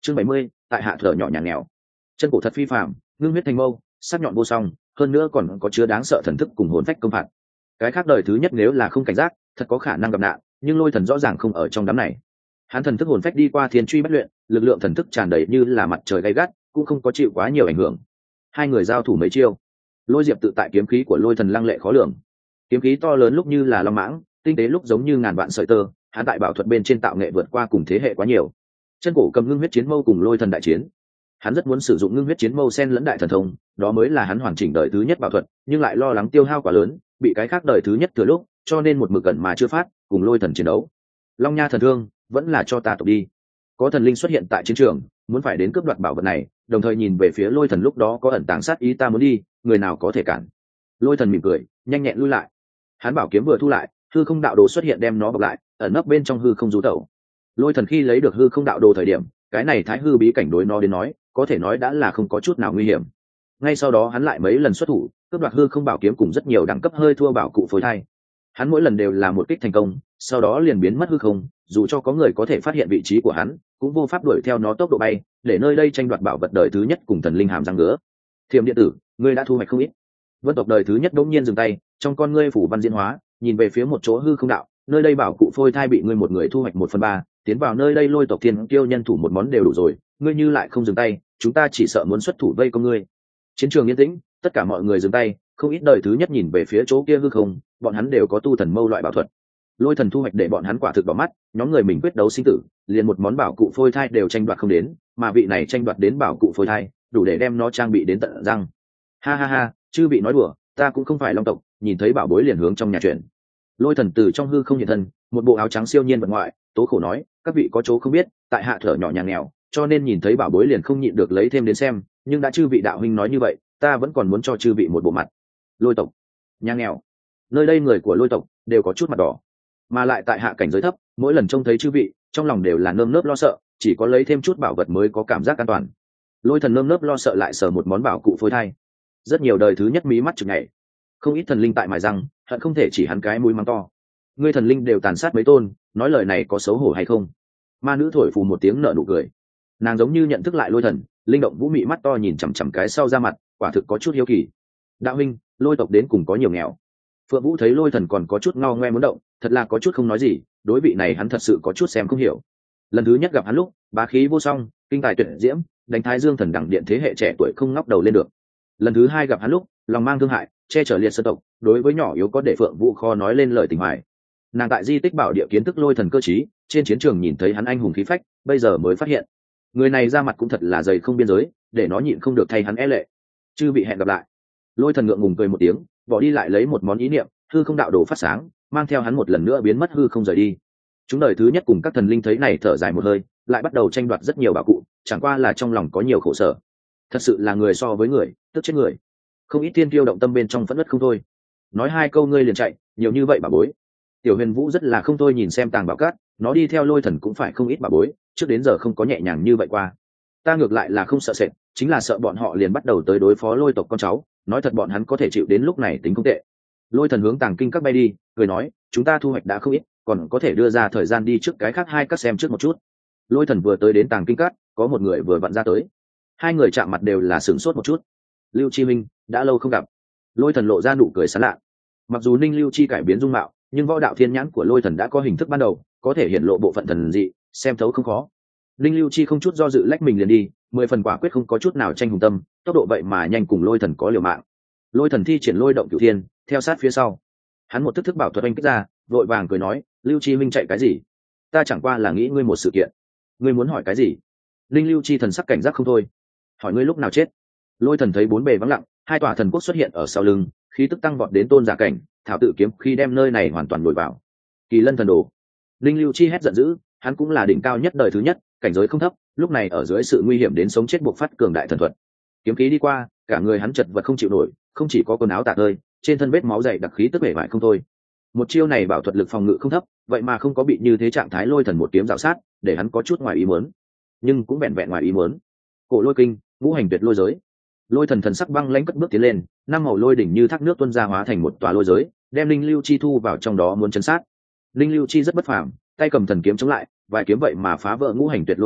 Chương 70, tại hạ thở nhỏ nhà nghèo. Chân cổ thật phi phàm, ngưng huyết thành mâu, sắc nhọn vô song, hơn nữa còn có chứa đáng sợ thần thức cùng hồn phách công phạt. Cái khác đời thứ nhất nếu là không cảnh giác, thật có khả năng gặp nạn, nhưng Lôi Thần rõ ràng không ở trong đám này. Hắn thần thức hồn phách đi qua thiên truy bất luyện, lực lượng thần thức tràn đầy như là mặt trời gay gắt, cũng không có chịu quá nhiều ảnh hưởng. Hai người giao thủ mấy chiêu, Lôi Diệp tự tại kiếm khí của Lôi Thần lăng lệ khó lường. Kiếm khí to lớn lúc như là long mãng, tinh tế lúc giống như ngàn vạn sợi tơ, hắn tại bảo thuật bên trên tạo nghệ vượt qua cùng thế hệ quá nhiều. Chân cổ cầm ngưng huyết chiến mâu cùng Lôi Thần đại chiến. Hắn rất muốn sử dụng ngưng huyết chiến mâu xen lẫn đại thần thông, đó mới là hắn hoàn chỉnh đời thứ nhất bảo thuật, nhưng lại lo lắng tiêu hao quá lớn, bị cái khác đời thứ nhất thừa lúc, cho nên một mực gần mà chưa phát, cùng Lôi Thần chiến đấu. Long nha thần thương, vẫn là cho ta tộc đi. Có thần linh xuất hiện tại chiến trường, muốn phải đến cướp đoạt bảo vật này, đồng thời nhìn về phía Lôi Thần lúc đó có ẩn tàng sát ý, ta muốn đi, người nào có thể cản. Lôi Thần mỉm cười, nhanh nhẹn lui lại. Hắn bảo kiếm vừa thu lại, hư không đạo đồ xuất hiện đem nó bọc lại, ẩn nấp bên trong hư không du tẩu. Lôi Thần khi lấy được hư không đạo đồ thời điểm, cái này thái hư bí cảnh đối nó đến nói, có thể nói đã là không có chút nào nguy hiểm. Ngay sau đó hắn lại mấy lần xuất thủ, cướp đoạt hư không bảo kiếm cùng rất nhiều đẳng cấp hơi thua bảo cụ phối thai. Hắn mỗi lần đều là một kích thành công, sau đó liền biến mất hư không, dù cho có người có thể phát hiện vị trí của hắn, cũng vô pháp đuổi theo nó tốc độ bay, để nơi đây tranh đoạt bảo vật đời thứ nhất cùng thần linh hàm răng ngứa. Thiểm điện tử, ngươi đã thu hoạch không ít. Vân tộc đời thứ nhất đống nhiên dừng tay, trong con ngươi phủ văn diễn hóa, nhìn về phía một chỗ hư không đạo, nơi đây bảo cụ phôi thai bị ngươi một người thu hoạch 1/3, tiến vào nơi đây Lôi tộc thiên tiêu nhân thủ một món đều đủ rồi, ngươi như lại không dừng tay, chúng ta chỉ sợ muốn xuất thủ vây công ngươi. Chiến trường yên tĩnh, tất cả mọi người dừng tay, không ít đời thứ nhất nhìn về phía chỗ kia hư không, bọn hắn đều có tu thần mâu loại bảo thuật. Lôi Thần thu hoạch để bọn hắn quả thực đỏ mắt, nhóm người mình quyết đấu sinh tử, liền một món bảo cụ phôi thai đều tranh đoạt không đến, mà vị này tranh đoạt đến bảo cụ phôi thai, đủ để đem nó trang bị đến tận răng. Ha ha ha, chư vị nói đùa, ta cũng không phải long tộc, nhìn thấy bảo bối liền hướng trong nhà chuyển. Lôi Thần từ trong hư không hiện thân, một bộ áo trắng siêu nhiên vật ngoại, tố khổ nói, các vị có chỗ không biết, tại hạ thở nhỏ nhà nghèo, cho nên nhìn thấy bảo bối liền không nhịn được lấy thêm đến xem, nhưng đã chư vị đạo huynh nói như vậy, ta vẫn còn muốn cho chư vị một bộ mặt. Lôi tộc, nhà nghèo, nơi đây người của Lôi tộc đều có chút mặt đỏ, mà lại tại hạ cảnh giới thấp, mỗi lần trông thấy chư vị, trong lòng đều là nơm nớp lo sợ, chỉ có lấy thêm chút bảo vật mới có cảm giác an toàn. Lôi Thần nơm nớp lo sợ lại sờ một món bảo cụ phôi thai, rất nhiều đời thứ nhất mí mắt chực nhảy, không ít thần linh tại mài răng, hận không thể chỉ hắn cái mũi mắng to. Ngươi thần linh đều tàn sát mấy tôn, nói lời này có xấu hổ hay không? Ma nữ thổi phù một tiếng nở nụ cười, nàng giống như nhận thức lại Lôi Thần, linh động vũ mị mắt to nhìn chằm chằm cái sau ra mặt, quả thực có chút hiếu kỳ. Đạo huynh, Lôi tộc đến cùng có nhiều nghèo. Phượng Vũ thấy Lôi Thần còn có chút ngao ngoe muốn động, thật là có chút không nói gì, đối vị này hắn thật sự có chút xem không hiểu. Lần thứ nhất gặp hắn lúc, bá khí vô song, kinh tài tuyệt diễm, đánh Thái Dương thần đẳng điện thế hệ trẻ tuổi không ngóc đầu lên được. Lần thứ hai gặp hắn lúc, lòng mang thương hại, che chở liệt sơn tộc, đối với nhỏ yếu có để Phượng Vũ kho nói lên lời tình hoài. Nàng tại di tích bảo địa kiến thức Lôi Thần cơ trí, trên chiến trường nhìn thấy hắn anh hùng khí phách, bây giờ mới phát hiện người này ra mặt cũng thật là dày không biên giới, để nó nhịn không được thay hắn e lệ. Chư bị hẹn gặp lại. Lôi Thần ngượng ngùng cười một tiếng, bỏ đi lại lấy một món ý niệm, hư không đạo đồ phát sáng, mang theo hắn một lần nữa biến mất hư không rời đi. Chúng đời thứ nhất cùng các thần linh thấy này thở dài một hơi, lại bắt đầu tranh đoạt rất nhiều bảo cụ, chẳng qua là trong lòng có nhiều khổ sở. Thật sự là người so với người, tức chết người. Không ít tiên tiêu động tâm bên trong phẫn nộ không thôi. Nói hai câu ngươi liền chạy, nhiều như vậy bảo bối. Tiểu Huyền Vũ rất là không thôi nhìn xem tàng bảo cát, nó đi theo Lôi Thần cũng phải không ít bảo bối, trước đến giờ không có nhẹ nhàng như vậy qua. Ta ngược lại là không sợ sệt, chính là sợ bọn họ liền bắt đầu tới đối phó Lôi tộc con cháu, nói thật bọn hắn có thể chịu đến lúc này tính không tệ. Lôi Thần hướng tàng kinh các bay đi, cười nói, chúng ta thu hoạch đã không ít, còn có thể đưa ra thời gian đi trước cái khác hai các xem trước một chút. Lôi Thần vừa tới đến tàng kinh các, có một người vừa vặn ra tới, hai người chạm mặt đều là sửng sốt một chút. Lưu Chi Minh, đã lâu không gặp. Lôi Thần lộ ra nụ cười sán lạ. Mặc dù Ninh Lưu Chi cải biến dung mạo, nhưng võ đạo thiên nhãn của Lôi Thần đã có hình thức ban đầu, có thể hiện lộ bộ phận thần dị, xem thấu không khó. Ninh Lưu Chi không chút do dự lách mình liền đi, 10 phần quả quyết không có chút nào tranh hùng tâm, tốc độ vậy mà nhanh cùng Lôi Thần có liều mạng. Lôi Thần thi triển lôi động cửu thiên, theo sát phía sau. Hắn một thức bảo thuật anh kích ra, vội vàng cười nói, Lưu Chi Minh chạy cái gì? Ta chẳng qua là nghĩ ngươi một sự kiện. Ngươi muốn hỏi cái gì? Ninh Lưu Chi thần sắc cảnh giác không thôi. Hỏi ngươi lúc nào chết? Lôi Thần thấy bốn bề vắng lặng, hai tòa thần quốc xuất hiện ở sau lưng, khí tức tăng vọt đến tôn giả cảnh, thảo tự kiếm khi đem nơi này hoàn toàn đuổi vào. Kỳ Lân thần đồ. Ninh Lưu Chi hét giận dữ, hắn cũng là đỉnh cao nhất đời thứ nhất, cảnh giới không thấp, lúc này ở dưới sự nguy hiểm đến sống chết buộc phát cường đại thần thuật. Kiếm khí đi qua, cả người hắn chật vật không chịu nổi, không chỉ có quần áo tả tơi, trên thân vết máu dày đặc khí tức bể bại không thôi. Một chiêu này bảo thuật lực phòng ngự không thấp, vậy mà không có bị như thế trạng thái Lôi Thần một kiếm rào sát, để hắn có chút ngoài ý muốn, nhưng cũng vẹn vẹn ngoài ý muốn. Cổ lôi kinh, ngũ hành tuyệt lôi giới. Lôi Thần thần sắc băng lãnh cất bước tiến lên, năm màu lôi đỉnh như thác nước tuôn ra hóa thành một tòa lôi giới, đem Linh Lưu Chi thu vào trong đó muốn chấn sát. Linh Lưu Chi rất bất phàm, tay cầm thần kiếm chống lại, vài kiếm vậy mà phá vỡ ngũ hành tuyệt lôi giới,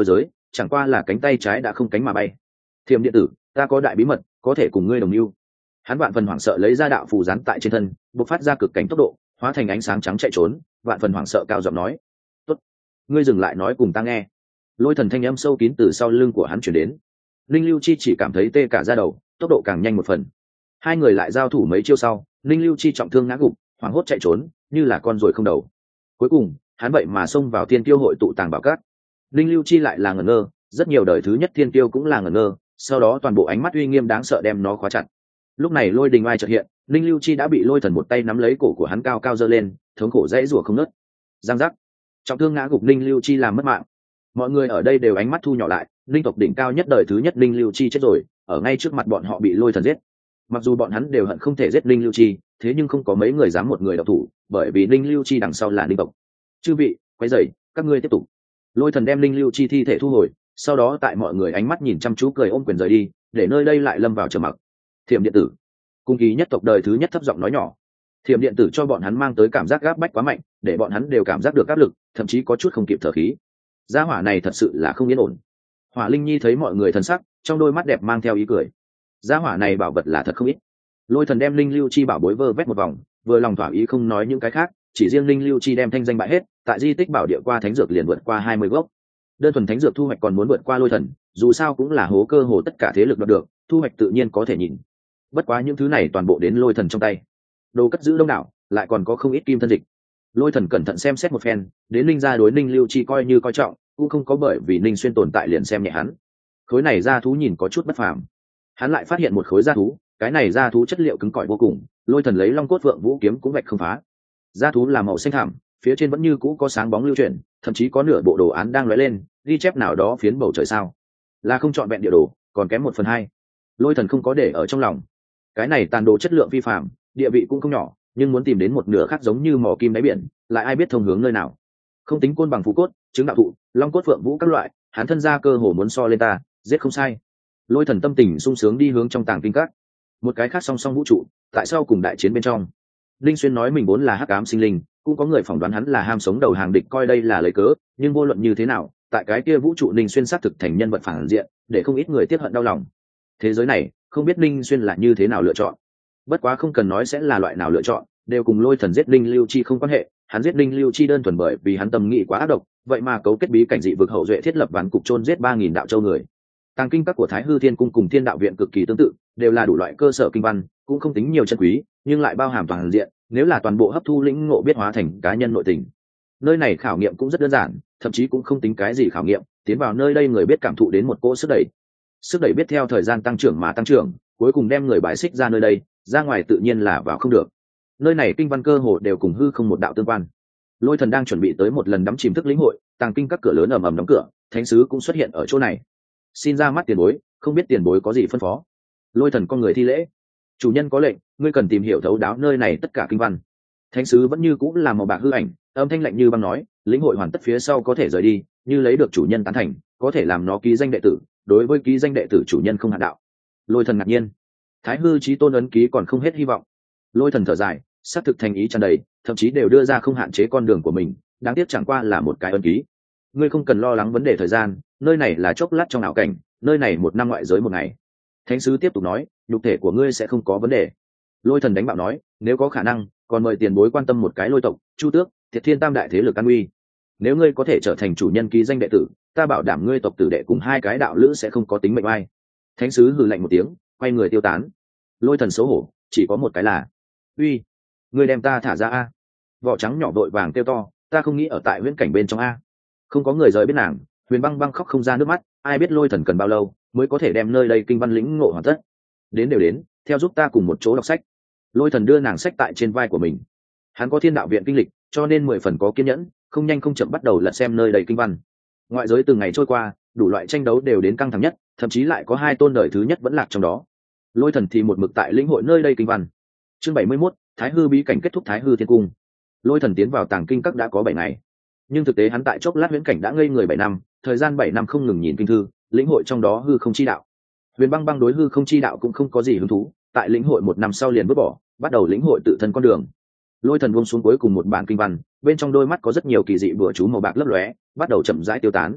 chẳng qua là cánh tay trái đã không cánh mà bay. Thiểm điện tử, ta có đại bí mật có thể cùng ngươi đồng mưu. Hắn vạn phần hoảng sợ lấy ra đạo phù dán tại trên thân, bộc phát ra cực cảnh tốc độ, hóa thành ánh sáng trắng chạy trốn. Vạn phần hoảng sợ cao giọng nói: tốt, ngươi dừng lại nói cùng ta nghe. Lôi thần thanh âm sâu kín từ sau lưng của hắn chuyển đến. Linh Lưu Chi chỉ cảm thấy tê cả da đầu, tốc độ càng nhanh một phần. Hai người lại giao thủ mấy chiêu sau, Linh Lưu Chi trọng thương ngã gục, hoảng hốt chạy trốn như là con ruồi không đầu. Cuối cùng hắn vậy mà xông vào Thiên Tiêu hội tụ tàng bảo cát. Linh Lưu Chi lại là ngẩn ngơ, rất nhiều đời thứ nhất Thiên Tiêu cũng là ngẩn ngơ, sau đó toàn bộ ánh mắt uy nghiêm đáng sợ đem nó khóa chặt. Lúc này lôi đình ai chợt hiện, Linh Lưu Chi đã bị lôi thần một tay nắm lấy cổ của hắn cao cao giơ lên, thống khổ dãy rủa không ngớt. Giang giác, trọng thương ngã gục Linh Lưu Chi làm mất mạng. Mọi người ở đây đều ánh mắt thu nhỏ lại, linh tộc đỉnh cao nhất đời thứ nhất Linh Lưu Chi chết rồi, ở ngay trước mặt bọn họ bị lôi thần giết. Mặc dù bọn hắn đều hận không thể giết Linh Lưu Chi, thế nhưng không có mấy người dám một người độc thủ, bởi vì Linh Lưu Chi đằng sau là linh tộc. Chư vị, quấy rầy, các ngươi tiếp tục. Lôi thần đem Linh Lưu Chi thi thể thu hồi, sau đó tại mọi người ánh mắt nhìn chăm chú cười ôm quyền rời đi, để nơi đây lại lâm vào trầm mặc. Thiểm điện tử, cung ký nhất tộc đời thứ nhất thấp giọng nói nhỏ. Thiểm điện tử cho bọn hắn mang tới cảm giác gáp bách quá mạnh, để bọn hắn đều cảm giác được áp lực, thậm chí có chút không kịp thở khí. Gia hỏa này thật sự là không yên ổn. Hỏa Linh Nhi thấy mọi người thần sắc, trong đôi mắt đẹp mang theo ý cười. Gia hỏa này bảo vật là thật không ít. Lôi thần đem Linh Lưu Chi bảo bối vơ vét một vòng, vừa lòng thỏa ý không nói những cái khác, chỉ riêng Linh Lưu Chi đem thanh danh bại hết, tại di tích bảo địa qua thánh dược liền vượt qua 20 gốc. Đơn thuần thánh dược thu hoạch còn muốn vượt qua lôi thần, dù sao cũng là hố cơ hồ tất cả thế lực đoạt được, thu hoạch tự nhiên có thể nhìn. Bất quá những thứ này toàn bộ đến lôi thần trong tay. Đồ cất giữ đông đảo, lại còn có không ít kim thân dịch. Lôi thần cẩn thận xem xét một phen, đến Linh gia đối Linh Lưu Chi coi như coi trọng, cũng không có bởi vì Linh Xuyên tồn tại liền xem nhẹ hắn. Khối này gia thú nhìn có chút bất phàm. Hắn lại phát hiện một khối gia thú, cái này gia thú chất liệu cứng cỏi vô cùng, lôi thần lấy long cốt vượng vũ kiếm cũng vạch không phá. Gia thú là màu xanh thẳm, phía trên vẫn như cũ có sáng bóng lưu chuyển, thậm chí có nửa bộ đồ án đang lóe lên, ghi chép nào đó phiến bầu trời sao. Là không chọn vẹn địa đồ, còn kém 1/2. Lôi thần không có để ở trong lòng. Cái này tàn đồ chất lượng vi phạm, địa vị cũng không nhỏ, nhưng muốn tìm đến một nửa khác giống như mỏ kim đáy biển, lại ai biết thông hướng nơi nào. Không tính côn bằng phú cốt, trứng đạo thụ, long cốt phượng vũ các loại, hắn thân gia cơ hồ muốn so lên ta, giết không sai. Lôi thần tâm tình sung sướng đi hướng trong tàng kinh các. Một cái khác song song vũ trụ, tại sao cùng đại chiến bên trong. Linh Xuyên nói mình vốn là hắc ám sinh linh, cũng có người phỏng đoán hắn là ham sống đầu hàng địch coi đây là lấy cớ, nhưng vô luận như thế nào, tại cái kia vũ trụ Linh Xuyên xác thực thành nhân vật phản diện, để không ít người tiếc hận đau lòng. Thế giới này, không biết Linh Xuyên là như thế nào lựa chọn. Bất quá không cần nói sẽ là loại nào lựa chọn, đều cùng lôi thần giết Linh Lưu Chi không quan hệ, hắn giết Linh Lưu Chi đơn thuần bởi vì hắn tâm nghĩ quá ác độc, vậy mà cấu kết bí cảnh dị vực hậu duệ thiết lập ván cục chôn giết 3000 đạo châu người. Tàng kinh các của Thái Hư Thiên Cung cùng Thiên Đạo Viện cực kỳ tương tự, đều là đủ loại cơ sở kinh văn, cũng không tính nhiều chân quý, nhưng lại bao hàm toàn diện, nếu là toàn bộ hấp thu lĩnh ngộ biết hóa thành cá nhân nội tình. Nơi này khảo nghiệm cũng rất đơn giản, thậm chí cũng không tính cái gì khảo nghiệm, tiến vào nơi đây người biết cảm thụ đến một cỗ sức đẩy. Sức đẩy biết theo thời gian tăng trưởng mà tăng trưởng, cuối cùng đem người bài xích ra nơi đây, ra ngoài tự nhiên là vào không được. Nơi này kinh văn cơ hồ đều cùng hư không một đạo tương quan. Lôi thần đang chuẩn bị tới một lần đắm chìm thức lĩnh hội, tàng kinh các cửa lớn ầm ầm đóng cửa, thánh sứ cũng xuất hiện ở chỗ này. Xin ra mắt tiền bối, không biết tiền bối có gì phân phó. Lôi thần con người thi lễ. Chủ nhân có lệnh, ngươi cần tìm hiểu thấu đáo nơi này tất cả kinh văn. Thánh sứ vẫn như cũng là màu bạc hư ảnh, âm thanh lạnh như băng nói, lĩnh hội hoàn tất phía sau có thể rời đi, như lấy được chủ nhân tán thành, có thể làm nó ký danh đệ tử, đối với ký danh đệ tử chủ nhân không hạn đạo. Lôi thần ngạc nhiên. Thái hư chí tôn ấn ký còn không hết hy vọng. Lôi thần thở dài, xác thực thành ý tràn đầy, thậm chí đều đưa ra không hạn chế con đường của mình, đáng tiếc chẳng qua là một cái ấn ký. Ngươi không cần lo lắng vấn đề thời gian, nơi này là chốc lát trong ảo cảnh, nơi này 1 năm ngoại giới 1 ngày. Thánh sứ tiếp tục nói, nhục thể của ngươi sẽ không có vấn đề. Lôi thần đánh bạo nói, nếu có khả năng, còn mời tiền bối quan tâm một cái lôi tộc, Chu Tước, Thiệt Thiên tam đại thế lực an uy. Nếu ngươi có thể trở thành chủ nhân ký danh đệ tử, ta bảo đảm ngươi tộc tử đệ cùng 2 cái đạo lữ sẽ không có tính mệnh ai. Thánh sứ hừ lạnh một tiếng, quay người tiêu tán. Lôi thần xấu hổ, chỉ có một cái là, uy, ngươi đem ta thả ra a. Vỏ trắng nhỏ vội vàng kêu to, ta không nghĩ ở tại huyễn cảnh bên trong a. Không có người rời biết nàng. Huyền băng băng khóc không ra nước mắt, ai biết lôi thần cần bao lâu mới có thể đem nơi đây kinh văn lĩnh ngộ hoàn tất. Đến đều đến, theo giúp ta cùng một chỗ đọc sách. Lôi thần đưa nàng sách tại trên vai của mình. Hắn có Thiên Đạo Viện kinh lịch, cho nên 10 phần có kiên nhẫn, không nhanh không chậm bắt đầu lật xem nơi đầy kinh văn. Ngoại giới từng ngày trôi qua, đủ loại tranh đấu đều đến căng thẳng nhất, thậm chí lại có 2 tôn đời thứ nhất vẫn lạc trong đó. Lôi thần thì một mực tại lĩnh hội nơi đây kinh văn. Chương 71, Thái Hư bí cảnh kết thúc Thái Hư Thiên Cung. Lôi thần tiến vào tàng kinh các đã có 7 ngày, nhưng thực tế hắn tại chốc lát huyễn cảnh đã ngây người 7 năm, thời gian 7 năm không ngừng nhìn kinh thư, lĩnh hội trong đó hư không chi đạo. Huyền băng băng đối hư không chi đạo cũng không có gì hứng thú, tại lĩnh hội 1 năm sau liền vứt bỏ, bắt đầu lĩnh hội tự thân con đường. Lôi thần buông xuống cuối cùng một bản kinh văn, bên trong đôi mắt có rất nhiều kỳ dị bùa chú màu bạc lấp lóe, bắt đầu chậm rãi tiêu tán.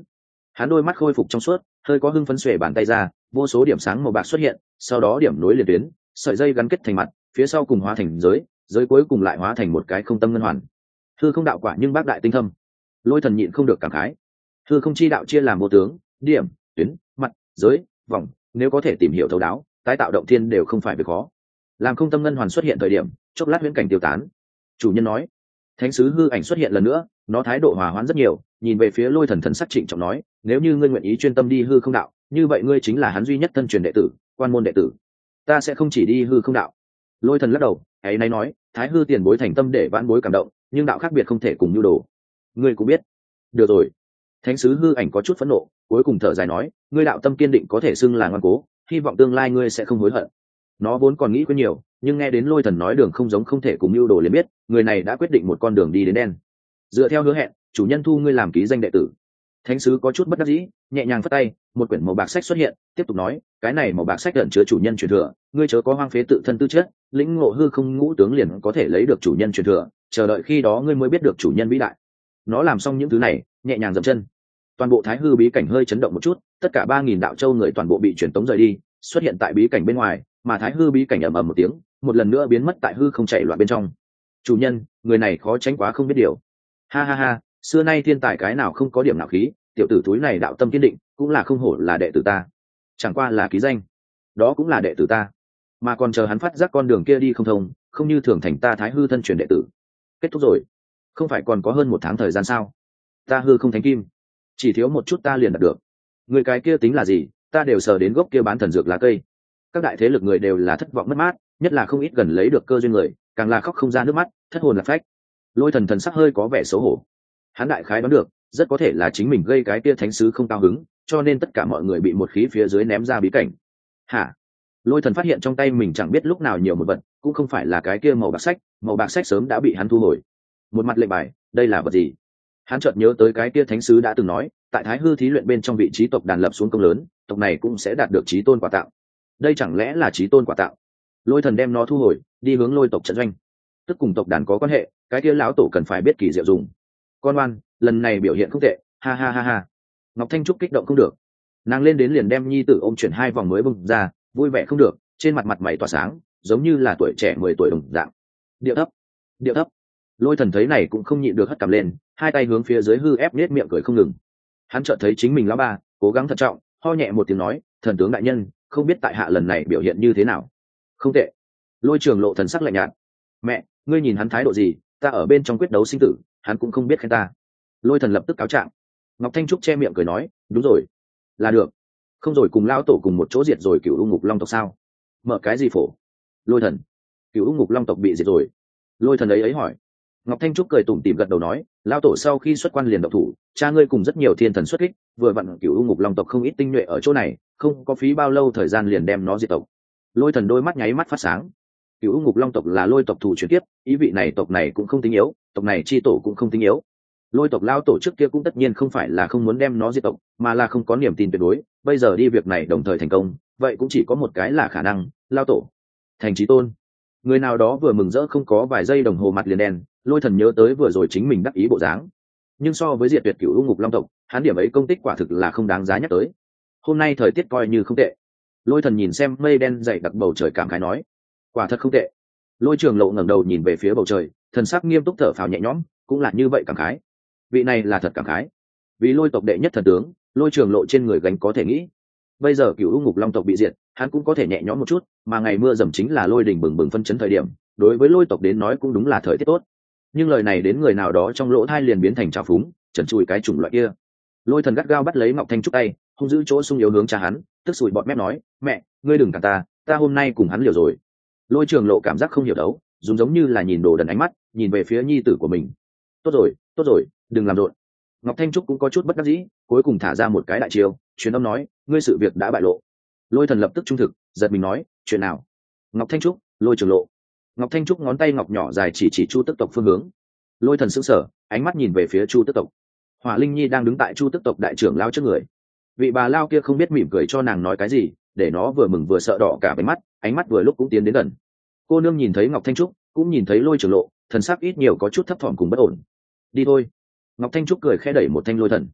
Hắn đôi mắt khôi phục trong suốt, hơi có hưng phấn xuề bàn tay ra, vô số điểm sáng màu bạc xuất hiện, sau đó điểm nối liền tuyến, sợi dây gắn kết thành mặt, phía sau cùng hóa thành giới, giới cuối cùng lại hóa thành một cái không tâm ngân hoàn. Hư không đạo quả nhưng bác đại tinh thâm. Lôi Thần nhịn không được cảm khái. Hư không chi đạo chia làm vô tướng, điểm, tuyến, mặt, giới, vòng, nếu có thể tìm hiểu thấu đáo, tái tạo động thiên đều không phải việc khó. Làm không tâm ngân hoàn xuất hiện thời điểm, chốc lát huyễn cảnh tiêu tán. Chủ nhân nói, thánh sứ hư ảnh xuất hiện lần nữa, nó thái độ hòa hoãn rất nhiều, nhìn về phía Lôi Thần thần sắc trịnh trọng nói, nếu như ngươi nguyện ý chuyên tâm đi hư không đạo, như vậy ngươi chính là hắn duy nhất thân truyền đệ tử, quan môn đệ tử. Ta sẽ không chỉ đi hư không đạo. Lôi Thần lắc đầu, ấy nay nói, thái hư tiền bối thành tâm để vãn bối cảm động, nhưng đạo khác biệt không thể cùng nhu đồ. Ngươi cũng biết. Được rồi. Thánh sứ hư ảnh có chút phẫn nộ, cuối cùng thở dài nói, ngươi đạo tâm kiên định có thể xưng là ngoan cố, hy vọng tương lai ngươi sẽ không hối hận. Nó vốn còn nghĩ quá nhiều, nhưng nghe đến Lôi Thần nói đường không giống không thể cùng nhu đồ liền biết, người này đã quyết định một con đường đi đến đen. Dựa theo hứa hẹn, chủ nhân thu ngươi làm ký danh đệ tử. Thánh sứ có chút bất đắc dĩ, nhẹ nhàng phất tay, một quyển màu bạc sách xuất hiện, tiếp tục nói, cái này màu bạc sách ẩn chứa chủ nhân truyền thừa, ngươi chớ có hoang phế tự thân tư chất, lĩnh ngộ hư không ngũ tướng liền có thể lấy được chủ nhân truyền thừa, chờ đợi khi đó ngươi mới biết được chủ nhân vĩ đại. Nó làm xong những thứ này, nhẹ nhàng dậm chân. Toàn bộ thái hư bí cảnh hơi chấn động một chút, tất cả 3000 đạo châu người toàn bộ bị truyền tống rời đi, xuất hiện tại bí cảnh bên ngoài, mà thái hư bí cảnh ầm ầm một tiếng, một lần nữa biến mất tại hư không chạy loạn bên trong. Chủ nhân, người này khó tránh quá không biết điều. Ha ha ha, xưa nay thiên tài cái nào không có điểm nào khí, tiểu tử túi này đạo tâm kiên định, cũng là không hổ là đệ tử ta. Chẳng qua là ký danh, đó cũng là đệ tử ta, mà còn chờ hắn phát giác con đường kia đi không thông, không như thường thành ta thái hư thân truyền đệ tử. Kết thúc rồi, không phải còn có hơn 1 tháng thời gian sao? Ta hư không thánh kim, chỉ thiếu một chút ta liền đạt được. Người cái kia tính là gì, ta đều sờ đến gốc kia bán thần dược lá cây. Các đại thế lực người đều là thất vọng mất mát, nhất là không ít gần lấy được cơ duyên người, càng là khóc không ra nước mắt, thất hồn lạc phách. Lôi Thần thần sắc hơi có vẻ xấu hổ. Hắn đại khái đoán được, rất có thể là chính mình gây cái kia thánh sứ không cao hứng, cho nên tất cả mọi người bị một khí phía dưới ném ra bí cảnh. Hả? Lôi Thần phát hiện trong tay mình chẳng biết lúc nào nhiều một vật, cũng không phải là cái kia màu bạc sách sớm đã bị hắn thu hồi. Một mặt lệnh bài, đây là vật gì? Hắn chợt nhớ tới cái kia thánh sứ đã từng nói, tại thái hư thí luyện bên trong vị trí tộc đàn lập xuống công lớn, tộc này cũng sẽ đạt được chí tôn quả tạo. Đây chẳng lẽ là chí tôn quả tạo? Lôi Thần đem nó thu hồi, đi hướng Lôi tộc trận doanh. Tức cùng tộc đàn có quan hệ, cái kia lão tổ cần phải biết kỳ diệu dùng. Con oan, lần này biểu hiện không tệ, ha ha ha ha. Ngọc Thanh Trúc kích động không được, nàng lên đến liền đem nhi tử ôm chuyển 2 vòng mới bung ra, vui vẻ không được, trên mặt mặt mày tỏa sáng, giống như là tuổi trẻ 10 tuổi đồng dạng. Điệu thấp, điệu thấp. Lôi Thần thấy này cũng không nhịn được hất cằm lên, hai tay hướng phía dưới hư ép nết miệng cười không ngừng. Hắn chợt thấy chính mình lão ba, cố gắng thận trọng, ho nhẹ một tiếng nói, thần tướng đại nhân, không biết tại hạ lần này biểu hiện như thế nào. Không tệ. Lôi Trường Lộ thần sắc lạnh nhạt. Mẹ, ngươi nhìn hắn thái độ gì, ta ở bên trong quyết đấu sinh tử, hắn cũng không biết khen ta. Lôi Thần lập tức cáo trạng. Ngọc Thanh Trúc che miệng cười nói, đúng rồi, là được, không rồi cùng lão tổ cùng một chỗ diệt rồi Cửu U Ngục Long tộc sao? Mở cái gì phổ? Lôi Thần, Cửu U Ngục Long tộc bị diệt rồi. Lôi Thần ấy hỏi. Ngọc Thanh Trúc cười tủm tỉm gật đầu nói, lão tổ sau khi xuất quan liền động thủ, cha ngươi cùng rất nhiều thiên thần xuất kích, vừa vặn Cửu U Ngục Long tộc không ít tinh nhuệ ở chỗ này, không có phí bao lâu thời gian liền đem nó diệt tộc. Lôi Thần đôi mắt nháy mắt phát sáng. Cửu U Ngục Long tộc là Lôi tộc thủ chuyển tiếp, ý vị này tộc này cũng không tính yếu, tộc này chi tổ cũng không tính yếu. Lôi tộc lao tổ trước kia cũng tất nhiên không phải là không muốn đem nó diệt tộc, mà là không có niềm tin tuyệt đối, bây giờ đi việc này đồng thời thành công, vậy cũng chỉ có một cái là khả năng, lao tổ thành chí tôn. Người nào đó vừa mừng rỡ không có vài giây đồng hồ mặt liền đen. Lôi Thần nhớ tới vừa rồi chính mình đắc ý bộ dáng, nhưng so với diệt tuyệt Cửu U Ngục Long tộc, hắn điểm ấy công tích quả thực là không đáng giá nhắc tới. Hôm nay thời tiết coi như không tệ. Lôi Thần nhìn xem mây đen dày đặc bầu trời cảm khái nói, quả thật không tệ. Lôi Trường Lộ ngẩng đầu nhìn về phía bầu trời, thần sắc nghiêm túc thở phào nhẹ nhõm, cũng là như vậy cảm khái. Vị này là thật cảm khái, vì Lôi tộc đệ nhất thần tướng, Lôi Trường Lộ trên người gánh có thể nghĩ. Bây giờ Cửu U Ngục Long tộc bị diệt, hắn cũng có thể nhẹ nhõm một chút, mà ngày mưa dầm chính là lôi đỉnh bừng bừng phân chấn thời điểm, đối với Lôi tộc đến nói cũng đúng là thời tiết tốt. Nhưng lời này đến người nào đó trong lỗ tai liền biến thành trào phúng, trần trụi cái chủng loại kia. Lôi Thần gắt gao bắt lấy Ngọc Thanh Trúc tay, hung giữ chỗ sung yếu hướng cha hắn, tức sùi bọt mép nói, mẹ, ngươi đừng cản ta hôm nay cùng hắn liều rồi. Lôi Trường Lộ cảm giác không hiểu đấu, giống như là nhìn đồ đần ánh mắt, nhìn về phía nhi tử của mình. Tốt rồi, đừng làm rộn. Ngọc Thanh Trúc cũng có chút bất đắc dĩ, cuối cùng thả ra một cái đại chiêu, truyền âm nói, ngươi sự việc đã bại lộ. Lôi Thần lập tức trung thực, giật mình nói, chuyện nào? Ngọc Thanh Trúc, Lôi Trường Lộ. Ngọc Thanh Trúc ngón tay ngọc nhỏ dài chỉ Chu Tức tộc phương hướng. Lôi Thần sững sờ, ánh mắt nhìn về phía Chu Tức tộc. Hỏa Linh Nhi đang đứng tại Chu Tức tộc đại trưởng lao trước người. Vị bà lao kia không biết mỉm cười cho nàng nói cái gì, để nó vừa mừng vừa sợ đỏ cả ánh mắt vừa lúc cũng tiến đến gần. Cô nương nhìn thấy Ngọc Thanh Trúc, cũng nhìn thấy Lôi Trường Lộ, thần sắc ít nhiều có chút thấp thỏm cùng bất ổn. Đi thôi. Ngọc Thanh Trúc cười khẽ đẩy một thanh Lôi Thần.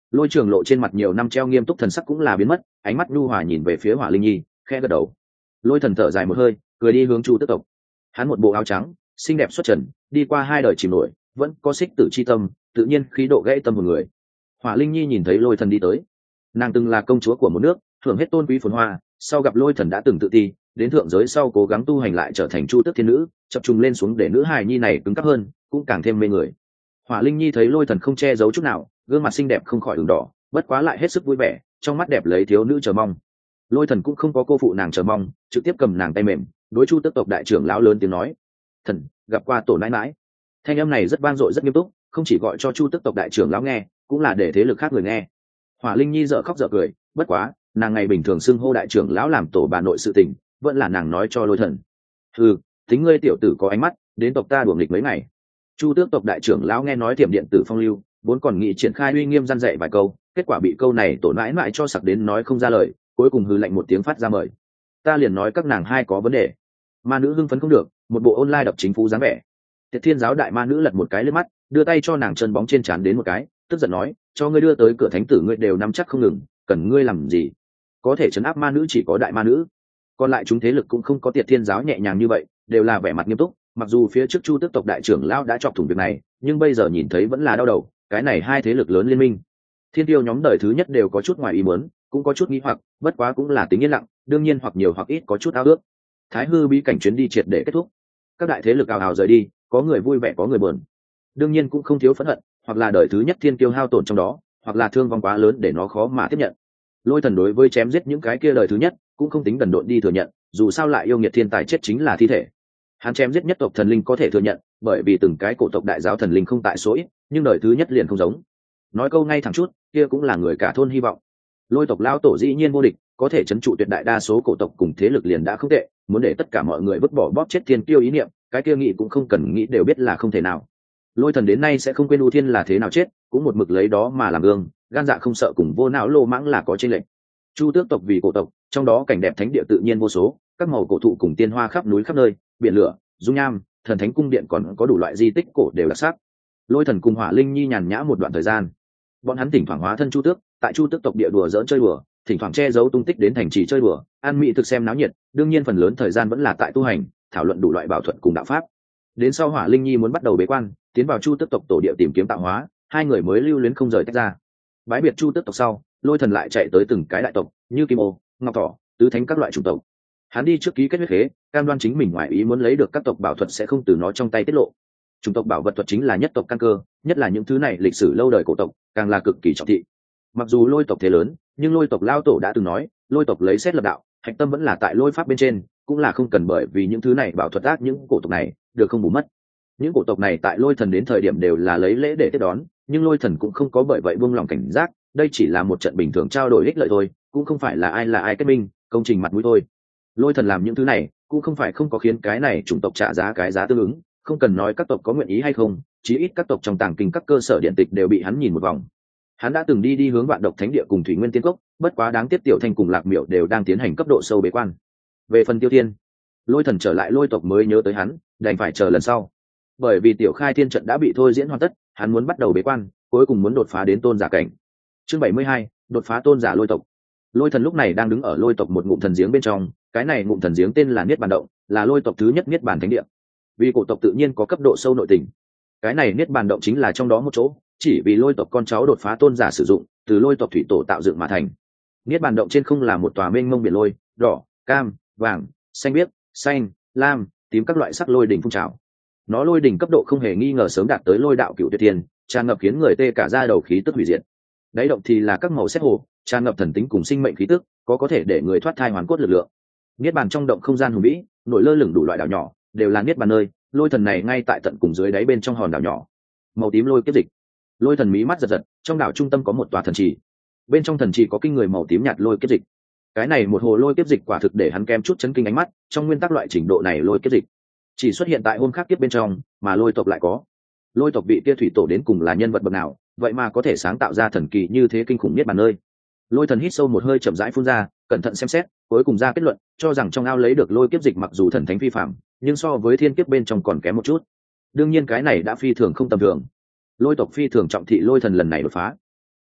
Lôi Trường Lộ trên mặt nhiều năm treo nghiêm túc thần sắc cũng là biến mất, ánh mắt nhu hòa nhìn về phía Hỏa Linh Nhi, khẽ gật đầu. Lôi Thần thở dài một hơi, cười đi hướng Chu Tước tộc. Hắn một bộ áo trắng, xinh đẹp xuất trần, đi qua hai đời chìm nổi, vẫn có xích tử chi tâm, tự nhiên khí độ gãy tâm một người. Hỏa Linh Nhi nhìn thấy Lôi Thần đi tới, nàng từng là công chúa của một nước, hưởng hết tôn quý phồn hoa, sau gặp Lôi Thần đã từng tự ti, đến thượng giới sau cố gắng tu hành lại trở thành Chu Tước thiên nữ, chập trùng lên xuống để nữ hài nhi này cứng cáp hơn, cũng càng thêm mê người. Hỏa Linh Nhi thấy Lôi Thần không che giấu chút nào, gương mặt xinh đẹp không khỏi ửng đỏ, bất quá lại hết sức vui vẻ, trong mắt đẹp lấy thiếu nữ chờ mong. Lôi Thần cũng không có cô phụ nàng chờ mong, trực tiếp cầm nàng tay mềm, đối Chu Tước tộc đại trưởng lão lớn tiếng nói: "Thần, gặp qua tổ nãi nãi." Thanh âm này rất vang dội rất nghiêm túc, không chỉ gọi cho Chu Tước tộc đại trưởng lão nghe, cũng là để thế lực khác người nghe. Hỏa Linh Nhi dở khóc dở cười, bất quá, nàng ngày bình thường xưng hô đại trưởng lão làm tổ bà nội sự tình, vẫn là nàng nói cho Lôi Thần. "Ừ, tính ngươi tiểu tử có ánh mắt, đến tộc ta đuổi nghịch mấy ngày." Chu Tước tộc đại trưởng lão nghe nói Tiệm Điện tử phong lưu, vốn còn nghĩ triển khai uy nghiêm răn dạy vài câu, kết quả bị câu này tổ nãi nãi cho sặc đến nói không ra lời, cuối cùng hừ lạnh một tiếng phát ra mời. "Ta liền nói các nàng hai có vấn đề." Ma nữ hưng phấn không được, một bộ online đập chính phú dáng vẻ. Tiệt Thiên giáo đại ma nữ lật một cái lên mắt, đưa tay cho nàng chân bóng trên trán đến một cái, tức giận nói: "Cho ngươi đưa tới cửa thánh tử ngươi đều nắm chắc không ngừng, cần ngươi làm gì? Có thể trấn áp ma nữ chỉ có đại ma nữ, còn lại chúng thế lực cũng không có Tiệt Thiên giáo nhẹ nhàng như vậy, đều là vẻ mặt nghiêm túc. Mặc dù phía trước Chu Tước tộc đại trưởng lão đã chọc thủng việc này, nhưng bây giờ nhìn thấy vẫn là đau đầu, cái này hai thế lực lớn liên minh. Thiên tiêu nhóm đời thứ nhất đều có chút ngoài ý muốn, cũng có chút nghi hoặc, bất quá cũng là tính yên lặng, đương nhiên hoặc nhiều hoặc ít có chút ao ước. Thái hư bí cảnh chuyến đi triệt để kết thúc, các đại thế lực ào ào rời đi, có người vui vẻ có người buồn, đương nhiên cũng không thiếu phẫn hận, hoặc là đời thứ nhất thiên tiêu hao tổn trong đó, hoặc là thương vong quá lớn để nó khó mà tiếp nhận. Lôi Thần đối với chém giết những cái kia đời thứ nhất cũng không tính đần độn đi thừa nhận, dù sao lại yêu nghiệt thiên tài chết chính là thi thể. Hắn chém giết nhất tộc thần linh có thể thừa nhận, bởi vì từng cái cổ tộc đại giáo thần linh không tại số ít, nhưng đời thứ nhất liền không giống. Nói câu ngay thẳng chút, kia cũng là người cả thôn hy vọng. Lôi tộc lão tổ dĩ nhiên vô địch, có thể trấn trụ tuyệt đại đa số cổ tộc cùng thế lực liền đã không tệ, muốn để tất cả mọi người vứt bỏ bóp chết thiên tiêu ý niệm, cái kia nghĩ cũng không cần nghĩ đều biết là không thể nào. Lôi Thần đến nay sẽ không quên U Thiên là thế nào chết, cũng một mực lấy đó mà làm gương, gan dạ không sợ cùng vô não lô mãng là có chênh lệch. Chu Tước tộc vì cổ tộc, trong đó cảnh đẹp thánh địa tự nhiên vô số, các màu cổ thụ cùng tiên hoa khắp núi khắp nơi, biển lửa, dung nham, thần thánh cung điện còn có đủ loại di tích cổ đều đặc sắc. Lôi Thần cùng Hỏa Linh Nhi nhàn nhã một đoạn thời gian, bọn hắn thỉnh thoảng hóa thân Chu Tước, tại Chu Tước tộc địa đùa giỡn chơi đùa, thỉnh thoảng che giấu tung tích đến thành trì chơi đùa, ăn mỹ thực xem náo nhiệt, đương nhiên phần lớn thời gian vẫn là tại tu hành, thảo luận đủ loại bảo thuật cùng đạo pháp. Đến sau Hỏa Linh Nhi muốn bắt đầu bế quan, tiến vào Chu Tước tộc tổ địa tìm kiếm tạo hóa, hai người mới lưu luyến không rời tách ra. Bái biệt Chu Tước tộc sau, Lôi Thần lại chạy tới từng cái đại tộc, như Kim Ô, Ngọc Thỏ, Tứ Thánh các loại chủng tộc. Hắn đi trước ký kết huyết khế, cam đoan chính mình ngoài ý muốn lấy được các tộc bảo thuật sẽ không từ nó trong tay tiết lộ. Chủng tộc bảo vật thuật chính là nhất tộc căn cơ, nhất là những thứ này lịch sử lâu đời cổ tộc, càng là cực kỳ trọng thị. Mặc dù Lôi tộc thế lớn, nhưng Lôi tộc lao tổ đã từng nói, Lôi tộc lấy xét lập đạo, hạch tâm vẫn là tại Lôi pháp bên trên, cũng là không cần bởi vì những thứ này bảo thuật ác những cổ tộc này được không bù mất. Những cổ tộc này tại Lôi Thần đến thời điểm đều là lấy lễ để tiếp đón, nhưng Lôi Thần cũng không có bởi vậy buông lòng cảnh giác, đây chỉ là một trận bình thường trao đổi ích lợi thôi, cũng không phải là ai kết minh, công trình mặt mũi thôi. Lôi Thần làm những thứ này cũng không phải không có khiến cái này chủng tộc trả giá cái giá tương ứng, không cần nói các tộc có nguyện ý hay không, chí ít các tộc trong tàng kinh các cơ sở điện tịch đều bị hắn nhìn một vòng. Hắn đã từng đi hướng Vạn Độc Thánh địa cùng Thủy Nguyên Tiên Cốc, bất quá đáng tiếc Tiểu Thanh cùng Lạc Miểu đều đang tiến hành cấp độ sâu bế quan. Về phần Tiêu Thiên, Lôi Thần trở lại Lôi tộc mới nhớ tới hắn, đành phải chờ lần sau. Bởi vì Tiểu Khai Thiên trận đã bị thôi diễn hoàn tất, hắn muốn bắt đầu bế quan, cuối cùng muốn đột phá đến tôn giả cảnh. Chương 72, đột phá tôn giả Lôi tộc. Lôi Thần lúc này đang đứng ở Lôi tộc một ngụm thần giếng bên trong, cái này ngụm thần giếng tên là Niết Bàn động, là Lôi tộc thứ nhất Niết Bàn thánh địa. Vì cổ tộc tự nhiên có cấp độ sâu nội tình, cái này Niết Bàn động chính là trong đó một chỗ, chỉ vì Lôi tộc con cháu đột phá tôn giả sử dụng, từ Lôi tộc thủy tổ tạo dựng mà thành. Niết Bàn động trên không là một tòa mênh mông biển lôi, đỏ, cam, vàng, xanh biếc, xanh, lam, tím các loại sắc lôi đỉnh phun trào. Nó lôi đỉnh cấp độ không hề nghi ngờ sớm đạt tới lôi đạo cựu tuyệt tiền, tràn ngập khiến người tê cả da đầu khí tức hủy diệt. Đáy động thì là các màu xét hồ, tràn ngập thần tính cùng sinh mệnh khí tức, có thể để người thoát thai hoàn cốt lực lượng. Niết bàn trong động không gian hùng vĩ, nổi lơ lửng đủ loại đảo nhỏ, đều là niết bàn nơi. Lôi thần này ngay tại tận cùng dưới đáy bên trong hòn đảo nhỏ, màu tím lôi kiếp dịch. Lôi thần mí mắt giật giật, trong đảo trung tâm có một tòa thần trì, bên trong thần trì có kinh người màu tím nhạt lôi kiếp dịch. Cái này một hồ lôi kiếp dịch quả thực để hắn kém chút chấn kinh ánh mắt, trong nguyên tắc loại trình độ này lôi kiếp dịch chỉ xuất hiện tại hôm khác tiếp bên trong, mà Lôi tộc lại có. Lôi tộc vị kia thủy tổ đến cùng là nhân vật bậc nào, vậy mà có thể sáng tạo ra thần kỳ như thế kinh khủng niết bàn nơi. Lôi thần hít sâu một hơi chậm rãi phun ra, cẩn thận xem xét, cuối cùng ra kết luận, cho rằng trong ao lấy được lôi kiếp dịch mặc dù thần thánh phi phạm, nhưng so với thiên kiếp bên trong còn kém một chút. Đương nhiên cái này đã phi thường không tầm thường. Lôi tộc phi thường trọng thị lôi thần lần này đột phá.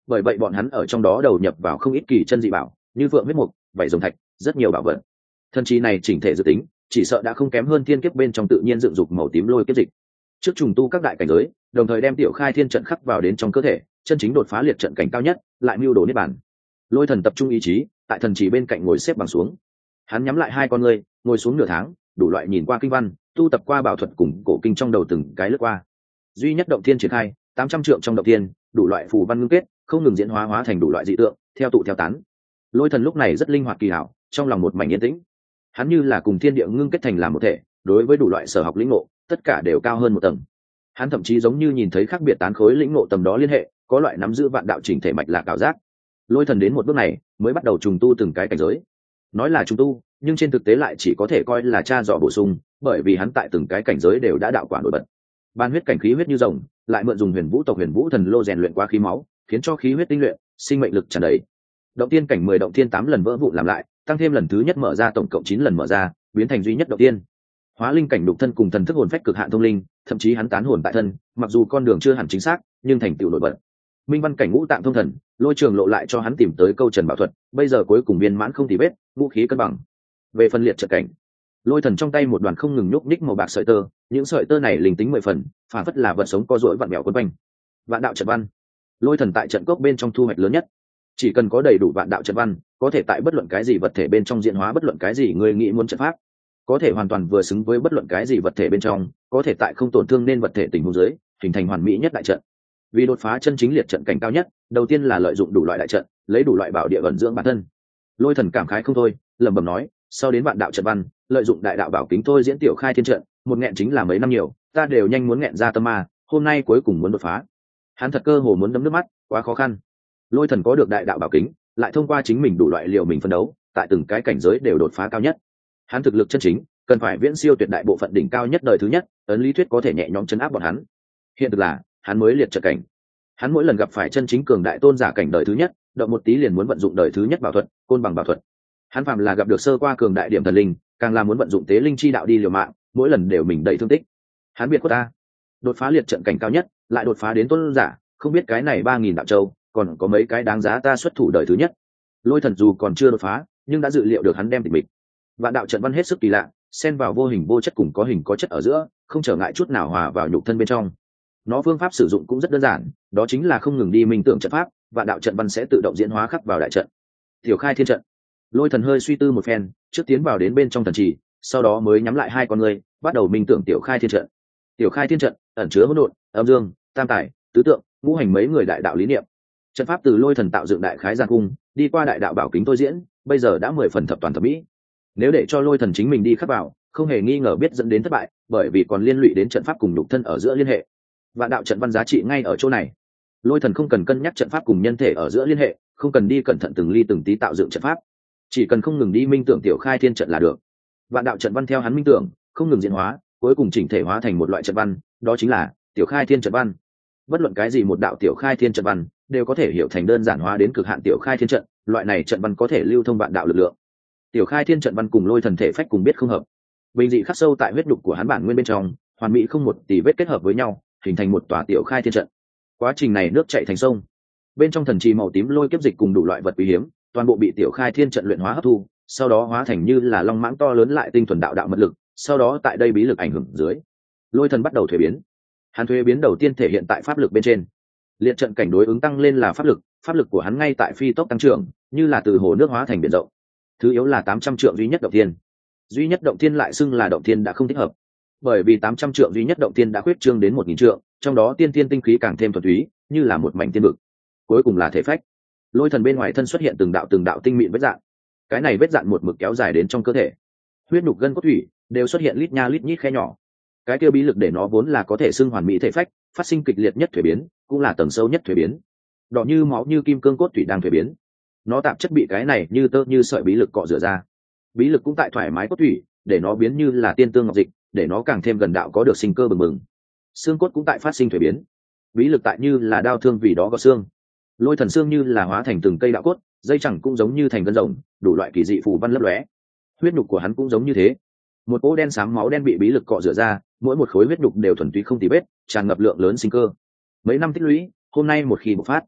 bởi vậy bọn hắn ở trong đó đầu nhập vào không ít kỳ chân dị bảo như vượng huyết mục, vảy rồng thạch, rất nhiều bảo vật. Thần trí này chỉnh thể dự tính chỉ sợ đã không kém hơn thiên kiếp bên trong tự nhiên dựng dục màu tím lôi kiếp dịch. Trước trùng tu các đại cảnh giới, đồng thời đem tiểu khai thiên trận khắc vào đến trong cơ thể, chân chính đột phá liệt trận cảnh cao nhất, lại mưu đồ niết bàn. Lôi thần tập trung ý chí, tại thần chỉ bên cạnh ngồi xếp bằng xuống. Hắn nhắm lại hai con ngươi, ngồi xuống nửa tháng, đủ loại nhìn qua kinh văn, tu tập qua bảo thuật cùng cổ kinh trong đầu từng cái lướt qua. Duy nhất động thiên triển khai, 800 trượng trong động thiên, đủ loại phù văn ngưng kết, không ngừng diễn hóa thành đủ loại dị tượng, theo tụ theo tán. Lôi thần lúc này rất linh hoạt kỳ hảo, trong lòng một mảnh yên tĩnh. Hắn như là cùng thiên địa ngưng kết thành làm một thể, đối với đủ loại sở học lĩnh ngộ, tất cả đều cao hơn một tầng. Hắn thậm chí giống như nhìn thấy khác biệt tán khối lĩnh ngộ tầm đó liên hệ, có loại nắm giữ vạn đạo chỉnh thể mạch lạc cảm giác. Lôi thần đến một bước này, mới bắt đầu trùng tu từng cái cảnh giới. Nói là trùng tu, nhưng trên thực tế lại chỉ có thể coi là tra dò bổ sung, bởi vì hắn tại từng cái cảnh giới đều đã đạo quả nổi bật. Ban huyết cảnh khí huyết như rồng, lại mượn dùng huyền vũ tộc huyền vũ thần lô rèn luyện qua khí máu, khiến cho khí huyết tinh luyện, sinh mệnh lực tràn đầy. Động tiên cảnh 10 động tiên 8 lần vỡ vụn làm lại, tăng thêm lần thứ nhất mở ra tổng cộng 9 lần mở ra, biến thành duy nhất động tiên. Hóa linh cảnh đục thân cùng thần thức hồn phách cực hạn thông linh, thậm chí hắn tán hồn tại thân, mặc dù con đường chưa hẳn chính xác, nhưng thành tựu nổi bật. Minh văn cảnh ngũ tạng thông thần, Lôi Trường Lộ lại cho hắn tìm tới câu trần bảo thuật, bây giờ cuối cùng viên mãn không tì vết, vũ khí cân bằng. Về phân liệt trận cảnh, Lôi thần trong tay một đoàn không ngừng nhúc nhích màu bạc sợi tơ, những sợi tơ này linh tính 10 phần, phản phất là vật sống co duỗi vặn mèo quấn quanh. Vạn đạo trận văn, Lôi thần tại trận cốc bên trong thu hoạch lớn nhất. Chỉ cần có đầy đủ vạn đạo trận văn, có thể tại bất luận cái gì vật thể bên trong diễn hóa bất luận cái gì người nghĩ muốn trận pháp, có thể hoàn toàn vừa xứng với bất luận cái gì vật thể bên trong, có thể tại không tổn thương nên vật thể tình huống dưới, hình thành hoàn mỹ nhất đại trận. Vì đột phá chân chính liệt trận cảnh cao nhất, đầu tiên là lợi dụng đủ loại đại trận, lấy đủ loại bảo địa ẩn dưỡng bản thân. Lôi thần cảm khái không thôi, lẩm bẩm nói, sau đến vạn đạo trận văn, lợi dụng đại đạo bảo kính tôi diễn tiểu khai thiên trận, một nghẹn chính là mấy năm nhiều, ta đều nhanh muốn nghẹn ra tâm ma, hôm nay cuối cùng muốn đột phá. Hắn thật cơ hồ muốn đấm nước mắt, quá khó khăn. Lôi thần có được đại đạo bảo kính, lại thông qua chính mình đủ loại liều mình phân đấu, tại từng cái cảnh giới đều đột phá cao nhất. Hắn thực lực chân chính, cần phải viễn siêu tuyệt đại bộ phận đỉnh cao nhất đời thứ nhất, ấn lý thuyết có thể nhẹ nhõm chấn áp bọn hắn. Hiện thực là, hắn mới liệt trận cảnh. Hắn mỗi lần gặp phải chân chính cường đại tôn giả cảnh đời thứ nhất, động một tí liền muốn vận dụng đời thứ nhất bảo thuật, côn bằng bảo thuật. Hắn phàm là gặp được sơ qua cường đại điểm thần linh, càng là muốn vận dụng tế linh chi đạo đi liều mạng, mỗi lần đều mình đầy thương tích. Hắn biệt của ta, đột phá liệt trận cảnh cao nhất, lại đột phá đến tôn giả, không biết cái này 3000 đạo châu, còn có mấy cái đáng giá ta xuất thủ đời thứ nhất. Lôi thần dù còn chưa đột phá, nhưng đã dự liệu được hắn đem tịch mịch. Vạn đạo trận văn hết sức kỳ lạ, xen vào vô hình vô chất cùng có hình có chất ở giữa, không trở ngại chút nào hòa vào nhục thân bên trong. Nó phương pháp sử dụng cũng rất đơn giản, đó chính là không ngừng đi minh tưởng trận pháp, vạn đạo trận văn sẽ tự động diễn hóa khắc vào đại trận. Tiểu khai thiên trận. Lôi thần hơi suy tư một phen, trước tiến vào đến bên trong thần trì, sau đó mới nhắm lại hai con ngươi, bắt đầu minh tưởng tiểu khai thiên trận. Tiểu khai thiên trận ẩn chứa hỗn độn, âm dương, tam tài, tứ tượng, ngũ hành mấy người đại đạo lý niệm. Trận pháp từ Lôi thần tạo dựng đại khái giang cung, đi qua đại đạo bảo kính tôi diễn, bây giờ đã 10 phần thập toàn thập mỹ. Nếu để cho Lôi thần chính mình đi khắc vào, không hề nghi ngờ biết dẫn đến thất bại, bởi vì còn liên lụy đến trận pháp cùng nhục thân ở giữa liên hệ. Vạn đạo trận văn giá trị ngay ở chỗ này. Lôi thần không cần cân nhắc trận pháp cùng nhân thể ở giữa liên hệ, không cần đi cẩn thận từng ly từng tí tạo dựng trận pháp, chỉ cần không ngừng đi minh tưởng tiểu khai thiên trận là được. Vạn đạo trận văn theo hắn minh tưởng, không ngừng diễn hóa, cuối cùng chỉnh thể hóa thành một loại trận văn, đó chính là tiểu khai thiên trận văn. Bất luận cái gì một đạo tiểu khai thiên trận văn, đều có thể hiểu thành đơn giản hóa đến cực hạn tiểu khai thiên trận, loại này trận văn có thể lưu thông vạn đạo lực lượng. Tiểu khai thiên trận văn cùng Lôi thần thể phách cùng biết không hợp, bình dị khắc sâu tại huyết đục của hắn bản nguyên bên trong, hoàn mỹ không một tì vết kết hợp với nhau, hình thành một tòa tiểu khai thiên trận. Quá trình này nước chảy thành sông, bên trong thần trì màu tím lôi kiếp dịch cùng đủ loại vật quý hiếm, toàn bộ bị tiểu khai thiên trận luyện hóa hấp thu, sau đó hóa thành như là long mãng to lớn lại tinh thuần đạo đạo mật lực, sau đó tại đây bí lực ảnh hưởng dưới, Lôi thần bắt đầu thuế biến. Hắn thuế biến đầu tiên thể hiện tại pháp lực bên trên. Liệt trận cảnh đối ứng tăng lên là pháp lực của hắn ngay tại phi tốc tăng trưởng, như là từ hồ nước hóa thành biển rộng. Thứ yếu là 800 trượng duy nhất động thiên. Duy nhất động thiên lại xưng là động thiên đã không thích hợp, bởi vì 800 trượng duy nhất động thiên đã khuyết trương đến 1000 trượng, trong đó tiên tiên tinh khí càng thêm thuần túy, như là một mảnh tiên vực. Cuối cùng là thể phách. Lôi thần bên ngoài thân xuất hiện từng đạo tinh mịn vết dạn. Cái này vết dạn một mực kéo dài đến trong cơ thể. Huyết nhục gân cốt thủy đều xuất hiện lít nha lít nhít khe nhỏ. Cái kia bí lực để nó vốn là có thể xưng hoàn mỹ thể phách, phát sinh kịch liệt nhất thuế biến, cũng là tầng sâu nhất thuế biến. Đỏ như máu như kim cương cốt thủy đang thuế biến. Nó tạp chất bị cái này như tơ như sợi bí lực cọ rửa ra. Bí lực cũng tại thoải mái cốt thủy, để nó biến như là tiên tương ngọc dịch, để nó càng thêm gần đạo có được sinh cơ bừng bừng. Xương cốt cũng tại phát sinh thuế biến. Bí lực tại như là đao thương vì đó có xương. Lôi thần xương như là hóa thành từng cây đạo cốt, dây chẳng cũng giống như thành gân rồng, đủ loại kỳ dị phù văn lấp lóe. Huyết nhục của hắn cũng giống như thế. Một cỗ đen xám máu đen bị bí lực cọ rửa ra, mỗi một khối huyết nhục đều thuần túy không tì vết, tràn ngập lượng lớn sinh cơ. Mấy năm tích lũy, hôm nay một khi bộc phát,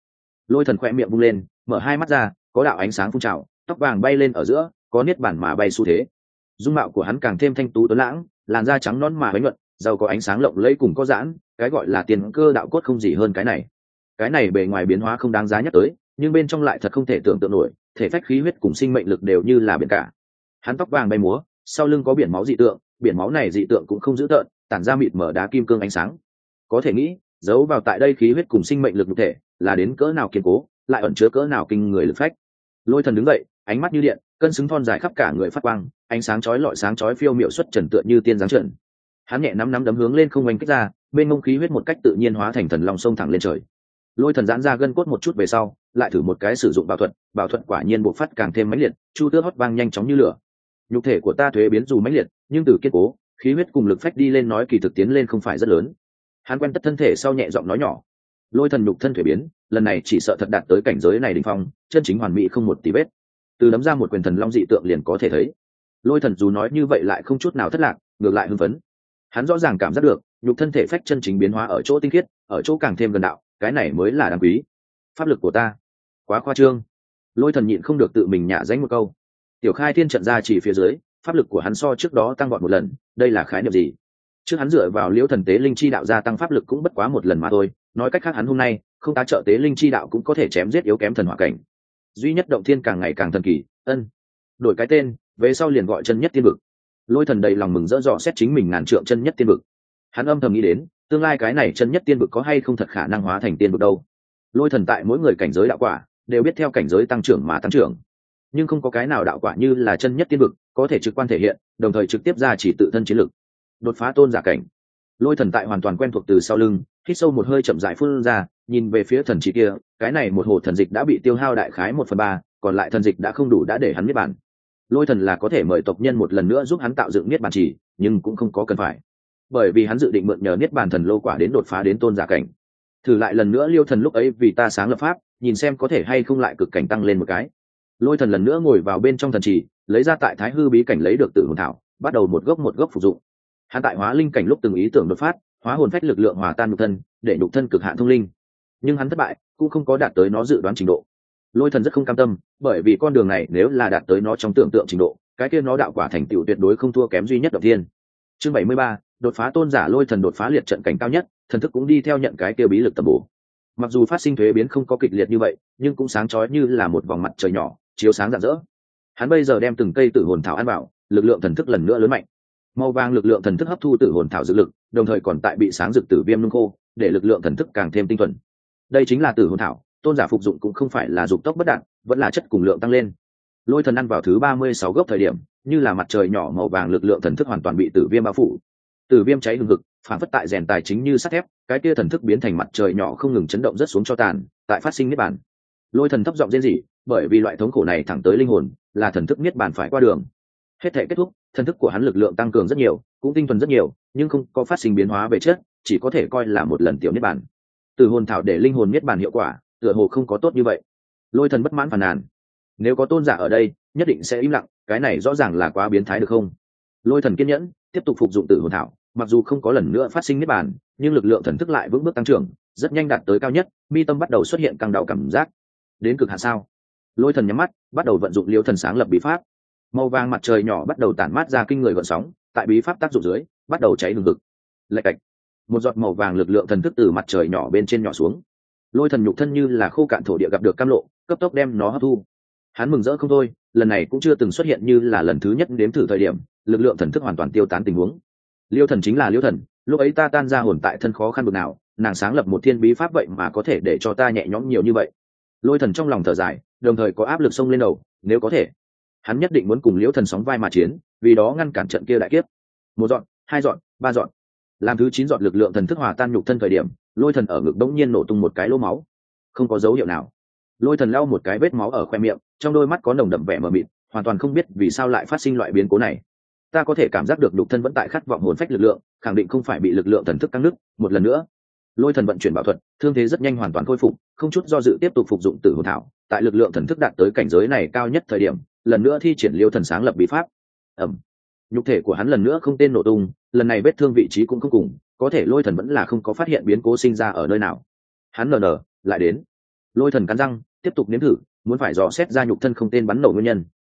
Lôi thần khỏe miệng bung lên, mở hai mắt ra, có đạo ánh sáng phun trào, tóc vàng bay lên ở giữa, có niết bản mà bay xu thế. Dung mạo của hắn càng thêm thanh tú tuấn lãng, làn da trắng nõn mà bánh nhuận, giàu có ánh sáng lộng lẫy cùng có giãn, cái gọi là tiền cơ đạo cốt không gì hơn cái này. Cái này bề ngoài biến hóa không đáng giá nhắc tới, nhưng bên trong lại thật không thể tưởng tượng nổi, thể phách khí huyết cùng sinh mệnh lực đều như là biển cả. Hắn tóc vàng bay múa, sau lưng có biển máu dị tượng, biển máu này dị tượng cũng không dữ tợn, tản ra mịt mở đá kim cương ánh sáng. Có thể nghĩ, giấu vào tại đây khí huyết cùng sinh mệnh lực nhục thể, là đến cỡ nào kiên cố, lại ẩn chứa cỡ nào kinh người lực phách. Lôi thần đứng dậy, ánh mắt như điện, cân xứng thon dài khắp cả người phát quang, ánh sáng chói lọi sáng chói phiêu miệu xuất trần tựa như tiên giáng trần. Hắn nhẹ nắm đấm hướng lên không oanh kích ra, bên ngông khí huyết một cách tự nhiên hóa thành thần long sông thẳng lên trời. Lôi thần giãn ra gân cốt một chút về sau, lại thử một cái sử dụng bảo thuật quả nhiên bộc phát càng thêm mãnh liệt, chu tước hót vang nhanh chóng như lửa. Nhục thể của ta thuế biến dù mãnh liệt, nhưng từ kiên cố, khí huyết cùng lực phách đi lên nói kỳ thực tiến lên không phải rất lớn. Hắn quen tất thân thể sau nhẹ giọng nói nhỏ. Lôi thần nhục thân thuế biến, lần này chỉ sợ thật đạt tới cảnh giới này đỉnh phong, chân chính hoàn mỹ không một tí vết. Từ đấm ra một quyền thần long dị tượng liền có thể thấy. Lôi thần dù nói như vậy lại không chút nào thất lạc, ngược lại hưng phấn. Hắn rõ ràng cảm giác được, nhục thân thể phách chân chính biến hóa ở chỗ tinh khiết, ở chỗ càng thêm gần đạo, cái này mới là đáng quý. Pháp lực của ta quá khoa trương. Lôi thần nhịn không được tự mình nhả dánh một câu. Tiểu khai thiên trận ra chỉ phía dưới, pháp lực của hắn so trước đó tăng vọt một lần, đây là khái niệm gì? Trước hắn dựa vào liễu thần tế linh chi đạo gia tăng pháp lực cũng bất quá một lần mà thôi, nói cách khác hắn hôm nay không tá trợ tế linh chi đạo cũng có thể chém giết yếu kém thần hỏa cảnh. Duy nhất động thiên càng ngày càng thần kỳ, đổi cái tên, về sau liền gọi chân nhất tiên vực. Lôi thần đầy lòng mừng rỡ dò xét chính mình ngàn trượng chân nhất tiên vực. Hắn âm thầm nghĩ đến, tương lai cái này chân nhất tiên vực có hay không thật khả năng hóa thành tiên vực đâu. Lôi thần tại mỗi người cảnh giới đạo quả đều biết theo cảnh giới tăng trưởng mà tăng trưởng, nhưng không có cái nào đạo quả như là chân nhất tiên vực có thể trực quan thể hiện, đồng thời trực tiếp ra chỉ tự thân chiến lực đột phá tôn giả cảnh. Lôi thần tại hoàn toàn quen thuộc từ sau lưng, hít sâu một hơi chậm rãi phun ra, nhìn về phía thần chỉ kia, cái này một hồ thần dịch đã bị tiêu hao đại khái 1/3, còn lại thần dịch đã không đủ đã để hắn niết bàn. Lôi thần là có thể mời tộc nhân một lần nữa giúp hắn tạo dựng niết bàn chỉ, nhưng cũng không có cần phải, bởi vì hắn dự định mượn nhờ niết bàn thần lô quả đến đột phá đến tôn giả cảnh. Thử lại lần nữa liêu thần lúc ấy vì ta sáng lập pháp, nhìn xem có thể hay không lại cực cảnh tăng lên một cái. Lôi thần lần nữa ngồi vào bên trong thần trì, lấy ra tại thái hư bí cảnh lấy được tử hồn thảo, bắt đầu một gốc phục dụng. Hắn tại hóa linh cảnh lúc từng ý tưởng đột phát, hóa hồn phách lực lượng hòa tan nhục thân, để nhục thân cực hạn thông linh, nhưng hắn thất bại, cũng không có đạt tới nó dự đoán trình độ. Lôi thần rất không cam tâm, bởi vì con đường này nếu là đạt tới nó trong tưởng tượng trình độ, cái kia nó đạo quả thành tựu tuyệt đối không thua kém duy nhất động thiên. Chương 73, đột phá tôn giả. Lôi thần đột phá liệt trận cảnh cao nhất, thần thức cũng đi theo nhận cái kia bí lực tầm bổ. Mặc dù phát sinh thuế biến không có kịch liệt như vậy, nhưng cũng sáng chói như là một vòng mặt trời nhỏ, chiếu sáng rạng rỡ. Hắn bây giờ đem từng cây tử hồn thảo ăn vào, lực lượng thần thức lần nữa lớn mạnh. Màu vàng lực lượng thần thức hấp thu tử hồn thảo dược lực, đồng thời còn tại bị sáng dược tử viêm nung khô, để lực lượng thần thức càng thêm tinh thuần. Đây chính là tử hồn thảo, tôn giả phục dụng cũng không phải là dục tốc bất đạt, vẫn là chất cùng lượng tăng lên. Lôi thần ăn vào thứ 36 gốc thời điểm, như là mặt trời nhỏ màu vàng lực lượng thần thức hoàn toàn bị tử viêm bao phủ. Tử viêm cháy hừng hực, phản phất tại rèn tài chính như sắt thép, cái kia thần thức biến thành mặt trời nhỏ không ngừng chấn động rất xuống cho tàn, tại phát sinh niết bàn. Lôi thần thấp giọng rên rỉ, bởi vì loại thống khổ này thẳng tới linh hồn, là thần thức niết bàn phải qua đường. Hết thể kết thúc, thần thức của hắn lực lượng tăng cường rất nhiều, cũng tinh thuần rất nhiều, nhưng không có phát sinh biến hóa về chất, chỉ có thể coi là một lần tiểu niết bàn. Từ hồn thảo để linh hồn niết bàn hiệu quả, tựa hồ không có tốt như vậy. Lôi thần bất mãn phàn nàn, nếu có tôn giả ở đây, nhất định sẽ im lặng, cái này rõ ràng là quá biến thái được không? Lôi thần kiên nhẫn, tiếp tục phục dụng tử hồn thảo, mặc dù không có lần nữa phát sinh niết bàn, nhưng lực lượng thần thức lại vững bước tăng trưởng, rất nhanh đạt tới cao nhất, mi tâm bắt đầu xuất hiện căng đau cảm giác. Đến cực hạn sao? Lôi thần nhắm mắt, bắt đầu vận dụng liêu thần sáng lập bí pháp. Màu vàng mặt trời nhỏ bắt đầu tản mát ra kinh người gợn sóng, tại bí pháp tác dụng dưới, bắt đầu cháy hừng hực. Lạch cạch, một giọt màu vàng lực lượng thần thức từ mặt trời nhỏ bên trên nhỏ xuống. Lôi thần nhục thân như là khô cạn thổ địa gặp được cam lộ, cấp tốc đem nó hấp thu. Hắn mừng rỡ không thôi, lần này cũng chưa từng xuất hiện như là lần thứ nhất đếm thử thời điểm, lực lượng thần thức hoàn toàn tiêu tán tình huống. Liêu thần chính là liêu thần, lúc ấy ta tan ra hồn tại thân khó khăn bực nào, nàng sáng lập một thiên bí pháp vậy mà có thể để cho ta nhẹ nhõm nhiều như vậy. Lôi thần trong lòng thở dài, đồng thời có áp lực xông lên đầu, nếu có thể, hắn nhất định muốn cùng liễu thần sóng vai mà chiến, vì đó ngăn cản trận kia đại kiếp. Một dọn, hai dọn, ba dọn, làm thứ 9 dọn lực lượng thần thức hòa tan nhục thân thời điểm, lôi thần ở ngực đống nhiên nổ tung một cái lỗ máu, không có dấu hiệu nào. Lôi thần lau một cái vết máu ở khoe miệng, trong đôi mắt có nồng đậm vẻ mờ mịt, hoàn toàn không biết vì sao lại phát sinh loại biến cố này. Ta có thể cảm giác được nhục thân vẫn tại khát vọng hồn phách lực lượng, khẳng định không phải bị lực lượng thần thức căng nứt. Một lần nữa, lôi thần vận chuyển bảo thuật, thương thế rất nhanh hoàn toàn khôi phục, không chút do dự tiếp tục phục dụng tử hồn thảo. Tại lực lượng thần thức đạt tới cảnh giới này cao nhất thời điểm, lần nữa thi triển liêu thần sáng lập bí pháp. Nhục thể của hắn lần nữa không tên nổ tung, lần này vết thương vị trí cũng không cùng, có thể lôi thần vẫn là không có phát hiện biến cố sinh ra ở nơi nào. Hắn nờ lại đến. Lôi thần cắn răng tiếp tục nếm thử, muốn phải dò xét ra nhục thân không tên bắn nổ nguyên nhân.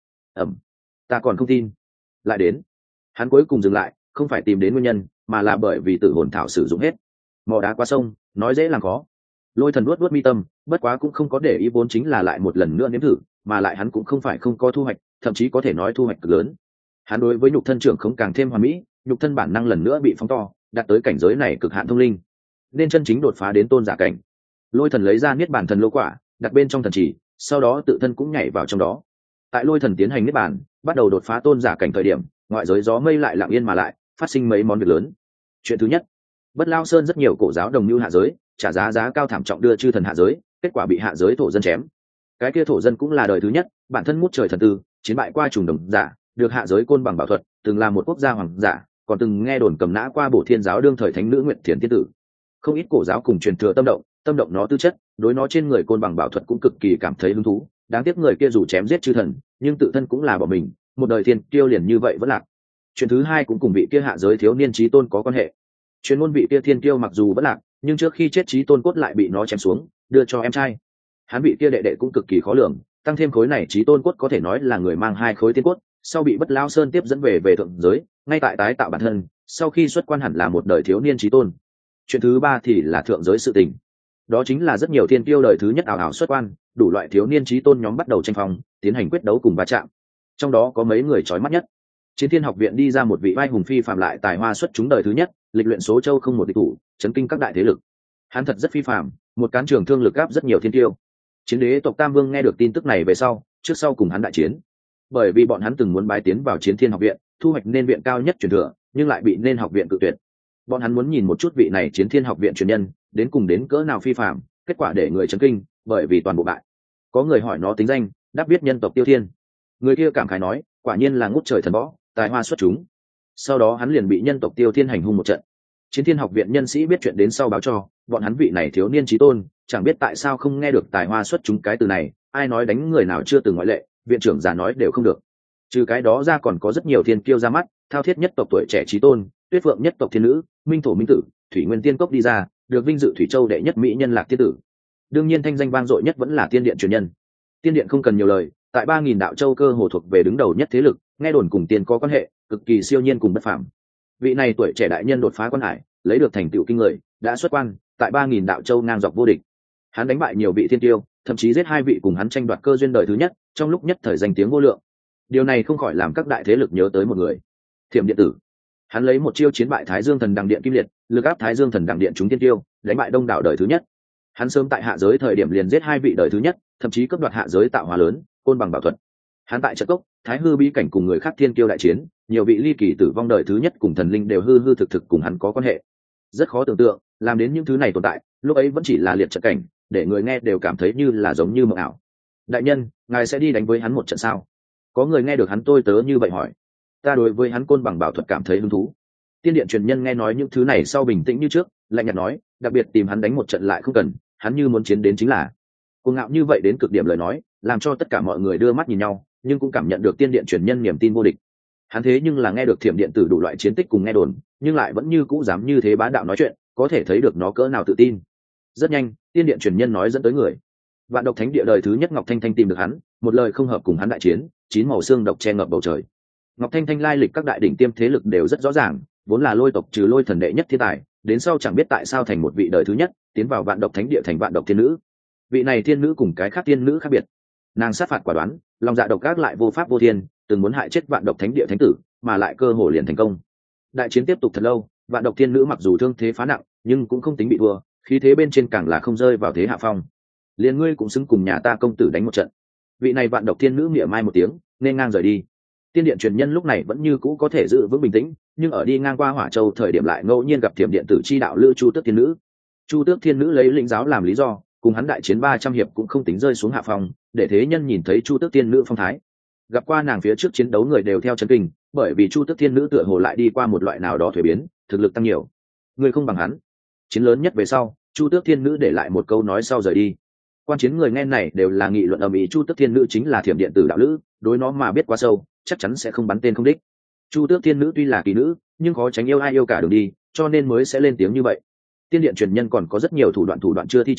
Ta còn không tin. Lại đến. Hắn cuối cùng dừng lại, không phải tìm đến nguyên nhân, mà là bởi vì tử hồn thảo sử dụng hết. Mò đá qua sông, nói dễ làm khó. Lôi thần luốt mi tâm, bất quá cũng không có để ý, vốn chính là lại một lần nữa nếm thử, mà lại hắn cũng không phải không có thu hoạch, thậm chí có thể nói thu hoạch cực lớn. Hắn đối với nhục thân trưởng không càng thêm hoàn mỹ, nhục thân bản năng lần nữa bị phóng to, đạt tới cảnh giới này cực hạn thông linh, nên chân chính đột phá đến tôn giả cảnh. Lôi thần lấy ra niết bàn thần lô quả, đặt bên trong thần chỉ, sau đó tự thân cũng nhảy vào trong đó. Tại lôi thần tiến hành niết bàn, bắt đầu đột phá tôn giả cảnh thời điểm, ngoại giới gió mây lại lặng yên mà lại, phát sinh mấy món việc lớn. Chuyện thứ nhất, Bất Lao Sơn rất nhiều cổ giáo đồng lưu hạ giới, trả giá cao thảm trọng đưa chư thần hạ giới, kết quả bị hạ giới thổ dân chém. Cái kia thổ dân cũng là đời thứ nhất, bản thân ngút trời thần tư, chiến bại qua trùng đồng giả, được hạ giới côn bằng bảo thuật, từng là một quốc gia hoàng giả, còn từng nghe đồn cầm nã qua Bổ Thiên giáo đương thời thánh nữ Nguyệt Thiền tiên tử. Không ít cổ giáo cùng truyền thừa tâm động nó tư chất, đối nó trên người côn bằng bảo thuật cũng cực kỳ cảm thấy hứng thú. Đáng tiếc người kia dù chém giết chư thần, nhưng tự thân cũng là bỏ mình, một đời thiên kiêu liền như vậy vẫn lạc. Chuyện thứ hai cũng cùng vị kia hạ giới thiếu niên chí tôn có quan hệ. Chuyên môn vị kia thiên kiêu mặc dù vẫn lạc, nhưng trước khi chết chí tôn cốt lại bị nó chém xuống, đưa cho em trai. Hắn vị kia đệ đệ cũng cực kỳ khó lường, tăng thêm khối này chí tôn cốt có thể nói là người mang hai khối tiên cốt, sau bị Bất Lao Sơn tiếp dẫn về thượng giới, ngay tại tái tạo bản thân, sau khi xuất quan hẳn là một đời thiếu niên chí tôn. Chuyện thứ ba thì là thượng giới sự tình, đó chính là rất nhiều thiên kiêu đời thứ nhất ảo ảo xuất quan, đủ loại thiếu niên chí tôn nhóm bắt đầu tranh phong, tiến hành quyết đấu cùng va chạm. Trong đó có mấy người chói mắt nhất. Chiến Thiên học viện đi ra một vị vai hùng phi phàm lại tài hoa xuất chúng đời thứ nhất, lịch luyện số châu không một địch thủ, chấn kinh các đại thế lực. Hắn thật rất phi phàm, một cán trường thương lực áp rất nhiều thiên kiêu. Chiến đế tộc Tam Vương nghe được tin tức này về sau, trước sau cùng hắn đại chiến. Bởi vì bọn hắn từng muốn bái tiến vào Chiến Thiên học viện, thu hoạch nên viện cao nhất truyền thừa, nhưng lại bị nên học viện cự tuyệt. Bọn hắn muốn nhìn một chút vị này Chiến Thiên học viện truyền nhân, đến cùng đến cỡ nào phi phàm, kết quả để người chấn kinh, bởi vì toàn bộ bại. Có người hỏi nó tính danh, đáp biết nhân tộc Tiêu Thiên. Người kia cảm khái nói, quả nhiên là ngút trời thần võ, tài hoa xuất chúng. Sau đó hắn liền bị nhân tộc Tiêu Thiên hành hung một trận. Chiến Thiên học viện nhân sĩ biết chuyện đến sau báo cho bọn hắn vị này thiếu niên chí tôn, chẳng biết tại sao không nghe được tài hoa xuất chúng cái từ này, ai nói đánh người nào chưa từng ngoại lệ, viện trưởng già nói đều không được. Trừ cái đó ra còn có rất nhiều thiên kiêu ra mắt, thao thiết nhất tộc tuổi trẻ chí tôn, tuyết phượng nhất tộc thiên nữ, minh thổ minh tử, thủy nguyên tiên cốc đi ra, được vinh dự thủy châu đệ nhất mỹ nhân lạc tiên tử. Đương nhiên thanh danh vang dội nhất vẫn là tiên điện truyền nhân. Tiên điện không cần nhiều lời, tại 3000 đạo châu cơ hồ thuộc về đứng đầu nhất thế lực, nghe đồn cùng tiền có quan hệ, cực kỳ siêu nhiên cùng bất phàm. Vị này tuổi trẻ đại nhân đột phá quan hải, lấy được thành tựu kinh người, đã xuất quan, tại 3000 đạo châu ngang dọc vô địch. Hắn đánh bại nhiều vị thiên tiêu, thậm chí giết hai vị cùng hắn tranh đoạt cơ duyên đời thứ nhất, trong lúc nhất thời danh tiếng vô lượng. Điều này không khỏi làm các đại thế lực nhớ tới một người, Thiểm Điện Tử. Hắn lấy một chiêu chiến bại Thái Dương Thần Đằng Điện Kim Liệt, lực áp Thái Dương Thần Đằng Điện chúng tiên tiêu, đánh bại đông đảo đời thứ nhất. Hắn sớm tại hạ giới thời điểm liền giết hai vị đời thứ nhất, thậm chí cướp đoạt hạ giới tạo hóa lớn, côn bằng bảo thuật. Hắn tại trận cốc, Thái Hư bí cảnh cùng người khác thiên kiêu đại chiến, nhiều vị ly kỳ tử vong đời thứ nhất cùng thần linh đều hư hư thực thực cùng hắn có quan hệ. Rất khó tưởng tượng, làm đến những thứ này tồn tại, lúc ấy vẫn chỉ là liệt trận cảnh, để người nghe đều cảm thấy như là giống như mộng ảo. Đại nhân, ngài sẽ đi đánh với hắn một trận sao? Có người nghe được hắn tôi tớ như vậy hỏi. Ta đối với hắn côn bằng bảo thuật cảm thấy hứng thú. Tiên điện truyền nhân nghe nói những thứ này sau bình tĩnh như trước, lạnh nhạt nói, đặc biệt tìm hắn đánh một trận lại không cần, hắn như muốn chiến đến chính là. Cuồng ngạo như vậy đến cực điểm lời nói, làm cho tất cả mọi người đưa mắt nhìn nhau, nhưng cũng cảm nhận được tiên điện truyền nhân niềm tin vô địch. Hắn thế nhưng là nghe được Thiểm Điện Tử đủ loại chiến tích cùng nghe đồn, nhưng lại vẫn như cũ dám như thế bá đạo nói chuyện, có thể thấy được nó cỡ nào tự tin. Rất nhanh, tiên điện truyền nhân nói dẫn tới người. Vạn độc thánh địa đời thứ nhất Ngọc Thanh Thanh tìm được hắn, một lời không hợp cùng hắn đại chiến, 9 màu xương độc che ngập bầu trời. Ngọc Thanh Thanh lai lịch các đại đỉnh tiêm thế lực đều rất rõ ràng, vốn là lôi tộc trừ lôi thần đệ nhất thiên tài, đến sau chẳng biết tại sao thành một vị đời thứ nhất, tiến vào vạn độc thánh địa thành vạn độc thiên nữ. Vị này thiên nữ cùng cái khác thiên nữ khác biệt, nàng sát phạt quả đoán, lòng dạ độc ác lại vô pháp vô thiên, từng muốn hại chết vạn độc thánh địa thánh tử, mà lại cơ hồ liền thành công. Đại chiến tiếp tục thật lâu, vạn độc thiên nữ mặc dù thương thế phá nặng, nhưng cũng không tính bị thua, khí thế bên trên càng là không rơi vào thế hạ phong. Liền ngươi cũng xứng cùng nhà ta công tử đánh một trận. Vị này vạn độc thiên nữ mỉa mai một tiếng, nên ngang rời đi. Tiên điện truyền nhân lúc này vẫn như cũ có thể giữ vững bình tĩnh, nhưng ở đi ngang qua Hỏa Châu thời điểm lại ngẫu nhiên gặp Thiểm Điện Tử chi đạo lữ Chu Tước thiên nữ. Chu Tước thiên nữ lấy lĩnh giáo làm lý do, cùng hắn đại chiến 300 hiệp cũng không tính rơi xuống hạ phong, để thế nhân nhìn thấy Chu Tước thiên nữ phong thái. Gặp qua nàng phía trước chiến đấu người đều theo chấn kinh, bởi vì Chu Tước thiên nữ tựa hồ lại đi qua một loại nào đó thuế biến, thực lực tăng nhiều. Người không bằng hắn. Chiến lớn nhất về sau, Chu Tước thiên nữ để lại một câu nói sau rời đi. Quan chiến người nghe này đều là nghị luận ầm ĩ, Chu Tước thiên nữ chính là Thiểm Điện Tử đạo lữ, đối nó mà biết quá sâu, chắc chắn sẽ không bắn tên không đích. Chu Tước thiên nữ tuy là kỳ nữ, nhưng khó tránh yêu ai yêu cả đường đi, cho nên mới sẽ lên tiếng như vậy. Tiên điện truyền nhân còn có rất nhiều thủ đoạn chưa thi triển,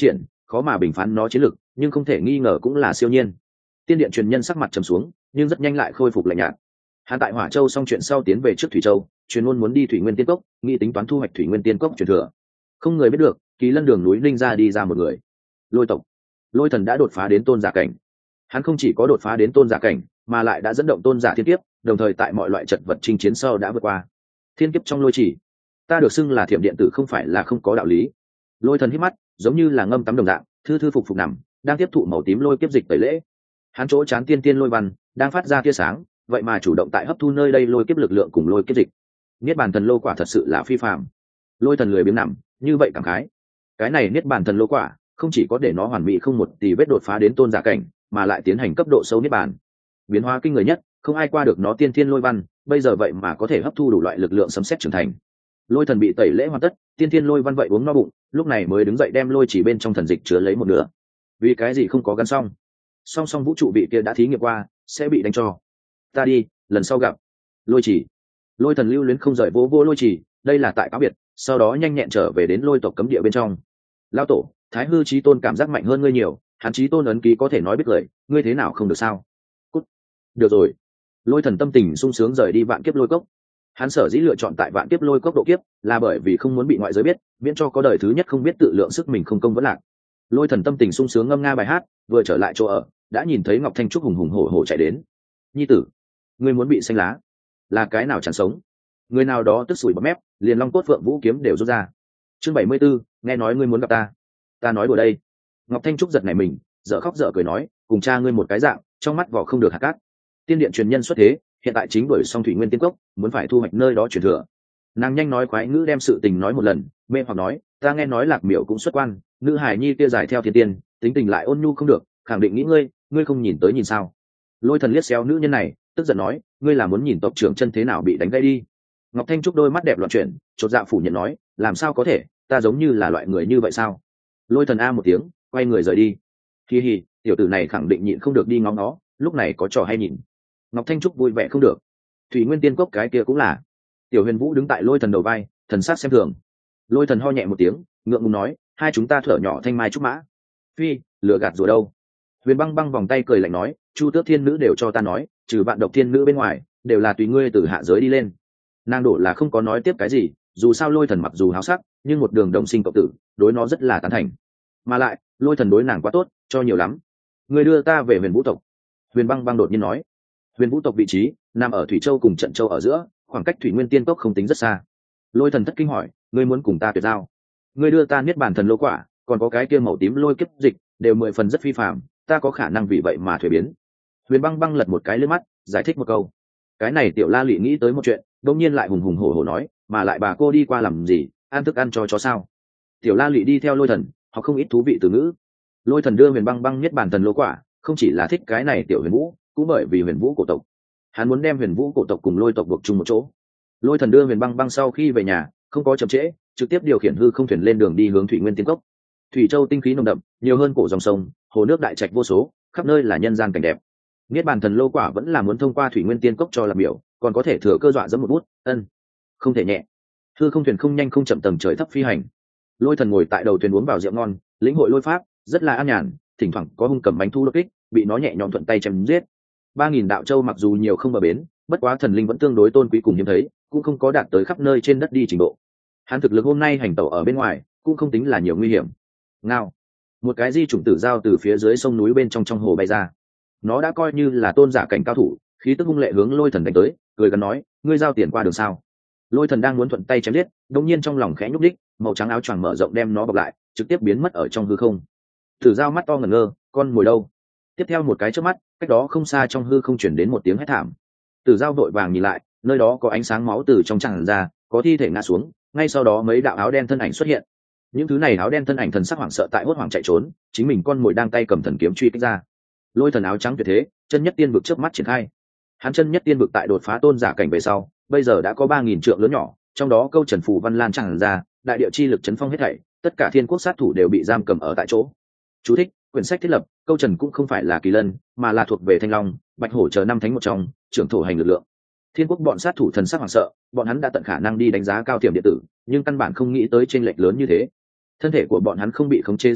khó mà bình phán nó chiến lực, nhưng không thể nghi ngờ cũng là siêu nhiên. Tiên điện truyền nhân sắc mặt trầm xuống, nhưng rất nhanh lại khôi phục lạnh nhạt. Hắn tại Hỏa Châu xong chuyện sau tiến về trước Thủy Châu, truyền luôn muốn đi Thủy Nguyên Tiên Cốc, nghĩ tính toán thu hoạch Thủy Nguyên Tiên Cốc truyền thừa. Không người biết được, Kỳ Lân đường núi Linh ra đi ra một người. Lôi tộc. Lôi thần đã đột phá đến tôn giả cảnh. Hắn không chỉ có đột phá đến tôn giả cảnh, mà lại đã dẫn động tôn giả thiên kiếp, đồng thời tại mọi loại trận vật chinh chiến sau đã vượt qua thiên kiếp trong lôi chỉ. Ta được xưng là thiểm điện tử không phải là không có đạo lý. Lôi thần hít mắt, giống như là ngâm tắm đồng dạng, thư thư phục phục nằm, đang tiếp thụ màu tím lôi kiếp dịch tẩy lễ. Hắn chỗ chán tiên tiên lôi văn đang phát ra tia sáng, vậy mà chủ động tại hấp thu nơi đây lôi kiếp lực lượng cùng lôi kiếp dịch. Niết bàn thần lô quả thật sự là phi phàm. Lôi thần lười biếng nằm, như vậy cảm khái. Cái này niết bàn thần lô quả, không chỉ có để nó hoàn mỹ không một tì vết đột phá đến tôn giả cảnh, mà lại tiến hành cấp độ sâu niết bàn. Biến hóa kinh người nhất, không ai qua được nó tiên tiên lôi văn, bây giờ vậy mà có thể hấp thu đủ loại lực lượng sấm sét trưởng thành. Lôi thần bị tẩy lễ hoàn tất, tiên tiên lôi văn vậy uống no bụng, lúc này mới đứng dậy đem lôi chỉ bên trong thần dịch chứa lấy một nửa. Vì cái gì không có gắn xong? Song vũ trụ bị kia đã thí nghiệm qua, sẽ bị đánh cho. Ta đi, lần sau gặp. Lôi chỉ. Lôi thần lưu luyến không rời vô lôi chỉ, đây là tại cáo biệt, sau đó nhanh nhẹn trở về đến lôi tộc cấm địa bên trong. Lão tổ, Thái Hư Chí Tôn cảm giác mạnh hơn ngươi nhiều, hắn Chí Tôn ấn ký có thể nói biết lời, ngươi thế nào không được sao? Cút. Được rồi. Lôi thần tâm tình sung sướng rời đi vạn kiếp lôi cốc. Hắn sở dĩ lựa chọn tại vạn kiếp lôi cốc độ kiếp, là bởi vì không muốn bị ngoại giới biết, miễn cho có đời thứ nhất không biết tự lượng sức mình không công vẫn lạc. Lôi thần tâm tình sung sướng ngâm nga bài hát, vừa trở lại chỗ ở, đã nhìn thấy Ngọc Thanh Trúc hùng hùng hổ hổ chạy đến. Nhi tử, ngươi muốn bị xanh lá? Là cái nào chẳng sống? Người nào đó tức sủi bọt mép, liền long cốt phượng vũ kiếm đều rút ra. Chương 74, nghe nói ngươi muốn gặp ta. Ta nói đùa đây. Ngọc Thanh Trúc giật nảy mình, dở khóc dở cười nói, cùng cha ngươi một cái dạng, trong mắt vỏ không được hạt cát. Tiên điện truyền nhân xuất thế, hiện tại chính đuổi xong Thủy Nguyên Tiên Cốc, muốn phải thu hoạch nơi đó truyền thừa. Nàng nhanh nói khoái ngữ đem sự tình nói một lần, mê hoặc nói, ta nghe nói Lạc Miểu cũng xuất quan, nữ hải nhi kia giải theo thiên tiên, tính tình lại ôn nhu không được, khẳng định nghĩ ngươi không nhìn tới nhìn sao? Lôi thần liếc xéo nữ nhân này, tức giận nói, ngươi là muốn nhìn tộc trưởng chân thế nào bị đánh gãy đi? Ngọc Thanh Trúc đôi mắt đẹp loạn chuyển, chột dạ phủ nhận nói, làm sao có thể, ta giống như là loại người như vậy sao? Lôi thần a một tiếng, quay người rời đi. Hi hi, tiểu tử này khẳng định nhịn không được đi ngóng nó, lúc này có trò hay nhìn. Ngọc Thanh Trúc vui vẻ không được. Thủy Nguyên Tiên Cốc cái kia cũng là. Tiểu Huyền Vũ đứng tại Lôi thần đầu vai, thần sắc xem thường. Lôi thần ho nhẹ một tiếng, ngượng ngùng nói, hai chúng ta thở nhỏ thanh mai trúc mã. Phi, lừa gạt rồi đâu? Huyền Băng Băng vòng tay cười lạnh nói, Chu Tước Thiên Nữ đều cho ta nói, trừ bạn độc thiên nữ bên ngoài, đều là tùy ngươi từ hạ giới đi lên. Nàng đổ là không có nói tiếp cái gì, dù sao Lôi thần mặc dù háo sắc, nhưng một đường đồng sinh cộng tử, đối nó rất là tán thành. Mà lại, Lôi thần đối nàng quá tốt, cho nhiều lắm. Ngươi đưa ta về Huyền Vũ tộc. Huyền Băng Băng đột nhiên nói. Huyền Vũ tộc vị trí nằm ở Thủy Châu cùng Trận Châu ở giữa, khoảng cách Thủy Nguyên Tiên Cốc không tính rất xa. Lôi thần thất kinh hỏi, ngươi muốn cùng ta tuyệt giao? Ngươi đưa ta niết bàn thần lô quả, còn có cái kia màu tím lôi kiếp dịch, đều 10 phần rất phi phàm, ta có khả năng vì vậy mà thuế biến. Huyền Băng Băng lật một cái lướt mắt, giải thích một câu. Cái này tiểu La Lị nghĩ tới một chuyện, đột nhiên lại hùng hùng hổ hổ nói, mà lại bà cô đi qua làm gì, ăn thức ăn cho chó sao? Tiểu La Lị đi theo Lôi thần, học không ít thú vị từ ngữ. Lôi thần đưa Huyền Băng Băng niết bàn thần lô quả, không chỉ là thích cái này tiểu Huyền Vũ, cũng bởi vì Huyền Vũ cổ tộc. Hắn muốn đem Huyền Vũ cổ tộc cùng Lôi tộc buộc chung một chỗ. Lôi thần đưa Huyền Băng Băng sau khi về nhà, không có chậm trễ, trực tiếp điều khiển hư không thuyền lên đường đi hướng Thủy Nguyên Tiên Cốc. Thủy Châu tinh khí nồng đậm, nhiều hơn cổ dòng sông, hồ nước đại trạch vô số, khắp nơi là nhân gian cảnh đẹp. Niết bàn thần lô quả vẫn là muốn thông qua Thủy Nguyên Tiên Cốc cho làm biểu, còn có thể thừa cơ dọa dẫm một bút, không thể nhẹ. Hư không thuyền không nhanh không chậm tầng trời thấp phi hành. Lôi thần ngồi tại đầu thuyền uống vào rượu ngon, lĩnh hội lôi pháp, rất là an nhàn, thỉnh thoảng có hung cầm bánh thu đột kích, bị nó nhẹ nhõm thuận tay chém giết. 3000 đạo châu mặc dù nhiều không bờ bến, bất quá thần linh vẫn tương đối tôn quý cùng hiếm thấy, cũng không có đạt tới khắp nơi trên đất đi trình độ. Hắn thực lực hôm nay hành tẩu ở bên ngoài, cũng không tính là nhiều nguy hiểm. Ngao, một cái di chủng tử dao từ phía dưới sông núi bên trong hồ bay ra. Nó đã coi như là tôn giả cảnh cao thủ, khí tức hung lệ hướng Lôi thần đánh tới, cười gần nói, ngươi giao tiền qua đường sao? Lôi thần đang muốn thuận tay chém giết, đột nhiên trong lòng khẽ nhúc nhích, màu trắng áo choàng mở rộng đem nó bọc lại, trực tiếp biến mất ở trong hư không. Tử dao mắt to ngẩn ngơ, con mồi đâu? Tiếp theo một cái chớp mắt, cách đó không xa trong hư không chuyển đến một tiếng hét thảm. Tử dao vội vàng nhìn lại, nơi đó có ánh sáng máu từ trong tràn ra, có thi thể ngã xuống, ngay sau đó mấy đạo áo đen thân ảnh xuất hiện. Những thứ này áo đen thân ảnh thần sắc hoảng sợ tại hốt hoảng chạy trốn, chính mình con mồi đang tay cầm thần kiếm truy kích ra. Lôi thần áo trắng tuyệt thế, chân nhất tiên vực chớp mắt triển khai. Hắn chân nhất tiên vực tại đột phá tôn giả cảnh về sau, bây giờ đã có 3000 trượng lớn nhỏ, trong đó câu trần phù văn lan tràn ra, đại địa chi lực chấn phong hết thảy, tất cả thiên quốc sát thủ đều bị giam cầm ở tại chỗ. Chú thích: quyển sách thiết lập, câu trần cũng không phải là kỳ lân, mà là thuộc về thanh long, bạch hổ chờ năm thánh một trong, trưởng thổ hành lực lượng. Thiên quốc bọn sát thủ thần sắc hoảng sợ, bọn hắn đã tận khả năng đi đánh giá cao tiềm điện tử, nhưng căn bản không nghĩ tới chênh lệch lớn như thế. Thân thể của bọn hắn không bị khống chế di động,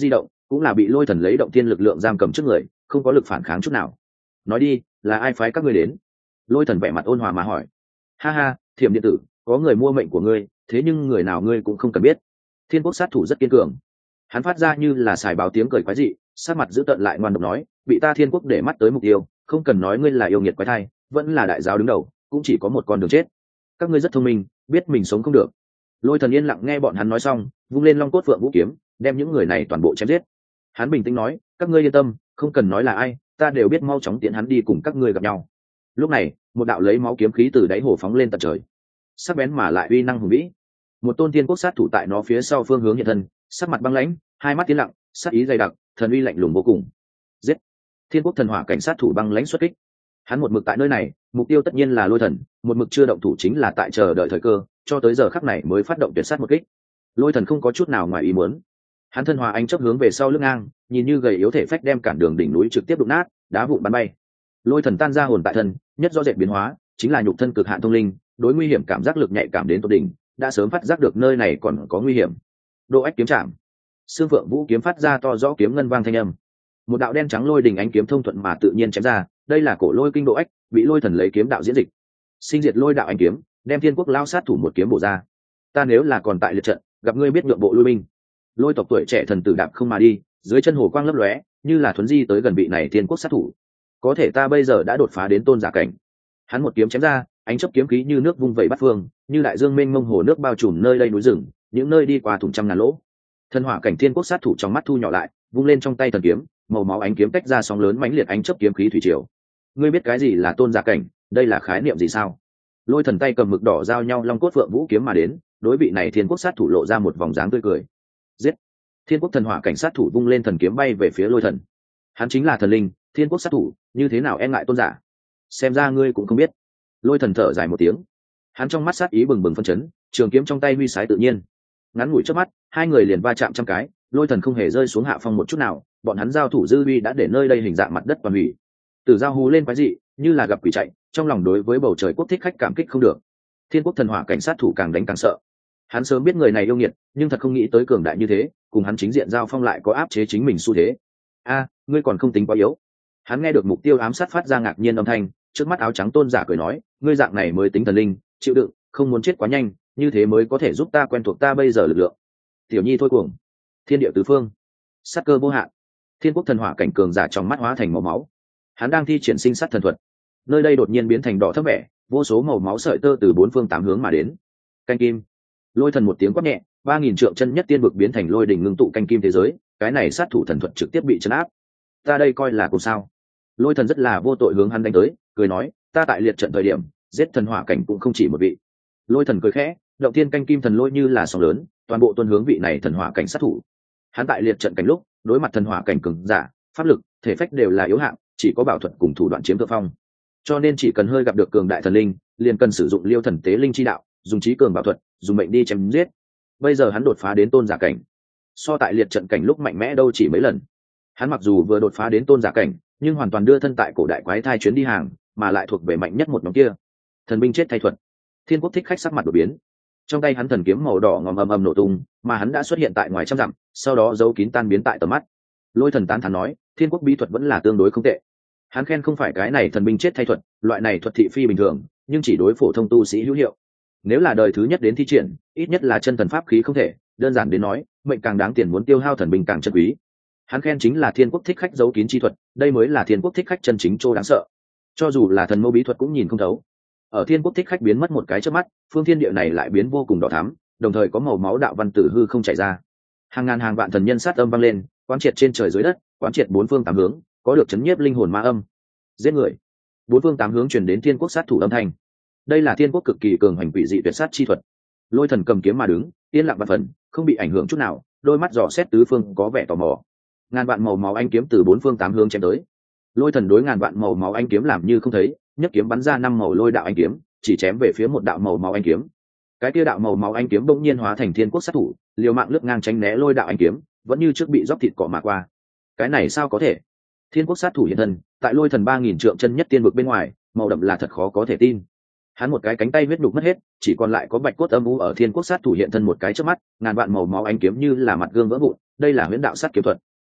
cũng là bị lôi thần lấy động thiên lực lượng giam cầm trước người, không có lực phản kháng chút nào. Nói đi, là ai phái các ngươi đến? Lôi thần vẻ mặt ôn hòa mà hỏi. Ha ha, Thiểm điện tử, có người mua mệnh của ngươi, thế nhưng người nào ngươi cũng không cần biết. Thiên quốc sát thủ rất kiên cường, hắn phát ra như là xài báo tiếng cười quái dị, sát mặt giữ tợn lại ngoan độc nói, bị ta thiên quốc để mắt tới mục tiêu, không cần nói ngươi là yêu nghiệt quái thai, vẫn là đại giáo đứng đầu, cũng chỉ có một con đường chết. Các ngươi rất thông minh, biết mình sống không được. Lôi thần yên lặng nghe bọn hắn nói xong, vung lên long cốt phượng vũ kiếm, đem những người này toàn bộ chém giết. Hắn bình tĩnh nói, các ngươi yên tâm, không cần nói là ai, ta đều biết mau chóng tiện hắn đi cùng các ngươi gặp nhau. Lúc này, một đạo lấy máu kiếm khí từ đáy hồ phóng lên tận trời, sắc bén mà lại uy năng hùng vĩ. Một tôn thiên quốc sát thủ tại nó phía sau phương hướng hiện thân, sắc mặt băng lãnh, hai mắt tiến lặng, sát ý dày đặc, thần uy lạnh lùng vô cùng. Giết! Thiên quốc thần hỏa cảnh sát thủ băng lãnh xuất kích. Hắn một mực tại nơi này, mục tiêu tất nhiên là lôi thần, một mực chưa động thủ chính là tại chờ đợi thời cơ, cho tới giờ khắc này mới phát động tuyệt sát một kích. Lôi thần không có chút nào ngoài ý muốn, hắn thân hòa anh chấp hướng về sau lưng ngang, nhìn như gầy yếu thể phách đem cản đường đỉnh núi trực tiếp đụng nát, đá vụn bắn bay. Lôi thần tan ra hồn tại thân, nhất rõ rệt biến hóa chính là nhục thân cực hạn thông linh, đối nguy hiểm cảm giác lực nhạy cảm đến tột đỉnh, đã sớm phát giác được nơi này còn có nguy hiểm. Độ ách kiếm chạm, xương phượng vũ kiếm phát ra to rõ kiếm ngân vang thanh âm, một đạo đen trắng lôi đình ánh kiếm thông thuận mà tự nhiên chém ra, đây là cổ lôi kinh độ ách, bị lôi thần lấy kiếm đạo diễn dịch, sinh diệt lôi đạo ánh kiếm, đem thiên quốc lao sát thủ một kiếm bổ ra. Ta nếu là còn tại liệt trận, gặp ngươi biết nhượng bộ lui binh. Lôi tộc tuổi trẻ thần tử đạp không mà đi, dưới chân hồ quang lấp lóe, như là thuấn di tới gần vị này thiên quốc sát thủ. Có thể ta bây giờ đã đột phá đến tôn giả cảnh. Hắn một kiếm chém ra, ánh chớp kiếm khí như nước vung vẩy bát phương, như đại dương mênh mông hồ nước bao trùm nơi đây núi rừng, những nơi đi qua thủng trăm ngàn lỗ. Thần hỏa cảnh thiên quốc sát thủ trong mắt thu nhỏ lại, vung lên trong tay thần kiếm, màu máu ánh kiếm tách ra sóng lớn mãnh liệt ánh chớp kiếm khí thủy triều. Ngươi biết cái gì là tôn giả cảnh, đây là khái niệm gì sao? Lôi thần tay cầm mực đỏ giao nhau long cốt phượng vũ kiếm mà đến, đối vị này thiên quốc sát thủ lộ ra một vòng dáng tươi cười. Giết! Thiên quốc thần hỏa cảnh sát thủ vung lên thần kiếm bay về phía lôi thần. Hắn chính là thần linh, thiên quốc sát thủ, như thế nào e ngại tôn giả? Xem ra ngươi cũng không biết. Lôi thần thở dài một tiếng, hắn trong mắt sát ý bừng bừng phân chấn, trường kiếm trong tay huy sái tự nhiên. Ngắn ngủi trước mắt, hai người liền va chạm trăm cái, lôi thần không hề rơi xuống hạ phong một chút nào, bọn hắn giao thủ dư uy đã để nơi đây hình dạng mặt đất toàn hủy. Từ giao hú lên quái dị, như là gặp quỷ chạy, trong lòng đối với bầu trời quốc thích khách cảm kích không được. Thiên quốc thần hỏa cảnh sát thủ càng đánh càng sợ. Hắn sớm biết người này yêu nghiệt, nhưng thật không nghĩ tới cường đại như thế, cùng hắn chính diện giao phong lại có áp chế chính mình xu thế. A, ngươi còn không tính quá yếu. Hắn nghe được mục tiêu ám sát phát ra ngạc nhiên âm thanh, trước mắt áo trắng tôn giả cười nói, ngươi dạng này mới tính thần linh, chịu đựng, không muốn chết quá nhanh, như thế mới có thể giúp ta quen thuộc ta bây giờ lực lượng. Tiểu nhi thôi cuồng, thiên địa tứ phương, sát cơ vô hạn. Thiên quốc thần hỏa cảnh cường giả trong mắt hóa thành màu máu. Hắn đang thi triển sinh sát thần thuật, nơi đây đột nhiên biến thành đỏ thẫm vẻ, vô số màu máu sợi tơ từ bốn phương tám hướng mà đến. Canh kim, lôi thần một tiếng quát nhẹ, 3000 trượng chân nhất tiên vực biến thành lôi đỉnh ngưng tụ canh kim thế giới, cái này sát thủ thần thuật trực tiếp bị chấn áp. Ta đây coi là cùng sao? Lôi thần rất là vô tội hướng hắn đánh tới, cười nói, ta tại liệt trận thời điểm, giết thần hỏa cảnh cũng không chỉ một vị. Lôi thần cười khẽ, động thiên canh kim thần lôi như là sóng lớn, toàn bộ tuôn hướng vị này thần hỏa cảnh sát thủ. Hắn tại liệt trận cảnh lúc, đối mặt thần hỏa cảnh cường giả, pháp lực, thể phách đều là yếu hạng, chỉ có bảo thuật cùng thủ đoạn chiếm thượng phong. Cho nên chỉ cần hơi gặp được cường đại thần linh, liền cần sử dụng liêu thần tế linh chi đạo, dùng trí cường bảo thuật, dùng mệnh đi chém giết. Bây giờ hắn đột phá đến tôn giả cảnh, so tại liệt trận cảnh lúc mạnh mẽ đâu chỉ mấy lần. Hắn mặc dù vừa đột phá đến tôn giả cảnh, nhưng hoàn toàn đưa thân tại cổ đại quái thai chuyến đi hàng, mà lại thuộc về mạnh nhất một nhóm kia. Thần binh chết thay thuật. Thiên quốc thích khách sắc mặt đổi biến. Trong tay hắn thần kiếm màu đỏ ngòm ầm ầm nổ tung, mà hắn đã xuất hiện tại ngoài trăm dặm, sau đó giấu kín tan biến tại tầm mắt. Lôi thần tán thán nói, thiên quốc bí thuật vẫn là tương đối không tệ. Hắn khen không phải cái này thần binh chết thay thuật, loại này thuật thị phi bình thường, nhưng chỉ đối phổ thông tu sĩ hữu hiệu. Nếu là đời thứ nhất đến thi triển, ít nhất là chân thần pháp khí không thể, đơn giản đến nói, mệnh càng đáng tiền muốn tiêu hao thần binh càng chân quý. Hắn khen chính là thiên quốc thích khách giấu kín chi thuật, đây mới là thiên quốc thích khách chân chính chỗ đáng sợ. Cho dù là thần mâu bí thuật cũng nhìn không thấu. Ở thiên quốc thích khách biến mất một cái trước mắt, phương thiên địa này lại biến vô cùng đỏ thắm, đồng thời có màu máu đạo văn tử hư không chảy ra. Hàng ngàn hàng vạn thần nhân sát âm vang lên, quán triệt trên trời dưới đất, quán triệt bốn phương tám hướng, có được chấn nhiếp linh hồn ma âm. Giết người. Bốn phương tám hướng truyền đến thiên quốc sát thủ âm thanh. Đây là thiên quốc cực kỳ cường hành quỷ dị tuyệt sát chi thuật. Lôi thần cầm kiếm mà đứng, yên lặng vạn phần, không bị ảnh hưởng chút nào, đôi mắt dò xét tứ phương có vẻ tò mò. Ngàn vạn màu máu anh kiếm từ bốn phương tám hướng chém tới. Lôi thần đối ngàn vạn màu máu anh kiếm làm như không thấy, nhấc kiếm bắn ra 5 màu lôi đạo anh kiếm, chỉ chém về phía một đạo màu máu anh kiếm. Cái kia đạo màu máu anh kiếm bỗng nhiên hóa thành thiên quốc sát thủ, liều mạng lướt ngang tránh né lôi đạo anh kiếm, vẫn như trước bị dốc thịt cọ mà qua. Cái này sao có thể? Thiên quốc sát thủ hiện thân, tại lôi thần 3000 trượng chân nhất tiên vực bên ngoài, màu đậm là thật khó có thể tin. Hắn một cái cánh tay huyết nhục mất hết, chỉ còn lại có bạch cốt âm u ở thiên quốc sát thủ hiện thân một cái trước mắt, ngàn vạn màu máu anh kiếm như là mặt gương vỡ vụn, đây là huyễn đạo sát kiếm thuật.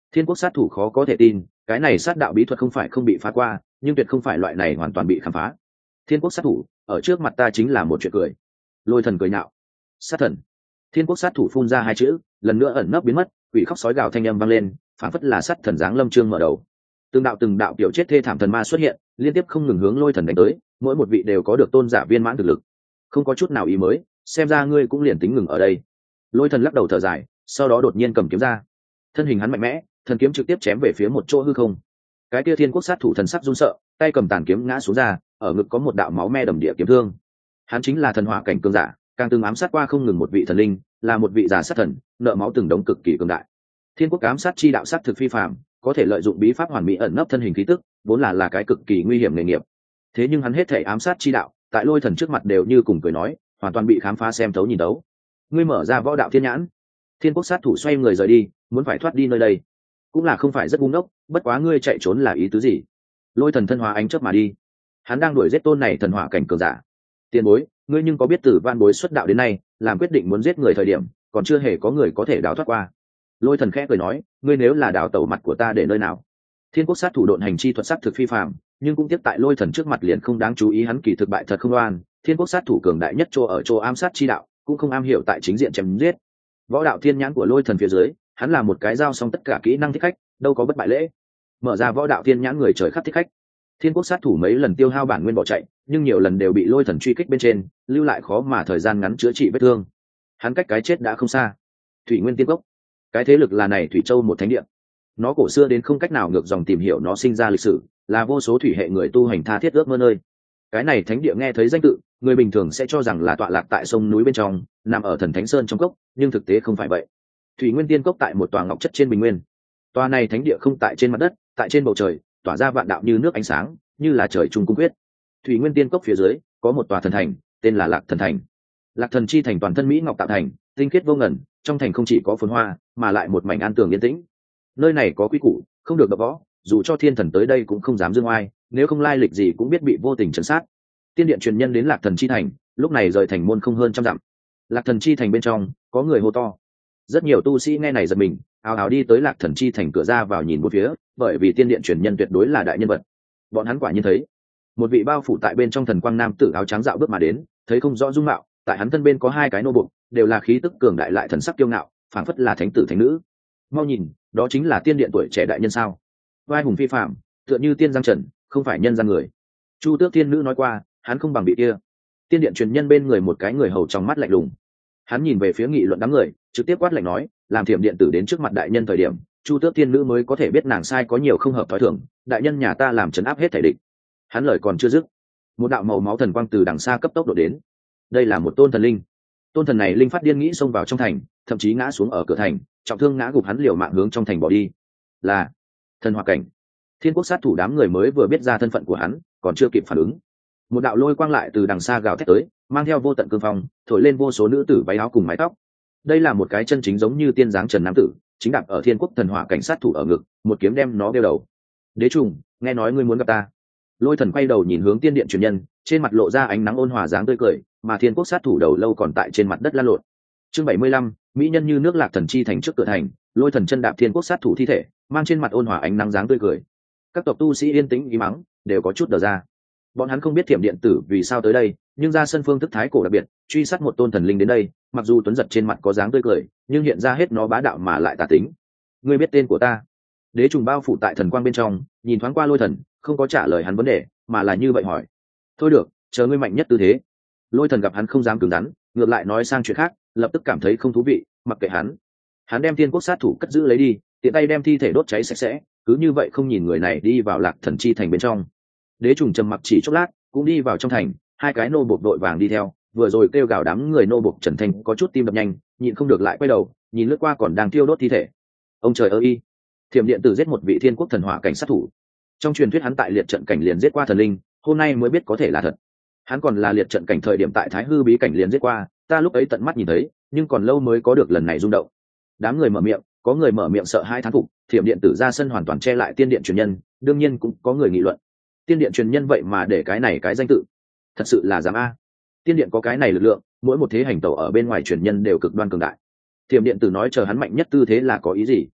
Thiên quốc sát thủ khó có thể tin, cái này sát đạo bí thuật không phải không bị phá qua, nhưng tuyệt không phải loại này hoàn toàn bị khám phá. Thiên quốc sát thủ ở trước mặt ta chính là một chuyện cười. Lôi thần cười nhạo. Sát thần. Thiên quốc sát thủ phun ra hai chữ, lần nữa ẩn nấp biến mất, quỷ khóc sói gào thanh âm vang lên, phản phất là sát thần giáng lâm trương mở đầu. Từng đạo kiểu chết thê thảm thần ma xuất hiện, liên tiếp không ngừng hướng lôi thần đánh tới, mỗi một vị đều có được tôn giả viên mãn thực lực, không có chút nào ý mới, xem ra ngươi cũng liền tính ngừng ở đây. Lôi thần lắc đầu thở dài, sau đó đột nhiên cầm kiếm ra, thân hình hắn mạnh mẽ, thần kiếm trực tiếp chém về phía một chỗ hư không. Cái kia thiên quốc sát thủ thần sắc run sợ, tay cầm tàn kiếm ngã xuống ra, ở ngực có một đạo máu me đầm địa kiếm thương. Hắn chính là thần hỏa cảnh cường giả, càng từng ám sát qua không ngừng một vị thần linh, là một vị giả sát thần, nợ máu từng đống cực kỳ cường đại. Thiên quốc ám sát chi đạo sát thực phi phàm, có thể lợi dụng bí pháp hoàn mỹ ẩn nấp thân hình khí tức, vốn là cái cực kỳ nguy hiểm nghề nghiệp. Thế nhưng hắn hết thể ám sát chi đạo, tại lôi thần trước mặt đều như cùng cười nói, hoàn toàn bị khám phá xem thấu nhìn đấu. Ngươi mở ra võ đạo thiên nhãn. Thiên quốc sát thủ xoay người rời đi, muốn phải thoát đi nơi đây, cũng là không phải rất ngu ngốc, bất quá ngươi chạy trốn là ý tứ gì? Lôi thần thân hóa ánh chớp mà đi, hắn đang đuổi giết tôn này thần hỏa cảnh cường giả. Tiền bối, ngươi nhưng có biết từ van bối xuất đạo đến nay, làm quyết định muốn giết người thời điểm, còn chưa hề có người có thể đào thoát qua. Lôi thần khẽ cười nói, ngươi nếu là đào tẩu mặt của ta để nơi nào? Thiên quốc sát thủ độn hành chi thuật sắc thực phi phàm, nhưng cũng tiếp tại lôi thần trước mặt liền không đáng chú ý, hắn kỳ thực bại thật không oan. Thiên quốc sát thủ cường đại nhất chỗ ám sát chi đạo, cũng không am hiểu tại chính diện chém giết. Võ đạo thiên nhãn của lôi thần phía dưới, hắn là một cái giao xong tất cả kỹ năng thích khách, đâu có bất bại lễ. Mở ra võ đạo thiên nhãn, người trời khắc thích khách. Thiên quốc sát thủ mấy lần tiêu hao bản nguyên bỏ chạy, nhưng nhiều lần đều bị lôi thần truy kích bên trên, lưu lại khó mà thời gian ngắn chữa trị vết thương. Hắn cách cái chết đã không xa. Thủy Nguyên Tiên Cốc, cái thế lực là này Thủy Châu một thánh địa. Nó cổ xưa đến không cách nào ngược dòng tìm hiểu nó sinh ra lịch sử, là vô số thủy hệ người tu hành tha thiết ước mơ nơi. Cái này thánh địa nghe thấy danh tự, người bình thường sẽ cho rằng là tọa lạc tại sông núi bên trong, nằm ở thần thánh sơn trong cốc, nhưng thực tế không phải vậy. Thủy Nguyên Tiên Cốc tại một tòa ngọc chất trên bình nguyên. Tòa này thánh địa không tại trên mặt đất, tại trên bầu trời, tỏa ra vạn đạo như nước ánh sáng, như là trời trung cung quyết. Thủy Nguyên Tiên Cốc phía dưới có một tòa thần thành, tên là Lạc Thần Thành. Lạc Thần chi thành toàn thân mỹ ngọc tạo thành, tinh khiết vô ngần, trong thành không chỉ có phồn hoa, mà lại một mảnh an tường yên tĩnh. Nơi này có quy củ, không được đập võ, dù cho thiên thần tới đây cũng không dám dương oai, nếu không lai lịch gì cũng biết bị vô tình trấn sát. Tiên điện truyền nhân đến Lạc Thần chi thành, lúc này rời thành môn không hơn trăm dặm. Lạc Thần chi thành bên trong có người hô to, rất nhiều tu sĩ nghe này giật mình, ào ào đi tới Lạc Thần chi thành cửa ra vào nhìn một phía, bởi vì tiên điện truyền nhân tuyệt đối là đại nhân vật. Bọn hắn quả nhiên thấy một vị bao phủ tại bên trong thần quang nam tử áo trắng dạo bước mà đến, thấy không rõ dung mạo, tại hắn thân bên có hai cái nô bộc, đều là khí tức cường đại lại thần sắc kiêu ngạo, phảng phất là thánh tử thánh nữ. Mau nhìn, đó chính là tiên điện tuổi trẻ đại nhân sao? Vai hùng phi phạm, tựa như tiên giang trần, không phải nhân gian người. Chu Tước Thiên Nữ nói qua, hắn không bằng vị kia. Tiên điện truyền nhân bên người một cái người hầu trong mắt lạnh lùng, hắn nhìn về phía nghị luận đám người, trực tiếp quát lạnh nói, làm Thiểm điện tử đến trước mặt đại nhân thời điểm, Chu Tước Thiên Nữ mới có thể biết nàng sai có nhiều không hợp thói thường, đại nhân nhà ta làm trấn áp hết thể địch. Hắn lời còn chưa dứt, một đạo màu máu thần quang từ đằng xa cấp tốc độ đến. Đây là một tôn thần linh. Tôn thần này linh phát điên nghĩ xông vào trong thành, thậm chí ngã xuống ở cửa thành, trọng thương ngã gục, hắn liều mạng hướng trong thành bỏ đi. Là thần hỏa cảnh. Thiên quốc sát thủ đám người mới vừa biết ra thân phận của hắn, còn chưa kịp phản ứng, một đạo lôi quang lại từ đằng xa gào thét tới, mang theo vô tận cương phong, thổi lên vô số nữ tử váy áo cùng mái tóc. Đây là một cái chân chính giống như tiên dáng trần nam tử, chính đạp ở thiên quốc thần hỏa cảnh sát thủ ở ngực, một kiếm đem nó đeo đầu. Đế trùng, nghe nói ngươi muốn gặp ta. Lôi thần quay đầu nhìn hướng tiên điện truyền nhân, trên mặt lộ ra ánh nắng ôn hòa dáng tươi cười, mà thiên quốc sát thủ đầu lâu còn tại trên mặt đất lăn lộn. Chương 75, mỹ nhân như nước Lạc Thần chi thành trước cửa thành, lôi thần chân đạp thiên quốc sát thủ thi thể, mang trên mặt ôn hòa ánh nắng dáng tươi cười. Các tộc tu sĩ yên tĩnh ý mắng, đều có chút đờ ra. Bọn hắn không biết Thiểm điện tử vì sao tới đây, nhưng ra sân phương thức thái cổ đặc biệt, truy sát một tôn thần linh đến đây, mặc dù tuấn giật trên mặt có dáng tươi cười, nhưng hiện ra hết nó bá đạo mà lại tà tính. Ngươi biết tên của ta? Đế trùng bao phủ tại thần quang bên trong, nhìn thoáng qua lôi thần, không có trả lời hắn vấn đề, mà là như vậy hỏi. Thôi được, chờ ngươi mạnh nhất tư thế. Lôi thần gặp hắn không dám cứng rắn, ngược lại nói sang chuyện khác, lập tức cảm thấy không thú vị, mặc kệ hắn. Hắn đem thiên quốc sát thủ cất giữ lấy đi, tiện tay đem thi thể đốt cháy sạch sẽ, cứ như vậy không nhìn người này đi vào Lạc Thần chi thành bên trong. Đế trùng trầm mặc chỉ chốc lát, cũng đi vào trong thành, hai cái nô bộc đội vàng đi theo, vừa rồi kêu gào đám người nô bộc Trần Thanh có chút tim đập nhanh, nhịn không được lại quay đầu, nhìn lướt qua còn đang thiêu đốt thi thể. Ông trời ơi! Thiểm điện tử giết một vị thiên quốc thần hỏa cảnh sát thủ. Trong truyền thuyết hắn tại liệt trận cảnh liền giết qua thần linh, hôm nay mới biết có thể là thật. Hắn còn là liệt trận cảnh thời điểm tại Thái Hư bí cảnh liền giết qua, ta lúc ấy tận mắt nhìn thấy, nhưng còn lâu mới có được lần này rung động. Đám người mở miệng, có người mở miệng sợ hai thán phục, Thiểm điện tử ra sân hoàn toàn che lại tiên điện truyền nhân, đương nhiên cũng có người nghị luận. Tiên điện truyền nhân vậy mà để cái này cái danh tự, thật sự là dám a. Tiên điện có cái này lực lượng, mỗi một thế hành tẩu ở bên ngoài truyền nhân đều cực đoan cường đại. Thiểm điện tử nói chờ hắn mạnh nhất tư thế là có ý gì?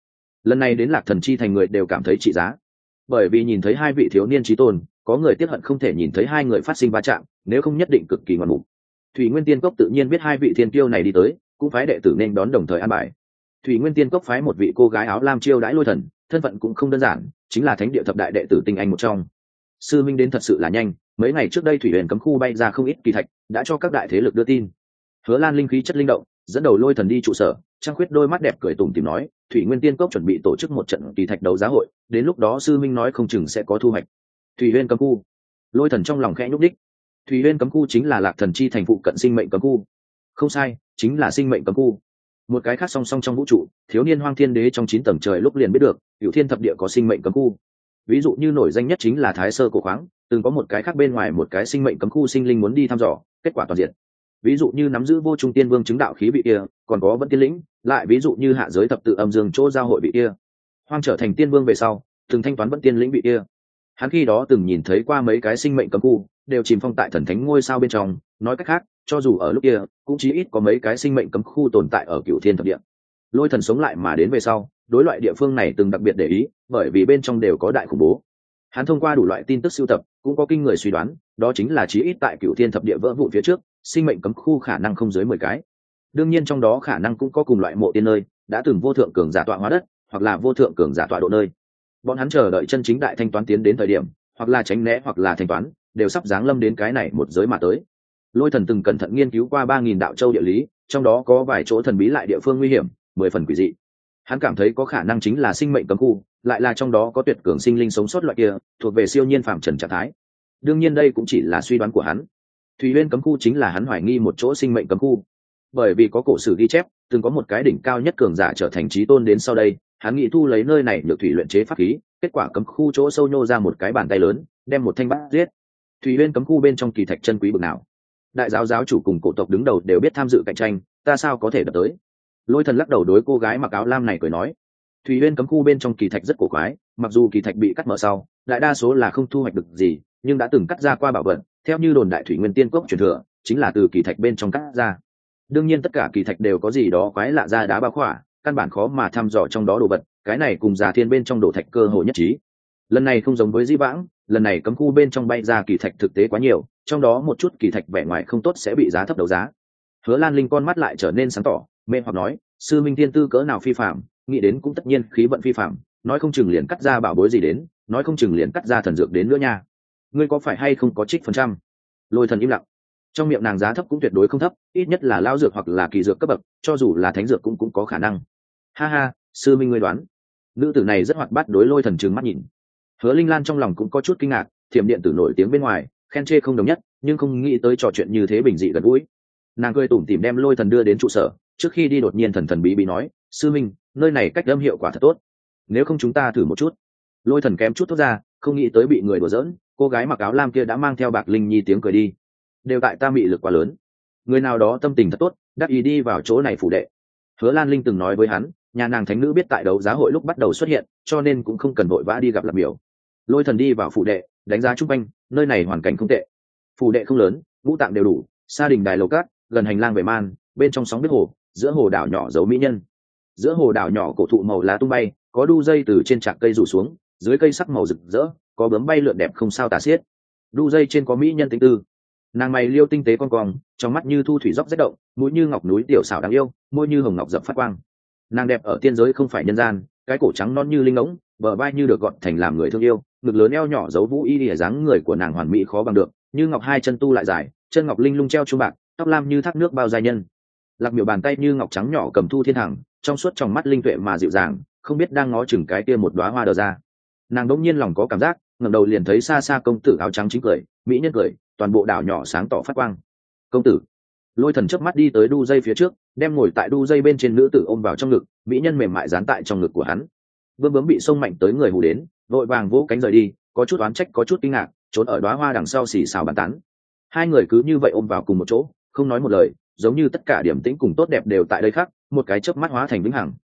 lần này đến Lạc Thần Chi thành người đều cảm thấy trị giá, bởi vì nhìn thấy hai vị thiếu niên chí tôn, có người tiếc hận không thể nhìn thấy hai người phát sinh va chạm, nếu không nhất định cực kỳ ngoạn mục. Thủy Nguyên Tiên Cốc tự nhiên biết hai vị thiên kiêu này đi tới, cũng phái đệ tử nên đón đồng thời an bài. Thủy Nguyên Tiên Cốc phái một vị cô gái áo lam chiêu đãi Lôi Thần, thân phận cũng không đơn giản, chính là thánh địa thập đại đệ tử tinh anh một trong. Sư minh đến thật sự là nhanh, mấy ngày trước đây Thủy Huyền cấm khu bay ra không ít kỳ thạch, đã cho các đại thế lực đưa tin. Hứa Lan linh khí chất linh động, dẫn đầu Lôi Thần đi trụ sở, Trang Khuyết đôi mắt đẹp cười tủm tỉm nói, Thủy Nguyên Tiên Cốc chuẩn bị tổ chức một trận kỳ thạch đấu giá hội, đến lúc đó sư minh nói không chừng sẽ có thu hoạch. Thủy Huyền cấm khu. Lôi Thần trong lòng khẽ nhúc đích. Thủy Huyền cấm khu chính là Lạc Thần Chi thành phụ cận sinh mệnh cấm khu. Không sai, chính là sinh mệnh cấm khu. Một cái khác song song trong vũ trụ, thiếu niên Hoang Thiên Đế trong 9 tầng trời lúc liền biết được, Cửu Thiên thập địa có sinh mệnh cấm khu. Ví dụ như nổi danh nhất chính là Thái Sơ cổ khoáng, từng có một cái khác bên ngoài một cái sinh mệnh cấm khu sinh linh muốn đi thăm dò, kết quả toàn diện. Ví dụ như nắm giữ Vô Trung Tiên Vương chứng đạo khí vị kia, còn có Vẫn Tiên Lĩnh, lại ví dụ như hạ giới thập tự âm dương chỗ giao hội vị kia. Hoang trở thành tiên vương về sau, từng thanh toán Vẫn Tiên Lĩnh vị kia. Hắn khi đó từng nhìn thấy qua mấy cái sinh mệnh cấm khu, đều chìm phong tại thần thánh ngôi sao bên trong, nói cách khác, cho dù ở lúc kia, cũng chí ít có mấy cái sinh mệnh cấm khu tồn tại ở Cửu Thiên thập địa. Lôi Thần sống lại mà đến về sau, đối loại địa phương này từng đặc biệt để ý, bởi vì bên trong đều có đại khủng bố. Hắn thông qua đủ loại tin tức sưu tập, cũng có kinh người suy đoán, đó chính là chí ít tại Cửu Thiên thập địa vỡ vụn phía trước, sinh mệnh cấm khu khả năng không dưới 10 cái. Đương nhiên trong đó khả năng cũng có cùng loại mộ tiên nơi, đã từng vô thượng cường giả tọa hóa đất, hoặc là vô thượng cường giả tọa độ nơi. Bọn hắn chờ đợi chân chính đại thanh toán tiến đến thời điểm, hoặc là tránh né hoặc là thanh toán, đều sắp giáng lâm đến cái này một giới mà tới. Lôi Thần từng cẩn thận nghiên cứu qua 3000 đạo châu địa lý, trong đó có vài chỗ thần bí lại địa phương nguy hiểm, 10 phần quỷ dị. Hắn cảm thấy có khả năng chính là sinh mệnh cấm khu, lại là trong đó có tuyệt cường sinh linh sống sót loại kia, thuộc về siêu nhiên phàm trần trạng thái. Đương nhiên đây cũng chỉ là suy đoán của hắn. Thủy Nguyên cấm khu chính là hắn hoài nghi một chỗ sinh mệnh cấm khu, bởi vì có cổ sử ghi chép, từng có một cái đỉnh cao nhất cường giả trở thành chí tôn đến sau đây, hắn nghĩ thu lấy nơi này nhược thủy luyện chế pháp khí, kết quả cấm khu chỗ sâu nhô ra một cái bàn tay lớn, đem một thanh bát giết. Thủy Nguyên cấm khu bên trong kỳ thạch chân quý bực nào, đại giáo giáo chủ cùng cổ tộc đứng đầu đều biết tham dự cạnh tranh, ta sao có thể đập tới. Lôi Thần lắc đầu đối cô gái mặc áo lam này cười nói, Thủy Nguyên cấm khu bên trong kỳ thạch rất cổ quái, mặc dù kỳ thạch bị cắt mở sau, đại đa số là không thu hoạch được gì, nhưng đã từng cắt ra qua bảo vật, theo như đồn đại Thủy Nguyên Tiên Cốc truyền thừa, chính là từ kỳ thạch bên trong cắt ra. Đương nhiên tất cả kỳ thạch đều có gì đó quái lạ ra đá bao khỏa, căn bản khó mà thăm dò trong đó đồ vật, cái này cùng Già Thiên bên trong đồ thạch cơ hội nhất trí. Lần này không giống với Dĩ Vãng, lần này cấm khu bên trong bay ra kỳ thạch thực tế quá nhiều, trong đó một chút kỳ thạch vẻ ngoài không tốt sẽ bị giá thấp đấu giá. Hứa Lan Linh con mắt lại trở nên sáng tỏ, mê hoặc nói, sư minh thiên tư cỡ nào phi phàm, nghĩ đến cũng tất nhiên khí vận phi phàm, nói không chừng liền cắt ra bảo bối gì đến, nói không chừng liền cắt ra thần dược đến nữa nha. Ngươi có phải hay không có trích phần trăm? Lôi Thần im lặng. Trong miệng nàng giá thấp cũng tuyệt đối không thấp, ít nhất là lao dược hoặc là kỳ dược cấp bậc, cho dù là thánh dược cũng có khả năng. Ha ha, sư minh ngươi đoán. Nữ tử này rất hoạt bát đối Lôi Thần trừng mắt nhìn. Hứa Linh Lan trong lòng cũng có chút kinh ngạc, thiểm điện tử nổi tiếng bên ngoài, khen chê không đồng nhất, nhưng không nghĩ tới trò chuyện như thế bình dị gần gũi. Nàng cười tủm tỉm đem Lôi Thần đưa đến trụ sở, trước khi đi đột nhiên thần bí bí nói, sư minh, nơi này cách âm hiệu quả thật tốt, nếu không chúng ta thử một chút. Lôi Thần kém chút thốt ra, không nghĩ tới bị người đùa giỡn, cô gái mặc áo lam kia đã mang theo Bạc Linh Nhi tiếng cười đi. Đều tại ta mị lực quá lớn. Người nào đó tâm tình thật tốt, đắc ý đi vào chỗ này phủ đệ. Hứa Lan Linh từng nói với hắn, nhà nàng thánh nữ biết tại đấu giá hội lúc bắt đầu xuất hiện, cho nên cũng không cần vội vã đi gặp Lạc Miểu. Lôi Thần đi vào phủ đệ, đánh giá chung quanh, nơi này hoàn cảnh không tệ. Phủ đệ không lớn, ngũ tạng đều đủ, sa đình đài lầu cát, gần hành lang về man, bên trong sóng biết hồ, giữa hồ đảo nhỏ giấu mỹ nhân. Giữa hồ đảo nhỏ cổ thụ màu lá tung bay, có đu dây từ trên trạc cây rủ xuống, dưới cây sắc màu rực rỡ, có bướm bay lượn đẹp không sao tả xiết. Đu dây trên có mỹ nhân tính tư, nàng mày liêu tinh tế con cong, trong mắt như thu thủy dốc rét động, mũi như ngọc núi tiểu xảo đáng yêu, môi như hồng ngọc dập phát quang. Nàng đẹp ở tiên giới không phải nhân gian, cái cổ trắng non như linh ngỗng, bờ vai như được gọt thành làm người thương yêu, ngực lớn eo nhỏ giấu vũ y lìa dáng người của nàng hoàn mỹ khó bằng được, như ngọc hai chân tu lại dài, chân ngọc linh lung treo chuông bạc, tóc lam như thác nước bao giai nhân. Lạc Miểu bàn tay như ngọc trắng nhỏ cầm thu thiên hằng, trong suốt trong mắt linh tuệ mà dịu dàng, không biết đang ngó chừng cái kia một đóa hoa đờ ra. Nàng đống nhiên lòng có cảm giác, ngẩng đầu liền thấy xa xa công tử áo trắng chính cười, mỹ nhân cười, toàn bộ đảo nhỏ sáng tỏ phát quang. Công tử. Lôi Thần chớp mắt đi tới đu dây phía trước, đem ngồi tại đu dây bên trên nữ tử ôm vào trong ngực, mỹ nhân mềm mại dán tại trong ngực của hắn. Bướm bướm bị xông mạnh tới người hù đến, vội vàng vỗ cánh rời đi, có chút oán trách có chút kinh ngạc, trốn ở đóa hoa đằng sau xì xào bàn tán. Hai người cứ như vậy ôm vào cùng một chỗ, không nói một lời, giống như tất cả điểm tĩnh cùng tốt đẹp đều tại đây khác, một cái chớp mắt hóa thành vĩnh hằng.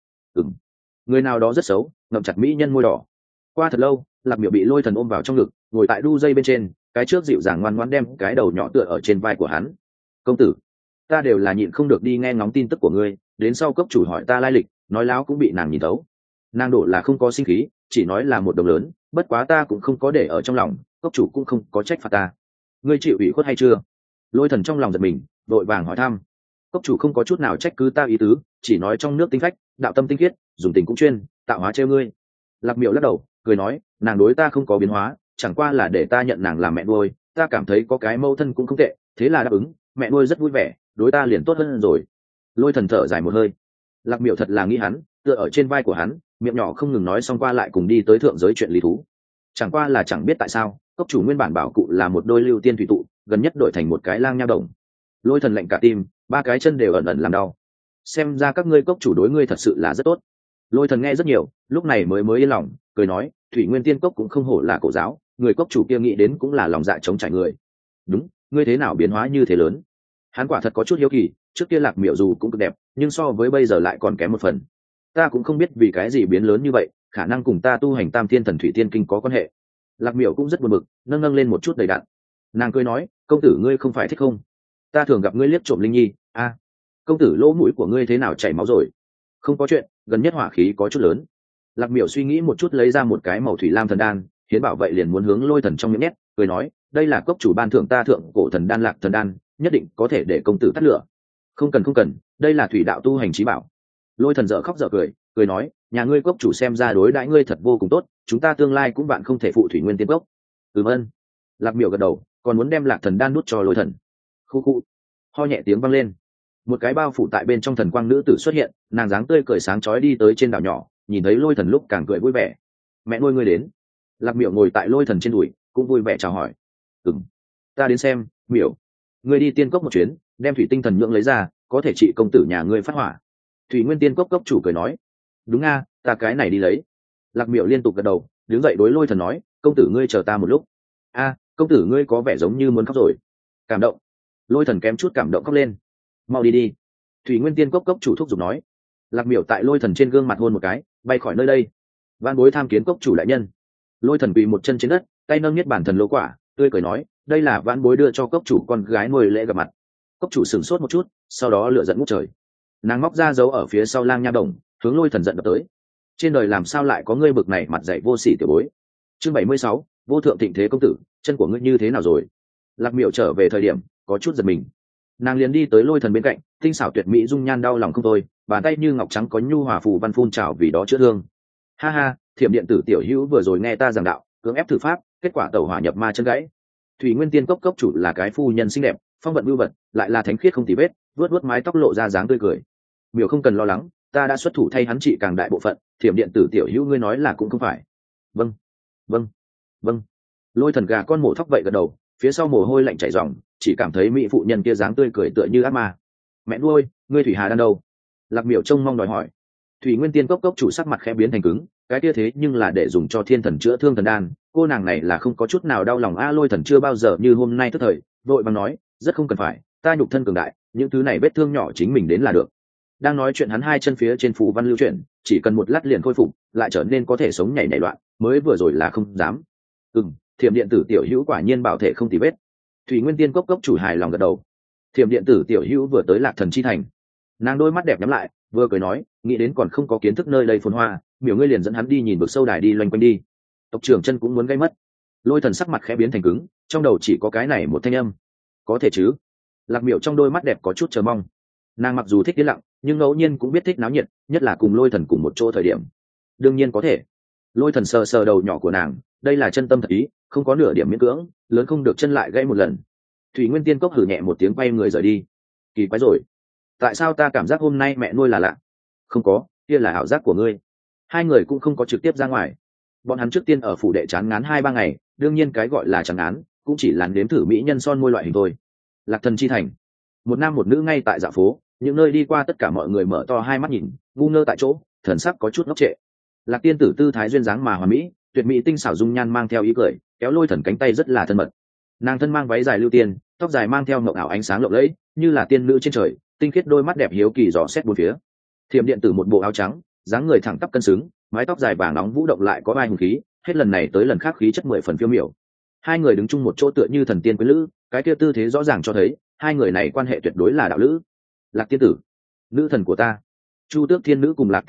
Người nào đó rất xấu, ngậm chặt mỹ nhân môi đỏ. Qua thật lâu, Lạc Miểu bị Lôi Thần ôm vào trong ngực, ngồi tại đu dây bên trên, cái trước dịu dàng ngoan ngoãn đem cái đầu nhỏ tựa ở trên vai của hắn. Công tử, ta đều là nhịn không được đi nghe ngóng tin tức của ngươi, đến sau cấp chủ hỏi ta lai lịch, nói láo cũng bị nàng nhìn thấu. Nàng đổ là không có sinh khí, chỉ nói là một đồng lớn, bất quá ta cũng không có để ở trong lòng, cốc chủ cũng không có trách phạt ta. Ngươi chịu ủy khuất hay chưa? Lôi thần trong lòng giật mình, vội vàng hỏi thăm. Cốc chủ không có chút nào trách cứ ta ý tứ, chỉ nói trong nước tinh phách, đạo tâm tinh khiết, dùng tình cũng chuyên, tạo hóa treo ngươi. Lạc Miểu lắc đầu, cười nói, nàng đối ta không có biến hóa, chẳng qua là để ta nhận nàng làm mẹ nuôi, ta cảm thấy có cái mâu thân cũng không tệ, thế là đáp ứng, mẹ nuôi rất vui vẻ, đối ta liền tốt hơn rồi. Lôi thần thở dài một hơi. Lạc Miểu thật là nghĩ hắn, tựa ở trên vai của hắn, miệng nhỏ không ngừng nói xong qua lại cùng đi tới thượng giới chuyện lý thú. Chẳng qua là chẳng biết tại sao, cốc chủ nguyên bản bảo cụ là một đôi lưu tiên thủy tụ, gần nhất đổi thành một cái lang nha đồng. Lôi thần lạnh cả tim, ba cái chân đều ẩn ẩn làm đau. Xem ra các ngươi cốc chủ đối ngươi thật sự là rất tốt. Lôi thần nghe rất nhiều, lúc này mới yên lòng, cười nói, thủy nguyên tiên cốc cũng không hổ là cổ giáo, người cốc chủ kia nghĩ đến cũng là lòng dạ chống trải người. Đúng, ngươi thế nào biến hóa như thế lớn? Hắn quả thật có chút hiếu kỳ, trước kia Lạc Miểu dù cũng cực đẹp, nhưng so với bây giờ lại còn kém một phần. Ta cũng không biết vì cái gì biến lớn như vậy, khả năng cùng ta tu hành Tam Thiên Thần Thủy Tiên Kinh có quan hệ. Lạc Miểu cũng rất buồn bực, nâng lên một chút đầy đặn. Nàng cười nói, công tử ngươi không phải thích không? Ta thường gặp ngươi liếc trộm Linh Nhi, công tử lỗ mũi của ngươi thế nào chảy máu rồi? Không có chuyện, gần nhất hỏa khí có chút lớn. Lạc Miểu suy nghĩ một chút lấy ra một cái màu thủy lam thần đan, hiến bảo vậy liền muốn hướng Lôi thần trong miệng nhét, cười nói, đây là cốc chủ ban thưởng ta thượng cổ thần đan Lạc thần đan, nhất định có thể để công tử tắt lửa. Không cần, đây là thủy đạo tu hành trí bảo. Lôi thần dở khóc dở cười nói, nhà ngươi cốc chủ xem ra đối đãi ngươi thật vô cùng tốt, chúng ta tương lai cũng bạn không thể phụ thủy nguyên tiên cốc. Ơn. Lạc Miểu gật đầu, còn muốn đem Lạc thần đan nút cho Lôi thần. Khu ho nhẹ tiếng vang lên, một cái bao phủ tại bên trong thần quang nữ tử xuất hiện, nàng dáng tươi cười sáng chói đi tới trên đảo nhỏ, nhìn thấy Lôi thần lúc càng cười vui vẻ. Mẹ nuôi ngươi đến. Lạc Miểu ngồi tại Lôi thần trên đùi, cũng vui vẻ chào hỏi. Ta đến xem. Miểu, ngươi đi tiên cốc một chuyến, đem thủy tinh thần nhưỡng lấy ra, có thể trị công tử nhà ngươi phát hỏa. Thủy nguyên tiên cốc cốc chủ cười nói. Đúng a, ta cái này đi lấy. Lạc Miểu liên tục gật đầu, đứng dậy đối Lôi thần nói, công tử ngươi chờ ta một lúc. Công tử ngươi có vẻ giống như muốn khóc rồi. Cảm động. Lôi thần kém chút cảm động khóc lên. Mau đi. Thủy nguyên tiên cốc cốc chủ thúc giục nói. Lạc Miểu tại Lôi thần trên gương mặt hôn một cái, bay khỏi nơi đây. Van bối tham kiến cốc chủ đại nhân. Lôi thần quỳ một chân trên đất, tay nâng niết bản thần lỗ quả, tươi cười nói, đây là van bối đưa cho cốc chủ con gái nuôi lễ gặp mặt. Cốc chủ sửng sốt một chút, sau đó lửa giận ngút trời. Nàng móc ra dấu ở phía sau lang nha đồng, hướng Lôi thần giận đập tới. Trên đời làm sao lại có ngươi bực này mặt dạy vô sỉ tiểu bối. Chương 76, vô thượng thịnh thế công tử, chân của ngươi như thế nào rồi? Lạc Miểu trở về thời điểm có chút giật mình. Nàng liền đi tới Lôi thần bên cạnh, tinh xảo tuyệt mỹ dung nhan đau lòng không thôi, bàn tay như ngọc trắng có nhu hòa phù văn phun trào vì đó chữa thương. Ha, Thiểm điện tử tiểu hữu vừa rồi nghe ta giảng đạo, cưỡng ép thử pháp, kết quả tẩu hỏa nhập ma chân gãy. Thủy nguyên tiên cốc cốc chủ là cái phu nhân xinh đẹp, phong vận vưu vật, lại là thánh khiết không tì vết, vuốt mái tóc lộ ra dáng tươi cười. Miểu không cần lo lắng, ta đã xuất thủ thay hắn trị càng đại bộ phận. Thiểm điện tử tiểu hữu ngươi nói là cũng không phải. Vâng. Lôi thần gà con mổ thóc vậy gật đầu, phía sau mồ hôi lạnh chảy ròng, chỉ cảm thấy mỹ phụ nhân kia dáng tươi cười tựa như ác ma. Mẹ nuôi, ngươi thủy hà đan đâu? Lạc Miểu trông mong đòi hỏi. Thủy nguyên tiên cốc cốc chủ sắc mặt khẽ biến thành cứng, cái kia thế nhưng là để dùng cho thiên thần chữa thương thần đan, cô nàng này là không có chút nào đau lòng. Lôi thần chưa bao giờ như hôm nay tức thời, vội bằng nói, rất không cần phải, ta nhục thân cường đại, những thứ này vết thương nhỏ chính mình đến là được. Đang nói chuyện hắn hai chân phía trên phù văn lưu chuyển, chỉ cần một lát liền khôi phục, lại trở nên có thể sống nhảy loạn, mới vừa rồi là không dám. Thiểm điện tử tiểu hữu quả nhiên bảo thể không tì vết. Thủy nguyên tiên cốc cốc chủ hài lòng gật đầu. Thiểm điện tử tiểu hữu vừa tới Lạc thần chi thành, nàng đôi mắt đẹp nhắm lại, vừa cười nói, nghĩ đến còn không có kiến thức nơi đây phồn hoa, Miểu ngươi liền dẫn hắn đi nhìn vực sâu đài đi loanh quanh đi. Tộc trưởng chân cũng muốn gây mất. Lôi thần sắc mặt khẽ biến thành cứng, trong đầu chỉ có cái này một thanh âm. Có thể chứ? Lạc Miểu trong đôi mắt đẹp có chút chờ mong. Nàng mặc dù thích yên lặng, nhưng ngẫu nhiên cũng biết thích náo nhiệt, nhất là cùng Lôi thần cùng một chỗ thời điểm. Đương nhiên có thể. Lôi thần sờ sờ đầu nhỏ của nàng, đây là chân tâm thật ý, không có nửa điểm miễn cưỡng, lớn không được chân lại gãy một lần. Thủy nguyên tiên cốc hử nhẹ một tiếng quay người rời đi. Kỳ quái rồi, tại sao ta cảm giác hôm nay mẹ nuôi là lạ? Không có, kia là ảo giác của ngươi. Hai người cũng không có trực tiếp ra ngoài. Bọn hắn trước tiên ở phủ đệ chán ngán 2-3 ngày, đương nhiên cái gọi là chán ngán cũng chỉ là nếm thử mỹ nhân son môi loại hình thôi. Lạc thần chi thành, một nam một nữ ngay tại dạo phố, những nơi đi qua tất cả mọi người mở to hai mắt nhìn, ngu ngơ tại chỗ, thần sắc có chút ngốc trệ. Lạc tiên tử tư thái duyên dáng mà hòa mỹ, tuyệt mỹ tinh xảo dung nhan mang theo ý cười, kéo Lôi thần cánh tay rất là thân mật. Nàng thân mang váy dài lưu tiên, tóc dài mang theo ngọc ảo ánh sáng lộng lẫy, như là tiên nữ trên trời, tinh khiết đôi mắt đẹp hiếu kỳ dò xét bốn phía. Thiểm điện tử một bộ áo trắng, dáng người thẳng tắp cân xứng, mái tóc dài vàng nóng vũ động lại có vai hùng khí, hết lần này tới lần khác khí chất 10 phần phiêu miểu. Hai người đứng chung một chỗ tựa như thần tiên quyến lữ, cái kia tư thế rõ ràng cho thấy hai người này quan hệ tuyệt đối là đạo lữ. Lạc tiên tử, nữ thần của ta. Chu Tước thiên nữ cùng Lạc tiên tử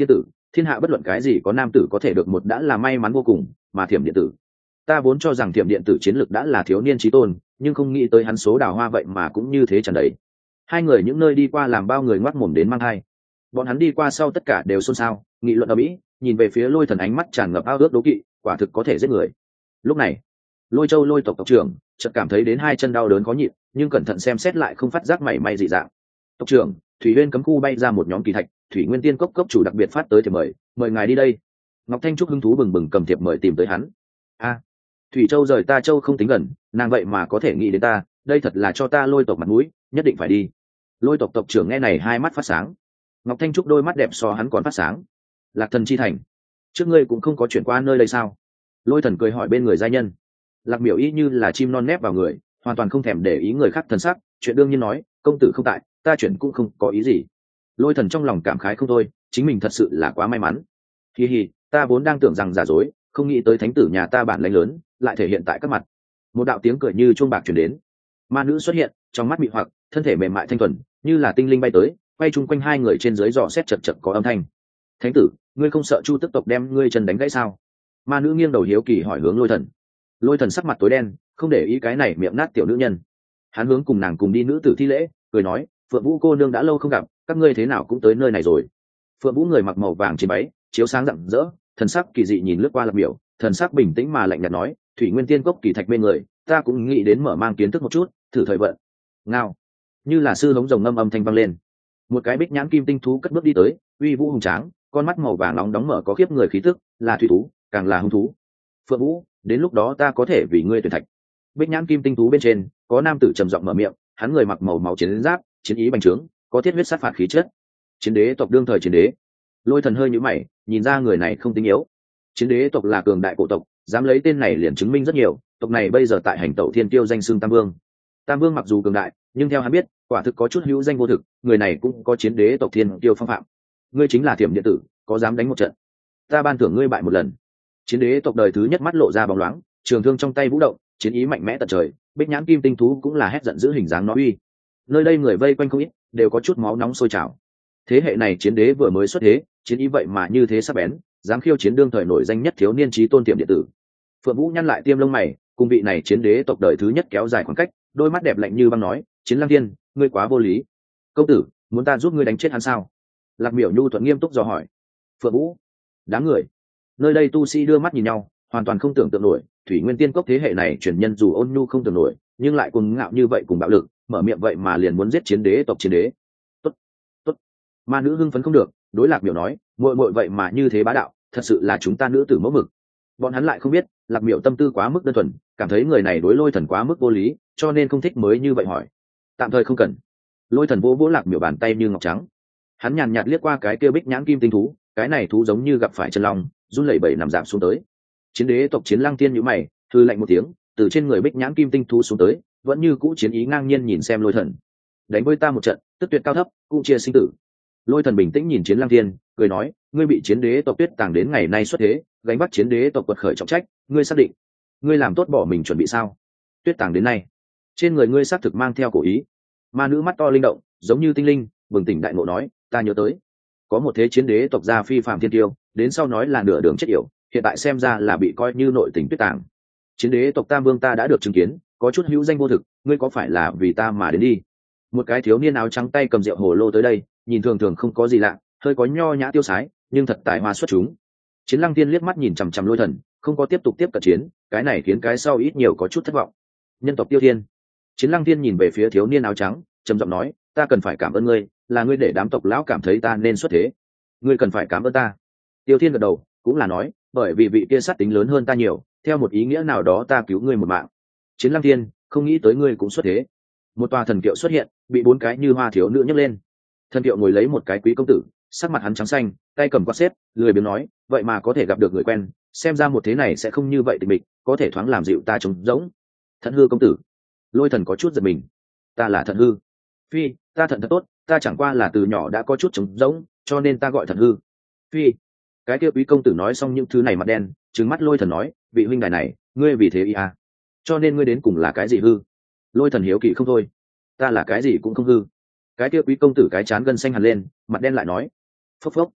thiên hạ bất luận cái gì có nam tử có thể được một đã là may mắn vô cùng, mà thiểm điện tử, ta vốn cho rằng thiểm điện tử chiến lực đã là thiếu niên chí tôn, nhưng không nghĩ tới hắn số đào hoa vậy mà cũng như thế tràn đầy. Hai người những nơi đi qua làm bao người ngoác mồm đến mang hai. Bọn hắn đi qua sau tất cả đều xôn xao, nghị luận ở mỹ, nhìn về phía Lôi Thần ánh mắt tràn ngập ao ước đố kỵ, quả thực có thể giết người. Lúc này, Lôi Châu Lôi tộc tộc trưởng chợt cảm thấy đến hai chân đau đớn khó nhịn, nhưng cẩn thận xem xét lại không phát giác mảy may dị dạng. Tộc trưởng, Thủy Nguyên cấm khu bay ra một nhóm kỳ thạch, Thủy Nguyên Tiên cốc chủ đặc biệt phát tới thiệp mời ngài đi đây. Ngọc Thanh Trúc hứng thú bừng bừng cầm thiệp mời tìm tới hắn. A, Thủy Châu rời ta Châu không tính gần, nàng vậy mà có thể nghĩ đến ta, đây thật là cho ta Lôi tộc mặt mũi, nhất định phải đi. Lôi tộc tộc trưởng nghe này hai mắt phát sáng. Ngọc Thanh Trúc đôi mắt đẹp so hắn còn phát sáng. Lạc Thần chi thành, trước ngươi cũng không có chuyển qua nơi đây sao? Lôi Thần cười hỏi bên người giai nhân. Lạc Miểu y như là chim non nép vào người, hoàn toàn không thèm để ý người khác thần sắc, chuyện đương nhiên nói, công tử không tại, ta chuyển cũng không có ý gì. Lôi Thần trong lòng cảm khái không thôi, chính mình thật sự là quá may mắn. Hi hi, ta vốn đang tưởng rằng giả dối, không nghĩ tới thánh tử nhà ta bản lãnh lớn, lại thể hiện tại các mặt. Một đạo tiếng cười như chuông bạc truyền đến. Ma nữ xuất hiện, trong mắt mị hoặc, thân thể mềm mại thanh thuần, như là tinh linh bay tới, quay chung quanh hai người trên dưới dò xét chật chật có âm thanh. Thánh tử, ngươi không sợ Chu Tức tộc đem ngươi chân đánh gãy sao? Ma nữ nghiêng đầu hiếu kỳ hỏi hướng Lôi Thần. Lôi Thần sắc mặt tối đen, không để ý cái này miệng nát tiểu nữ nhân. Hắn hướng cùng nàng cùng đi nữ tử thi lễ, cười nói, Phượng Vũ cô nương đã lâu không gặp, các ngươi thế nào cũng tới nơi này rồi. Phượng Vũ người mặc màu vàng trên váy, chiếu sáng rạng rỡ, thần sắc kỳ dị nhìn lướt qua Lạc Miểu, thần sắc bình tĩnh mà lạnh nhạt nói, Thủy Nguyên Tiên cốc kỳ thạch bên người, ta cũng nghĩ đến mở mang kiến thức một chút, thử thời vận. Ngao, như là sư hống rồng ngâm âm thanh vang lên. Một cái bích nhãn kim tinh thú cất bước đi tới, uy vũ hùng tráng, con mắt màu vàng nóng đóng mở có khiếp người khí tức, là thủy thú, càng là hung thú. Phượng Vũ, đến lúc đó ta có thể vì ngươi tuyển thạch. Bích nhãn kim tinh thú bên trên có nam tử trầm giọng mở miệng, hắn người mặc màu máu chiến giáp, chiến ý bành trướng, có thiết huyết sát phạt khí chất. Chiến đế tộc đương thời chiến đế. Lôi Thần hơi nhíu mày, nhìn ra người này không tính yếu. Chiến đế tộc là cường đại cổ tộc, dám lấy tên này liền chứng minh rất nhiều, tộc này bây giờ tại hành tẩu thiên tiêu danh xưng Tam Vương. Tam Vương mặc dù cường đại, nhưng theo hắn biết, quả thực có chút hữu danh vô thực, người này cũng có chiến đế tộc thiên tiêu phong phạm. Ngươi chính là Thiểm điện tử, có dám đánh một trận? Ta ban thưởng ngươi bại một lần. Chiến đế tộc đời thứ nhất mắt lộ ra bóng loáng, trường thương trong tay vũ động, chiến ý mạnh mẽ tận trời, bích nhãn kim tinh thú cũng là hét giận giữ hình dáng nó uy. Nơi đây người vây quanh không ít, đều có chút máu nóng sôi trào. Thế hệ này chiến đế vừa mới xuất thế, chiến ý vậy mà như thế sắc bén, dám khiêu chiến đương thời nổi danh nhất thiếu niên chí tôn Thiểm điện tử. Phượng Vũ nhăn lại tiêm lông mày, cùng vị này chiến đế tộc đời thứ nhất kéo dài khoảng cách, đôi mắt đẹp lạnh như băng nói, Chiến Lăng Thiên, ngươi quá vô lý. Công tử, muốn ta giúp ngươi đánh chết hắn sao? Lạc Miểu nhu thuận nghiêm túc dò hỏi. Phượng Vũ, đám người nơi đây tu sĩ đưa mắt nhìn nhau, hoàn toàn không tưởng tượng nổi, Thủy Nguyên Tiên cốc thế hệ này truyền nhân dù ôn nhu không tưởng nổi, nhưng lại cuồng ngạo như vậy cùng bạo lực, mở miệng vậy mà liền muốn giết chiến đế tộc chiến đế. Tốt, tốt. Ma nữ hưng phấn không được, đối Lạc Miểu nói, muội muội vậy mà như thế bá đạo, thật sự là chúng ta nữ tử mẫu mực. Bọn hắn lại không biết, Lạc Miểu tâm tư quá mức đơn thuần, cảm thấy người này đối Lôi Thần quá mức vô lý, cho nên không thích mới như vậy hỏi. Tạm thời không cần. Lôi Thần vỗ vỗ Lạc Miểu bàn tay như ngọc trắng. Hắn nhàn nhạt liếc qua cái kia bích nhãn kim tinh thú, cái này thú giống như gặp phải chân long, run lẩy bẩy nằm giảm xuống tới. Chiến đế tộc Chiến Lăng Tiên nhíu mày, hừ lạnh một tiếng, từ trên người bích nhãn kim tinh thú xuống tới, vẫn như cũ chiến ý ngang nhiên nhìn xem Lôi Thần. Đánh với ta một trận, tức tuyệt cao thấp, cũng chia sinh tử. Lôi Thần bình tĩnh nhìn Chiến Lăng Tiên, cười nói, ngươi bị chiến đế tộc Tuyết Tàng đến ngày nay xuất thế, gánh vác chiến đế tộc quật khởi trọng trách, ngươi xác định, ngươi làm tốt bỏ mình chuẩn bị sao? Tuyết Tàng đến nay, trên người ngươi xác thực mang theo cổ ý. Ma nữ mắt to linh động, giống như tinh linh, bừng tỉnh đại ngộ nói, ta nhớ tới, có một thế chiến đế tộc gia phi phàm thiên tiêu, đến sau nói là nửa đường chết yểu, hiện tại xem ra là bị coi như nội tình Tuyết Tàng. Chiến đế tộc Tam Vương ta đã được chứng kiến, có chút hữu danh vô thực, ngươi có phải là vì ta mà đến đi? Một cái thiếu niên áo trắng tay cầm rượu hồ lô tới đây, nhìn thường thường không có gì lạ, hơi có nho nhã tiêu sái, nhưng thật tài hoa xuất chúng. Chiến Lăng Tiên liếc mắt nhìn chằm chằm Lôi Thần, không có tiếp tục tiếp cận chiến, cái này khiến cái sau ít nhiều có chút thất vọng. Nhân tộc Tiêu Thiên. Chiến Lăng Tiên nhìn về phía thiếu niên áo trắng, trầm giọng nói, ta cần phải cảm ơn ngươi, là ngươi để đám tộc lão cảm thấy ta nên xuất thế. Ngươi cần phải cảm ơn ta. Tiêu Thiên gật đầu, cũng là nói, bởi vì vị kia sát tính lớn hơn ta nhiều, theo một ý nghĩa nào đó ta cứu ngươi một mạng. Chiến Lăng Tiên, không nghĩ tới ngươi cũng xuất thế. Một tòa thần kiệu xuất hiện, bị bốn cái như hoa thiếu nữ nhấc lên. Thần kiệu ngồi lấy một cái quý công tử, sắc mặt hắn trắng xanh, tay cầm quạt xếp, lười biếng nói, vậy mà có thể gặp được người quen, xem ra một thế này sẽ không như vậy tịch mịch, có thể thoáng làm dịu ta trống rỗng. Thận Hư công tử. Lôi Thần có chút giật mình. Ta là Thận Hư. Phi, ta thận thật tốt, ta chẳng qua là từ nhỏ đã có chút trống rỗng, cho nên ta gọi Thận Hư. Phi. Cái kia quý công tử nói xong những thứ này mặt đen, trừng mắt Lôi Thần nói, vị huynh đài này, ngươi vì thế ý à? Cho nên ngươi đến cùng là cái gì hư? Lôi Thần hiếu kỳ không thôi. Ta là cái gì cũng không hư. Cái kia quý công tử cái chán gân xanh hẳn lên, mặt đen lại nói, phốc phốc.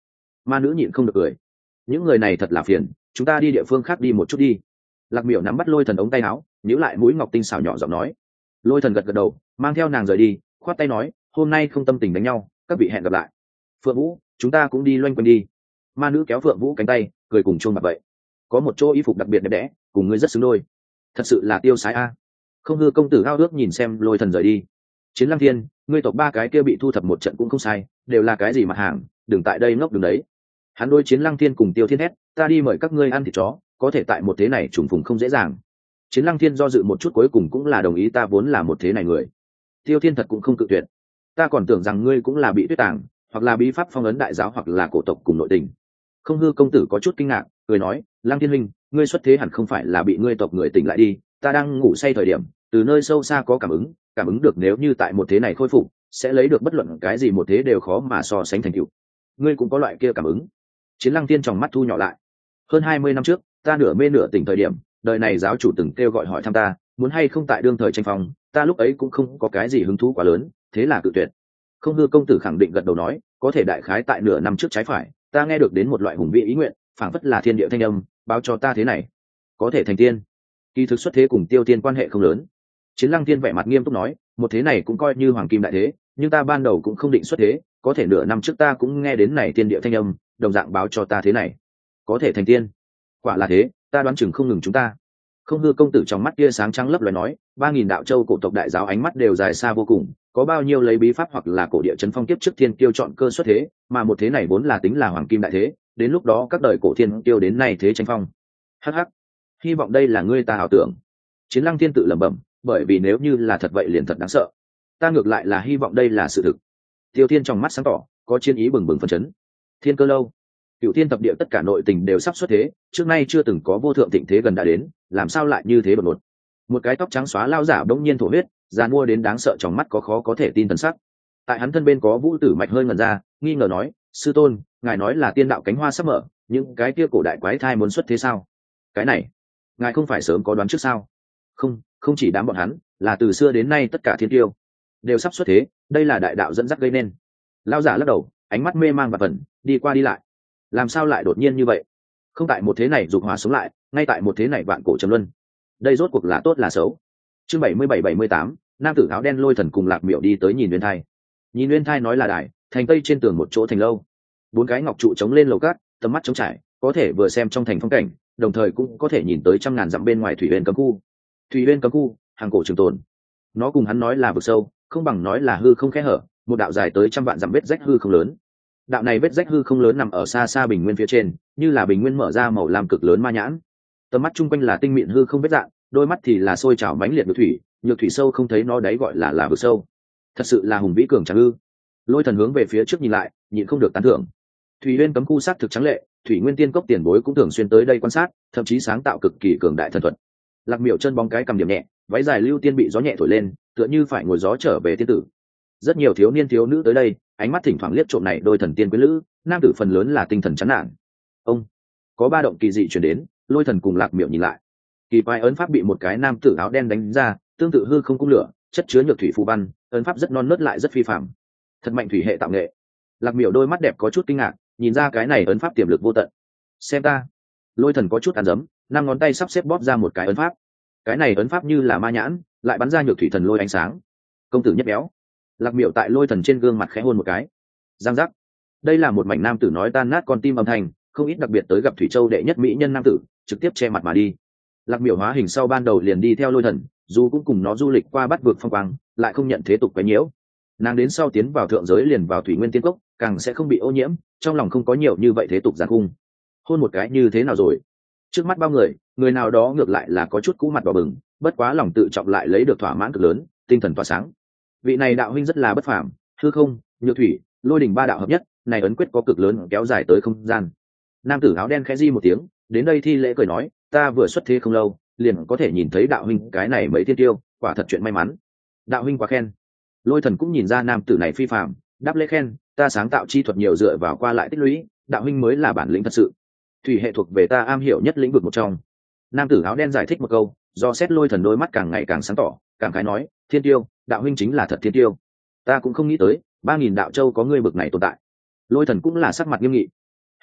Ma nữ nhịn không được cười. Những người này thật là phiền, chúng ta đi địa phương khác đi một chút đi. Lạc Miểu nắm bắt Lôi Thần ống tay áo, nhíu lại mũi ngọc tinh xảo nhỏ giọng nói. Lôi Thần gật gật đầu, mang theo nàng rời đi, khoát tay nói, hôm nay không tâm tình đánh nhau, các vị hẹn gặp lại. Phượng Vũ, chúng ta cũng đi loanh quanh đi. Ma nữ kéo Phượng Vũ cánh tay, cười cùng chuông bạc vậy. Có một chỗ y phục đặc biệt đẹp đẽ, cùng ngươi rất xứng đôi. Thật sự là tiêu sái a. Không Hư công tử ao ước nhìn xem Lôi Thần rời đi. Chiến Lăng Thiên, ngươi tộc ba cái kia bị thu thập một trận cũng không sai, đều là cái gì mặt hàng, đừng tại đây ngốc đừng đấy. Hắn đối Chiến Lăng Thiên cùng Tiêu Thiên hét, ta đi mời các ngươi ăn thịt chó, có thể tại một thế này trùng phùng không dễ dàng. Chiến Lăng Thiên do dự một chút cuối cùng cũng là đồng ý, ta vốn là một thế này người. Tiêu Thiên thật cũng không cự tuyệt, ta còn tưởng rằng ngươi cũng là bị tuyết tàng, hoặc là bí pháp phong ấn đại giáo, hoặc là cổ tộc cùng nội tình. Không Hư công tử có chút kinh ngạc, cười nói, Lăng Thiên huynh, ngươi xuất thế hẳn không phải là bị ngươi tộc người tỉnh lại đi, ta đang ngủ say thời điểm, từ nơi sâu xa có cảm ứng được nếu như tại một thế này khôi phục, sẽ lấy được bất luận cái gì một thế đều khó mà so sánh thành tựu. Ngươi cũng có loại kia cảm ứng. Chiến Lăng Thiên tròng mắt thu nhỏ lại. Hơn 20 năm trước, ta nửa mê nửa tỉnh thời điểm, đời này giáo chủ từng kêu gọi hỏi thăm ta, muốn hay không tại đương thời tranh phong, ta lúc ấy cũng không có cái gì hứng thú quá lớn, thế là cự tuyệt. Không Hư công tử khẳng định gật đầu nói, có thể đại khái tại nửa năm trước trái phải, ta nghe được đến một loại hùng vĩ ý nguyện, phảng phất là thiên địa thanh âm, báo cho ta thế này, có thể thành tiên. Kỳ thực xuất thế cùng Tiêu Tiên quan hệ không lớn. Chiến Lăng Tiên vẻ mặt nghiêm túc nói, một thế này cũng coi như hoàng kim đại thế, nhưng ta ban đầu cũng không định xuất thế, có thể nửa năm trước ta cũng nghe đến này thiên địa thanh âm, đồng dạng báo cho ta thế này, có thể thành tiên. Quả là thế, ta đoán chừng không ngừng chúng ta. Không Hư công tử trong mắt kia sáng trắng lấp loé nói, 3000 đạo châu cổ tộc đại giáo ánh mắt đều dài xa vô cùng, có bao nhiêu lấy bí pháp hoặc là cổ địa chấn phong kiếp trước thiên kiêu chọn cơ xuất thế, mà một thế này vốn là tính là hoàng kim đại thế, đến lúc đó các đời cổ thiên kiêu đến nay thế tranh phong. Hắc hắc, hy vọng đây là ngươi ta ảo tưởng. Chiến Lăng Thiên tự lẩm bẩm, bởi vì nếu như là thật vậy liền thật đáng sợ. Ta ngược lại là hy vọng đây là sự thực. Tiêu Thiên trong mắt sáng tỏ, có chiến ý bừng bừng phấn chấn. Thiên Cơ lâu, Cửu Thiên thập địa tất cả nội tình đều sắp xuất thế, trước nay chưa từng có vô thượng thịnh thế gần đã đến, làm sao lại như thế đột ngột. Một cái tóc trắng xóa lao giả bỗng nhiên thổ huyết, giàn mua đến đáng sợ, trong mắt có khó có thể tin thần sắc. Tại hắn thân bên có Vũ Tử Mạch hơi ngẩn ra, nghi ngờ nói, sư tôn, ngài nói là tiên đạo cánh hoa sắp mở, những cái kia cổ đại quái thai muốn xuất thế sao? Cái này, ngài không phải sớm có đoán trước sao? Không chỉ đám bọn hắn, là từ xưa đến nay tất cả thiên tiêu đều sắp xuất thế, đây là đại đạo dẫn dắt gây nên. Lao giả lắc đầu, ánh mắt mê mang và vẩn, đi qua đi lại. Làm sao lại đột nhiên như vậy? Không tại một thế này dục hỏa sống lại, ngay tại một thế này vạn cổ trầm luân. Đây rốt cuộc là tốt là xấu? Chương 77-78, nam tử áo đen Lôi Thần cùng Lạc Miểu đi tới nhìn Nguyên Thai. Nhìn Nguyên Thai nói là đài, thành tây trên tường một chỗ thành lâu. 4 cái ngọc trụ chống lên lầu cát, tầm mắt trống trải, có thể vừa xem trong thành phong cảnh, đồng thời cũng có thể nhìn tới trăm ngàn dặm bên ngoài thủy huyền cấm khu. Thủy huyền cấm khu, hàng cổ trường tồn. Nó cùng hắn nói là vực sâu, không bằng nói là hư không kẽ hở, một đạo dài tới trăm vạn dặm vết rách hư không lớn. Đạo này vết rách hư không lớn nằm ở xa xa bình nguyên phía trên, như là bình nguyên mở ra màu lam cực lớn ma nhãn. Tầm mắt chung quanh là tinh mịn hư không vết dạng, đôi mắt thì là sôi trào mãnh liệt nhược thủy, nhược thủy sâu không thấy nó đáy gọi là vực sâu. Thật sự là hùng vĩ cường tráng ư? Lôi Thần hướng về phía trước nhìn lại, nhịn không được tán thưởng. Thủy Nguyên cấm khu sát thực trắng lệ, Thủy Nguyên tiên cốc tiền bối cũng thường xuyên tới đây quan sát, thậm chí sáng tạo cực kỳ cường đại thần thuật. Lạc Miểu chân bóng cái cầm điểm nhẹ, váy dài lưu tiên bị gió nhẹ thổi lên, tựa như phải ngồi gió trở về tiên tử. Rất nhiều thiếu niên thiếu nữ tới đây, ánh mắt thỉnh thoảng liếc trộm này đôi thần tiên quyến lữ, nam tử phần lớn là tinh thần chán nản. Ông, có ba động kỳ dị truyền đến, Lôi Thần cùng Lạc Miểu nhìn lại. Kỳ quái ấn pháp bị một cái nam tử áo đen đánh ra, tương tự hư không cung lửa, chất chứa nhược thủy phù văn, ấn pháp rất non nớt lại rất phi phàm. Thật mạnh thủy hệ tạo nghệ. Lạc Miểu đôi mắt đẹp có chút kinh ngạc, nhìn ra cái này ấn pháp tiềm lực vô tận. Xem ta. Lôi Thần có chút ăn dấm, 5 ngón tay sắp xếp bóp ra một cái ấn pháp. Cái này ấn pháp như là ma nhãn, lại bắn ra nhược thủy thần lôi ánh sáng. Công tử nhất béo. Lạc Miểu tại Lôi Thần trên gương mặt khẽ hôn một cái. Giang giác. Đây là một mảnh nam tử nói tan nát con tim âm thanh, không ít đặc biệt tới gặp Thủy Châu đệ nhất mỹ nhân nam tử, trực tiếp che mặt mà đi. Lạc Miểu hóa hình sau ban đầu liền đi theo Lôi Thần, dù cũng cùng nó du lịch qua bắt vực phong quang, lại không nhận thế tục quấy nhiễu. Nàng đến sau tiến vào thượng giới liền vào Thủy Nguyên tiên cốc, càng sẽ không bị ô nhiễm, trong lòng không có nhiều như vậy thế tục giàn cung. Hôn một cái như thế nào rồi? Trước mắt bao người, người nào đó ngược lại là có chút cũ mặt đỏ bừng, bất quá lòng tự trọng lại lấy được thỏa mãn cực lớn, tinh thần tỏa sáng. Vị này đạo huynh rất là bất phàm, hư không, nhược thủy, lôi đỉnh ba đạo hợp nhất, này ấn quyết có cực lớn kéo dài tới không gian. Nam tử áo đen khẽ di một tiếng, đến đây thi lễ cười nói, ta vừa xuất thế không lâu, liền có thể nhìn thấy đạo huynh cái này mấy thiên tiêu, quả thật chuyện may mắn. Đạo huynh quá khen. Lôi Thần cũng nhìn ra nam tử này phi phàm, đáp lễ khen, ta sáng tạo chi thuật nhiều dựa vào qua lại tích lũy, đạo huynh mới là bản lĩnh thật sự. Thủy hệ thuộc về ta am hiểu nhất lĩnh vực một trong. Nam tử áo đen giải thích một câu, do xét Lôi Thần đôi mắt càng ngày càng sáng tỏ, cảm khái nói, thiên tiêu, đạo huynh chính là thật thiên tiêu. Ta cũng không nghĩ tới, 3000 đạo châu có ngươi bực này tồn tại. Lôi Thần cũng là sắc mặt nghiêm nghị.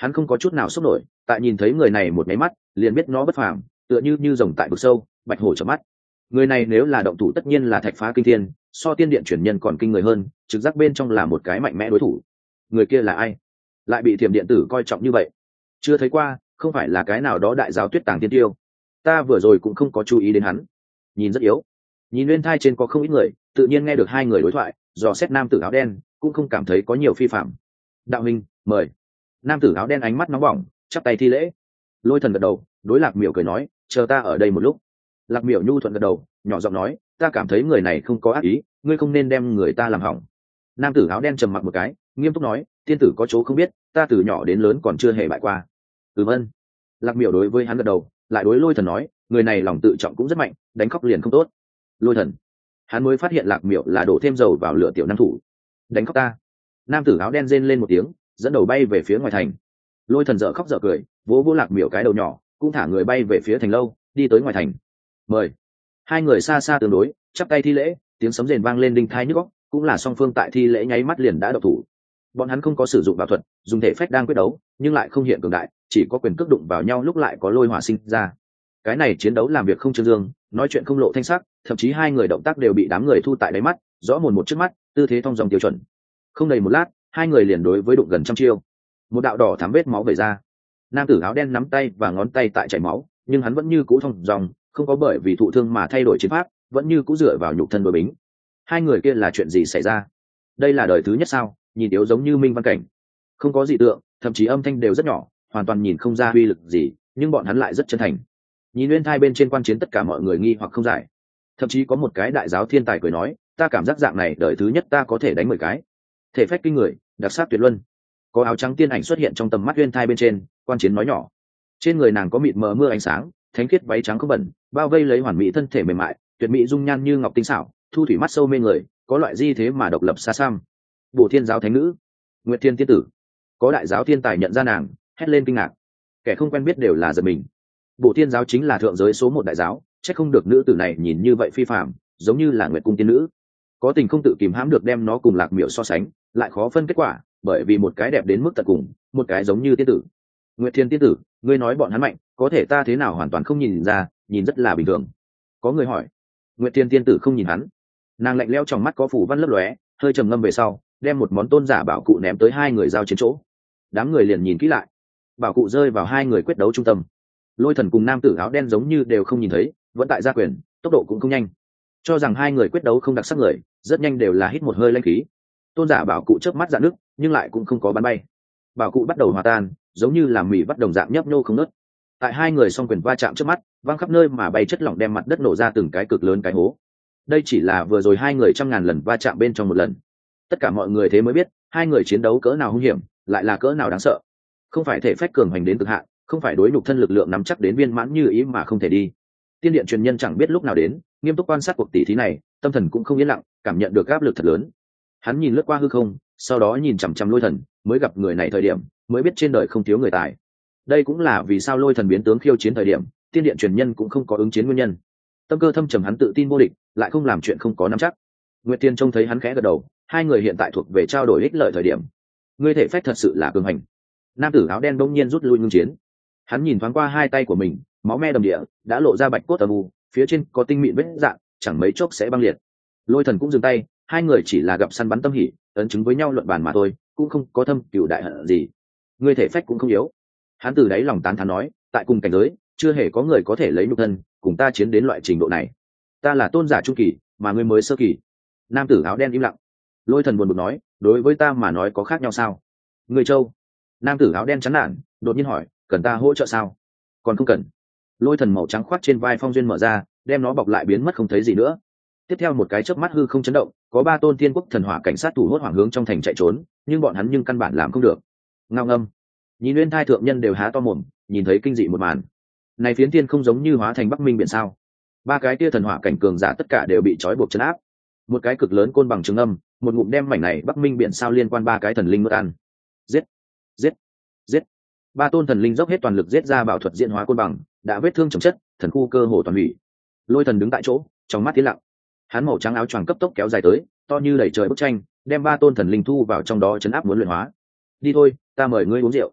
Hắn không có chút nào sốc nổi, tại nhìn thấy người này một máy mắt liền biết nó bất phàm, tựa như rồng tại vực sâu, bạch hổ chợp mắt. Người này nếu là động thủ tất nhiên là thạch phá kinh thiên, so tiên điện chuyển nhân còn kinh người hơn, trực giác bên trong là một cái mạnh mẽ đối thủ. Người kia là ai, lại bị thiểm điện tử coi trọng như vậy? Chưa thấy qua, không phải là cái nào đó đại giáo tuyết tàng tiên tiêu? Ta vừa rồi cũng không có chú ý đến hắn, nhìn rất yếu. Nhìn lên thai trên có không ít người, tự nhiên nghe được hai người đối thoại, dò xét nam tử áo đen cũng không cảm thấy có nhiều phi phạm. Đạo huynh, mời. Nam tử áo đen ánh mắt nóng bỏng, chắp tay thi lễ. Lôi Thần gật đầu, đối Lạc Miểu cười nói, chờ ta ở đây một lúc. Lạc Miểu nhu thuận gật đầu, nhỏ giọng nói, ta cảm thấy người này không có ác ý, ngươi không nên đem người ta làm hỏng. Nam tử áo đen trầm mặc một cái, nghiêm túc nói, tiên tử có chỗ không biết, ta từ nhỏ đến lớn còn chưa hề bại qua. Vâng. Lạc Miểu đối với hắn gật đầu, lại đối Lôi Thần nói, người này lòng tự trọng cũng rất mạnh, đánh khóc liền không tốt. Lôi Thần, hắn mới phát hiện Lạc Miểu là đổ thêm dầu vào lửa tiểu năng thủ. Đánh khóc ta? Nam tử áo đen rên lên một tiếng, dẫn đầu bay về phía ngoài thành. Lôi Thần dở khóc dở cười, vỗ vỗ Lạc Miểu cái đầu nhỏ, cũng thả người bay về phía thành lâu, đi tới ngoài thành. Mời. Hai người xa xa tương đối, chắp tay thi lễ, tiếng sấm rền vang lên đinh thai nhức óc, cũng là song phương tại thi lễ nháy mắt liền đã độc thủ. Bọn hắn không có sử dụng bảo thuật, dùng thể phách đang quyết đấu, nhưng lại không hiện cường đại, chỉ có quyền cước đụng vào nhau lúc lại có lôi hỏa sinh ra. Cái này chiến đấu làm việc không trương dương, nói chuyện không lộ thanh sắc, thậm chí hai người động tác đều bị đám người thu tại đáy mắt, rõ mồn một trước mắt, tư thế thong dong tiêu chuẩn. Không đầy một lát, hai người liền đối với đụng gần trăm chiêu. Một đạo đỏ thắm vết máu vẩy ra. Nam tử áo đen nắm tay và ngón tay tại chảy máu, nhưng hắn vẫn như cũ thong dong, không có bởi vì thụ thương mà thay đổi chiến pháp, vẫn như cũ dựa vào nhục thân đối bính. Hai người kia là chuyện gì xảy ra? Đây là đời thứ nhất sao? Nhìn yếu giống như minh văn cảnh, không có dị tượng, thậm chí âm thanh đều rất nhỏ, hoàn toàn nhìn không ra uy lực gì, nhưng bọn hắn lại rất chân thành. Nhìn lên thai bên trên quan chiến tất cả mọi người nghi hoặc không giải, thậm chí có một cái đại giáo thiên tài cười nói, ta cảm giác dạng này đời thứ nhất ta có thể đánh 10 cái. Thể phách kinh người, đặc sắc tuyệt luân. Có áo trắng tiên ảnh xuất hiện trong tầm mắt uyên thai bên trên, quan chiến nói nhỏ, trên người nàng có mịt mờ mưa ánh sáng, thánh khiết váy trắng không bẩn, bao vây lấy hoàn mỹ thân thể mềm mại, tuyệt mỹ dung nhan như ngọc tinh xảo, thu thủy mắt sâu mê người, có loại di thế mà độc lập xa xăm. Bổ Thiên giáo thánh nữ, Nguyệt Thiên tiên tử. Có đại giáo thiên tài nhận ra nàng, hét lên kinh ngạc. Kẻ không quen biết đều là giật mình. Bổ Thiên giáo chính là thượng giới số 1 đại giáo, chắc không được nữ tử này nhìn như vậy phi phàm, giống như là Nguyệt cung tiên nữ. Có tình không tự kìm hãm được đem nó cùng Lạc Miểu so sánh, lại khó phân kết quả, bởi vì một cái đẹp đến mức tận cùng, một cái giống như tiên tử. Nguyệt Thiên tiên tử, ngươi nói bọn hắn mạnh, có thể ta thế nào hoàn toàn không nhìn ra, nhìn rất là bình thường. Có người hỏi. Nguyệt Thiên tiên tử không nhìn hắn, nàng lạnh lẽo trong mắt có phủ văn lấp lóe, hơi trầm ngâm về sau, đem một món tôn giả bảo cụ ném tới hai người giao chiến chỗ. Đám người liền nhìn kỹ lại, bảo cụ rơi vào hai người quyết đấu trung tâm. Lôi Thần cùng nam tử áo đen giống như đều không nhìn thấy, vẫn tại gia quyền, tốc độ cũng không nhanh. Cho rằng hai người quyết đấu không đặc sắc người, rất nhanh đều là hít một hơi lãnh khí. Tôn giả bảo cụ chớp mắt rạn nước, nhưng lại cũng không có bắn bay. Bảo cụ bắt đầu hòa tan, giống như là mỉ bắt đồng dạng nhấp nhô không nứt. Tại hai người song quyền va chạm trước mắt, văng khắp nơi mà bay chất lỏng đem mặt đất nổ ra từng cái cực lớn cái hố. Đây chỉ là vừa rồi hai người trăm ngàn lần va chạm bên trong một lần. Tất cả mọi người thế mới biết, hai người chiến đấu cỡ nào hung hiểm, lại là cỡ nào đáng sợ. Không phải thể phách cường hành đến cực hạn, không phải đối nhục thân lực lượng nắm chắc đến viên mãn như ý mà không thể đi. Tiên điện truyền nhân chẳng biết lúc nào đến, nghiêm túc quan sát cuộc tỷ thí này, tâm thần cũng không yên lặng, cảm nhận được áp lực thật lớn. Hắn nhìn lướt qua hư không, sau đó nhìn chằm chằm Lôi Thần, mới gặp người này thời điểm, mới biết trên đời không thiếu người tài. Đây cũng là vì sao Lôi Thần biến tướng khiêu chiến thời điểm, tiên điện truyền nhân cũng không có ứng chiến nguyên nhân. Tâm cơ thâm trầm hắn tự tin vô địch, lại không làm chuyện không có nắm chắc. Nguyệt Tiên trông thấy hắn khẽ gật đầu, hai người hiện tại thuộc về trao đổi ích lợi thời điểm. Ngươi thể phách thật sự là cường hành. Nam tử áo đen bỗng nhiên rút lui ngưng chiến. Hắn nhìn thoáng qua hai tay của mình, máu me đầm địa, đã lộ ra bạch cốt âm u, phía trên có tinh mịn vết dạng, chẳng mấy chốc sẽ băng liệt. Lôi Thần cũng dừng tay, hai người chỉ là gặp săn bắn tâm hỉ, ấn chứng với nhau luận bàn mà thôi, cũng không có thâm cửu đại hận gì. Ngươi thể phách cũng không yếu. Hắn từ đáy lòng tán thán nói, tại cùng cảnh giới, chưa hề có người có thể lấy nhục thân cùng ta chiến đến loại trình độ này. Ta là tôn giả trung kỳ, mà ngươi mới sơ kỳ. Nam tử áo đen im lặng. Lôi Thần buồn bực nói, đối với ta mà nói có khác nhau sao? Người châu. Nam tử áo đen chán nản, đột nhiên hỏi, cần ta hỗ trợ sao? Còn không cần. Lôi Thần màu trắng khoác trên vai phong duyên mở ra, đem nó bọc lại biến mất không thấy gì nữa. Tiếp theo một cái chớp mắt hư không chấn động, có 3 tôn thiên quốc thần hỏa cảnh sát thủ hốt hoảng hướng trong thành chạy trốn, nhưng bọn hắn căn bản làm không được. Ngao ngâm. Nhìn lên thai thượng nhân đều há to mồm, nhìn thấy kinh dị một màn. Này phiến thiên không giống như hóa thành Bắc Minh biển sao? 3 cái tia thần hỏa cảnh cường giả tất cả đều bị trói buộc trấn áp. Một cái cực lớn côn bằng trường âm, một ngụm đem mảnh này Bắc Minh biển sao liên quan 3 cái thần linh nuốt ăn. Giết, giết, giết. 3 tôn thần linh dốc hết toàn lực giết ra bảo thuật diễn hóa côn bằng, đã vết thương chồng chất, thần khu cơ hồ toàn hủy. Lôi Thần đứng tại chỗ, trong mắt tiến lặng. Hắn màu trắng áo choàng cấp tốc kéo dài tới, to như đẩy trời bức tranh, đem 3 tôn thần linh thu vào trong đó trấn áp muốn luyện hóa. Đi thôi, ta mời ngươi uống rượu.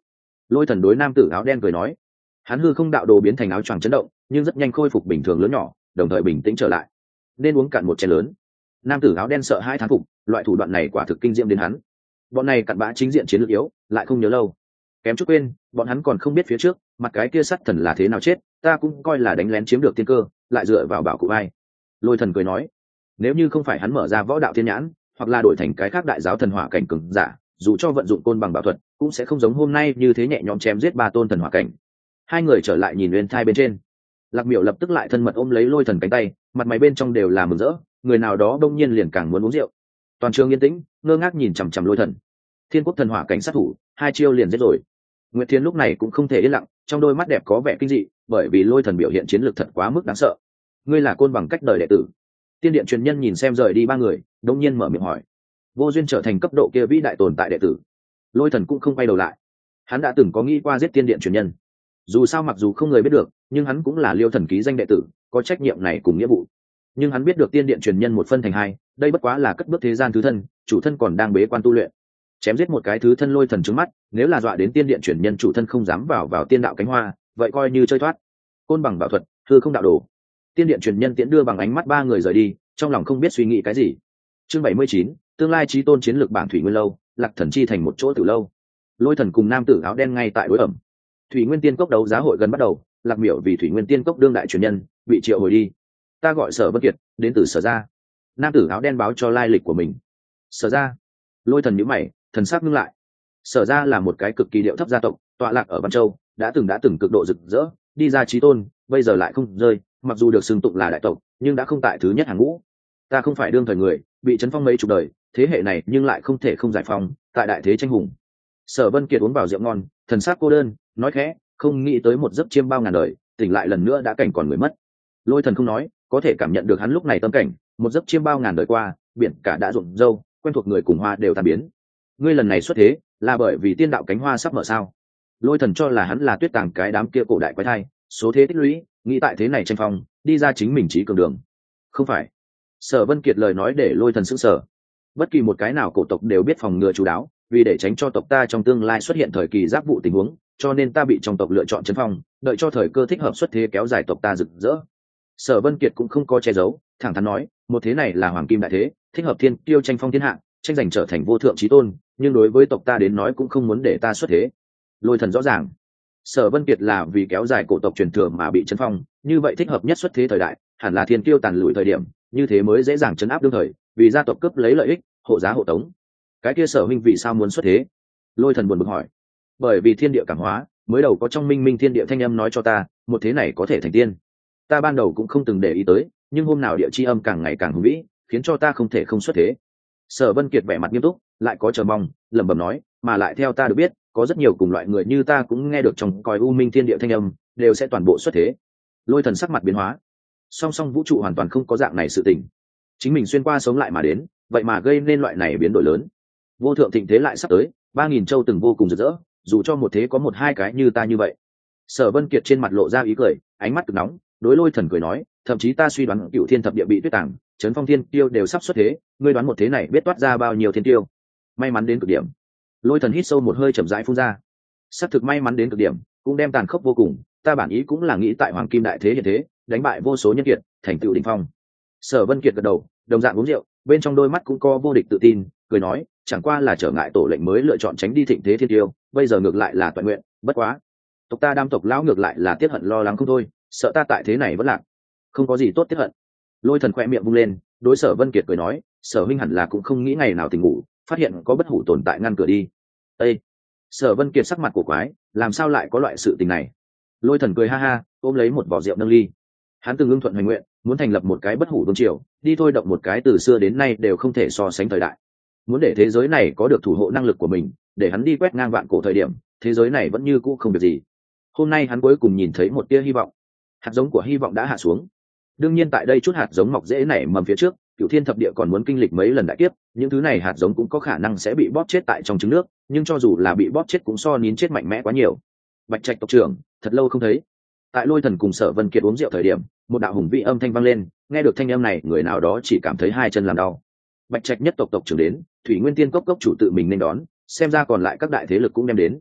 Lôi thần đối nam tử áo đen cười nói. Hắn hư không đạo đồ biến thành áo choàng chấn động, nhưng rất nhanh khôi phục bình thường lớn nhỏ, đồng thời bình tĩnh trở lại. Nên uống cạn một chén lớn. Nam tử áo đen sợ hai thán phục, loại thủ đoạn này quả thực kinh diệm đến hắn. Bọn này cặn bã chính diện chiến lược yếu, lại không nhớ lâu. Kém chút quên, bọn hắn còn không biết phía trước mặt cái kia sắt thần là thế nào chết, ta cũng coi là đánh lén chiếm được tiên cơ, lại dựa vào bảo cụ ai. Lôi thần cười nói, nếu như không phải hắn mở ra võ đạo thiên nhãn, hoặc là đổi thành cái khác đại giáo thần hỏa cảnh cường giả, dù cho vận dụng côn bằng bảo thuật cũng sẽ không giống hôm nay như thế nhẹ nhõm chém giết 3 tôn thần hỏa cảnh. Hai người trở lại nhìn Uyên Thai bên trên. Lạc Miểu lập tức lại thân mật ôm lấy Lôi thần cánh tay, mặt mày bên trong đều là mừng rỡ, người nào đó đông nhiên liền càng muốn uống rượu. Toàn trường yên tĩnh, ngơ ngác nhìn chằm chằm Lôi thần. Thiên quốc thần hỏa cảnh sát thủ, 2 chiêu liền giết rồi. Nguyệt Thiên lúc này cũng không thể yên lặng, trong đôi mắt đẹp có vẻ kinh dị, bởi vì Lôi thần biểu hiện chiến lược thật quá mức đáng sợ. Ngươi là côn bằng cách đời đệ tử? Tiên điện truyền nhân nhìn xem rời đi 3 người, đột nhiên mở miệng hỏi. Vô duyên trở thành cấp độ kia vĩ đại tồn tại đệ tử. Lôi thần cũng không quay đầu lại. Hắn đã từng có nghĩ qua giết tiên điện truyền nhân. Dù sao mặc dù không người biết được, nhưng hắn cũng là Liêu thần ký danh đệ tử, có trách nhiệm này cùng nghĩa vụ. Nhưng hắn biết được tiên điện truyền nhân một phân thành hai, đây bất quá là cất bước thế gian thứ thân, chủ thân còn đang bế quan tu luyện. Chém giết một cái thứ thân Lôi thần trước mắt, nếu là dọa đến tiên điện truyền nhân chủ thân không dám vào tiên đạo cánh hoa, vậy coi như chơi thoát. Côn bằng bảo thuật, hư không đạo đồ. Tiên điện truyền nhân tiễn đưa bằng ánh mắt 3 người rời đi, trong lòng không biết suy nghĩ cái gì. Chương 79, tương lai chí tôn chiến lược bảng Thủy Nguyên lâu, Lạc Thần chi thành một chỗ tử lâu. Lôi thần cùng nam tử áo đen ngay tại đối ẩm. Thủy Nguyên Tiên Cốc đấu giá hội gần bắt đầu, Lạc Miểu vì Thủy Nguyên Tiên Cốc đương đại truyền nhân, bị triệu hồi đi. Ta gọi Sở Vân Kiệt, đến từ Sở gia. Nam tử áo đen báo cho lai lịch của mình. Sở gia. Lôi thần nhíu mày, thần sắc ngưng lại. Sở gia là một cái cực kỳ điệu thấp gia tộc, tọa lạc ở Văn Châu, đã từng cực độ rực rỡ, đi ra chí tôn, bây giờ lại không rơi, mặc dù được xưng tụng là đại tộc, nhưng đã không tại thứ nhất hàng ngũ. Ta không phải đương thời người, bị trấn phong mấy chục đời, thế hệ này nhưng lại không thể không giải phong, tại đại thế tranh hùng. Sở Vân Kiệt uống vào rượu ngon, thần sắc cô đơn, nói khẽ, không nghĩ tới một giấc chiêm bao ngàn đời, tỉnh lại lần nữa đã cảnh còn người mất. Lôi thần không nói, có thể cảm nhận được hắn lúc này tâm cảnh, một giấc chiêm bao ngàn đời qua, biển cả đã rụng râu, quen thuộc người cùng hoa đều tan biến. Ngươi lần này xuất thế, là bởi vì tiên đạo cánh hoa sắp mở sao? Lôi thần cho là hắn là Tuyết Tàng cái đám kia cổ đại quái thai, số thế tích lũy, nghĩ tại thế này tranh phong, đi ra chính mình trí cường đường. Không phải. Sở Vân Kiệt lời nói để Lôi thần sững sờ. Bất kỳ một cái nào cổ tộc đều biết phòng ngừa chú đáo, vì để tránh cho tộc ta trong tương lai xuất hiện thời kỳ giáp vụ tình huống, cho nên ta bị trong tộc lựa chọn trấn phong, đợi cho thời cơ thích hợp xuất thế kéo dài tộc ta rực rỡ. Sở Vân Kiệt cũng không có che giấu, thẳng thắn nói, một thế này là hoàng kim đại thế, thích hợp thiên tiêu tranh phong thiên hạ, tranh giành trở thành vô thượng chí tôn, nhưng đối với tộc ta đến nói cũng không muốn để ta xuất thế. Lôi thần rõ ràng, Sở Vân Kiệt là vì kéo dài cổ tộc truyền thừa mà bị trấn phong, như vậy thích hợp nhất xuất thế thời đại, hẳn là thiên tiêu tàn lùi thời điểm, như thế mới dễ dàng trấn áp đương thời, vì gia tộc cướp lấy lợi ích, hộ giá hộ tống. Cái kia Sở huynh vì sao muốn xuất thế? Lôi thần buồn bực hỏi. Bởi vì thiên địa cảm hóa, mới đầu có trong minh minh thiên địa thanh âm nói cho ta, một thế này có thể thành tiên. Ta ban đầu cũng không từng để ý tới, nhưng hôm nào địa chi âm càng ngày càng hùng vĩ, khiến cho ta không thể không xuất thế. Sở Vân Kiệt vẻ mặt nghiêm túc, lại có chờ mong, lẩm bẩm nói, mà lại theo ta được biết, có rất nhiều cùng loại người như ta cũng nghe được trong cõi u minh thiên địa thanh âm, đều sẽ toàn bộ xuất thế. Lôi thần sắc mặt biến hóa. Song song vũ trụ hoàn toàn không có dạng này sự tình. Chính mình xuyên qua sống lại mà đến, vậy mà gây nên loại này biến đổi lớn. Vô thượng thịnh thế lại sắp tới, 3000 châu từng vô cùng rực rỡ, dù cho một thế có 1-2 cái như ta như vậy. Sở Vân Kiệt trên mặt lộ ra ý cười, ánh mắt cực nóng, đối Lôi thần cười nói, thậm chí ta suy đoán Cửu Thiên thập địa bị Tuyết Tàng, Trấn Phong Thiên Tiêu đều sắp xuất thế, ngươi đoán một thế này biết toát ra bao nhiêu thiên tiêu? May mắn đến cực điểm. Lôi thần hít sâu một hơi chậm rãi phun ra. Sắp thực may mắn đến cực điểm, cũng đem tàn khốc vô cùng, ta bản ý cũng là nghĩ tại hoàng kim đại thế hiện thế, đánh bại vô số nhân kiệt, thành tựu đỉnh phong. Sở Vân Kiệt gật đầu, đồng dạng uống rượu, bên trong đôi mắt cũng có vô địch tự tin, cười nói, chẳng qua là trở ngại tổ lệnh mới lựa chọn tránh đi thịnh thế thiên tiêu, bây giờ ngược lại là toàn nguyện, bất quá. Tộc ta đam tộc lão ngược lại là tiếc hận lo lắng không thôi, sợ ta tại thế này vẫn lạc. Không có gì tốt tiếc hận. Lôi thần khẽ miệng vung lên, đối Sở Vân Kiệt cười nói, Sở huynh hẳn là cũng không nghĩ ngày nào tỉnh ngủ, phát hiện có bất hủ tồn tại ngăn cửa đi. Ê! Sở Vân Kiệt sắc mặt của quái, làm sao lại có loại sự tình này? Lôi thần cười ha ha, ôm lấy một vỏ rượu nâng ly. Hắn từng ưng thuận hoành nguyện, muốn thành lập một cái bất hủ vương triều, đi thôi động một cái từ xưa đến nay đều không thể so sánh thời đại. Muốn để thế giới này có được thủ hộ năng lực của mình, để hắn đi quét ngang vạn cổ thời điểm, thế giới này vẫn như cũ không việc gì. Hôm nay hắn cuối cùng nhìn thấy một tia hy vọng. Hạt giống của hy vọng đã hạ xuống. Đương nhiên tại đây chút hạt giống mọc dễ nảy mầm phía trước, Cửu Thiên thập địa còn muốn kinh lịch mấy lần đại kiếp, những thứ này hạt giống cũng có khả năng sẽ bị bóp chết tại trong trứng nước, nhưng cho dù là bị bóp chết cũng so nín chết mạnh mẽ quá nhiều. Bạch Trạch tộc trưởng, thật lâu không thấy. Tại Lôi thần cùng Sở Vân Kiệt uống rượu thời điểm, một đạo hùng vĩ âm thanh vang lên, nghe được thanh âm này, người nào đó chỉ cảm thấy hai chân làm đau. Bạch Trạch nhất tộc tộc trưởng đến, Thủy Nguyên Tiên Cốc cốc chủ tự mình nên đón, xem ra còn lại các đại thế lực cũng đem đến.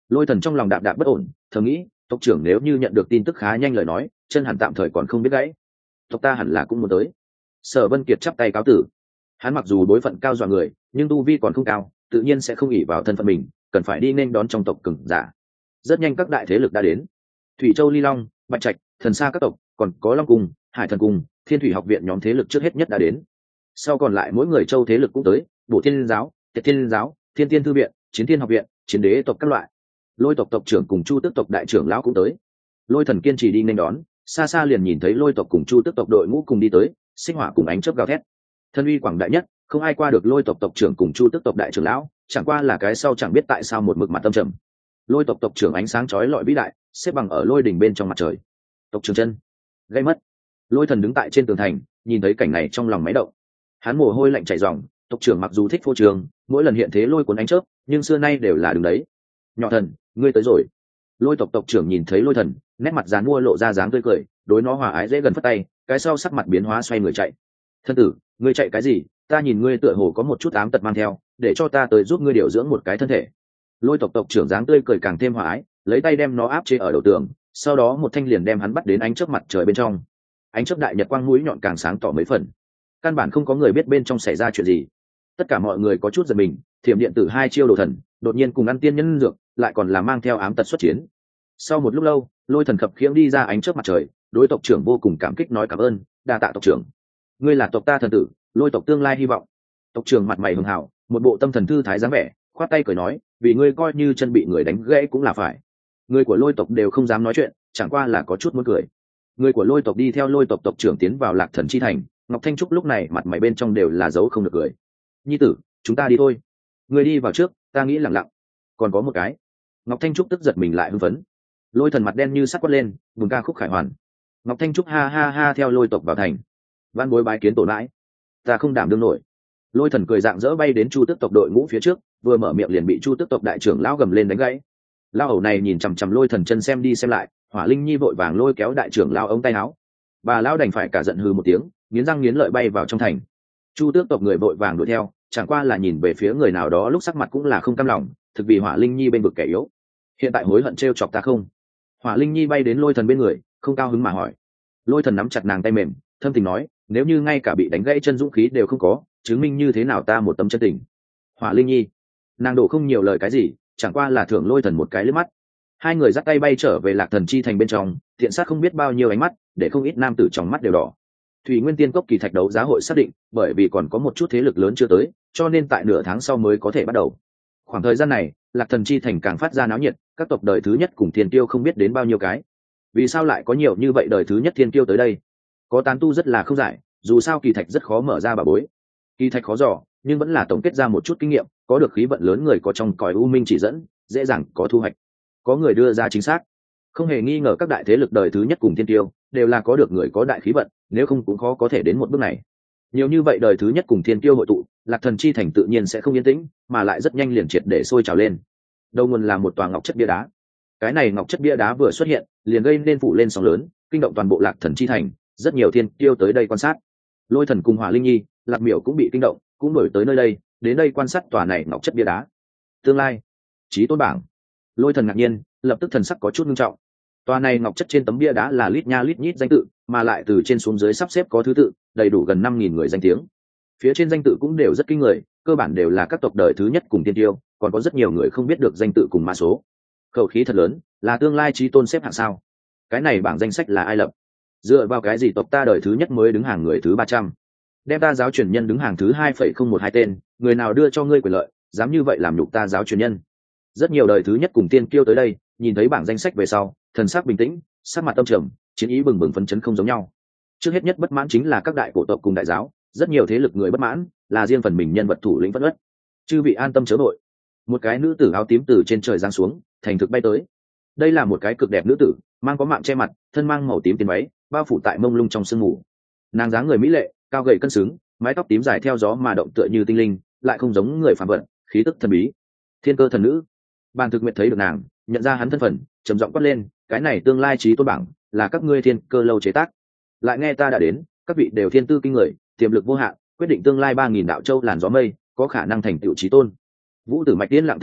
Lôi Thần trong lòng đạp đạp bất ổn, thầm nghĩ tộc trưởng nếu như nhận được tin tức khá nhanh lời nói, chân hẳn tạm thời còn không biết gãy. Tộc ta hẳn là cũng muốn tới. Sở Vân Kiệt chắp tay cáo tử. Hắn mặc dù đối phận cao dọa người, nhưng tu vi còn không cao, tự nhiên sẽ không ỷ vào thân phận mình, cần phải đi nên đón trong tộc cường giả. Rất nhanh các đại thế lực đã đến. Thủy Châu Ly Long, Bạch Trạch, Thần Sa các tộc, còn có Long Cung, Hải Thần Cung, Thiên Thủy học viện nhóm thế lực trước hết nhất đã đến. Sau còn lại mỗi người châu thế lực cũng tới, Bổ Thiên giáo, Tiệt Thiên giáo, Thiên Tiên thư viện, Chiến Thiên học viện, Chiến Đế tộc các loại. Lôi tộc tộc trưởng cùng Chu Tước tộc đại trưởng lão cũng tới. Lôi Thần kiên trì đi nên đón, xa xa liền nhìn thấy Lôi tộc cùng Chu Tước tộc đội ngũ cùng đi tới, sinh hỏa cùng ánh chớp gào thét. Thân uy quảng đại nhất, không ai qua được Lôi tộc tộc trưởng cùng Chu Tước tộc đại trưởng lão, chẳng qua là cái sau chẳng biết tại sao một mực mặt tâm trầm. Lôi tộc tộc trưởng ánh sáng chói lọi vĩ đại, xếp bằng ở lôi đỉnh bên trong mặt trời. Tộc trưởng chân gây mất. Lôi Thần đứng tại trên tường thành, nhìn thấy cảnh này trong lòng máy động. Hắn mồ hôi lạnh chảy ròng, tộc trưởng mặc dù thích phô trường, mỗi lần hiện thế lôi cuốn ánh chớp, nhưng xưa nay đều là đứng đấy. Nhỏ thần, ngươi tới rồi. Lôi tộc tộc trưởng nhìn thấy Lôi Thần, nét mặt dán mua lộ ra dáng tươi cười, đối nó hòa ái dễ gần phất tay, cái sau sắc mặt biến hóa xoay người chạy. Thân tử, ngươi chạy cái gì? Ta nhìn ngươi tựa hồ có một chút ám tật mang theo, để cho ta tới giúp ngươi điều dưỡng một cái thân thể. Lôi tộc tộc trưởng dáng tươi cười càng thêm hòa ái, lấy tay đem nó áp chế ở đầu tường, sau đó một thanh liền đem hắn bắt đến ánh chớp mặt trời bên trong. Ánh chớp đại nhật quang mũi nhọn càng sáng tỏ mấy phần. Căn bản không có người biết bên trong xảy ra chuyện gì. Tất cả mọi người có chút giật mình, thiểm điện tử hai chiêu đồ thần, đột nhiên cùng ăn tiên nhân dược, lại còn là mang theo ám tật xuất chiến. Sau một lúc lâu, Lôi Thần khập khiễng đi ra ánh chớp mặt trời, đối tộc trưởng vô cùng cảm kích nói cảm ơn, đa tạ tộc trưởng. Ngươi là tộc ta thần tử, Lôi tộc tương lai hy vọng. Tộc trưởng mặt mày hường hào, một bộ tâm thần thư thái dáng vẻ, khoát tay cười nói, vì ngươi coi như chân bị người đánh gãy cũng là phải. Người của Lôi tộc đều không dám nói chuyện, chẳng qua là có chút muốn cười. Người của Lôi tộc đi theo Lôi tộc tộc trưởng tiến vào Lạc Thần chi thành, Ngọc Thanh Trúc lúc này mặt mày bên trong đều là dấu không được cười. Nhi tử, chúng ta đi thôi. Người đi vào trước, ta nghĩ lặng lặng. Còn có một cái. Ngọc Thanh Trúc tức giật mình lại hưng phấn. Lôi Thần mặt đen như sắt quát lên, buồn ca khúc khải hoàn. Ngọc Thanh Trúc ha ha ha theo Lôi tộc vào thành. Văn bối bái kiến tổ nãi. Ta không đảm đương nổi. Lôi Thần cười dạng dỡ bay đến Chu Tước tộc đội ngũ phía trước, vừa mở miệng liền bị Chu Tước tộc đại trưởng lão gầm lên đánh gãy. Lão hầu này nhìn chằm chằm Lôi Thần chân xem đi xem lại, Hỏa Linh Nhi vội vàng lôi kéo đại trưởng lão ống tay áo. Bà lão đành phải cả giận hừ một tiếng, nghiến răng nghiến lợi bay vào trong thành. Chu Tước tộc người vội vàng đuổi theo, chẳng qua là nhìn về phía người nào đó lúc sắc mặt cũng là không cam lòng, thực vì Hỏa Linh Nhi bên vực kẻ yếu. Hiện tại hối hận trêu chọc ta không? Hỏa Linh Nhi bay đến Lôi Thần bên người, không cao hứng mà hỏi. Lôi Thần nắm chặt nàng tay mềm, thâm tình nói, nếu như ngay cả bị đánh gãy chân dũng khí đều không có, chứng minh như thế nào ta một tấm chân tình. Hỏa Linh Nhi, nàng đổ không nhiều lời cái gì, chẳng qua là thưởng Lôi Thần một cái liếc mắt. Hai người dắt tay bay trở về Lạc Thần chi thành bên trong, thiện sát không biết bao nhiêu ánh mắt, để không ít nam tử trong mắt đều đỏ. Thủy Nguyên Tiên Cốc kỳ thạch đấu giá hội xác định, bởi vì còn có một chút thế lực lớn chưa tới, cho nên tại nửa tháng sau mới có thể bắt đầu. Khoảng thời gian này, Lạc Thần chi thành càng phát ra náo nhiệt, các tộc đời thứ nhất cùng thiên tiêu không biết đến bao nhiêu cái. Vì sao lại có nhiều như vậy đời thứ nhất thiên tiêu tới đây? Có tán tu rất là không giải, dù sao kỳ thạch rất khó mở ra bà bối. Kỳ thạch khó dò, nhưng vẫn là tổng kết ra một chút kinh nghiệm, có được khí vận lớn người có trong cõi u minh chỉ dẫn, dễ dàng có thu hoạch. Có người đưa ra chính xác, không hề nghi ngờ các đại thế lực đời thứ nhất cùng thiên tiêu đều là có được người có đại khí vận, nếu không cũng khó có thể đến một bước này. Nhiều như vậy đời thứ nhất cùng thiên tiêu hội tụ, Lạc Thần chi thành tự nhiên sẽ không yên tĩnh, mà lại rất nhanh liền triệt để sôi trào lên. Đầu nguồn là một tòa ngọc chất bia đá. Cái này ngọc chất bia đá vừa xuất hiện, liền gây nên phủ lên sóng lớn, kinh động toàn bộ Lạc Thần chi thành, rất nhiều thiên tiêu tới đây quan sát. Lôi Thần cùng Hỏa Linh Nhi, Lạc Miểu cũng bị kinh động, cũng đổi tới nơi đây, đến đây quan sát tòa này ngọc chất bia đá. Tương lai, chí tôn bảng. Lôi Thần ngạc nhiên, lập tức thần sắc có chút nghiêm trọng. Tòa này ngọc chất trên tấm bia đá là lít nha lít nhít danh tự, mà lại từ trên xuống dưới sắp xếp có thứ tự, đầy đủ gần 5.000 người danh tiếng. Phía trên danh tự cũng đều rất kinh người, cơ bản đều là các tộc đời thứ nhất cùng tiên tiêu, còn có rất nhiều người không biết được danh tự cùng mã số. Khẩu khí thật lớn, là tương lai chí tôn xếp hạng sao? Cái này bảng danh sách là ai lập? Dựa vào cái gì tộc ta đời thứ nhất mới đứng hàng người thứ 300? Đem ta giáo truyền nhân đứng hàng thứ 2,012 tên, người nào đưa cho ngươi quyền lợi, dám như vậy làm nhục ta giáo truyền nhân? Rất nhiều đời thứ nhất cùng tiên kiêu tới đây, nhìn thấy bảng danh sách về sau, thần sắc bình tĩnh, sắc mặt tâm trầm, chiến ý bừng bừng phấn chấn không giống nhau. Trước hết nhất bất mãn chính là các đại cổ tộc cùng đại giáo, rất nhiều thế lực người bất mãn, là riêng phần mình nhân vật thủ lĩnh phẫn uất. Chư vị an tâm chớ nội. Một cái nữ tử áo tím từ trên trời giáng xuống, thành thực bay tới. Đây là một cái cực đẹp nữ tử, mang có mạng che mặt, thân mang màu tím tiền váy, bao phủ tại mông lung trong sương mù. Nàng dáng người mỹ lệ, cao gầy cân xứng, mái tóc tím dài theo gió mà động tựa như tinh linh, lại không giống người phàm vật, khí tức thần bí. Thiên cơ thần nữ. Bàn thực nguyện thấy được nàng, nhận ra hắn thân phận, trầm giọng quát lên, cái này tương lai chí tôn bảng là các ngươi thiên cơ lâu chế tác. Lại nghe ta đã đến, các vị đều thiên tư kinh người, tiềm lực vô hạn, quyết định tương lai 3.000 đạo châu làn gió mây, có khả năng thành tựu chí tôn. Vũ tử mạch tiên lặng thanh lịch,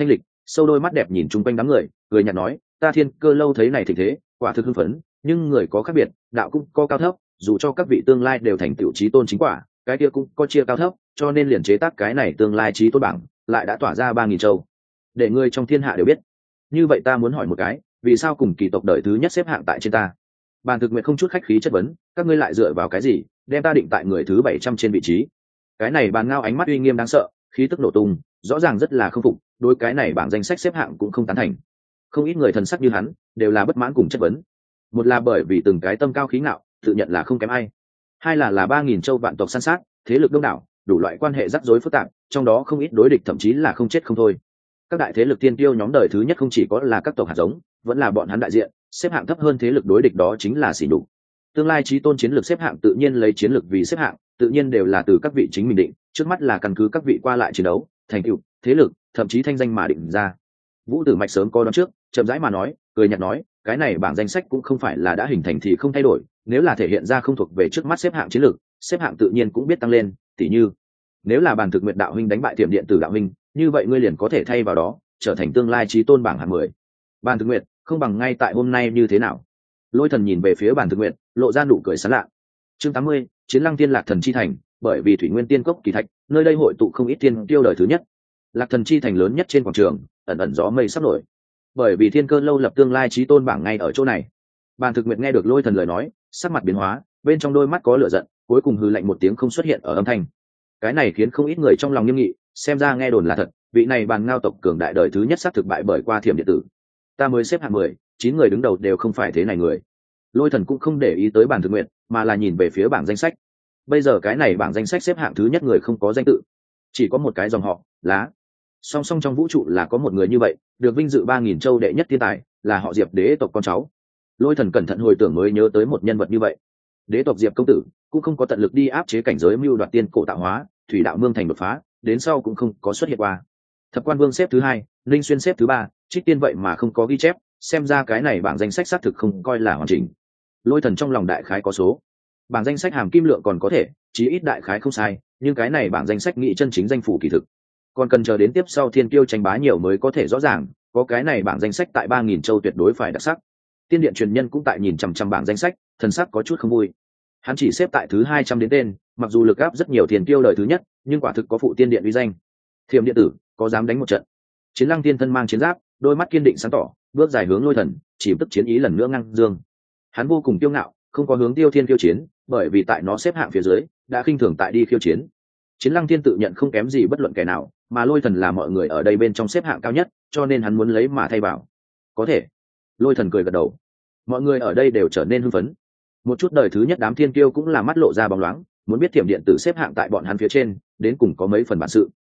sâu đôi mắt đẹp nhìn chung quanh đám người, cười nhạt nói, ta Thiên Cơ lâu thấy này thịnh thế, quả thực hưng phấn, nhưng người có khác biệt, đạo cũng có cao thấp, dù cho các vị tương lai đều thành tựu chí tôn chính quả, cái kia cũng có chia cao thấp, cho nên liền chế tác cái này tương lai chí tôn bảng, lại đã tỏa ra 3000 châu, để người trong thiên hạ đều biết. Như vậy ta muốn hỏi một cái, vì sao cùng kỳ tộc đời thứ nhất xếp hạng tại trên ta? Bàn Thực Nguyện không chút khách khí chất vấn, các ngươi lại dựa vào cái gì đem ta định tại người thứ 700 trên vị trí? Cái này Bàn Ngao ánh mắt uy nghiêm đáng sợ, khí tức nổ tung, rõ ràng rất là không phục, đối cái này bảng danh sách xếp hạng cũng không tán thành. Không ít người thần sắc như hắn, đều là bất mãn cùng chất vấn. Một là bởi vì từng cái tâm cao khí ngạo, tự nhận là không kém ai. Hai là 3000 châu vạn tộc san sát, thế lực đông đảo, đủ loại quan hệ rắc rối phức tạp, trong đó không ít đối địch thậm chí là không chết không thôi. Các đại thế lực tiên tiêu nhóm đời thứ nhất không chỉ có là các tộc hạt giống, vẫn là bọn hắn đại diện, xếp hạng thấp hơn thế lực đối địch đó chính là sỉ nhục. Tương lai chí tôn chiến lược xếp hạng tự nhiên lấy chiến lược vì xếp hạng, tự nhiên đều là từ các vị chính mình định, trước mắt là căn cứ các vị qua lại chiến đấu, thành tựu, thế lực, thậm chí thanh danh mà định ra. Vũ Tử Mạch sớm có đoán trước, chậm rãi mà nói, cười nhạt nói, cái này bảng danh sách cũng không phải là đã hình thành thì không thay đổi, nếu là thể hiện ra không thuộc về trước mắt xếp hạng chiến lược, xếp hạng tự nhiên cũng biết tăng lên, tỉ như nếu là Bàn Thực Nguyện đạo huynh đánh bại Tiềm Điện Tử đạo huynh, như vậy ngươi liền có thể thay vào đó, trở thành tương lai chí tôn bảng hạng 10. Bàn Thực Nguyện, không bằng ngay tại hôm nay như thế nào? Lôi Thần nhìn về phía Bàn Thực Nguyện, lộ ra nụ cười sảng lạ. Chương 80, Chiến Lăng Tiên Lạc Thần chi thành, bởi vì Thủy Nguyên Tiên Cốc kỳ thạch, nơi đây hội tụ không ít tiên tiêu đời thứ nhất. Lạc Thần chi thành lớn nhất trên quảng trường, ẩn ẩn gió mây sắp nổi. Bởi vì Thiên Cơ lâu lập tương lai chí tôn bảng ngay ở chỗ này. Bàn Thực Nguyện nghe được Lôi Thần lời nói, sắc mặt biến hóa, bên trong đôi mắt có lửa giận, cuối cùng hừ lạnh một tiếng không xuất hiện ở âm thanh. Cái này khiến không ít người trong lòng nghiêm nghị, xem ra nghe đồn là thật, vị này Bàn Ngao tộc cường đại đời thứ nhất xác thực bại bởi qua Thiểm Điện Tử. Ta mới xếp hạng 10, 9 người đứng đầu đều không phải thế này người. Lôi Thần cũng không để ý tới Bàn Thực Nguyện, mà là nhìn về phía bảng danh sách. Bây giờ cái này bảng danh sách xếp hạng thứ nhất người không có danh tự, chỉ có một cái dòng họ, lá. Song song trong vũ trụ là có một người như vậy, được vinh dự 3000 châu đệ nhất thiên tài, là họ Diệp đế tộc con cháu. Lôi Thần cẩn thận hồi tưởng mới nhớ tới một nhân vật như vậy. Đế tộc Diệp công tử cũng không có tận lực đi áp chế cảnh giới mưu đoạt tiên cổ tạo hóa, thủy đạo mương thành đột phá, đến sau cũng không có xuất hiện qua. Thập Quan Vương xếp thứ 2, Linh Xuyên xếp thứ 3, Trích Tiên vậy mà không có ghi chép, xem ra cái này bảng danh sách xác thực không coi là hoàn chỉnh. Lôi Thần trong lòng đại khái có số. Bảng danh sách hàm kim lượng còn có thể, chí ít đại khái không sai, nhưng cái này bảng danh sách nghị chân chính danh phủ kỳ thực, còn cần chờ đến tiếp sau thiên kiêu tranh bá nhiều mới có thể rõ ràng, có cái này bảng danh sách tại 3000 châu tuyệt đối phải đặc sắc. Tiên điện truyền nhân cũng tại nhìn chằm chằm bảng danh sách, thần sắc có chút không vui. Hắn chỉ xếp tại thứ 200 đến tên, mặc dù lực áp rất nhiều thiên kiêu đời thứ nhất, nhưng quả thực có phụ tiên điện uy danh. Thiểm Điện Tử có dám đánh một trận? Chiến Lăng Tiên thân mang chiến giáp, đôi mắt kiên định sáng tỏ, bước dài hướng Lôi Thần, chỉ tức chiến ý lần nữa ngăng dương. Hắn vô cùng kiêu ngạo, không có hướng Tiêu Thiên khiêu chiến, bởi vì tại nó xếp hạng phía dưới, đã khinh thường tại đi khiêu chiến. Chiến Lăng Tiên tự nhận không kém gì bất luận kẻ nào, mà Lôi Thần là mọi người ở đây bên trong xếp hạng cao nhất, cho nên hắn muốn lấy mà thay vào. Có thể. Lôi Thần cười gật đầu. Mọi người ở đây đều trở nên hưng phấn. Một chút đời thứ nhất đám thiên kiêu cũng là mắt lộ ra bóng loáng, muốn biết Thiểm Điện Tử xếp hạng tại bọn hắn phía trên, đến cùng có mấy phần bản sự.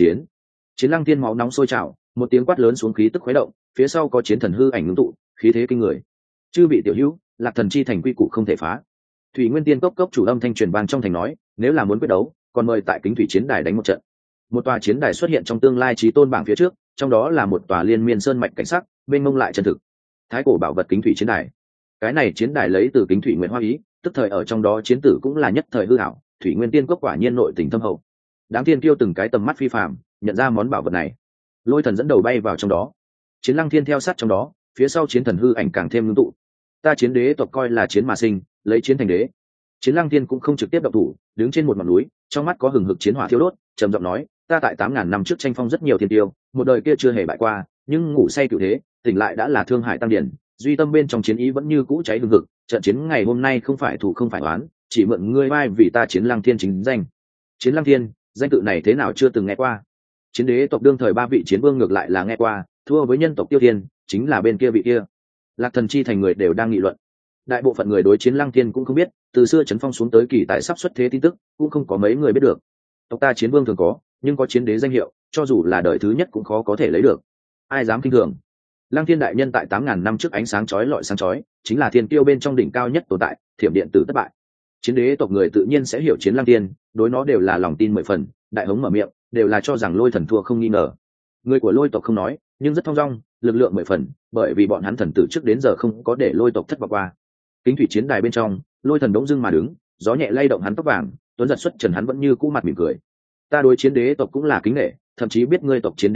Chiến Lăng Tiên máu nóng sôi trào, một tiếng quát lớn xuống khí tức khuấy động, phía sau có chiến thần hư ảnh ngưng tụ, khí thế kinh người. Chư vị tiểu hữu, Lạc Thần chi thành quy củ không thể phá. Thủy Nguyên Tiên cốc chủ âm thanh truyền vang trong thành nói, nếu là muốn quyết đấu, còn mời tại Kính Thủy chiến đài đánh một trận. Một tòa chiến đài xuất hiện trong tương lai chí tôn bảng phía trước, trong đó là một tòa liên miên sơn mạch cảnh sắc, bên mông lại chân thực. Thái cổ bảo vật Kính Thủy chiến đài. Cái này chiến đài lấy từ Kính Thủy Nguyện Hoa ý, tức thời ở trong đó chiến tử cũng là nhất thời hư ảo. Thủy Nguyên Tiên cốc quả nhiên nội tình thâm hậu. Đám tiên kiêu từng cái tầm mắt phi phàm, nhận ra món bảo vật này. Lôi Thần dẫn đầu bay vào trong đó, Chiến Lăng Thiên theo sát trong đó, phía sau chiến thần hư ảnh càng thêm ngưng tụ. Ta Chiến đế tộc coi là chiến mà sinh, lấy chiến thành đế. Chiến Lăng Thiên cũng không trực tiếp động thủ, đứng trên một ngọn núi, trong mắt có hừng hực chiến hỏa thiêu đốt, trầm giọng nói, ta tại 8000 năm trước tranh phong rất nhiều thiên tiêu, một đời kia chưa hề bại qua, nhưng ngủ say cựu thế, tỉnh lại đã là thương hại tăng điển, duy tâm bên trong chiến ý vẫn như cũ cháy hừng hực, trận chiến ngày hôm nay không phải thủ không phải oán, chỉ mượn ngươi mai vì ta Chiến Lăng Thiên chính danh. Chiến Lăng Thiên, danh tự này thế nào chưa từng nghe qua. Chiến đế tộc đương thời 3 vị chiến vương ngược lại là nghe qua, thua với nhân tộc Tiêu Thiên, chính là bên kia vị kia. Lạc Thần chi thành người đều đang nghị luận. Đại bộ phận người đối Chiến Lăng Thiên cũng không biết, từ xưa trấn phong xuống tới kỳ tại sắp xuất thế tin tức, cũng không có mấy người biết được. Tộc ta chiến vương thường có, nhưng có chiến đế danh hiệu, cho dù là đời thứ nhất cũng khó có thể lấy được. Ai dám kinh thường? Lăng Thiên đại nhân tại 8000 năm trước ánh sáng chói lọi sáng chói, chính là thiên kiêu bên trong đỉnh cao nhất tồn tại, Thiểm Điện Tử thất bại. Chiến đế tộc người tự nhiên sẽ hiểu Chiến Lăng Thiên, đối nó đều là lòng tin 10 phần, đại hống mở miệng, đều là cho rằng Lôi Thần thua không nghi ngờ. Người của Lôi tộc không nói, nhưng rất thong dong, lực lượng 10 phần, bởi vì bọn hắn thần tử trước đến giờ không có để Lôi tộc thất vọng qua. Kính Thủy chiến đài bên trong, Lôi Thần đống dưng mà đứng, gió nhẹ lay động hắn tóc vàng, tuấn giật xuất trần hắn vẫn như cũ mặt mỉm cười. Ta đối chiến đế tộc cũng là kính nể, thậm chí biết ngươi tộc chiến đế sử,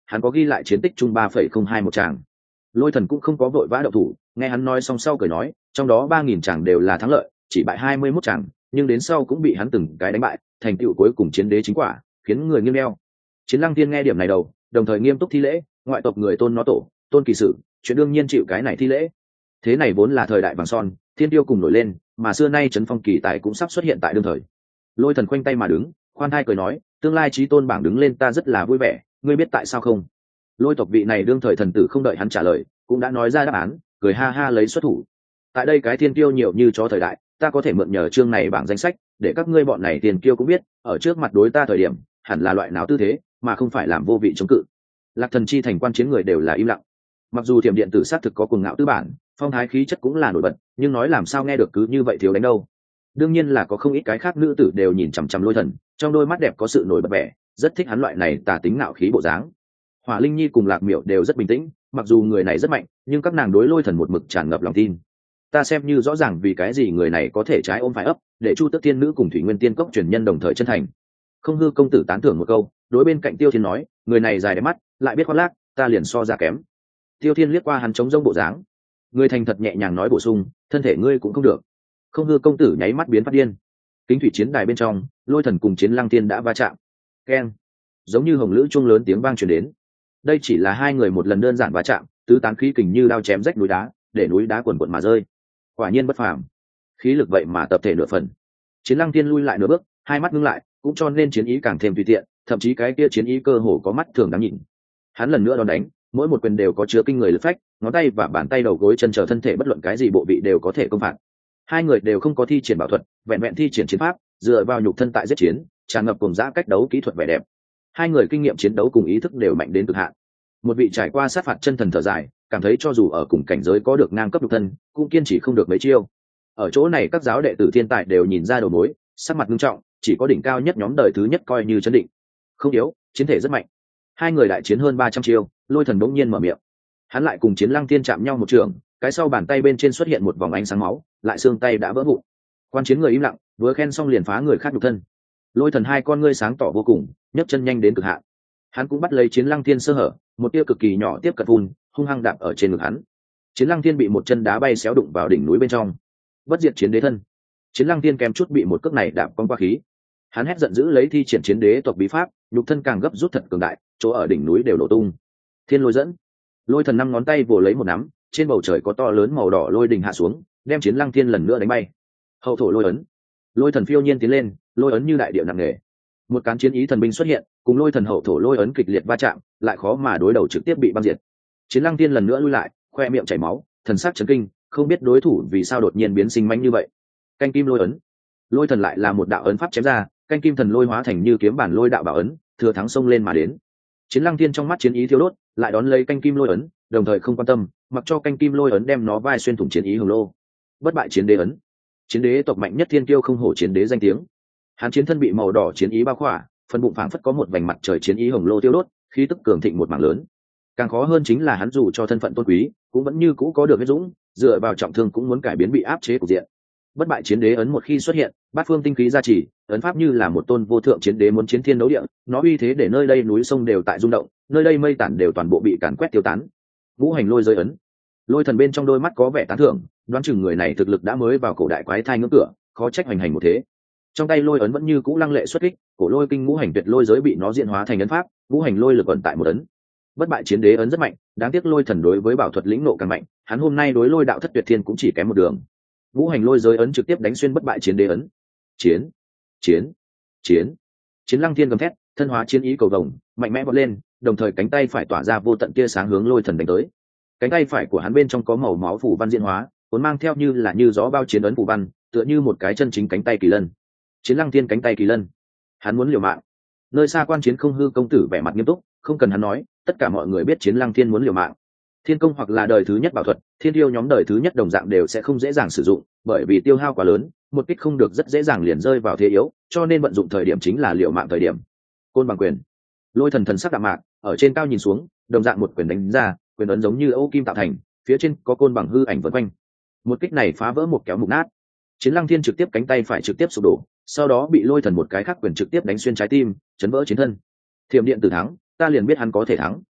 hắn có ghi lại chiến tích chung 3,02 một tràng. Lôi Thần cũng không có vội vã động thủ, nghe hắn nói xong sau cười nói, trong đó 3.000 tràng đều là thắng lợi, chỉ bại 21 tràng, nhưng đến sau cũng bị hắn từng cái đánh bại, thành tựu cuối cùng chiến đế chính quả, khiến người nghiêng đeo. Chiến Lăng Tiên nghe điểm này đầu, đồng thời nghiêm túc thi lễ, ngoại tộc người tôn nó tổ, tôn kỳ sự, chuyện đương nhiên chịu cái này thi lễ. Thế này vốn là thời đại vàng son, thiên tiêu cùng nổi lên, mà xưa nay trấn phong kỳ tài cũng sắp xuất hiện tại đương thời. Lôi Thần khoanh tay mà đứng, khoan thai cười nói, tương lai chí tôn bảng đứng lên ta rất là vui vẻ, ngươi biết tại sao không? Lôi tộc vị này đương thời thần tử không đợi hắn trả lời, cũng đã nói ra đáp án, cười ha ha lấy xuất thủ. Tại đây cái thiên tiêu nhiều như chó thời đại, ta có thể mượn nhờ chương này bảng danh sách, để các ngươi bọn này tiền kiêu cũng biết, ở trước mặt đối ta thời điểm, hẳn là loại nào tư thế, mà không phải làm vô vị chống cự. Lạc Thần chi thành quan chiến người đều là im lặng. Mặc dù Thiểm điện tử sát thực có cuồng ngạo tư bản, phong thái khí chất cũng là nổi bật, nhưng nói làm sao nghe được cứ như vậy thiếu đánh đâu. Đương nhiên là có không ít cái khác nữ tử đều nhìn chằm chằm Lôi Thần, trong đôi mắt đẹp có sự nổi bật vẻ, rất thích hắn loại này tà tính ngạo khí bộ dáng. Hỏa Linh Nhi cùng Lạc Miểu đều rất bình tĩnh, mặc dù người này rất mạnh, nhưng các nàng đối Lôi Thần một mực tràn ngập lòng tin. Ta xem như rõ ràng vì cái gì người này có thể trái ôm phải ấp, để Chu Tước Tiên nữ cùng Thủy Nguyên Tiên cốc truyền nhân đồng thời chân thành. Không Hư công tử tán thưởng một câu, đối bên cạnh Tiêu Thiên nói, người này dài đẹp mắt, lại biết khoác lác, ta liền so ra kém. Tiêu Thiên liếc qua hắn trống rỗng bộ dáng, người thành thật nhẹ nhàng nói bổ sung, thân thể ngươi cũng không được. Không Hư công tử nháy mắt biến phát điên. Kính thủy chiến đài bên trong, Lôi Thần cùng Chiến Lăng Tiên đã va chạm. Keng, giống như hồng lữ chuông lớn tiếng vang truyền đến. Đây chỉ là hai người một lần đơn giản va chạm, tứ tán khí kình như đao chém rách núi đá, để núi đá quần quần mà rơi. Quả nhiên bất phàm, khí lực vậy mà tập thể nửa phần. Chiến Lăng Tiên lui lại nửa bước, hai mắt ngưng lại, cũng cho nên chiến ý càng thêm tùy tiện, thậm chí cái kia chiến ý cơ hồ có mắt thường đáng nhìn. Hắn lần nữa đòn đánh, mỗi một quyền đều có chứa kinh người lực phách, ngón tay và bàn tay đầu gối chân trở thân thể bất luận cái gì bộ vị đều có thể công phạt. Hai người đều không có thi triển bảo thuật, vẹn vẹn thi triển chiến pháp, dựa vào nhục thân tại giết chiến, tràn ngập cùng dã cách đấu kỹ thuật vẻ đẹp. Hai người kinh nghiệm chiến đấu cùng ý thức đều mạnh đến cực hạn. Một vị trải qua sát phạt chân thần thở dài, cảm thấy cho dù ở cùng cảnh giới có được ngang cấp nhục thân, cũng kiên trì không được mấy chiêu. Ở chỗ này các giáo đệ tử thiên tài đều nhìn ra đầu mối, sắc mặt nghiêm trọng, chỉ có đỉnh cao nhất nhóm đời thứ nhất coi như chấn định. Không yếu, chiến thể rất mạnh. Hai người đại chiến hơn 300 chiêu, Lôi Thần bỗng nhiên mở miệng. Hắn lại cùng Chiến Lăng Tiên chạm nhau một trường, cái sau bàn tay bên trên xuất hiện một vòng ánh sáng máu, lại xương tay đã vỡ vụn. Quan chiến người im lặng, vừa khen xong liền phá người khác nhục thân. Lôi Thần hai con ngươi sáng tỏ vô cùng, nhấc chân nhanh đến cực hạn. Hắn cũng bắt lấy Chiến Lăng Tiên sơ hở, một tia cực kỳ nhỏ tiếp cận vun, hung hăng đạp ở trên ngực hắn. Chiến Lăng Tiên bị một chân đá bay xéo đụng vào đỉnh núi bên trong. Bất diệt chiến đế thân. Chiến Lăng Tiên kèm chút bị một cước này đạp cong qua khí. Hắn hét giận dữ lấy thi triển chiến đế tộc bí pháp, nhục thân càng gấp rút thật cường đại, chỗ ở đỉnh núi đều nổ tung. Thiên lôi dẫn. Lôi Thần năm ngón tay vồ lấy một nắm, trên bầu trời có to lớn màu đỏ lôi đình hạ xuống, đem Chiến Lăng Tiên lần nữa đánh bay. Hậu thổ lôi ấn. Lôi Thần phiêu nhiên tiến lên, lôi ấn như đại địa nặng nề. Một cán chiến ý thần binh xuất hiện, cùng Lôi Thần hậu thổ lôi ấn kịch liệt va chạm, lại khó mà đối đầu trực tiếp bị băng diệt. Chiến Lăng Tiên lần nữa lui lại, khoe miệng chảy máu, thần sắc chấn kinh, không biết đối thủ vì sao đột nhiên biến sinh manh như vậy. Canh kim lôi ấn. Lôi Thần lại là một đạo ấn pháp chém ra, canh kim thần lôi hóa thành như kiếm bản lôi đạo bảo ấn, thừa thắng xông lên mà đến. Chiến Lăng Tiên trong mắt chiến ý thiêu đốt, lại đón lấy canh kim lôi ấn, đồng thời không quan tâm, mặc cho canh kim lôi ấn đem nó vai xuyên thủng chiến ý hồng lô. Bất bại chiến đế ấn. Chiến đế tộc mạnh nhất thiên kiêu không hổ chiến đế danh tiếng. Hắn chiến thân bị màu đỏ chiến ý bao khỏa, phần bụng phảng phất có một vành mặt trời chiến ý hồng lô tiêu đốt, khí tức cường thịnh một mảng lớn. Càng khó hơn chính là hắn dù cho thân phận tôn quý, cũng vẫn như cũ có được huyết dũng, dựa vào trọng thương cũng muốn cải biến bị áp chế cục diện. Bất bại chiến đế ấn một khi xuất hiện, bát phương tinh khí gia trì, ấn pháp như là một tôn vô thượng chiến đế muốn chiến thiên đấu địa, nó uy thế để nơi đây núi sông đều tại rung động, nơi đây mây tản đều toàn bộ bị càn quét tiêu tán. Ngũ hành lôi rơi ấn. Lôi Thần bên trong đôi mắt có vẻ tán thưởng, đoán chừng người này thực lực đã mới vào cổ đại quái thai ngưỡng cửa, khó trách hoành hành một thế. Trong tay lôi ấn vẫn như cũ lăng lệ xuất kích, cổ lôi kinh ngũ hành tuyệt lôi giới bị nó diễn hóa thành ấn pháp, ngũ hành lôi lực ẩn tại một ấn. Bất bại chiến đế ấn rất mạnh, đáng tiếc Lôi Thần đối với bảo thuật lĩnh nộ càng mạnh, hắn hôm nay đối lôi đạo thất tuyệt thiên cũng chỉ kém một đường. Ngũ hành lôi giới ấn trực tiếp đánh xuyên bất bại chiến đế ấn. Chiến, chiến, chiến. Chiến Lăng Thiên gầm thét, thân hóa chiến ý cầu vồng, mạnh mẽ vọt lên, đồng thời cánh tay phải tỏa ra vô tận tia sáng hướng Lôi Thần đánh tới. Cánh tay phải của hắn bên trong có màu máu phủ văn diễn hóa, cuốn mang theo như là như gió bao chiến ấn phủ văn, tựa như một cái chân chính cánh tay kỳ lân. Chiến Lăng Thiên cánh tay kỳ lân, hắn muốn liều mạng. Nơi xa quan chiến Không Hư công tử vẻ mặt nghiêm túc, không cần hắn nói, tất cả mọi người biết Chiến Lăng Thiên muốn liều mạng. Thiên công hoặc là đời thứ nhất bảo thuật, thiên tiêu nhóm đời thứ nhất đồng dạng đều sẽ không dễ dàng sử dụng, bởi vì tiêu hao quá lớn, một kích không được rất dễ dàng liền rơi vào thế yếu, cho nên vận dụng thời điểm chính là liều mạng thời điểm. Côn bằng quyền. Lôi Thần thần sắc đạm mạc, ở trên cao nhìn xuống, đồng dạng một quyền đánh ra, quyền ấn giống như âu kim tạo thành, phía trên có côn bằng hư ảnh vần quanh. Một kích này phá vỡ một kéo mục nát. Chiến Lăng Thiên trực tiếp cánh tay phải trực tiếp sụp đổ, sau đó bị Lôi Thần một cái khác quyền trực tiếp đánh xuyên trái tim, chấn vỡ chiến thân. Thiểm điện tử thắng, ta liền biết hắn có thể thắng.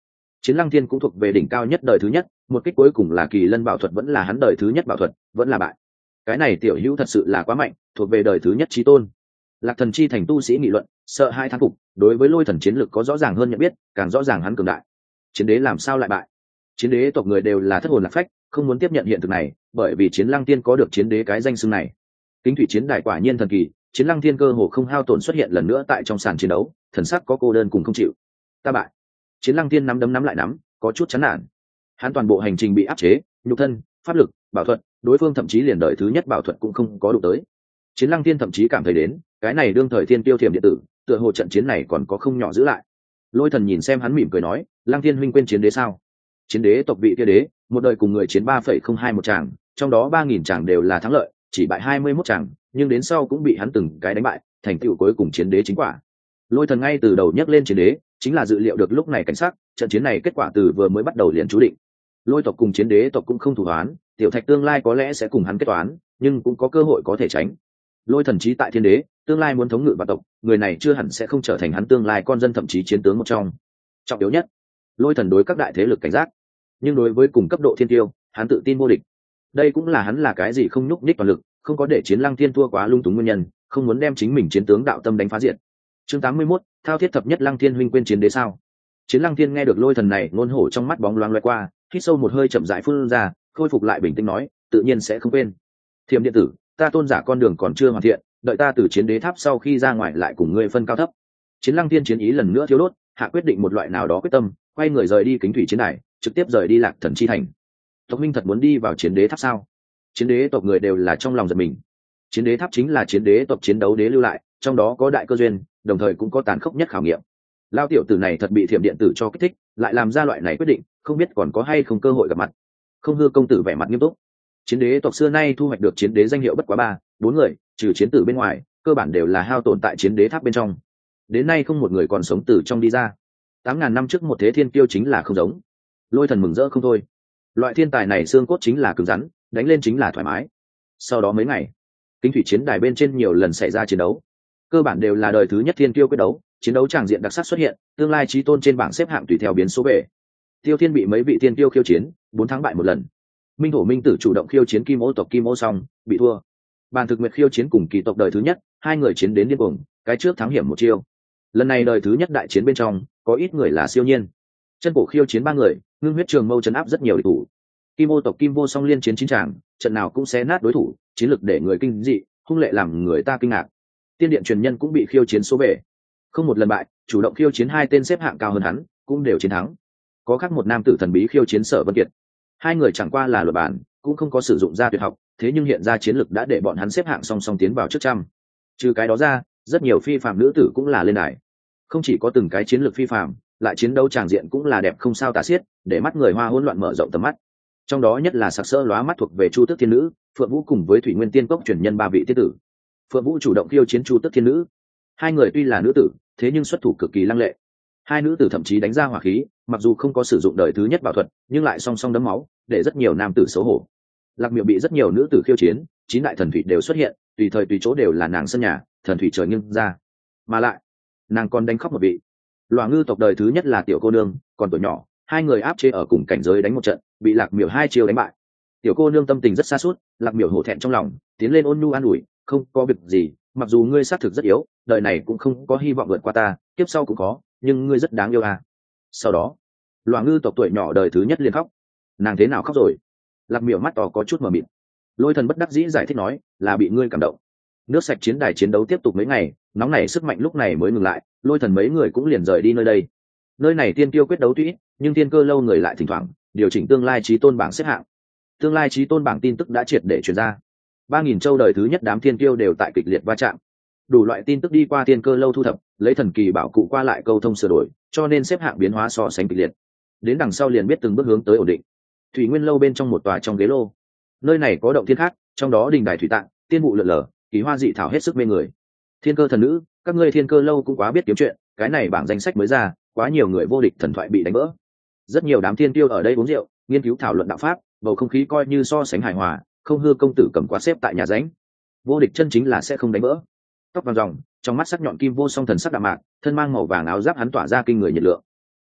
Chiến Lăng Thiên cũng thuộc về đỉnh cao nhất đời thứ nhất, một kích cuối cùng là kỳ lân bảo thuật vẫn là hắn đời thứ nhất bảo thuật, vẫn là bại. Cái này tiểu hữu thật sự là quá mạnh, thuộc về đời thứ nhất chí tôn. Lạc Thần chi thành tu sĩ nghị luận, sợ hai thán phục, đối với lôi thần chiến lực có rõ ràng hơn nhận biết, càng rõ ràng hắn cường đại. Chiến đế làm sao lại bại? Chiến đế tộc người đều là thất hồn lạc phách, không muốn tiếp nhận hiện thực này, bởi vì Chiến Lăng Tiên có được chiến đế cái danh xưng này. Kính thủy chiến đài quả nhiên thần kỳ, Chiến Lăng Thiên cơ hồ không hao tổn xuất hiện lần nữa tại trong sàn chiến đấu, thần sắc có cô đơn cùng không chịu. Ta bại. Chiến Lăng Thiên nắm đấm nắm lại nắm, có chút chán nản. Hắn toàn bộ hành trình bị áp chế, nhục thân, pháp lực, bảo thuật, đối phương thậm chí liền đời thứ nhất bảo thuật cũng không có đủ tới. Chiến Lăng Thiên thậm chí cảm thấy đến, cái này đương thời thiên tiêu thiểm điện tử, tựa hồ trận chiến này còn có không nhỏ giữ lại. Lôi Thần nhìn xem hắn mỉm cười nói, Lăng Thiên huynh quên chiến đế sao? Chiến đế tộc vị kia đế, một đời cùng người chiến 3,02 một tràng, trong đó 3000 tràng đều là thắng lợi, chỉ bại 21 tràng, nhưng đến sau cũng bị hắn từng cái đánh bại, thành tựu cuối cùng chiến đế chính quả. Lôi Thần ngay từ đầu nhắc lên chiến đế, chính là dự liệu được lúc này cảnh sát, trận chiến này kết quả từ vừa mới bắt đầu liền chú định. Lôi tộc cùng chiến đế tộc cũng không thủ oán, tiểu thạch tương lai có lẽ sẽ cùng hắn kết toán, nhưng cũng có cơ hội có thể tránh. Lôi thần trí tại thiên đế, tương lai muốn thống ngự vạn tộc, người này chưa hẳn sẽ không trở thành hắn tương lai con dân thậm chí chiến tướng một trong. Trọng yếu nhất, lôi thần đối các đại thế lực cảnh giác, nhưng đối với cùng cấp độ thiên tiêu, hắn tự tin vô địch. Đây cũng là hắn là cái gì không nhúc nhích toàn lực, không có để Chiến Lăng Thiên thua quá lung túng nguyên nhân, không muốn đem chính mình chiến tướng đạo tâm đánh phá diệt. Chương 81, thao thiết thập nhất Lăng Thiên huynh quên chiến đế sao? Chiến Lăng Thiên nghe được lôi thần này ngôn hổ trong mắt bóng loáng loé qua, hít sâu một hơi chậm rãi phun ra, khôi phục lại bình tĩnh nói, tự nhiên sẽ không quên. Thiểm điện tử, ta tôn giả con đường còn chưa hoàn thiện, đợi ta từ chiến đế tháp sau khi ra ngoài lại cùng ngươi phân cao thấp. Chiến Lăng Thiên chiến ý lần nữa thiếu đốt, hạ quyết định một loại nào đó quyết tâm, quay người rời đi Kính thủy chiến đài, trực tiếp rời đi Lạc Thần chi thành. Tộc minh thật muốn đi vào chiến đế tháp sao? Chiến đế tộc người đều là trong lòng giật mình. Chiến đế tháp chính là chiến đế tộc chiến đấu đế lưu lại, trong đó có đại cơ duyên, đồng thời cũng có tàn khốc nhất khảo nghiệm. Lao tiểu tử này thật bị thiểm điện tử cho kích thích, lại làm ra loại này quyết định, không biết còn có hay không cơ hội gặp mặt. Không Hư công tử vẻ mặt nghiêm túc. Chiến đế tộc xưa nay thu hoạch được chiến đế danh hiệu bất quá 3-4 người, trừ chiến tử bên ngoài, cơ bản đều là hao tổn tại chiến đế tháp bên trong. Đến nay không một người còn sống từ trong đi ra. 8.000 năm trước một thế thiên kiêu chính là không giống. Lôi thần mừng rỡ không thôi. Loại thiên tài này xương cốt chính là cứng rắn, đánh lên chính là thoải mái. Sau đó mấy ngày, Kính thủy chiến đài bên trên nhiều lần xảy ra chiến đấu, cơ bản đều là đời thứ nhất thiên kiêu quyết đấu, chiến đấu tràng diện đặc sắc xuất hiện, tương lai chí tôn trên bảng xếp hạng tùy theo biến số về. Tiêu Thiên bị mấy vị thiên kiêu khiêu chiến, 4 thắng bại một lần. Minh Thổ Minh Tử chủ động khiêu chiến Kim Ô tộc Kim Ô xong, bị thua. Bàn Thực Nguyệt khiêu chiến cùng Kỳ tộc đời thứ nhất, hai người chiến đến điên cuồng, cái trước thắng hiểm một chiêu. Lần này đời thứ nhất đại chiến bên trong, có ít người là siêu nhiên. Chân Cổ khiêu chiến 3 người, Ngưng Huyết Trường Mâu trấn áp rất nhiều địch thủ. Kim Ô tộc Kim Vô Song liên chiến 9 tràng, trận nào cũng xé nát đối thủ, chiến lực để người kinh dị, hung lệ làm người ta kinh ngạc. Tiên điện truyền nhân cũng bị khiêu chiến số bể, không một lần bại, chủ động khiêu chiến 2 tên xếp hạng cao hơn hắn, cũng đều chiến thắng. Có khác một nam tử thần bí khiêu chiến Sở Vân Kiệt, hai người chẳng qua là luật bản, cũng không có sử dụng ra tuyệt học, thế nhưng hiện ra chiến lực đã để bọn hắn xếp hạng song song tiến vào trước trăm. Trừ cái đó ra, rất nhiều phi phàm nữ tử cũng là lên đài. Không chỉ có từng cái chiến lược phi phàm, lại chiến đấu tràng diện cũng là đẹp không sao tả xiết, để mắt người hoa hỗn loạn mở rộng tầm mắt. Trong đó nhất là sặc sỡ lóa mắt thuộc về Chu Tước Thiên Nữ, Phượng Vũ cùng với Thủy Nguyên Tiên Cốc truyền nhân 3 vị tiên tử. Phượng Vũ chủ động khiêu chiến Chu Tước Thiên Nữ. Hai người tuy là nữ tử, thế nhưng xuất thủ cực kỳ lăng lệ. Hai nữ tử thậm chí đánh ra hỏa khí, mặc dù không có sử dụng đời thứ nhất bảo thuật, nhưng lại song song đấm máu, để rất nhiều nam tử xấu hổ. Lạc Miểu bị rất nhiều nữ tử khiêu chiến, 9 đại thần thủy đều xuất hiện, tùy thời tùy chỗ đều là nàng sân nhà, thần thủy trời nghiêng ra. Mà lại, nàng còn đánh khóc một vị. Loa Ngư tộc đời thứ nhất là tiểu cô nương, còn tuổi nhỏ, hai người áp chế ở cùng cảnh giới đánh một trận, bị Lạc Miểu 2 chiêu đánh bại. Tiểu cô nương tâm tình rất xa sút, Lạc Miểu hổ thẹn trong lòng, tiến lên ôn nhu an ủi, không có việc gì, mặc dù ngươi xác thực rất yếu, đời này cũng không có hy vọng vượt qua ta, tiếp sau cũng có, nhưng ngươi rất đáng yêu à. Sau đó, Loa Ngư tộc tuổi nhỏ đời thứ nhất liền khóc. Nàng thế nào khóc rồi? Lạc Miểu mắt to có chút mờ mịt. Lôi thần bất đắc dĩ giải thích nói, là bị ngươi cảm động. Nước sạch chiến đài chiến đấu tiếp tục mấy ngày, nóng nảy sức mạnh lúc này mới ngừng lại, lôi thần mấy người cũng liền rời đi nơi đây. Nơi này tiên tiêu quyết đấu tuy ít, nhưng tiên cơ lâu người lại thỉnh thoảng điều chỉnh tương lai chí tôn bảng xếp hạng. Tương lai chí tôn bảng tin tức đã triệt để truyền ra. 3000 châu đời thứ nhất đám tiên tiêu đều tại kịch liệt va chạm. Đủ loại tin tức đi qua tiên cơ lâu thu thập, lấy thần kỳ bảo cụ qua lại câu thông sửa đổi, cho nên xếp hạng biến hóa so sánh kịch liệt. Đến đằng sau liền biết từng bước hướng tới ổn định. Thủy Nguyên lâu bên trong một tòa trong ghế lô, nơi này có động thiên khác, trong đó đình đài thủy tạng, tiên vụ lượn lờ, kỳ hoa dị thảo hết sức mê người. Thiên cơ thần nữ, các ngươi thiên cơ lâu cũng quá biết kiếm chuyện, cái này bảng danh sách mới ra, quá nhiều người vô địch thần thoại bị đánh vỡ. Rất nhiều đám thiên tiêu ở đây uống rượu, nghiên cứu thảo luận đạo pháp, bầu không khí coi như so sánh hài hòa. Không Hư công tử cầm quạt xếp tại nhà ránh, vô địch chân chính là sẽ không đánh vỡ. Tóc vàng ròng, trong mắt sắc nhọn Kim Vô Song thần sắc đạm mạc, thân mang màu vàng áo giáp hắn tỏa ra kinh người nhiệt lượng.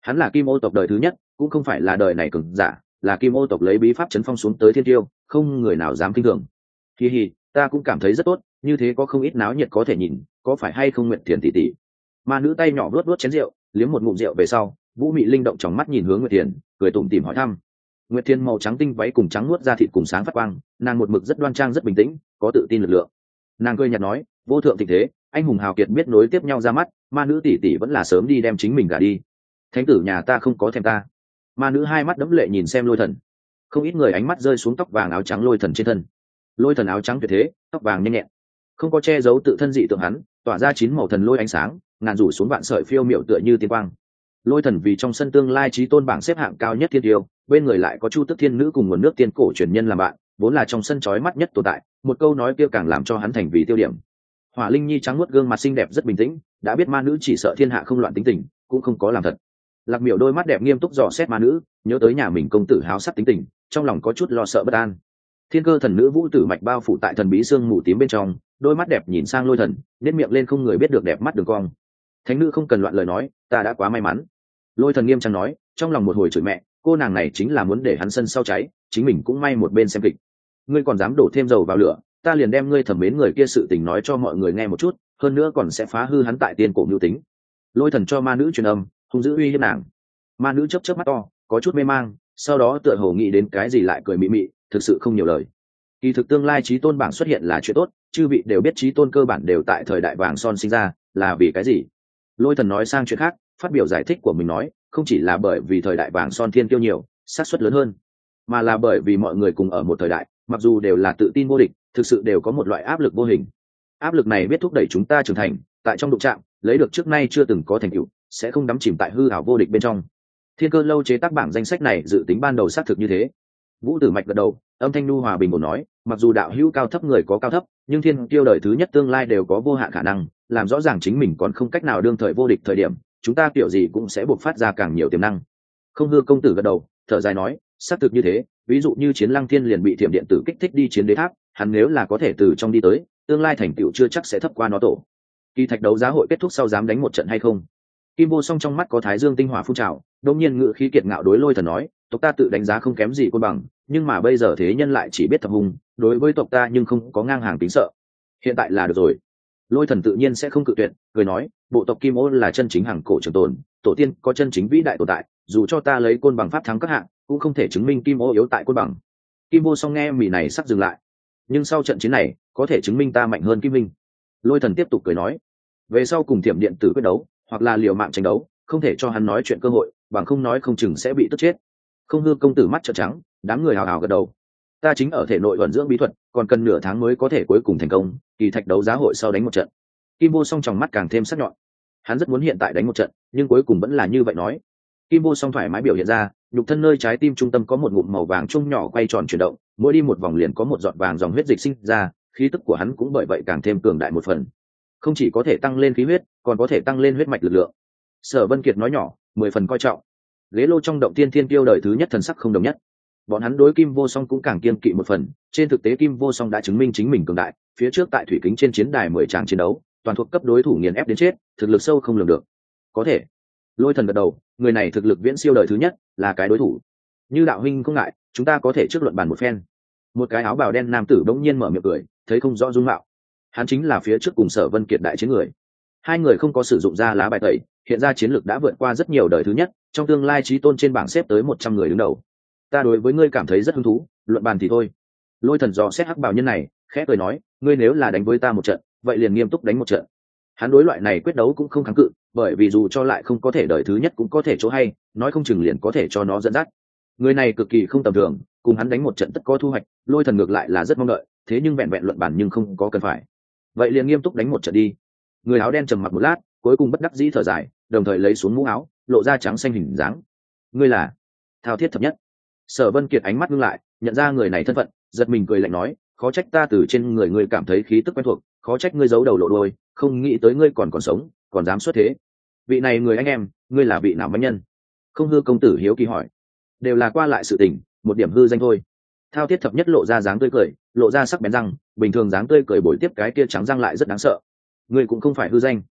Hắn là kim ô tộc đời thứ nhất, cũng không phải là đời này cường giả, là kim ô tộc lấy bí pháp chấn phong xuống tới thiên tiêu, không người nào dám kinh thường. Hi hi, ta cũng cảm thấy rất tốt, như thế có không ít náo nhiệt có thể nhìn, có phải hay không Nguyệt Thiền tỷ tỷ? Ma nữ tay nhỏ vuốt vuốt chén rượu, liếm một ngụm rượu về sau, Vũ Mị linh động trong mắt nhìn hướng Nguyệt Thiền, cười tủm tỉm hỏi thăm. Nguyệt Thiền màu trắng tinh váy cùng trắng nuốt da thịt cùng sáng phát quang, nàng một mực rất đoan trang rất bình tĩnh, có tự tin lực lượng. Nàng cười nhạt nói, vô thượng thịnh thế, anh hùng hào kiệt biết nối tiếp nhau ra mắt, ma nữ tỷ tỷ vẫn là sớm đi đem chính mình gả đi. Thánh tử nhà ta không có thèm ta. Ma nữ hai mắt đẫm lệ nhìn xem Lôi Thần, không ít người ánh mắt rơi xuống tóc vàng áo trắng Lôi Thần trên thân. Lôi Thần áo trắng tuyệt thế, tóc vàng nhanh nhẹn, không có che giấu tự thân dị tượng hắn, tỏa ra chín màu thần lôi ánh sáng, ngàn rủ xuống vạn sợi phiêu miệu tựa như tiên quang. Lôi Thần vì trong sân tương lai chí tôn bảng xếp hạng cao nhất thiên tiêu, bên người lại có Chu Tức Thiên Nữ cùng nguồn nước tiên cổ truyền nhân làm bạn, vốn là trong sân chói mắt nhất tồn tại, một câu nói kia càng làm cho hắn thành vì tiêu điểm. Hỏa Linh Nhi trắng muốt gương mặt xinh đẹp rất bình tĩnh, đã biết ma nữ chỉ sợ thiên hạ không loạn tính tình, cũng không có làm thật. Lạc Miểu đôi mắt đẹp nghiêm túc dò xét ma nữ, nhớ tới nhà mình công tử háo sắc tính tình, trong lòng có chút lo sợ bất an. Thiên Cơ thần nữ Vũ Tử mạch bao phủ tại thần bí xương mù tím bên trong, đôi mắt đẹp nhìn sang Lôi Thần, nhếch miệng lên không người biết được đẹp mắt đường cong. Thánh nữ không cần loạn lời nói, ta đã quá may mắn. Lôi Thần nghiêm trang nói, trong lòng một hồi chửi mẹ, cô nàng này chính là muốn để hắn sân sau cháy, chính mình cũng may một bên xem kịch. Ngươi còn dám đổ thêm dầu vào lửa, ta liền đem ngươi thẩm mến người kia sự tình nói cho mọi người nghe một chút, hơn nữa còn sẽ phá hư hắn tại tiên cổ mưu tính. Lôi Thần cho ma nữ truyền âm, hung dữ uy hiếp nàng. Ma nữ chớp chớp mắt to, có chút mê mang, sau đó tựa hồ nghĩ đến cái gì lại cười mị mị, thực sự không nhiều lời. Kỳ thực tương lai chí tôn bảng xuất hiện là chuyện tốt, chư vị đều biết chí tôn cơ bản đều tại thời đại vàng son sinh ra, là vì cái gì? Lôi Thần nói sang chuyện khác, phát biểu giải thích của mình nói, không chỉ là bởi vì thời đại vàng son thiên kiêu nhiều, xác suất lớn hơn, mà là bởi vì mọi người cùng ở một thời đại, mặc dù đều là tự tin vô địch, thực sự đều có một loại áp lực vô hình. Áp lực này biết thúc đẩy chúng ta trưởng thành, tại trong đụng chạm, lấy được trước nay chưa từng có thành tựu, sẽ không đắm chìm tại hư ảo vô địch bên trong. Thiên Cơ lâu chế tác bảng danh sách này dự tính ban đầu xác thực như thế. Vũ Tử mạch gật đầu, âm thanh nu hòa bình ổn nói, mặc dù đạo hữu cao thấp người có cao thấp, nhưng thiên tiêu đời thứ nhất tương lai đều có vô hạn khả năng, làm rõ ràng chính mình còn không cách nào đương thời vô địch thời điểm, chúng ta kiểu gì cũng sẽ bộc phát ra càng nhiều tiềm năng. Không Hư công tử gật đầu, thở dài nói, xác thực như thế, ví dụ như Chiến Lăng Thiên liền bị thiểm điện tử kích thích đi chiến đế tháp, hắn nếu là có thể từ trong đi tới, tương lai thành tựu chưa chắc sẽ thấp qua nó tổ. Kỳ thạch đấu giá hội kết thúc sau dám đánh một trận hay không? Kim Vô Song trong mắt có thái dương tinh hỏa phun trào, đột nhiên ngự khí kiệt ngạo đối Lôi Thần nói, tộc ta tự đánh giá không kém gì Côn Bằng, nhưng mà bây giờ thế nhân lại chỉ biết thập hùng, đối với tộc ta nhưng không có ngang hàng tính sợ. Hiện tại là được rồi. Lôi Thần tự nhiên sẽ không cự tuyệt, cười nói, bộ tộc Kim Ô là chân chính hàng cổ trường tồn, tổ tiên có chân chính vĩ đại tồn tại, dù cho ta lấy Côn Bằng pháp thắng các hạng, cũng không thể chứng minh Kim Ô yếu tại Côn Bằng. Kim Vô Song nghe mỉ này sắp dừng lại, nhưng sau trận chiến này, có thể chứng minh ta mạnh hơn Kim Minh. Lôi Thần tiếp tục cười nói, về sau cùng thiểm điện tử quyết đấu, hoặc là liều mạng tranh đấu, không thể cho hắn nói chuyện cơ hội, bằng không nói không chừng sẽ bị tức chết. Không Hư công tử mắt trợn trắng, đám người hào hào gật đầu. Ta chính ở thể nội ẩn dưỡng bí thuật, còn cần nửa tháng mới có thể cuối cùng thành công, kỳ thạch đấu giá hội sau đánh một trận. Kim Vô Song trong mắt càng thêm sắc nhọn, hắn rất muốn hiện tại đánh một trận, nhưng cuối cùng vẫn là như vậy nói. Kim Vô Song thoải mái biểu hiện ra, nhục thân nơi trái tim trung tâm có một ngụm màu vàng chung nhỏ quay tròn chuyển động, mỗi đi một vòng liền có một giọt vàng dòng huyết dịch sinh ra, khí tức của hắn cũng bởi vậy càng thêm cường đại một phần. Không chỉ có thể tăng lên khí huyết, còn có thể tăng lên huyết mạch lực lượng. Sở Vân Kiệt nói nhỏ, 10 phần coi trọng. Ghế lô trong động tiên thiên tiêu đời thứ nhất thần sắc không đồng nhất. Bọn hắn đối Kim Vô Song cũng càng kiên kỵ một phần, trên thực tế Kim Vô Song đã chứng minh chính mình cường đại, phía trước tại thủy kính trên chiến đài 10 tràng chiến đấu, toàn thuộc cấp đối thủ nghiền ép đến chết, thực lực sâu không lường được. Có thể. Lôi Thần gật đầu, người này thực lực viễn siêu đời thứ nhất, là cái đối thủ. Như đạo huynh không ngại, chúng ta có thể trước luận bàn một phen. Một cái áo bào đen nam tử bỗng nhiên mở miệng cười, thấy không rõ dung mạo. Hắn chính là phía trước cùng Sở Vân Kiệt đại chiến người. Hai người không có sử dụng ra lá bài tẩy, hiện ra chiến lược đã vượt qua rất nhiều đời thứ nhất, trong tương lai chí tôn trên bảng xếp tới 100 người đứng đầu. Ta đối với ngươi cảm thấy rất hứng thú, luận bàn thì thôi. Lôi Thần dò xét hắc bào nhân này, khẽ cười nói, ngươi nếu là đánh với ta một trận, vậy liền nghiêm túc đánh một trận. Hắn đối loại này quyết đấu cũng không kháng cự, bởi vì dù cho lại không có thể đời thứ nhất cũng có thể chỗ hay, nói không chừng liền có thể cho nó dẫn dắt. Người này cực kỳ không tầm thường, cùng hắn đánh một trận tất có thu hoạch, Lôi Thần ngược lại là rất mong đợi, thế nhưng vẹn vẹn luận bàn nhưng không có cần phải. Vậy liền nghiêm túc đánh một trận đi. Người áo đen trầm mặc một lát, cuối cùng bất đắc dĩ thở dài, đồng thời lấy xuống mũ áo, lộ ra trắng xanh hình dáng. Ngươi là Thao Thiết Thập Nhất. Sở Vân Kiệt ánh mắt ngưng lại, nhận ra người này thân phận, giật mình cười lạnh nói, khó trách ta từ trên người ngươi cảm thấy khí tức quen thuộc, khó trách ngươi giấu đầu lộ đuôi, không nghĩ tới ngươi còn sống, còn dám xuất thế. Vị này người anh em, ngươi là vị nào mãnh nhân? Không Hư công tử hiếu kỳ hỏi. Đều là qua lại sự tình, một điểm hư danh thôi. Thao Thiết Thập Nhất lộ ra dáng tươi cười, lộ ra sắc bén răng, bình thường dáng tươi cười bồi tiếp cái kia trắng răng lại rất đáng sợ. Ngươi cũng không phải hư danh.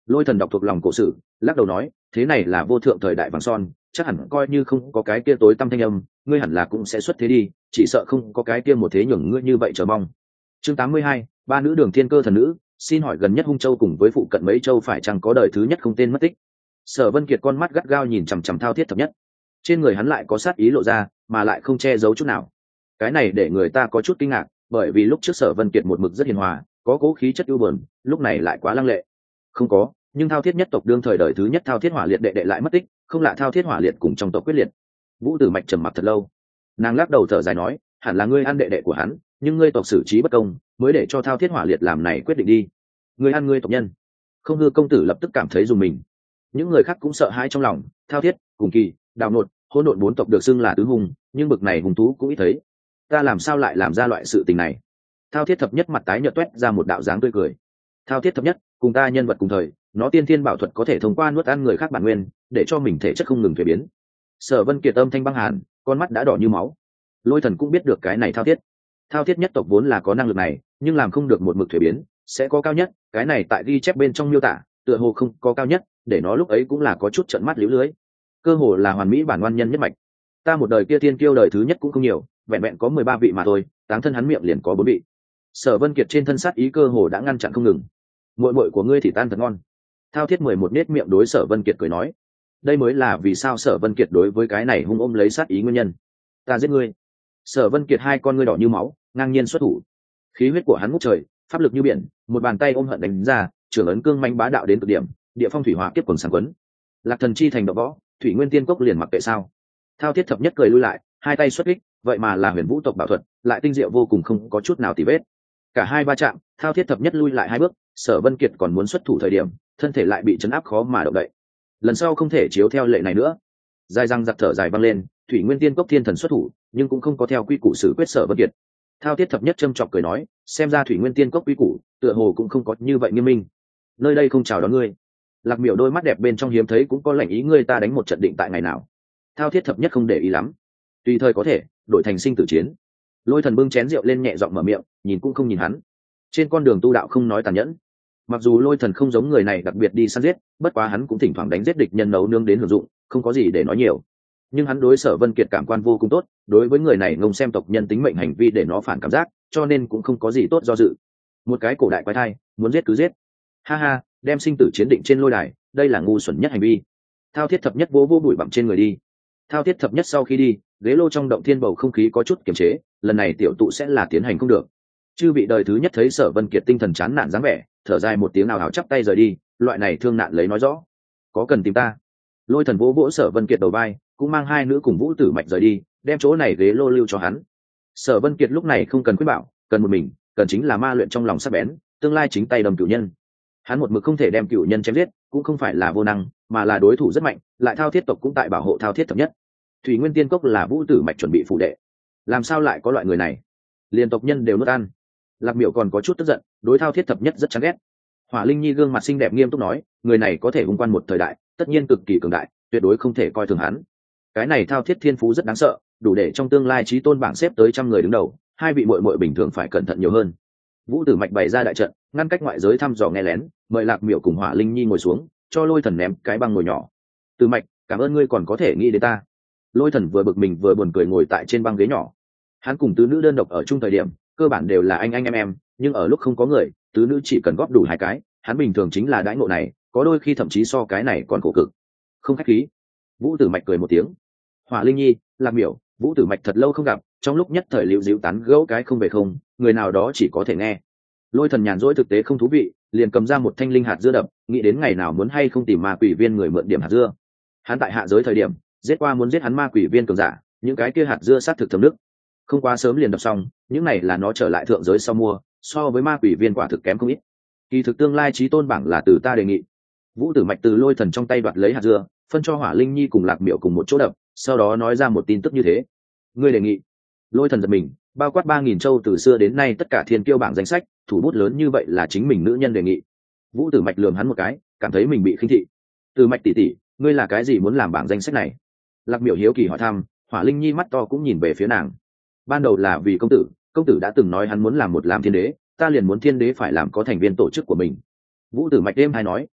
Lôi thần đọc thuộc lòng cổ sử, lắc đầu nói, thế này là vô thượng thời đại vàng son, chắc hẳn coi như không có cái kia tối tăm thanh âm, ngươi hẳn là cũng sẽ xuất thế đi, chỉ sợ không có cái kia một thế nhường ngươi như vậy chờ mong. Chương 82, ba nữ đường thiên cơ thần nữ, xin hỏi gần nhất Hung Châu cùng với phụ cận mấy châu phải chăng có đời thứ nhất không tên mất tích? Sở Vân Kiệt con mắt gắt gao nhìn chằm chằm Thao Thiết Thập Nhất, trên người hắn lại có sát ý lộ ra, mà lại không che giấu chút nào. Cái này để người ta có chút kinh ngạc, bởi vì lúc trước Sở Vân Kiệt một mực rất hiền hòa, có cố khí chất ưu buồn, lúc này lại quá lăng lệ. Không có, nhưng Thao Thiết nhất tộc đương thời đời thứ nhất Thao Thiết Hỏa Liệt đệ đệ lại mất tích, không lạ Thao Thiết Hỏa Liệt cùng trong tộc quyết liệt. Vũ Tử Mạch trầm mặc thật lâu, nàng lắc đầu thở dài nói, hẳn là ngươi ăn đệ đệ của hắn, nhưng ngươi tộc xử trí bất công, mới để cho Thao Thiết Hỏa Liệt làm này quyết định đi. Ngươi ăn ngươi tộc nhân. Không Hư công tử lập tức cảm thấy rùng mình. Những người khác cũng sợ hãi trong lòng, Thao Thiết, Cùng Kỳ, Đào Nột, Hỗn Độn bốn tộc được xưng là tứ hùng, nhưng bực này hùng thú cũng ít thấy. Ta làm sao lại làm ra loại sự tình này? Thao Thiết Thập Nhất mặt tái nhợt toét ra một đạo dáng tươi cười. Thao Thiết Thập Nhất, cùng ta nhân vật cùng thời, nó tiên thiên bảo thuật có thể thông qua nuốt ăn người khác bản nguyên, để cho mình thể chất không ngừng thay biến. Sở Vân Kiệt âm thanh băng hàn, con mắt đã đỏ như máu. Lôi Thần cũng biết được cái này Thao Thiết nhất tộc vốn là có năng lực này, nhưng làm không được một mực thay biến, sẽ có cao nhất, cái này tại ghi chép bên trong miêu tả, tựa hồ không có cao nhất, để nó lúc ấy cũng là có chút trợn mắt liễu lưới. Cơ hồ là hoàn mỹ bản ngoan nhân nhất mạch. Ta một đời kia thiên kiêu đời thứ nhất cũng không nhiều, vẹn vẹn có 13 vị mà thôi, táng thân hắn miệng liền có 4 vị. Sở Vân Kiệt trên thân sát ý cơ hồ đã ngăn chặn không ngừng. Muội muội của ngươi thì tan thật ngon. Thao Thiết 11 nết miệng đối Sở Vân Kiệt cười nói, đây mới là vì sao Sở Vân Kiệt đối với cái này hung ôm lấy sát ý nguyên nhân. Ta giết ngươi. Sở Vân Kiệt hai con ngươi đỏ như máu, ngang nhiên xuất thủ. Khí huyết của hắn ngút trời, pháp lực như biển, một bàn tay ôm hận đánh ra, trưởng ấn cương manh bá đạo đến cực điểm, địa phong thủy hỏa kiếp quần sáng quấn. Lạc Thần chi thành động võ, Thủy Nguyên Tiên Cốc liền mặc kệ sao? Thao Thiết Thập Nhất cười lui lại, hai tay xuất kích, vậy mà là Huyền Vũ tộc bảo thuật, lại tinh diệu vô cùng không có chút nào tì vết. Cả hai va chạm, Thao Thiết Thập Nhất lui lại hai bước, Sở Vân Kiệt còn muốn xuất thủ thời điểm, thân thể lại bị chấn áp khó mà động đậy. Lần sau không thể chiếu theo lệ này nữa. Dài răng giặc thở dài vang lên, Thủy Nguyên Tiên Cốc thiên thần xuất thủ, nhưng cũng không có theo quy củ xử quyết Sở Vân Kiệt. Thao Thiết Thập Nhất châm chọc cười nói, xem ra Thủy Nguyên Tiên Cốc quy củ, tựa hồ cũng không có như vậy nghiêm minh. Nơi đây không chào đón ngươi. Lạc Miểu đôi mắt đẹp bên trong hiếm thấy cũng có lệnh ý ngươi ta đánh một trận định tại ngày nào. Thao Thiết Thập Nhất không để ý lắm, tùy thời có thể đổi thành sinh tử chiến. Lôi Thần bưng chén rượu lên nhẹ giọng mở miệng, nhìn cũng không nhìn hắn. Trên con đường tu đạo không nói tàn nhẫn. Mặc dù Lôi Thần không giống người này đặc biệt đi săn giết, bất quá hắn cũng thỉnh thoảng đánh giết địch nhân nấu nướng đến hưởng dụng, không có gì để nói nhiều. Nhưng hắn đối Sở Vân Kiệt cảm quan vô cùng tốt, đối với người này ngông xem tộc nhân tính mệnh hành vi để nó phản cảm giác, cho nên cũng không có gì tốt do dự. Một cái cổ đại quái thai, muốn giết cứ giết. Ha ha, đem sinh tử chiến định trên lôi đài, đây là ngu xuẩn nhất hành vi. Thao Thiết Thập Nhất vỗ vỗ bụi bặm trên người đi. Thao Thiết Thập Nhất sau khi đi, ghế lô trong động thiên bầu không khí có chút kiềm chế, lần này tiểu tụ sẽ là tiến hành không được. Chư vị đời thứ nhất thấy Sở Vân Kiệt tinh thần chán nản dáng vẻ, thở dài một tiếng nào hào chắp tay rời đi, loại này thương nạn lấy nói rõ. Có cần tìm ta? Lôi Thần vỗ vỗ Sở Vân Kiệt đầu vai, cũng mang hai nữ cùng Vũ Tử Mạch rời đi, đem chỗ này ghế lô lưu cho hắn. Sở Vân Kiệt lúc này không cần khuyên bảo, cần một mình, cần chính là ma luyện trong lòng sắc bén, tương lai chính tay đâm cửu nhân. Hắn một mực không thể đem cửu nhân chém giết, cũng không phải là vô năng, mà là đối thủ rất mạnh, lại Thao Thiết tộc cũng tại bảo hộ Thao Thiết Thập Nhất. Thủy Nguyên Tiên Cốc là Vũ Tử Mạch chuẩn bị phụ đệ, làm sao lại có loại người này? Liên tộc nhân đều nuốt ăn. Lạc Miểu còn có chút tức giận, đối Thao Thiết Thập Nhất rất chán ghét. Hỏa Linh Nhi gương mặt xinh đẹp nghiêm túc nói, người này có thể hùng quan một thời đại, tất nhiên cực kỳ cường đại, tuyệt đối không thể coi thường hắn. Cái này Thao Thiết thiên phú rất đáng sợ, đủ để trong tương lai chí tôn bảng xếp tới 100 người đứng đầu, hai vị muội muội bình thường phải cẩn thận nhiều hơn. Vũ Tử Mạch bày ra đại trận, ngăn cách ngoại giới thăm dò nghe lén, mời Lạc Miểu cùng Hỏa Linh Nhi ngồi xuống, cho Lôi Thần ném cái băng ngồi nhỏ. Tử Mạch, cảm ơn ngươi còn có thể nghĩ đến ta. Lôi Thần vừa bực mình vừa buồn cười ngồi tại trên băng ghế nhỏ. Hắn cùng tứ nữ đơn độc ở chung thời điểm, cơ bản đều là anh em, nhưng ở lúc không có người, tứ nữ chỉ cần góp đủ hai cái, hắn bình thường chính là đãi ngộ này, có đôi khi thậm chí so cái này còn khổ cực. Không khách khí. Vũ Tử Mạch cười một tiếng. Hỏa Linh Nhi, Lạc Miểu, Vũ Tử Mạch thật lâu không gặp, trong lúc nhất thời liễu díu tán gẫu cái không về không, người nào đó chỉ có thể nghe. Lôi Thần nhàn rỗi thực tế không thú vị, liền cầm ra một thanh linh hạt dưa đập, nghĩ đến ngày nào muốn hay không tìm ma quỷ viên người mượn điểm hạt dưa. Hắn tại hạ giới thời điểm, giết qua muốn giết hắn ma quỷ viên cường giả, những cái kia hạt dưa sát thực thấm nước. Không quá sớm liền đập xong, những này là nó trở lại thượng giới sau mua, so với ma quỷ viên quả thực kém không ít. Kỳ thực tương lai chí tôn bảng là từ ta đề nghị. Vũ Tử Mạch từ Lôi Thần trong tay đoạt lấy hạt dưa, phân cho Hỏa Linh Nhi cùng Lạc Miểu cùng một chỗ đập, sau đó nói ra một tin tức như thế. Ngươi đề nghị? Lôi Thần giật mình, bao quát 3000 châu từ xưa đến nay tất cả thiên kiêu bảng danh sách, thủ bút lớn như vậy là chính mình nữ nhân đề nghị. Vũ Tử Mạch lườm hắn một cái, cảm thấy mình bị khinh thị. Tử Mạch tỷ tỷ, ngươi là cái gì muốn làm bảng danh sách này? Lạc Miểu hiếu kỳ hỏi thăm, Hỏa Linh Nhi mắt to cũng nhìn về phía nàng. Ban đầu là vì công tử đã từng nói hắn muốn làm một làm thiên đế, ta liền muốn thiên đế phải làm có thành viên tổ chức của mình. Vũ Tử Mạch đêm hay nói,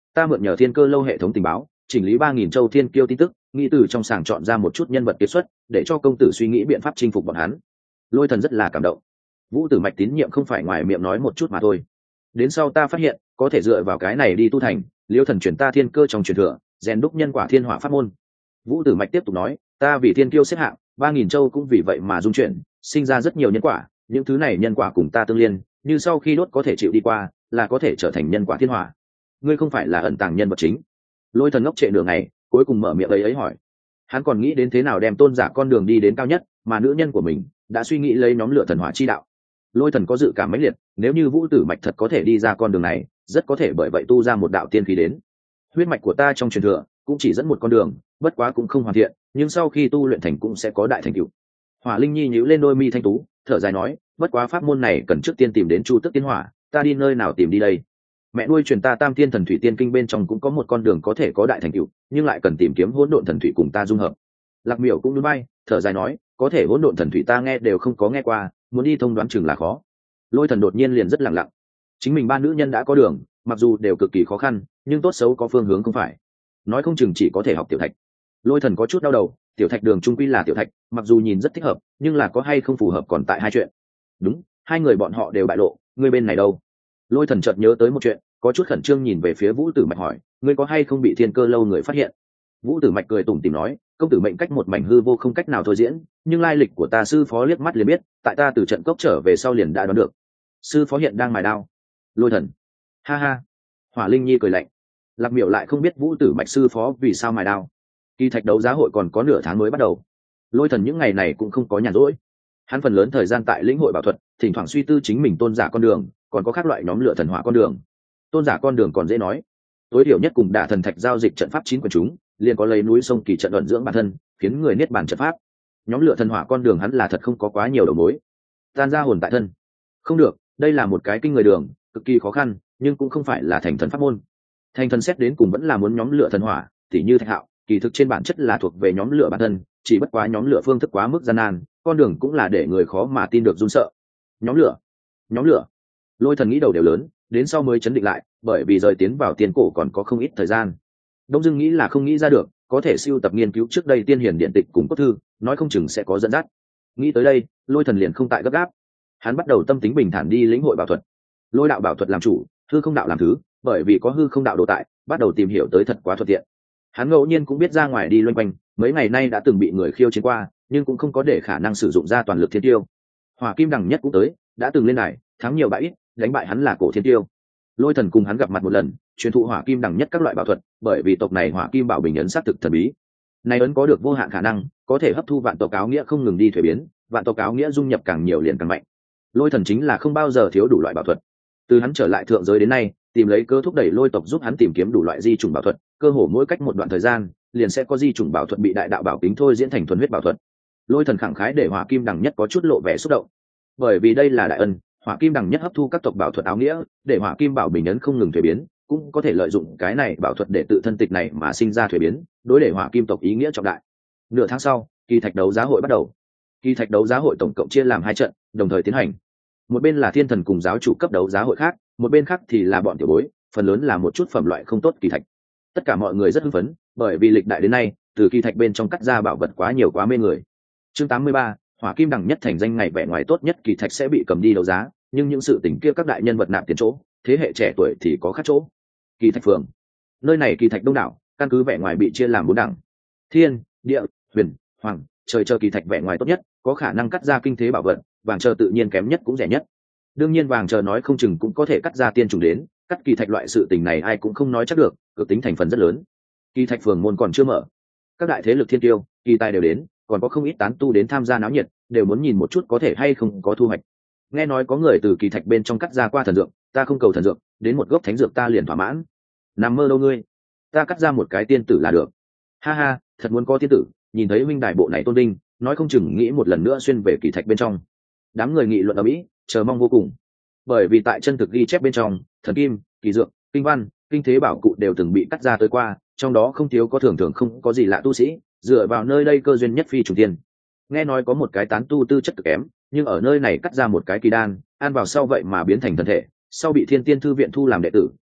Ta mượn nhờ thiên cơ lâu hệ thống tình báo chỉnh lý 3.000 châu thiên kiêu tin tức, nghĩ từ trong sàng chọn ra một chút nhân vật kiệt xuất để cho công tử suy nghĩ biện pháp chinh phục bọn hắn. Lôi Thần rất là cảm động. Vũ Tử Mạch tín nhiệm không phải ngoài miệng nói một chút mà thôi. Đến sau ta phát hiện có thể dựa vào cái này đi tu thành, Liêu Thần chuyển ta thiên cơ trong truyền thừa, rèn đúc nhân quả thiên hỏa pháp môn. Vũ Tử Mạch tiếp tục nói, ta vì thiên kiêu xếp hạng, 3.000 châu cũng vì vậy mà dung chuyển, sinh ra rất nhiều nhân quả, những thứ này nhân quả cùng ta tương liên, như sau khi đốt có thể chịu đi qua, là có thể trở thành nhân quả thiên hỏa. Ngươi không phải là ẩn tàng nhân vật chính. Lôi Thần ngốc trệ nửa ngày, cuối cùng mở miệng ấy hỏi. Hắn còn nghĩ đến thế nào đem tôn giả con đường đi đến cao nhất, mà nữ nhân của mình đã suy nghĩ lấy nhóm lửa thần hỏa chi đạo. Lôi Thần có dự cảm mãnh liệt, nếu như Vũ Tử Mạch thật có thể đi ra con đường này, rất có thể bởi vậy tu ra một đạo tiên khí đến. Huyết mạch của ta trong truyền thừa cũng chỉ dẫn một con đường, bất quá cũng không hoàn thiện, nhưng sau khi tu luyện thành cũng sẽ có đại thành tựu. Hỏa Linh Nhi nhíu lên đôi mi thanh tú, thở dài nói, bất quá pháp môn này cần trước tiên tìm đến Chu Tước Tiên Hỏa, ta đi nơi nào tìm đi đây? Mẹ nuôi truyền ta Tam Thiên Thần Thủy Tiên Kinh bên trong cũng có một con đường có thể có đại thành tựu, nhưng lại cần tìm kiếm hỗn độn thần thủy cùng ta dung hợp. Lạc Miểu cũng nhún vai, thở dài nói, có thể hỗn độn thần thủy ta nghe đều không có nghe qua, muốn đi thông đoán chừng là khó. Lôi Thần đột nhiên liền rất lặng lặng. Chính mình ba nữ nhân đã có đường, mặc dù đều cực kỳ khó khăn, nhưng tốt xấu có phương hướng không phải. Nói không chừng chỉ có thể học tiểu thạch. Lôi Thần có chút đau đầu, tiểu thạch đường trung quy là tiểu thạch, mặc dù nhìn rất thích hợp, nhưng là có hay không phù hợp còn tại hai chuyện. Đúng, hai người bọn họ đều bại lộ, ngươi bên này đâu? Lôi Thần chợt nhớ tới một chuyện, có chút khẩn trương nhìn về phía Vũ Tử Mạch hỏi, ngươi có hay không bị thiên cơ lâu người phát hiện? Vũ Tử Mạch cười tủm tỉm nói, công tử mệnh cách một mảnh hư vô không cách nào thôi diễn, nhưng lai lịch của ta sư phó liếc mắt liền biết, tại ta từ trận cốc trở về sau liền đã đoán được. Sư phó hiện đang mài đao. Lôi Thần, ha ha. Hỏa Linh Nhi cười lạnh. Lạc Miểu lại không biết Vũ Tử Mạch sư phó vì sao mài đao. Kỳ thạch đấu giá hội còn có nửa tháng mới bắt đầu. Lôi Thần những ngày này cũng không có nhàn rỗi. Hắn phần lớn thời gian tại lĩnh hội bảo thuật, thỉnh thoảng suy tư chính mình tôn giả con đường, còn có các loại nhóm lửa thần hỏa con đường. Tôn giả con đường còn dễ nói, tối thiểu nhất cùng đả thần thạch giao dịch trận pháp 9 của chúng, liền có lấy núi sông kỳ trận ẩn dưỡng bản thân, khiến người niết bàn trận pháp. Nhóm lửa thần hỏa con đường hắn là thật không có quá nhiều đầu mối. Tan ra hồn tại thân. Không được, đây là một cái kinh người đường, cực kỳ khó khăn, nhưng cũng không phải là thành thần pháp môn. Thành thần xét đến cùng vẫn là muốn nhóm lửa thần hỏa, tỉ như Thạch Hạo, kỳ thực trên bản chất là thuộc về nhóm lửa bản thân, chỉ bất quá nhóm lửa phương thức quá mức gian nan, con đường cũng là để người khó mà tin được run sợ. Nhóm lửa. Lôi Thần nghĩ đầu đều lớn, đến sau mới chấn định lại, bởi vì rời tiến vào tiên cổ còn có không ít thời gian. Đông Dương nghĩ là không nghĩ ra được, có thể siêu tập nghiên cứu trước đây tiên hiển điện tịch cùng cốt thư, nói không chừng sẽ có dẫn dắt. Nghĩ tới đây, Lôi Thần liền không tại gấp gáp. Hắn bắt đầu tâm tính bình thản đi lĩnh hội bảo thuật. Lôi đạo bảo thuật làm chủ, hư không đạo làm thứ, bởi vì có hư không đạo đồ tại, bắt đầu tìm hiểu tới thật quá thuận tiện. Hắn ngẫu nhiên cũng biết ra ngoài đi loanh quanh, mấy ngày nay đã từng bị người khiêu chiến qua, nhưng cũng không có để khả năng sử dụng ra toàn lực thiên tiêu. Hỏa Kim Đằng Nhất cũng tới, đã từng lên này, thắng nhiều bại ít, đánh bại hắn là cổ thiên tiêu. Lôi Thần cùng hắn gặp mặt một lần, truyền thụ Hỏa Kim Đằng Nhất các loại bảo thuật, bởi vì tộc này Hỏa Kim Bảo Bình ấn sát thực thần bí. Này ấn có được vô hạn khả năng, có thể hấp thu vạn tộc áo nghĩa không ngừng đi thuế biến, vạn tộc áo nghĩa dung nhập càng nhiều liền càng mạnh. Lôi Thần chính là không bao giờ thiếu đủ loại bảo thuật. Từ hắn trở lại thượng giới đến nay, tìm lấy cơ thúc đẩy Lôi tộc giúp hắn tìm kiếm đủ loại di chủng bảo thuật, cơ hồ mỗi cách một đoạn thời gian, liền sẽ có di chủng bảo thuật bị đại đạo bảo kính thôi diễn thành thuần huyết bảo thuật. Lôi Thần khẳng khái để Hỏa Kim Đằng Nhất có chút lộ vẻ xúc động, bởi vì đây là đại ân. Hỏa Kim Đằng Nhất hấp thu các tộc bảo thuật áo nghĩa, để Hỏa Kim Bảo Bình ấn không ngừng thuế biến, cũng có thể lợi dụng cái này bảo thuật để tự thân tịch này mà sinh ra thuế biến, đối để Hỏa Kim tộc ý nghĩa trọng đại. Nửa tháng sau, kỳ thạch đấu giá hội bắt đầu. Kỳ thạch đấu giá hội tổng cộng chia làm 2 trận, đồng thời tiến hành. Một bên là thiên thần cùng giáo chủ cấp đấu giá hội khác, một bên khác thì là bọn tiểu bối, phần lớn là một chút phẩm loại không tốt kỳ thạch. Tất cả mọi người rất hưng phấn, bởi vì lịch đại đến nay, từ kỳ thạch bên trong cắt ra bảo vật quá nhiều quá mê người. Chương 83, Hỏa Kim Đằng Nhất thành danh ngày vẻ ngoài tốt nhất kỳ thạch sẽ bị cầm đi đấu giá, nhưng những sự tình kia các đại nhân vật nạp tiền chỗ, thế hệ trẻ tuổi thì có khác chỗ. Kỳ thạch phường, nơi này kỳ thạch đông đảo, căn cứ vẻ ngoài bị chia làm 4 đẳng: thiên, địa, huyền, hoàng. Trời chờ kỳ thạch vẻ ngoài tốt nhất, có khả năng cắt ra kinh thế bảo vật, vàng chờ tự nhiên kém nhất cũng rẻ nhất. Đương nhiên vàng chờ nói không chừng cũng có thể cắt ra tiên trùng đến, cắt kỳ thạch loại sự tình này ai cũng không nói chắc được, cực tính thành phần rất lớn. Kỳ thạch phường môn còn chưa mở, các đại thế lực thiên tiêu, kỳ tài đều đến, còn có không ít tán tu đến tham gia náo nhiệt, đều muốn nhìn một chút có thể hay không có thu hoạch. Nghe nói có người từ kỳ thạch bên trong cắt ra qua thần dược, ta không cầu thần dược, đến một gốc thánh dược ta liền thỏa mãn. Nằm mơ đâu ngươi, ta cắt ra một cái tiên tử là được. Ha ha, thật muốn có tiên tử, nhìn thấy minh đại bộ này tôn vinh, nói không chừng nghĩ một lần nữa xuyên về kỳ thạch bên trong. Đám người nghị luận ở mỹ, chờ mong vô cùng, bởi vì tại chân thực ghi chép bên trong, thần kim, kỳ dược, kinh văn, kinh thế bảo cụ đều từng bị cắt ra tới qua, trong đó không thiếu có thường thường không có gì lạ tu sĩ, dựa vào nơi đây cơ duyên nhất phi trùng tiên. Nghe nói có một cái tán tu tư chất cực kém, nhưng ở nơi này cắt ra một cái kỳ đan, ăn vào sau vậy mà biến thành thân thể, sau bị thiên tiên thư viện thu làm đệ tử,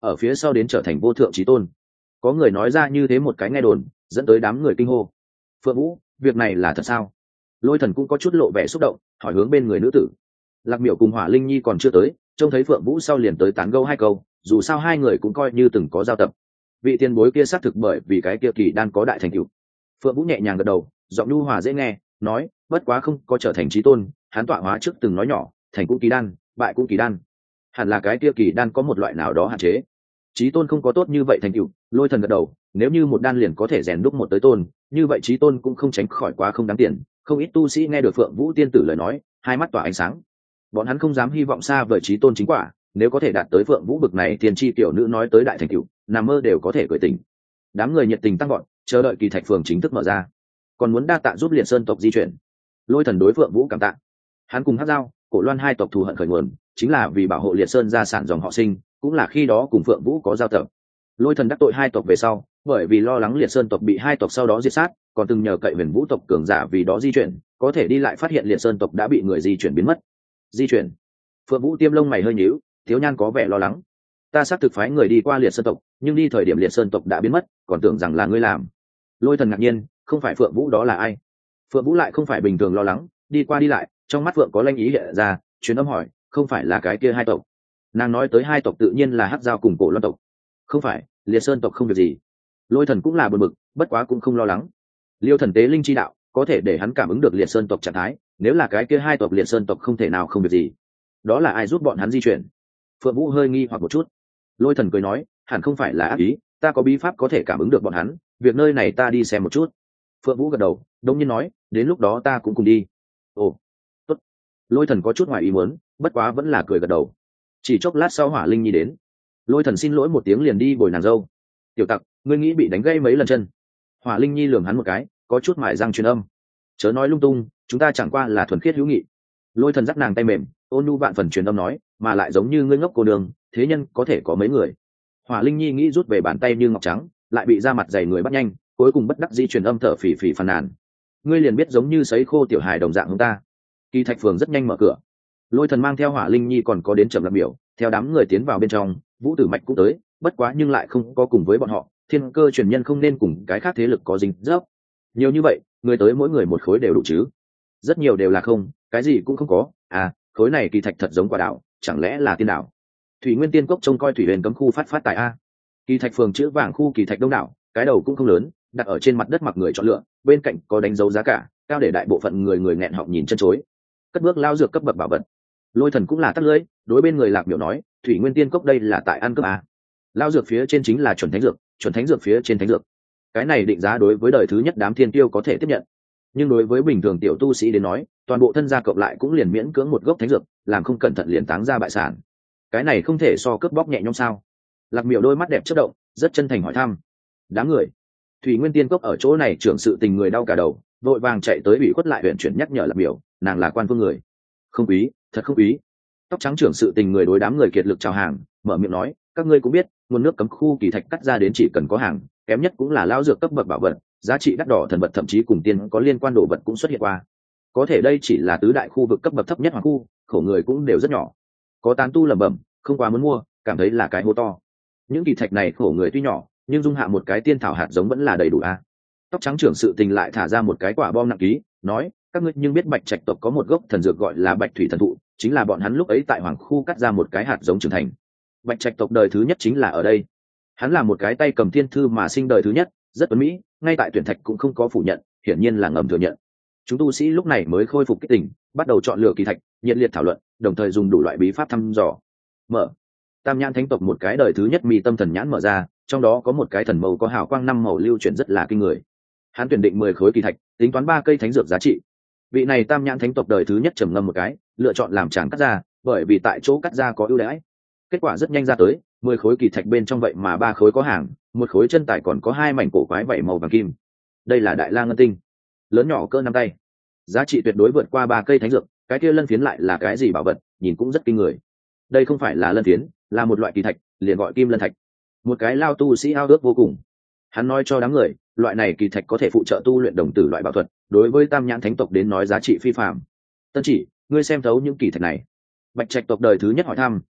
ở phía sau đến trở thành vô thượng chí tôn. Có người nói ra như thế một cái nghe đồn, dẫn tới đám người kinh hô. Phượng Vũ, việc này là thật sao? Lôi Thần cũng có chút lộ vẻ xúc động, hỏi hướng bên người nữ tử. Lạc Miểu cùng Hỏa Linh Nhi còn chưa tới, trông thấy Phượng Vũ sau liền tới tán gẫu hai câu, dù sao hai người cũng coi như từng có giao tập. Vị tiền bối kia xác thực bởi vì cái kia kỳ đan có đại thành tựu. Phượng Vũ nhẹ nhàng gật đầu, giọng nhu hòa dễ nghe, nói, bất quá không có trở thành chí tôn, hắn tọa hóa trước từng nói nhỏ, thành cũng kỳ đan, bại cũng kỳ đan. Hẳn là cái kia kỳ đan có một loại nào đó hạn chế. Chí tôn không có tốt như vậy thành tựu. Lôi Thần gật đầu, nếu như một đan liền có thể rèn đúc một tới tôn, như vậy chí tôn cũng không tránh khỏi quá không đáng tiền. Không ít tu sĩ nghe được Phượng Vũ tiên tử lời nói, hai mắt tỏa ánh sáng. Bọn hắn không dám hy vọng xa vời chí tôn chính quả, nếu có thể đạt tới Phượng Vũ bực này tiên tri tiểu nữ nói tới đại thành tựu, nằm mơ đều có thể cười tỉnh. Đám người nhiệt tình tăng gọn, chờ đợi kỳ thạch phường chính thức mở ra. Còn muốn đa tạ giúp Liệt Sơn tộc di chuyển. Lôi Thần đối Phượng Vũ cảm tạ. Hắn cùng Hắc Giao, Cổ Loan hai tộc thù hận khởi nguồn, chính là vì bảo hộ Liệt Sơn gia sản dòng họ sinh, cũng là khi đó cùng Phượng Vũ có giao tập. Lôi Thần đắc tội hai tộc về sau, bởi vì lo lắng Liệt Sơn tộc bị hai tộc sau đó diệt sát, còn từng nhờ cậy Huyền Vũ tộc cường giả vì đó di chuyển, có thể đi lại phát hiện Liệt Sơn tộc đã bị người di chuyển biến mất. Di chuyển? Phượng Vũ tiêm lông mày hơi nhíu, thiếu nhan có vẻ lo lắng. Ta xác thực phái người đi qua Liệt Sơn tộc, nhưng đi thời điểm Liệt Sơn tộc đã biến mất, còn tưởng rằng là ngươi làm. Lôi Thần ngạc nhiên, không phải Phượng Vũ đó là ai? Phượng Vũ lại không phải bình thường lo lắng, đi qua đi lại, trong mắt Phượng có lanh ý hiện ra, truyền âm hỏi, không phải là cái kia hai tộc? Nàng nói tới hai tộc tự nhiên là Hắc Giao cùng Cổ Loan tộc. Không phải, Liệt Sơn tộc không việc gì. Lôi Thần cũng là buồn bực, bất quá cũng không lo lắng. Liêu Thần tế linh chi đạo, có thể để hắn cảm ứng được Liệt Sơn tộc trạng thái, nếu là cái kia hai tộc Liệt Sơn tộc không thể nào không việc gì. Đó là ai giúp bọn hắn di chuyển? Phượng Vũ hơi nghi hoặc một chút. Lôi Thần cười nói, hẳn không phải là ác ý, ta có bí pháp có thể cảm ứng được bọn hắn, việc nơi này ta đi xem một chút. Phượng Vũ gật đầu, đông nhiên nói, đến lúc đó ta cũng cùng đi. Ồ, tốt. Lôi Thần có chút ngoài ý muốn, bất quá vẫn là cười gật đầu. Chỉ chốc lát sau Hỏa Linh Nhi đến. Lôi Thần xin lỗi một tiếng liền đi bồi nàng dâu. Tiểu tặc, ngươi nghĩ bị đánh gãy mấy lần chân? Hỏa Linh Nhi lườm hắn một cái, có chút mại răng truyền âm. Chớ nói lung tung, chúng ta chẳng qua là thuần khiết hữu nghị. Lôi Thần dắt nàng tay mềm, ôn nhu vạn phần truyền âm nói, mà lại giống như ngươi ngốc cô đường, thế nhân có thể có mấy người. Hỏa Linh Nhi nghĩ rút về bàn tay như ngọc trắng, lại bị da mặt dày người bắt nhanh, cuối cùng bất đắc dĩ truyền âm thở phì phì phàn nàn. Ngươi liền biết giống như sấy khô tiểu hài đồng dạng chúng ta. Kỳ thạch phường rất nhanh mở cửa. Lôi Thần mang theo Hỏa Linh Nhi còn có đến Trầm Lạc Miểu, theo đám người tiến vào bên trong, Vũ Tử Mạch cũng tới, bất quá nhưng lại không có cùng với bọn họ, thiên cơ truyền nhân không nên cùng cái khác thế lực có dính dấp. Nhiều như vậy, người tới mỗi người một khối đều đủ chứ? Rất nhiều đều là không, cái gì cũng không có. À, khối này kỳ thạch thật giống quả đảo, chẳng lẽ là tiên đảo? Thủy Nguyên Tiên Cốc trông coi thủy huyền cấm khu phát tại a. Kỳ thạch phường chữ vàng khu kỳ thạch đông đảo, cái đầu cũng không lớn, đặt ở trên mặt đất mặc người chọn lựa, bên cạnh có đánh dấu giá cả, cao để đại bộ phận người nghẹn họng nhìn chân chối. Cất bước lao dược cấp bậc bảo vật. Lôi Thần cũng là tắt lưỡi, đối bên người Lạc Miểu nói, Thủy Nguyên Tiên Cốc đây là tại ăn cướp a. Lao dược phía trên chính là chuẩn thánh dược phía trên thánh dược. Cái này định giá đối với đời thứ nhất đám thiên tiêu có thể tiếp nhận, nhưng đối với bình thường tiểu tu sĩ đến nói, toàn bộ thân gia cộng lại cũng liền miễn cưỡng một gốc thánh dược, làm không cẩn thận liền táng ra bại sản. Cái này không thể so cướp bóc nhẹ nhõm sao? Lạc Miểu đôi mắt đẹp chớp động, rất chân thành hỏi thăm. Đám người Thủy Nguyên Tiên Cốc ở chỗ này trưởng sự tình người đau cả đầu, vội vàng chạy tới ủy khuất lại huyện chuyển nhắc nhở Lạc Miểu, nàng là quan phương người. Không quý, thật không quý. Tóc trắng trưởng sự tình người đối đám người kiệt lực chào hàng, mở miệng nói, các ngươi cũng biết, nguồn nước cấm khu kỳ thạch cắt ra đến chỉ cần có hàng, kém nhất cũng là lao dược cấp bậc bảo vật, giá trị đắt đỏ thần vật thậm chí cùng tiên có liên quan đồ vật cũng xuất hiện qua. Có thể đây chỉ là tứ đại khu vực cấp bậc thấp nhất hoàng khu, khổ người cũng đều rất nhỏ. Có tán tu lẩm bẩm, không quá muốn mua, cảm thấy là cái hố to. Những kỳ thạch này khổ người tuy nhỏ, nhưng dung hạ một cái tiên thảo hạt giống vẫn là đầy đủ a. Tóc trắng trưởng sự tình lại thả ra một cái quả bom nặng ký, nói, các ngươi nhưng biết Bạch Trạch tộc có một gốc thần dược gọi là Bạch Thủy thần thụ, chính là bọn hắn lúc ấy tại hoàng khu cắt ra một cái hạt giống trưởng thành. Bạch Trạch tộc đời thứ nhất chính là ở đây. Hắn là một cái tay cầm thiên thư mà sinh đời thứ nhất, rất tuấn mỹ, ngay tại tuyển thạch cũng không có phủ nhận, hiển nhiên là ngầm thừa nhận. Chúng tu sĩ lúc này mới khôi phục kích tình, bắt đầu chọn lựa kỳ thạch, nhiệt liệt thảo luận, đồng thời dùng đủ loại bí pháp thăm dò. Mở. Tam nhãn thánh tộc một cái đời thứ nhất mi tâm thần nhãn mở ra, trong đó có một cái thần màu có hào quang 5 màu lưu chuyển rất là kinh người. Hắn tuyển định 10 khối kỳ thạch, tính toán 3 cây thánh dược giá trị. Vị này tam nhãn thánh tộc đời thứ nhất trầm ngâm một cái, lựa chọn làm chàng cắt ra, bởi vì tại chỗ cắt ra có ưu đãi. Kết quả rất nhanh ra tới, 10 khối kỳ thạch bên trong vậy mà 3 khối có hàng, một khối chân tài còn có 2 mảnh cổ quái vảy màu vàng kim. Đây là đại la ngân tinh, lớn nhỏ cỡ 5 tay, giá trị tuyệt đối vượt qua 3 cây thánh dược. Cái kia lân phiến lại là cái gì bảo vật, nhìn cũng rất kinh người. Đây không phải là lân phiến, là một loại kỳ thạch, liền gọi kim lân thạch. Một cái lao tu sĩ ao ước vô cùng. Hắn nói cho đám người, loại này kỳ thạch có thể phụ trợ tu luyện đồng tử loại bảo thuật, đối với tam nhãn thánh tộc đến nói giá trị phi phàm. Tân Chỉ, ngươi xem thấu những kỳ thạch này? Bạch Trạch tộc đời thứ nhất hỏi thăm,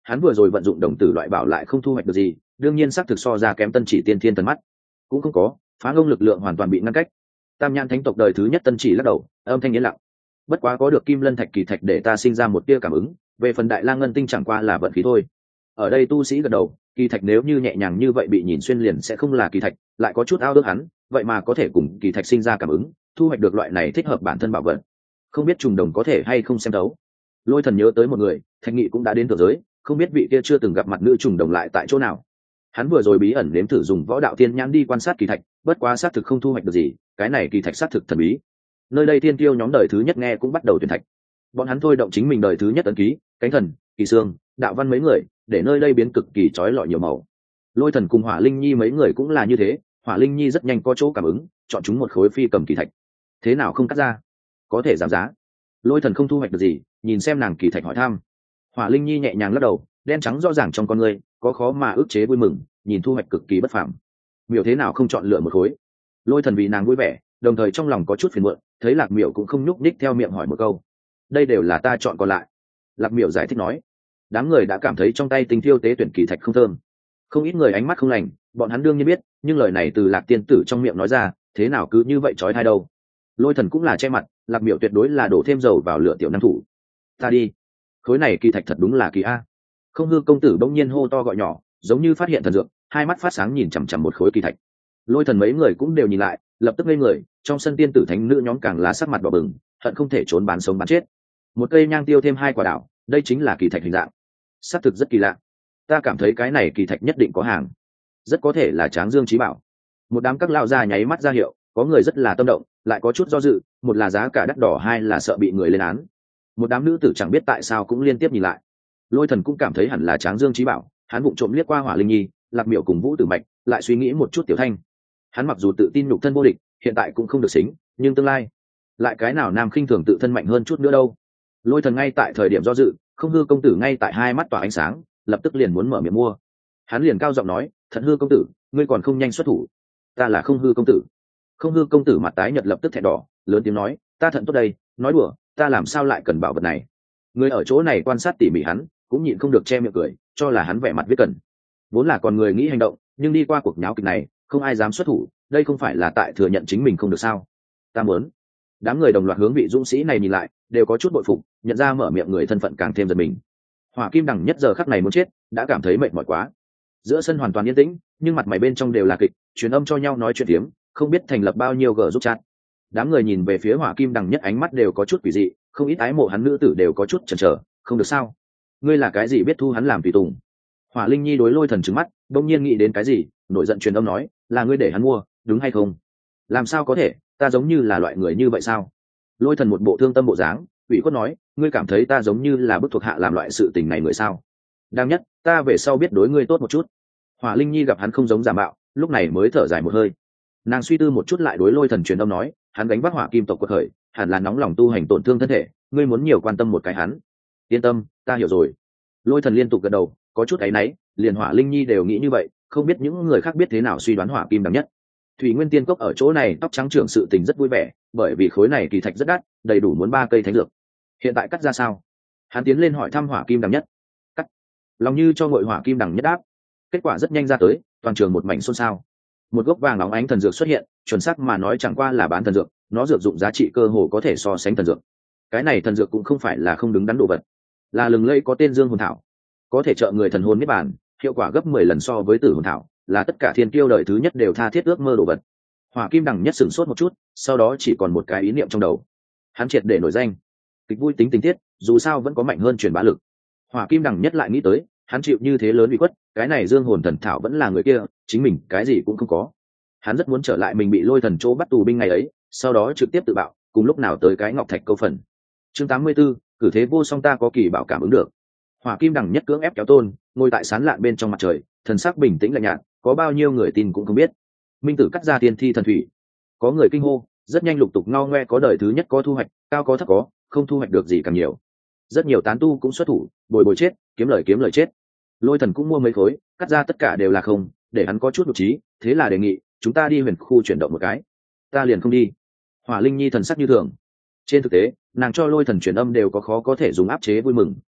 hắn vừa rồi vận dụng đồng tử loại bảo lại không thu hoạch được gì, đương nhiên xác thực so ra kém tân chỉ tiên thiên thần mắt. Cũng không có, phá ngông lực lượng hoàn toàn bị ngăn cách. Tam nhãn thánh tộc đời thứ nhất tân chỉ lắc đầu, âm thanh yên lặng. Bất quá có được kim lân thạch kỳ thạch để ta sinh ra một tia cảm ứng, về phần đại lang ngân tinh chẳng qua là vận khí thôi. Ở đây tu sĩ gật đầu, kỳ thạch nếu như nhẹ nhàng như vậy bị nhìn xuyên liền sẽ không là kỳ thạch, lại có chút ao ước hắn, vậy mà có thể cùng kỳ thạch sinh ra cảm ứng, thu hoạch được loại này thích hợp bản thân bảo vật. Không biết trùng đồng có thể hay không xem đấu. Lôi thần nhớ tới một người, Thạch Nghị cũng đã đến thượng giới, không biết vị kia chưa từng gặp mặt nữ trùng đồng lại tại chỗ nào. Hắn vừa rồi bí ẩn nếm thử dùng võ đạo tiên nhãn đi quan sát kỳ thạch, bất quá xác thực không thu hoạch được gì, cái này kỳ thạch xác thực thần bí. Nơi đây thiên tiêu nhóm đời thứ nhất nghe cũng bắt đầu tuyển thạch. Bọn hắn thôi động chính mình đời thứ nhất ấn ký, cánh thần, kỳ xương, đạo văn mấy người, để nơi đây biến cực kỳ chói lọi nhiều màu. Lôi thần cùng Hỏa Linh Nhi mấy người cũng là như thế, Hỏa Linh Nhi rất nhanh có chỗ cảm ứng, chọn chúng một khối phi cầm kỳ thạch. Thế nào không cắt ra? Có thể giảm giá. Lôi thần không thu hoạch được gì, nhìn xem nàng kỳ thạch hỏi thăm. Hỏa Linh Nhi nhẹ nhàng lắc đầu, đen trắng rõ ràng trong con người, có khó mà ức chế vui mừng, nhìn thu hoạch cực kỳ bất phàm. Miểu thế nào không chọn lựa một khối? Lôi thần vì nàng vui vẻ, đồng thời trong lòng có chút phiền muộn, thấy Lạc Miểu cũng không nhúc nhích theo miệng hỏi một câu. Đây đều là ta chọn còn lại. Lạc Miểu giải thích nói. Đám người đã cảm thấy trong tay tinh thiêu tế tuyển kỳ thạch không thơm. Không ít người ánh mắt không lành, bọn hắn đương nhiên biết, nhưng lời này từ Lạc tiên tử trong miệng nói ra, thế nào cứ như vậy trói tai đâu. Lôi thần cũng là che mặt, Lạc Miểu tuyệt đối là đổ thêm dầu vào lửa tiểu năng thủ. Ta đi, khối này kỳ thạch thật đúng là kỳ a. Không hư công tử bỗng nhiên hô to gọi nhỏ, giống như phát hiện thần dược, hai mắt phát sáng nhìn chằm chằm một khối kỳ thạch. Lôi thần mấy người cũng đều nhìn lại, lập tức ngây người, trong sân tiên tử thánh nữ nhóm càng lá sắc mặt đỏ bừng, hận không thể trốn bán sống bán chết. Một cây nhang tiêu thêm hai quả đảo, đây chính là kỳ thạch hình dạng, xác thực rất kỳ lạ. Ta cảm thấy cái này kỳ thạch nhất định có hàng, rất có thể là Tráng Dương chí bảo. Một đám các lao ra nháy mắt ra hiệu, có người rất là tâm động, lại có chút do dự, một là giá cả đắt đỏ, hai là sợ bị người lên án. Một đám nữ tử chẳng biết tại sao cũng liên tiếp nhìn lại. Lôi thần cũng cảm thấy hẳn là Tráng Dương chí bảo, hắn vụng trộm liếc qua Hỏa Linh Nhi, Lạc Miểu cùng Vũ Tử Mạch, lại suy nghĩ một chút Tiểu Thanh. Hắn mặc dù tự tin nhục thân vô địch, hiện tại cũng không được xính, nhưng tương lai lại cái nào nam khinh thường tự thân mạnh hơn chút nữa đâu. Lôi thần ngay tại thời điểm do dự, không hư công tử ngay tại hai mắt tỏa ánh sáng, lập tức liền muốn mở miệng mua. Hắn liền cao giọng nói, Thận hư công tử, ngươi còn không nhanh xuất thủ. Ta là không hư công tử. Không hư công tử mặt tái nhợt lập tức thẹn đỏ, lớn tiếng nói, ta thận tốt đây, nói đùa, ta làm sao lại cần bảo vật này. Người ở chỗ này quan sát tỉ mỉ hắn, cũng nhịn không được che miệng cười, cho là hắn vẻ mặt viết cần. Vốn là còn người nghĩ hành động, nhưng đi qua cuộc nháo kịch này, không ai dám xuất thủ, đây không phải là tại thừa nhận chính mình không được sao. Ta muốn. Đám người đồng loạt hướng vị dũng sĩ này nhìn lại, đều có chút bội phục, nhận ra mở miệng người thân phận càng thêm giật mình. Hỏa Kim Đằng nhất giờ khắc này muốn chết, đã cảm thấy mệt mỏi quá. Giữa sân hoàn toàn yên tĩnh, nhưng mặt mày bên trong đều là kịch, truyền âm cho nhau nói chuyện phiếm, không biết thành lập bao nhiêu gở giúp chat. Đám người nhìn về phía Hỏa Kim Đằng nhất ánh mắt đều có chút quỷ dị, không ít ái mộ hắn nữ tử đều có chút chần chờ, không được sao? Ngươi là cái gì biết thu hắn làm tùy tùng? Hỏa Linh Nhi đối Lôi thần trừng mắt, đông nhiên nghĩ đến cái gì, nổi giận truyền âm nói, là ngươi để hắn mua, đúng hay không? Làm sao có thể, ta giống như là loại người như vậy sao? Lôi thần một bộ thương tâm bộ dáng, ủy khuất nói, ngươi cảm thấy ta giống như là bức thuộc hạ làm loại sự tình này người sao? Đang nhất, ta về sau biết đối ngươi tốt một chút. Hỏa Linh Nhi gặp hắn không giống giả mạo, lúc này mới thở dài một hơi. Nàng suy tư một chút lại đối Lôi thần truyền âm nói, hắn gánh vác Hỏa Kim tộc quật khởi, hẳn là nóng lòng tu hành tổn thương thân thể, ngươi muốn nhiều quan tâm một cái hắn. Yên tâm, ta hiểu rồi. Lôi thần liên tục gật đầu, có chút áy náy, liền Hỏa Linh Nhi đều nghĩ như vậy, không biết những người khác biết thế nào suy đoán Hỏa Kim Đằng nhất. Thủy Nguyên Tiên Cốc ở chỗ này tóc trắng trưởng sự tình rất vui vẻ, bởi vì khối này kỳ thạch rất đắt, đầy đủ muốn 3 cây thánh dược. Hiện tại cắt ra sao? Hắn tiến lên hỏi thăm Hỏa Kim Đằng nhất. Cắt. Lòng như cho ngội Hỏa Kim Đằng nhất đáp. Kết quả rất nhanh ra tới, toàn trường một mảnh xôn xao. Một gốc vàng óng ánh thần dược xuất hiện, chuẩn xác mà nói chẳng qua là bán thần dược, nó dược dụng giá trị cơ hồ có thể so sánh thần dược. Cái này thần dược cũng không phải là không đứng đắn đồ vật, là lừng lẫy có tên Dương Hồn Thảo, có thể trợ người thần hồn niết bàn, hiệu quả gấp 10 lần so với Tử Hồn Thảo, là tất cả thiên kiêu đời thứ nhất đều tha thiết ước mơ đồ vật. Hỏa Kim Đằng nhất sửng sốt một chút, sau đó chỉ còn một cái ý niệm trong đầu. Hắn triệt để nổi danh. Kịch vui tính tình tiết, dù sao vẫn có mạnh hơn truyền bá lực. Hỏa Kim Đằng nhất lại nghĩ tới, hắn chịu như thế lớn bị quất, cái này Dương Hồn Thần Thảo vẫn là người kia, chính mình cái gì cũng không có. Hắn rất muốn trở lại mình bị Lôi thần chỗ bắt tù binh ngày ấy, sau đó trực tiếp tự bạo, cùng lúc nào tới cái ngọc thạch câu phần. Chương 84, cử thế vô song ta có kỳ bảo cảm ứng được. Hỏa Kim Đằng nhất cưỡng ép kéo tôn, ngồi tại sán lạn bên trong mặt trời, thần sắc bình tĩnh lạnh nhạt, có bao nhiêu người tin cũng không biết. Minh tử cắt ra tiên thi thần thủy, có người kinh hô, rất nhanh lục tục ngao ngoe, có đời thứ nhất có thu hoạch, cao có thấp có, không thu hoạch được gì càng nhiều. Rất nhiều tán tu cũng xuất thủ, bồi bồi chết, kiếm lời chết. Lôi thần cũng mua mấy khối, cắt ra tất cả đều là không, để hắn có chút nhục trí, thế là đề nghị, chúng ta đi huyền khu chuyển động một cái. Ta liền không đi. Hỏa Linh Nhi thần sắc như thường. Trên thực tế, nàng cho Lôi thần truyền âm đều có khó có thể dùng áp chế vui mừng, nói,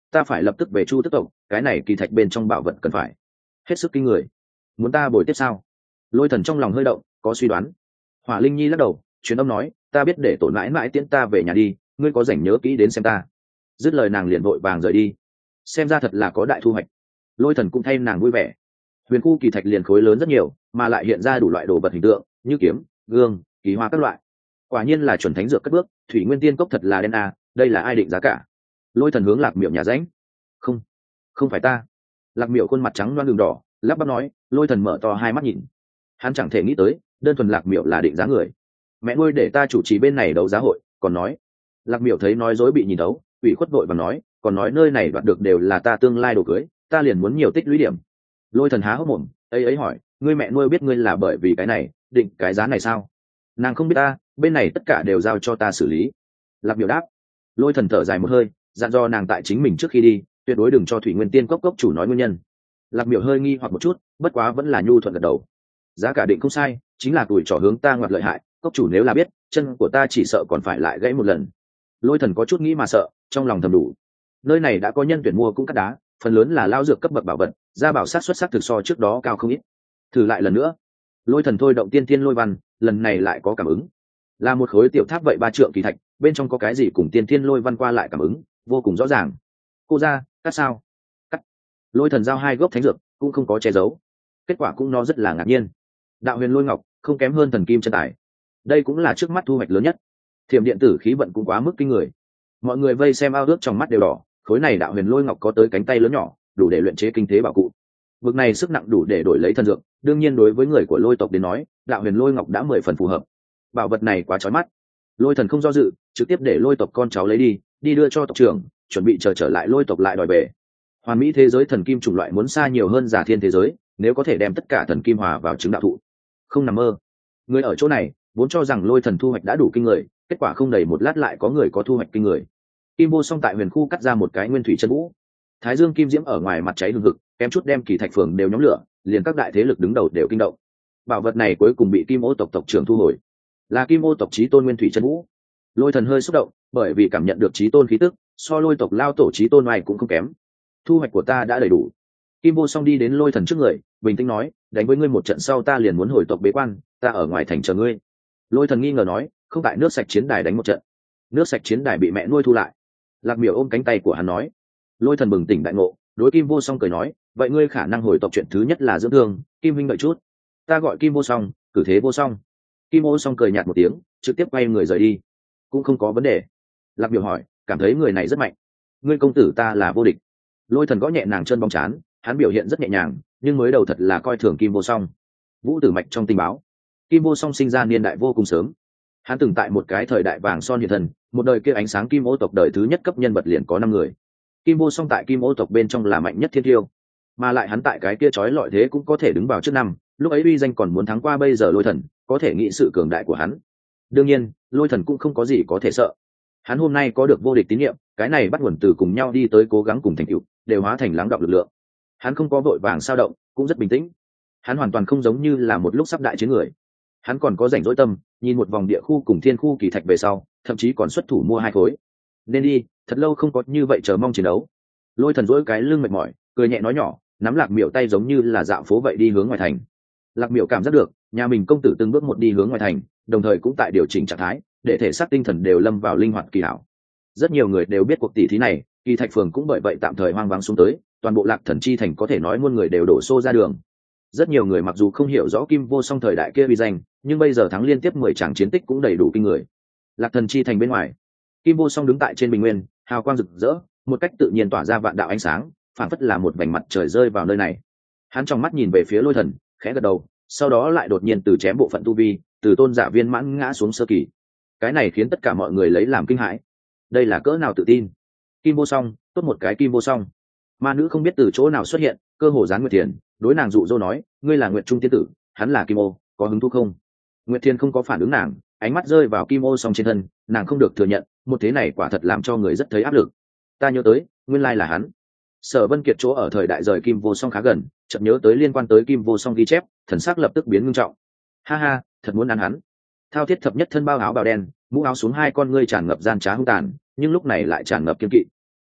ta phải lập tức về Chu Tức tộc, cái này kỳ thạch bên trong bảo vật cần phải hết sức kinh người. Muốn ta bồi tiếp sao? Lôi Thần trong lòng hơi động, có suy đoán. Hỏa Linh Nhi lắc đầu, truyền âm nói, ta biết để Tổ mãi mãi tiễn ta về nhà đi, ngươi có rảnh nhớ kỹ đến xem ta. Dứt lời nàng liền vội vàng rời đi. Xem ra thật là có đại thu hoạch. Lôi Thần cũng thay nàng vui vẻ. Huyền khu kỳ thạch liền khối lớn rất nhiều, mà lại hiện ra đủ loại đồ vật hình tượng, như kiếm, gương, kỳ hoa các loại. Quả nhiên là chuẩn thánh dược cất bước, thủy nguyên tiên cốc thật là đen a, đây là ai định giá cả? Lôi Thần hướng Lạc Miểu nhà ránh. Không, không phải ta. Lạc Miểu khuôn mặt trắng loang đường đỏ, lắp bắp nói. Lôi Thần mở to hai mắt nhìn. Hắn chẳng thể nghĩ tới, đơn thuần Lạc Miểu là định giá người. Mẹ nuôi để ta chủ trì bên này đấu giá hội, còn nói. Lạc Miểu thấy nói dối bị nhìn thấu, ủy khuất vội và nói, còn nói nơi này đoạt được đều là ta tương lai đồ cưới, ta liền muốn nhiều tích lũy điểm. Lôi Thần há hốc mồm, ấy hỏi, ngươi mẹ nuôi biết ngươi là bởi vì cái này, định cái giá này sao? Nàng không biết ta, bên này tất cả đều giao cho ta xử lý. Lạc Miểu đáp. Lôi Thần thở dài một hơi, dặn dò nàng tại chính mình trước khi đi, tuyệt đối đừng cho thủy nguyên tiên cốc cốc chủ nói nguyên nhân. Lạc Miểu hơi nghi hoặc một chút, bất quá vẫn là nhu thuận gật đầu. Giá cả định không sai, chính là tuổi trò hướng ta ngoặt lợi hại, cốc chủ nếu là biết, chân của ta chỉ sợ còn phải lại gãy một lần. Lôi Thần có chút nghĩ mà sợ, trong lòng thầm đủ. Nơi này đã có nhân tuyển mua cũng cắt đá, phần lớn là lao dược cấp bậc bảo vật, ra bảo sát xuất sắc thực so trước đó cao không ít. Thử lại lần nữa. Lôi Thần thôi động tiên thiên lôi văn, lần này lại có cảm ứng. Là một khối tiểu tháp vậy 3 trượng kỳ thạch, bên trong có cái gì cùng tiên thiên lôi văn qua lại cảm ứng, vô cùng rõ ràng. Cô ra, cắt sao? Cắt. Lôi Thần giao 2 gốc thánh dược, cũng không có che giấu. Kết quả cũng nó rất là ngạc nhiên. Đạo huyền lôi ngọc không kém hơn thần kim chân tài. Đây cũng là trước mắt thu hoạch lớn nhất. Thiểm điện tử khí vận cũng quá mức kinh người. Mọi người vây xem ao ước trong mắt đều đỏ, khối này đạo huyền lôi ngọc có tới cánh tay lớn nhỏ, đủ để luyện chế kinh thế bảo cụ. Vực này sức nặng đủ để đổi lấy thần dược, đương nhiên đối với người của Lôi tộc đến nói, đạo huyền lôi ngọc đã 10 phần phù hợp. Bảo vật này quá chói mắt. Lôi Thần không do dự, trực tiếp để Lôi tộc con cháu lấy đi, đi đưa cho tộc trưởng, chuẩn bị chờ trở lại Lôi tộc lại đòi về. Hoàn mỹ thế giới thần kim chủng loại muốn xa nhiều hơn giả thiên thế giới, nếu có thể đem tất cả thần kim hòa vào chứng đạo thụ. Không nằm mơ. Người ở chỗ này vốn cho rằng Lôi Thần thu hoạch đã đủ kinh người, kết quả không đầy một lát lại có người có thu hoạch kinh người. Kim Vô Song tại huyền khu cắt ra một cái nguyên thủy chân vũ. Thái dương kim diễm ở ngoài mặt cháy hừng hực, kém chút đem kỳ thạch phường đều nhóm lửa, liền các đại thế lực đứng đầu đều kinh động. Bảo vật này cuối cùng bị Kim Ô tộc tộc trưởng thu hồi, là Kim Ô tộc chí tôn nguyên thủy chân vũ. Lôi Thần hơi xúc động, bởi vì cảm nhận được chí tôn khí tức, so Lôi tộc lao tổ chí tôn này cũng không kém. Thu hoạch của ta đã đầy đủ. Kim Vô Song đi đến Lôi Thần trước người, bình tĩnh nói, đánh với ngươi một trận sau ta liền muốn hồi tộc bế quan, ta ở ngoài thành chờ ngươi. Lôi Thần nghi ngờ nói, không tại nước sạch chiến đài đánh một trận. Nước sạch chiến đài bị mẹ nuôi thu lại. Lạc Miểu ôm cánh tay của hắn nói. Lôi Thần bừng tỉnh đại ngộ, đối Kim Vô Song cười nói, vậy ngươi khả năng hồi tộc chuyện thứ nhất là dưỡng thương, Kim huynh đợi chút. Ta gọi Kim Vô Song, cử thế Vô Song. Kim Vô Song cười nhạt một tiếng, trực tiếp quay người rời đi. Cũng không có vấn đề. Lạc Miểu hỏi, cảm thấy người này rất mạnh. Ngươi công tử ta là vô địch. Lôi Thần gõ nhẹ nàng chân bóng chán, hắn biểu hiện rất nhẹ nhàng, nhưng mới đầu thật là coi thường Kim Vô Song. Vũ tử mạch trong tình báo, Kim Vô Song sinh ra niên đại vô cùng sớm. Hắn từng tại một cái thời đại vàng son hiện thần, một đời kia ánh sáng Kim Ô tộc đời thứ nhất cấp nhân vật liền có 5 người. Kim Vô Song tại Kim Ô tộc bên trong là mạnh nhất thiên tiêu, mà lại hắn tại cái kia chói lọi thế cũng có thể đứng vào trước năm, lúc ấy uy danh còn muốn thắng qua bây giờ Lôi Thần, có thể nghĩ sự cường đại của hắn. Đương nhiên, Lôi Thần cũng không có gì có thể sợ. Hắn hôm nay có được vô địch tín nhiệm, cái này bắt nguồn từ cùng nhau đi tới cố gắng cùng thành tựu, đều hóa thành lắng đọng lực lượng. Hắn không có vội vàng sao động, cũng rất bình tĩnh. Hắn hoàn toàn không giống như là một lúc sắp đại chiến người. Hắn còn có rảnh rỗi tâm, nhìn một vòng địa khu cùng thiên khu kỳ thạch về sau, thậm chí còn xuất thủ mua 2 khối. Nên đi, thật lâu không có như vậy chờ mong chiến đấu. Lôi Thần dỗi cái lưng mệt mỏi, cười nhẹ nói nhỏ, nắm Lạc Miểu tay giống như là dạo phố vậy đi hướng ngoài thành. Lạc Miểu cảm giác được, nhà mình công tử từng bước một đi hướng ngoài thành, đồng thời cũng tại điều chỉnh trạng thái, để thể xác tinh thần đều lâm vào linh hoạt kỳ hảo. Rất nhiều người đều biết cuộc tỷ thí này, kỳ thạch phường cũng bởi vậy tạm thời hoang vắng xuống tới, toàn bộ Lạc Thần chi thành có thể nói muôn người đều đổ xô ra đường. Rất nhiều người mặc dù không hiểu rõ Kim Vô Song thời đại kia uy danh, nhưng bây giờ thắng liên tiếp 10 tràng chiến tích cũng đầy đủ kinh người. Lạc Thần chi thành bên ngoài, Kim Vô Song đứng tại trên bình nguyên, hào quang rực rỡ, một cách tự nhiên tỏa ra vạn đạo ánh sáng, phảng phất là một vành mặt trời rơi vào nơi này. Hắn trong mắt nhìn về phía Lôi Thần, khẽ gật đầu, sau đó lại đột nhiên từ chém bộ phận tu vi, từ tôn giả viên mãn ngã xuống sơ kỳ. Cái này khiến tất cả mọi người lấy làm kinh hãi. Đây là cỡ nào tự tin? Kim Vô Song, tốt một cái Kim Vô Song. Ma nữ không biết từ chỗ nào xuất hiện, cơ hồ dán Nguyệt Thiền, đối nàng dụ dỗ nói, ngươi là Nguyệt Trung tiên tử, hắn là Kim Ô, có hứng thú không? Nguyệt Thiền không có phản ứng nàng, ánh mắt rơi vào Kim Ô Song trên thân, nàng không được thừa nhận, một thế này quả thật làm cho người rất thấy áp lực. Ta nhớ tới, nguyên lai là hắn. Sở Vân Kiệt chỗ ở thời đại rời Kim Vô Song khá gần, chợt nhớ tới liên quan tới Kim Vô Song ghi chép, thần sắc lập tức biến nghiêm trọng. Ha ha, thật muốn ăn hắn. Thao Thiết thập nhất thân bao áo bào đen, mũ áo xuống 2 con ngươi tràn ngập gian trá hung tàn, nhưng lúc này lại tràn ngập kiên kỵ.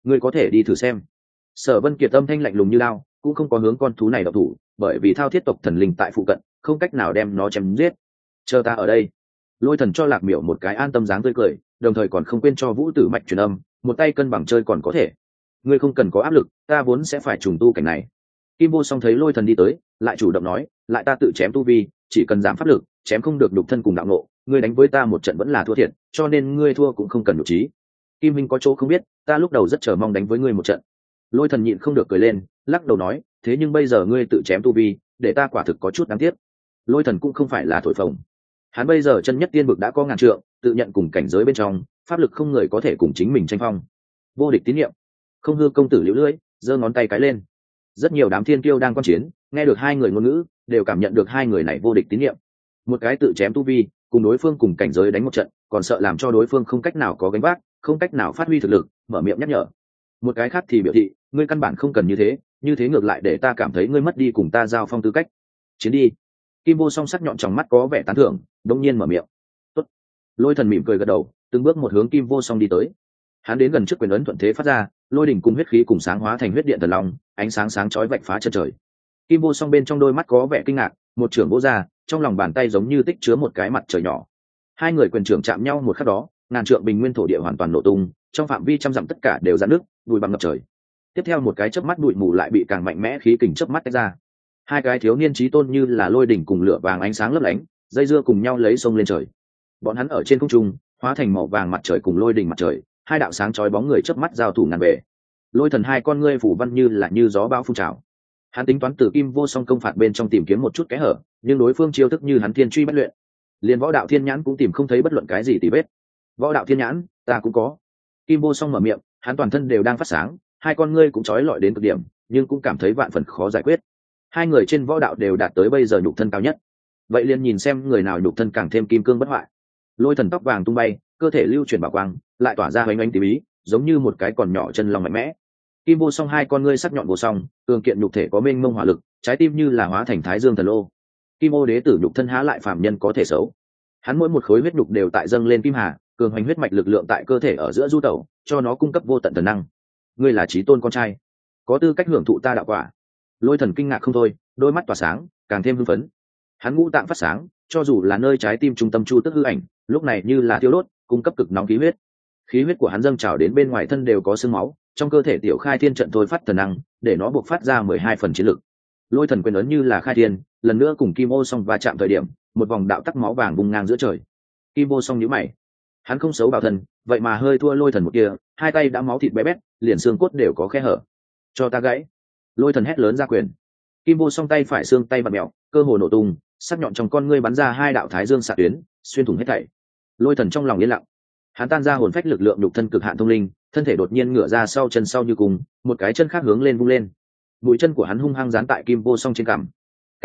ngươi có thể đi thử xem. Sở Vân Kiệt âm thanh lạnh lùng như lao, cũng không có hướng con thú này độc thủ, bởi vì thao thiết tộc thần linh tại phụ cận, không cách nào đem nó chém giết. Chờ ta ở đây. Lôi Thần cho Lạc Miểu một cái an tâm dáng tươi cười, đồng thời còn không quên cho Vũ Tử Mạch truyền âm, một tay cân bằng chơi còn có thể. Ngươi không cần có áp lực, ta vốn sẽ phải trùng tu cảnh này. Kim Vô Song thấy Lôi Thần đi tới, lại chủ động nói, lại ta tự chém tu vi, chỉ cần giảm pháp lực, chém không được đục thân cùng đạo nộ, ngươi đánh với ta một trận vẫn là thua thiệt, cho nên ngươi thua cũng không cần nhục trí. Kim Minh có chỗ không biết, ta lúc đầu rất chờ mong đánh với ngươi một trận. Lôi Thần nhịn không được cười lên, lắc đầu nói, thế nhưng bây giờ ngươi tự chém tu vi, để ta quả thực có chút đáng tiếc. Lôi Thần cũng không phải là thổi phồng, hắn bây giờ chân nhất tiên vực đã có ngàn trượng, tự nhận cùng cảnh giới bên trong, pháp lực không người có thể cùng chính mình tranh phong. Vô địch tín nhiệm. Không hư công tử liễu lưỡi, giơ ngón tay cái lên. Rất nhiều đám thiên kiêu đang quan chiến, nghe được hai người ngôn ngữ, đều cảm nhận được hai người này vô địch tín nhiệm. Một cái tự chém tu vi, cùng đối phương cùng cảnh giới đánh một trận, còn sợ làm cho đối phương không cách nào có gánh vác, không cách nào phát huy thực lực, mở miệng nhắc nhở. Một cái khác thì biểu thị, ngươi căn bản không cần như thế ngược lại để ta cảm thấy ngươi mất đi cùng ta giao phong tư cách. Chiến đi. Kim Vô Song sắc nhọn trong mắt có vẻ tán thưởng, đống nhiên mở miệng. Tốt. Lôi Thần mỉm cười gật đầu, từng bước một hướng Kim Vô Song đi tới. Hắn đến gần trước quyền ấn thuận thế phát ra, lôi đỉnh cùng huyết khí cùng sáng hóa thành huyết điện thần long, ánh sáng sáng chói vạch phá chân trời. Kim Vô Song bên trong đôi mắt có vẻ kinh ngạc, một trưởng vỗ ra, trong lòng bàn tay giống như tích chứa một cái mặt trời nhỏ. Hai người quyền trưởng chạm nhau một khắc đó, ngàn trượng bình nguyên thổ địa hoàn toàn nổ tung, trong phạm vi trăm dặm tất cả đều rạn nước, bụi bặm ngập trời. Tiếp theo một cái chớp mắt bụi mù lại bị càng mạnh mẽ khí kình chớp mắt tách ra. Hai cái thiếu niên chí tôn như là lôi đỉnh cùng lửa vàng ánh sáng lấp lánh, dây dưa cùng nhau lấy sông lên trời. Bọn hắn ở trên không trung, hóa thành màu vàng mặt trời cùng lôi đỉnh mặt trời, hai đạo sáng chói bóng người chớp mắt giao thủ ngàn bề. Lôi Thần hai con ngươi phủ văn như gió bão phun trào. Hắn tính toán từ Kim Vô Song công phạt bên trong tìm kiếm một chút kẽ hở, nhưng đối phương chiêu thức như hắn thiên truy bất luyện, liền võ đạo thiên nhãn cũng tìm không thấy bất luận cái gì tì vết. Võ đạo thiên nhãn, ta cũng có. Kim Vô Song mở miệng, hắn toàn thân đều đang phát sáng, hai con ngươi cũng chói lọi đến cực điểm, nhưng cũng cảm thấy vạn phần khó giải quyết. Hai người trên võ đạo đều đạt tới bây giờ nhục thân cao nhất, vậy liền nhìn xem người nào nhục thân càng thêm kim cương bất hoại. Lôi Thần tóc vàng tung bay, cơ thể lưu chuyển bảo quang, lại tỏa ra hoành ánh tí bí, giống như một cái còn nhỏ chân lòng mạnh mẽ. Kim Vô Song hai con ngươi sắc nhọn vô song, cường kiện nhục thể có mênh mông hỏa lực, trái tim như là hóa thành thái dương thần lô. Kim Ô đế tử nhục thân há lại phàm nhân có thể xấu. Hắn mỗi một khối huyết nhục đều tại dâng lên kim hà, cường hoành huyết mạch lực lượng tại cơ thể ở giữa du tẩu, cho nó cung cấp vô tận thần năng. Ngươi là chí tôn con trai, có tư cách hưởng thụ ta đạo quả. Lôi Thần kinh ngạc không thôi, đôi mắt tỏa sáng, càng thêm hưng phấn. Hắn ngũ tạng phát sáng, cho dù là nơi trái tim trung tâm chu tức hư ảnh, lúc này như là thiêu đốt, cung cấp cực nóng khí huyết. Khí huyết của hắn dâng trào đến bên ngoài thân đều có xương máu, trong cơ thể tiểu khai thiên trận thôi phát thần năng, để nó buộc phát ra 12 phần chiến lực. Lôi Thần quyền ấn như là khai thiên, lần nữa cùng Kim Ô Song va chạm thời điểm, một vòng đạo tắc máu vàng bùng ngang giữa trời. Kim Ô Song nhíu mày, hắn không xấu bảo thân, vậy mà hơi thua Lôi Thần một kia, hai tay đã máu thịt bé bét, liền xương cốt đều có khe hở. Cho ta gãy! Lôi Thần hét lớn ra quyền. Kim Vô Song tay phải xương tay bật mèo, cơ hồ nổ tung, sắc nhọn trong con ngươi bắn ra hai đạo thái dương xạ tuyến, xuyên thủng hết thảy. Lôi Thần trong lòng yên lặng, hắn tan ra hồn phách lực lượng nhục thân cực hạn thông linh, thân thể đột nhiên ngửa ra sau chân sau như cùng, một cái chân khác hướng lên vung lên. Mũi chân của hắn hung hăng dán tại Kim Vô Song trên cằm.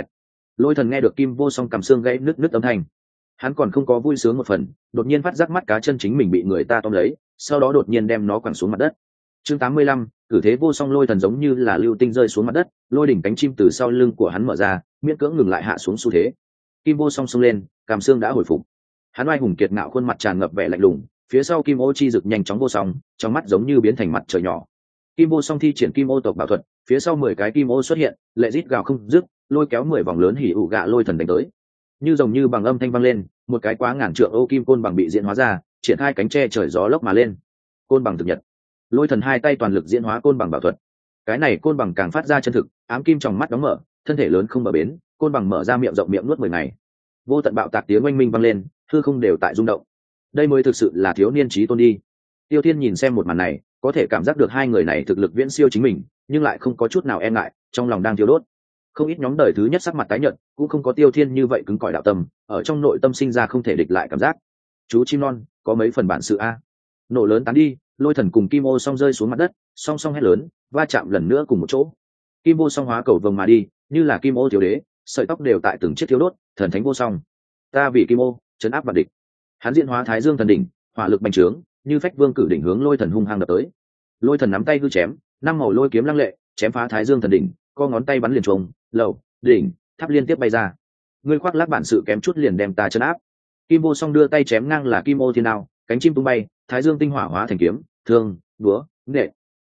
Lôi Thần nghe được Kim Vô Song cằm xương gãy nứt âm thanh, hắn còn không có vui sướng một phần, đột nhiên phát giác mắt cá chân chính mình bị người ta tóm lấy, sau đó đột nhiên đem nó quẳng xuống mặt đất. Chương 85, cử thế vô song. Lôi Thần giống như là lưu tinh rơi xuống mặt đất, lôi đỉnh cánh chim từ sau lưng của hắn mở ra, miễn cưỡng ngừng lại hạ xuống xu thế. Kim Vô Song xông lên, cằm xương đã hồi phục. Hắn oai hùng kiệt ngạo, khuôn mặt tràn ngập vẻ lạnh lùng, phía sau Kim Ô chi rực nhanh chóng vô song, trong mắt giống như biến thành mặt trời nhỏ. Kim Vô Song thi triển Kim Ô tộc bảo thuật, phía sau 10 cái kim ô xuất hiện, lệ rít gào không dứt, lôi kéo 10 vòng lớn hỉ ụ gạ Lôi Thần đánh tới. Như rồng như bằng âm thanh vang lên, một cái quá ngàn trượng ô kim côn bằng bị diễn hóa ra, triển khai cánh che trời gió lốc mà lên. Côn bằng thực nhật. Lôi Thần hai tay toàn lực diễn hóa côn bằng bảo thuật. Cái này côn bằng càng phát ra chân thực, ám kim trong mắt đóng mở, thân thể lớn không bờ bến, côn bằng mở ra miệng rộng miệng nuốt 10 ngày. Vô tận bạo tạc tiếng oanh minh vang lên, hư không đều tại rung động. Đây mới thực sự là thiếu niên chí tôn đi. Tiêu Thiên nhìn xem một màn này, có thể cảm giác được hai người này thực lực viễn siêu chính mình, nhưng lại không có chút nào e ngại, trong lòng đang thiêu đốt. Không ít nhóm đời thứ nhất sắc mặt tái nhợt, cũng không có Tiêu Thiên như vậy cứng cỏi đạo tâm, ở trong nội tâm sinh ra không thể địch lại cảm giác. Chú chim non, có mấy phần bản sự a. Nổ lớn tán đi, Lôi Thần cùng Kim Ô Song rơi xuống mặt đất, song song hét lớn, va chạm lần nữa cùng một chỗ. Kim Ô Song hóa cầu vồng mà đi, như là Kim Ô thiếu đế, sợi tóc đều tại từng chiếc thiếu đốt, thần thánh vô song. Ta vì Kim Ô, trấn áp vạn địch. Hắn diễn hóa Thái Dương thần đỉnh, hỏa lực bành trướng, như phách vương cử đỉnh hướng Lôi Thần hung hăng đập tới. Lôi Thần nắm tay hư chém, năm màu lôi kiếm lăng lệ, chém phá Thái Dương thần đỉnh, co ngón tay bắn liền trùng, lầu, đỉnh, tháp liên tiếp bay ra. Ngươi khoác lác bản sự kém chút liền đem ta trấn áp. Kim Vô Song đưa tay chém ngang là Kim Ô thiên đao, cánh chim tung bay, Thái Dương tinh hỏa hóa thành kiếm, thương, búa, nghệ.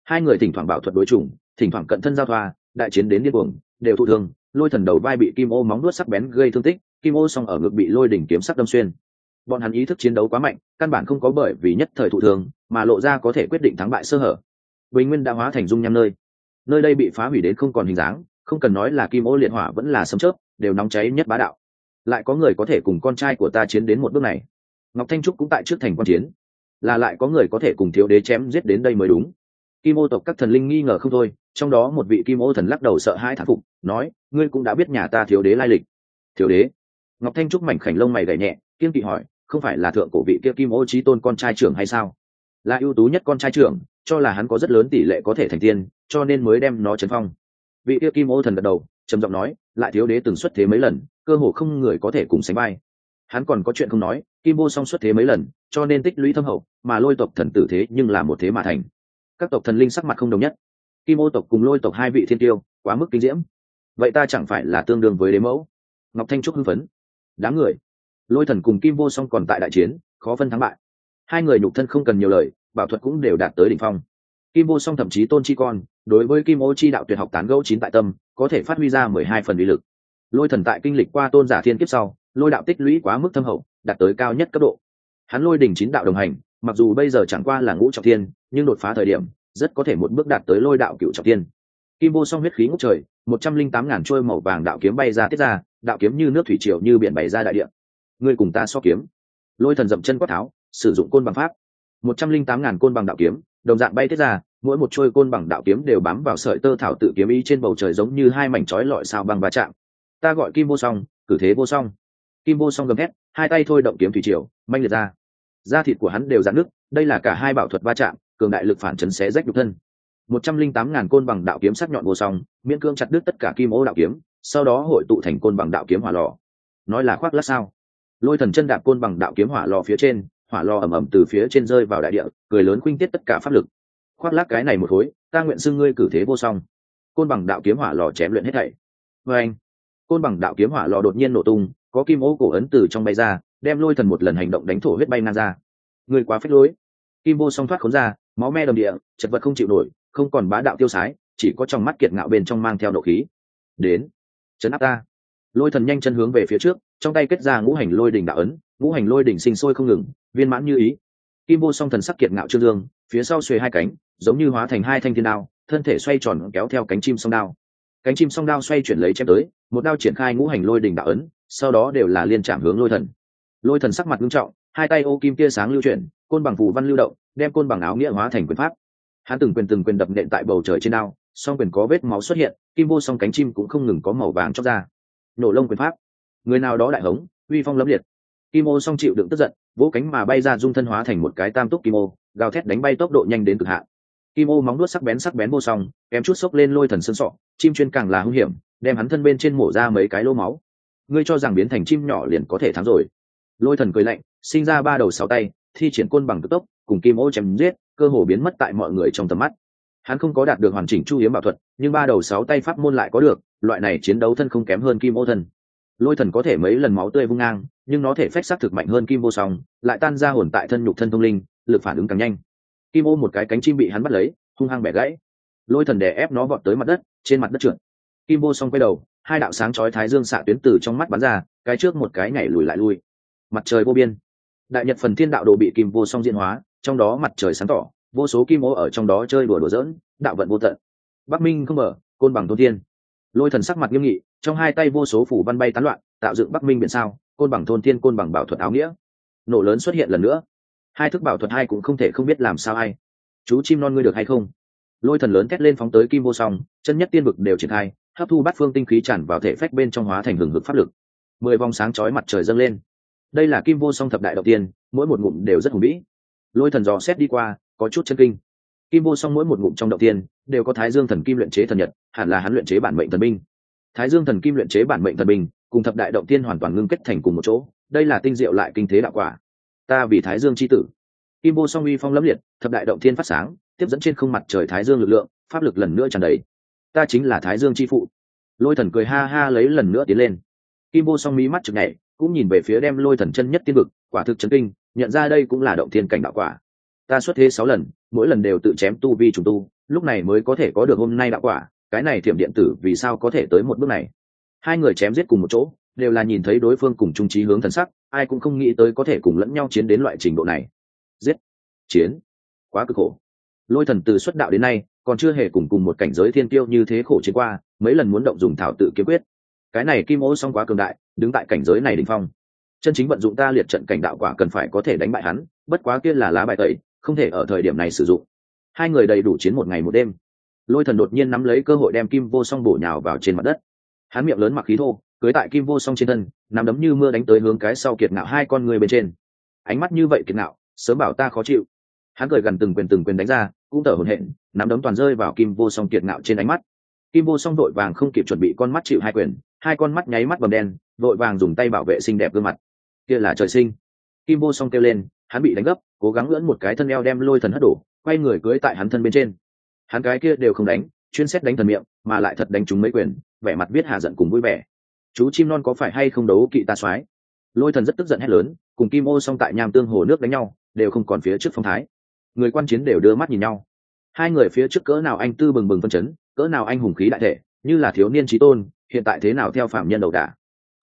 Hai người thỉnh thoảng bảo thuật đối chủng, thỉnh thoảng cận thân giao thoa, đại chiến đến điên cuồng, đều thụ thương. Lôi thần đầu vai bị kim ô móng vuốt sắc bén gây thương tích, kim ô song ở ngực bị lôi đỉnh kiếm sắc đâm xuyên. Bọn hắn ý thức chiến đấu quá mạnh, căn bản không có bởi vì nhất thời thụ thương mà lộ ra có thể quyết định thắng bại sơ hở. Bình nguyên đã hóa thành dung nham nơi đây bị phá hủy đến không còn hình dáng, không cần nói là kim ô liệt hỏa vẫn là sấm chớp, đều nóng cháy nhất bá đạo. Lại có người có thể cùng con trai của ta chiến đến một bước này. Ngọc Thanh Trúc cũng tại trước thành quan chiến, là lại có người có thể cùng thiếu đế chém giết đến đây mới đúng. Kim ô tộc các thần linh nghi ngờ không thôi, trong đó một vị kim ô thần lắc đầu sợ hãi thán phục, nói: ngươi cũng đã biết nhà ta thiếu đế lai lịch. Thiếu đế? Ngọc Thanh Trúc mảnh khảnh lông mày gảy nhẹ, kiên kỵ hỏi: không phải là thượng cổ vị kia kim ô chí tôn con trai trưởng hay sao? Là ưu tú nhất con trai trưởng, cho là hắn có rất lớn tỷ lệ có thể thành tiên, cho nên mới đem nó trấn phong. Vị kia kim ô thần gật đầu, trầm giọng nói: lại thiếu đế từng xuất thế mấy lần, cơ hồ không người có thể cùng sánh vai. Hắn còn có chuyện không nói, kim ô song xuất thế mấy lần, cho nên tích lũy thâm hậu, mà lôi tộc thần tử thế nhưng là một thế mà thành. Các tộc thần linh sắc mặt không đồng nhất. Kim ô tộc cùng lôi tộc hai vị thiên tiêu quá mức kinh diễm, vậy ta chẳng phải là tương đương với đế mẫu? Ngọc Thanh Trúc hưng phấn. Đám người lôi thần cùng kim vô song còn tại đại chiến, khó phân thắng bại. Hai người nhục thân không cần nhiều lời, bảo thuật cũng đều đạt tới đỉnh phong. Kim vô song thậm chí tôn chi con, đối với kim ô chi đạo tuyệt học tán gẫu chín tại tâm, có thể phát huy ra 12 phần uy lực. Lôi thần tại kinh lịch qua tôn giả thiên kiếp sau, lôi đạo tích lũy quá mức thâm hậu, đạt tới cao nhất cấp độ. Hắn lôi đỉnh chín đạo đồng hành, mặc dù bây giờ chẳng qua là ngũ trọng thiên, nhưng đột phá thời điểm rất có thể một bước đạt tới lôi đạo cửu trọng thiên. Kim vô song huyết khí ngút trời, 108.000 trôi màu vàng đạo kiếm bay ra tiết ra, đạo kiếm như nước thủy triều như biển bày ra đại địa. Ngươi cùng ta so kiếm. Lôi thần dậm chân quát tháo, sử dụng côn bằng pháp. 108.000 côn bằng đạo kiếm đồng dạng bay tiết ra, mỗi một trôi côn bằng đạo kiếm đều bám vào sợi tơ thảo tự kiếm ý trên bầu trời, giống như hai mảnh chói lọi sao băng va chạm. Ta gọi Kim vô song, cử thế vô song. Kim vô song gầm thét, hai tay thôi động kiếm thủy triều manh liệt ra, da thịt của hắn đều rạn nứt. Đây là cả hai bảo thuật va chạm, cường đại lực phản chấn xé rách nhục thân. 108.000 côn bằng đạo kiếm sắc nhọn vô song, miễn cương chặt đứt tất cả kim ô đạo kiếm, sau đó hội tụ thành côn bằng đạo kiếm hỏa lò. Nói là khoác lác sao? Lôi thần chân đạp côn bằng đạo kiếm hỏa lò phía trên, hỏa lò ầm ầm từ phía trên rơi vào đại địa, cười lớn khuynh tiết tất cả pháp lực. Khoác lác cái này một khối, ta nguyện xưng ngươi cử thế vô song. Côn bằng đạo kiếm hỏa lò chém luyện hết thảy. Và anh, côn bằng đạo kiếm hỏa lò đột nhiên nổ tung, có kim ô cổ ấn từ trong bay ra, đem lôi thần một lần hành động đánh thổ huyết bay ngang ra. Ngươi quá phách lối. Kim vô song thoát khốn ra, máu me đầm địa, chật vật không chịu nổi, không còn bá đạo tiêu sái, chỉ có trong mắt kiệt ngạo bên trong mang theo nộ khí. Đến, chấn áp ta. Lôi thần nhanh chân hướng về phía trước, trong tay kết ra ngũ hành lôi đỉnh đạo ấn, ngũ hành lôi đỉnh sinh sôi không ngừng, viên mãn như ý. Kim vô song thần sắc kiệt ngạo trương dương, phía sau xuề hai cánh, giống như hóa thành hai thanh thiên đao, thân thể xoay tròn kéo theo cánh chim song đao. Cánh chim song đao xoay chuyển lấy chém tới, một đao triển khai ngũ hành lôi đỉnh đạo ấn, sau đó đều là liên chạm hướng lôi thần. Lôi thần sắc mặt nghiêm trọng, hai tay ô kim tia sáng lưu chuyển, côn bằng phù văn lưu động, đem côn bằng áo nghĩa hóa thành quyền pháp. Hắn từng quyền đập nện tại bầu trời trên đao, song quyền có vết máu xuất hiện, kim vô song cánh chim cũng không ngừng có màu vàng chóc ra. Nổ lông quyền pháp, người nào đó đại hống, uy phong lẫm liệt. Kim ô song chịu đựng tức giận, vỗ cánh mà bay ra, dung thân hóa thành một cái tam túc kim ô, gào thét đánh bay tốc độ nhanh đến cực hạn. Kim ô móng đuốt sắc bén vô song, kém chút xốc lên lôi thần sơn sọ, chim chuyên càng là hung hiểm, đem hắn thân bên trên mổ ra mấy cái lỗ máu. Ngươi cho rằng biến thành chim nhỏ liền có thể thắng rồi? Lôi thần cười lạnh, sinh ra ba đầu sáu tay, thi triển côn bằng cực tốc, cùng kim ô chém giết, cơ hồ biến mất tại mọi người trong tầm mắt. Hắn không có đạt được hoàn chỉnh chu hiếm bảo thuật, nhưng ba đầu sáu tay pháp môn lại có được, loại này chiến đấu thân không kém hơn kim ô thần. Lôi thần có thể mấy lần máu tươi vung ngang, nhưng nó thể phách sắc thực mạnh hơn kim vô song, lại tan ra hồn tại thân nhục thân thông linh, lực phản ứng càng nhanh. Kim ô một cái cánh chim bị hắn bắt lấy, hung hăng bẻ gãy. Lôi thần đè ép nó vọt tới mặt đất, trên mặt đất trượt. Kim vô song quay đầu, hai đạo sáng chói thái dương xạ tuyến từ trong mắt bắn ra, cái trước một cái nhảy lùi lại lui. Mặt trời vô biên, đại nhật phần thiên đạo đồ bị kim vô song diễn hóa, trong đó mặt trời sáng tỏ, vô số kim ô ở trong đó chơi đùa giỡn, đạo vận vô tận. Bắc minh không mở, côn bằng thôn thiên. Lôi thần sắc mặt nghiêm nghị, trong hai tay vô số phủ văn bay tán loạn, tạo dựng Bắc minh biển sao, côn bằng thôn thiên, côn bằng bảo thuật áo nghĩa. Nổ lớn xuất hiện lần nữa, hai thức bảo thuật hai cũng không thể không biết làm sao ai. Chú chim non ngươi được hay không? Lôi thần lớn thét lên phóng tới kim vô song, chân nhất tiên vực đều triển khai, hấp thu bát phương tinh khí tràn vào thể phách bên trong, hóa thành hừng hực pháp lực. 10 vòng sáng chói mặt trời dâng lên. Đây là kim vô song thập đại động tiên, mỗi một ngụm đều rất hùng vĩ. Lôi thần dò xét đi qua, có chút chân kinh. Kim vô song mỗi một ngụm trong động tiên đều có thái dương thần kim luyện chế thần nhật, hẳn là hắn luyện chế bản mệnh thần binh. Thái dương thần kim luyện chế bản mệnh thần binh, cùng thập đại động tiên hoàn toàn ngưng kết thành cùng một chỗ, đây là tinh diệu lại kinh thế đạo quả. Ta vì thái dương chi tử. Kim vô song uy phong lẫm liệt, thập đại động tiên phát sáng, tiếp dẫn trên không mặt trời thái dương lực lượng, pháp lực lần nữa tràn đầy. Ta chính là thái dương chi phụ. Lôi thần cười ha ha lấy lần nữa tiến lên. Kim vô song mí mắt chực nhảy, cũng nhìn về phía đem lôi thần chân nhất tiên vực, quả thực chấn kinh, nhận ra đây cũng là động thiên cảnh đạo quả. Ta xuất thế 6 lần, mỗi lần đều tự chém tu vi trùng tu, lúc này mới có thể có được hôm nay đạo quả. Cái này thiểm điện tử vì sao có thể tới một bước này? Hai người chém giết cùng một chỗ, đều là nhìn thấy đối phương cùng chung chí hướng thần sắc, ai cũng không nghĩ tới có thể cùng lẫn nhau chiến đến loại trình độ này. Giết, chiến, quá cực khổ. Lôi Thần từ xuất đạo đến nay còn chưa hề cùng một cảnh giới thiên tiêu như thế khổ chiến qua, mấy lần muốn động dùng thảo tự kiếm quyết. Cái này Kim Ô Song quá cường đại, đứng tại cảnh giới này đỉnh phong. Chân chính vận dụng ta liệt trận cảnh đạo quả cần phải có thể đánh bại hắn, bất quá kia là lá bài tẩy, không thể ở thời điểm này sử dụng. Hai người đầy đủ chiến một ngày một đêm. Lôi Thần đột nhiên nắm lấy cơ hội đem Kim Vô Song bổ nhào vào trên mặt đất. Hắn miệng lớn mặc khí thô, cưới tại Kim Vô Song trên thân, nắm đấm như mưa đánh tới hướng cái sau kiệt ngạo hai con người bên trên. Ánh mắt như vậy kiệt ngạo, sớm bảo ta khó chịu. Hắn cười gần từng quyền đánh ra, cũng thở hổn hển, nắm đấm toàn rơi vào Kim Vô Song kiệt ngạo trên ánh mắt. Kim Vô Song vội vàng không kịp chuẩn bị con mắt chịu hai quyền, hai con mắt nháy mắt bầm đen, vội vàng dùng tay bảo vệ xinh đẹp gương mặt. Kia là trời sinh. Kim Vô Song kêu lên, hắn bị đánh gấp, cố gắng ưỡn một cái thân eo đem Lôi Thần hất đổ, quay người cưới tại hắn thân bên trên. Hắn cái kia đều không đánh, chuyên xét đánh thần miệng, mà lại thật đánh trúng mấy quyền, vẻ mặt viết hà giận cùng vui vẻ. Chú chim non có phải hay không đấu kỵ ta soái? Lôi Thần rất tức giận hét lớn, cùng Kim Ô Song tại nham tương hồ nước đánh nhau, đều không còn phía trước phong thái. Người quan chiến đều đưa mắt nhìn nhau. Hai người phía trước cỡ nào anh tư bừng bừng phân chấn, cỡ nào anh hùng khí đại thể, như là thiếu niên chí tôn, hiện tại thế nào theo phạm nhân đầu đà.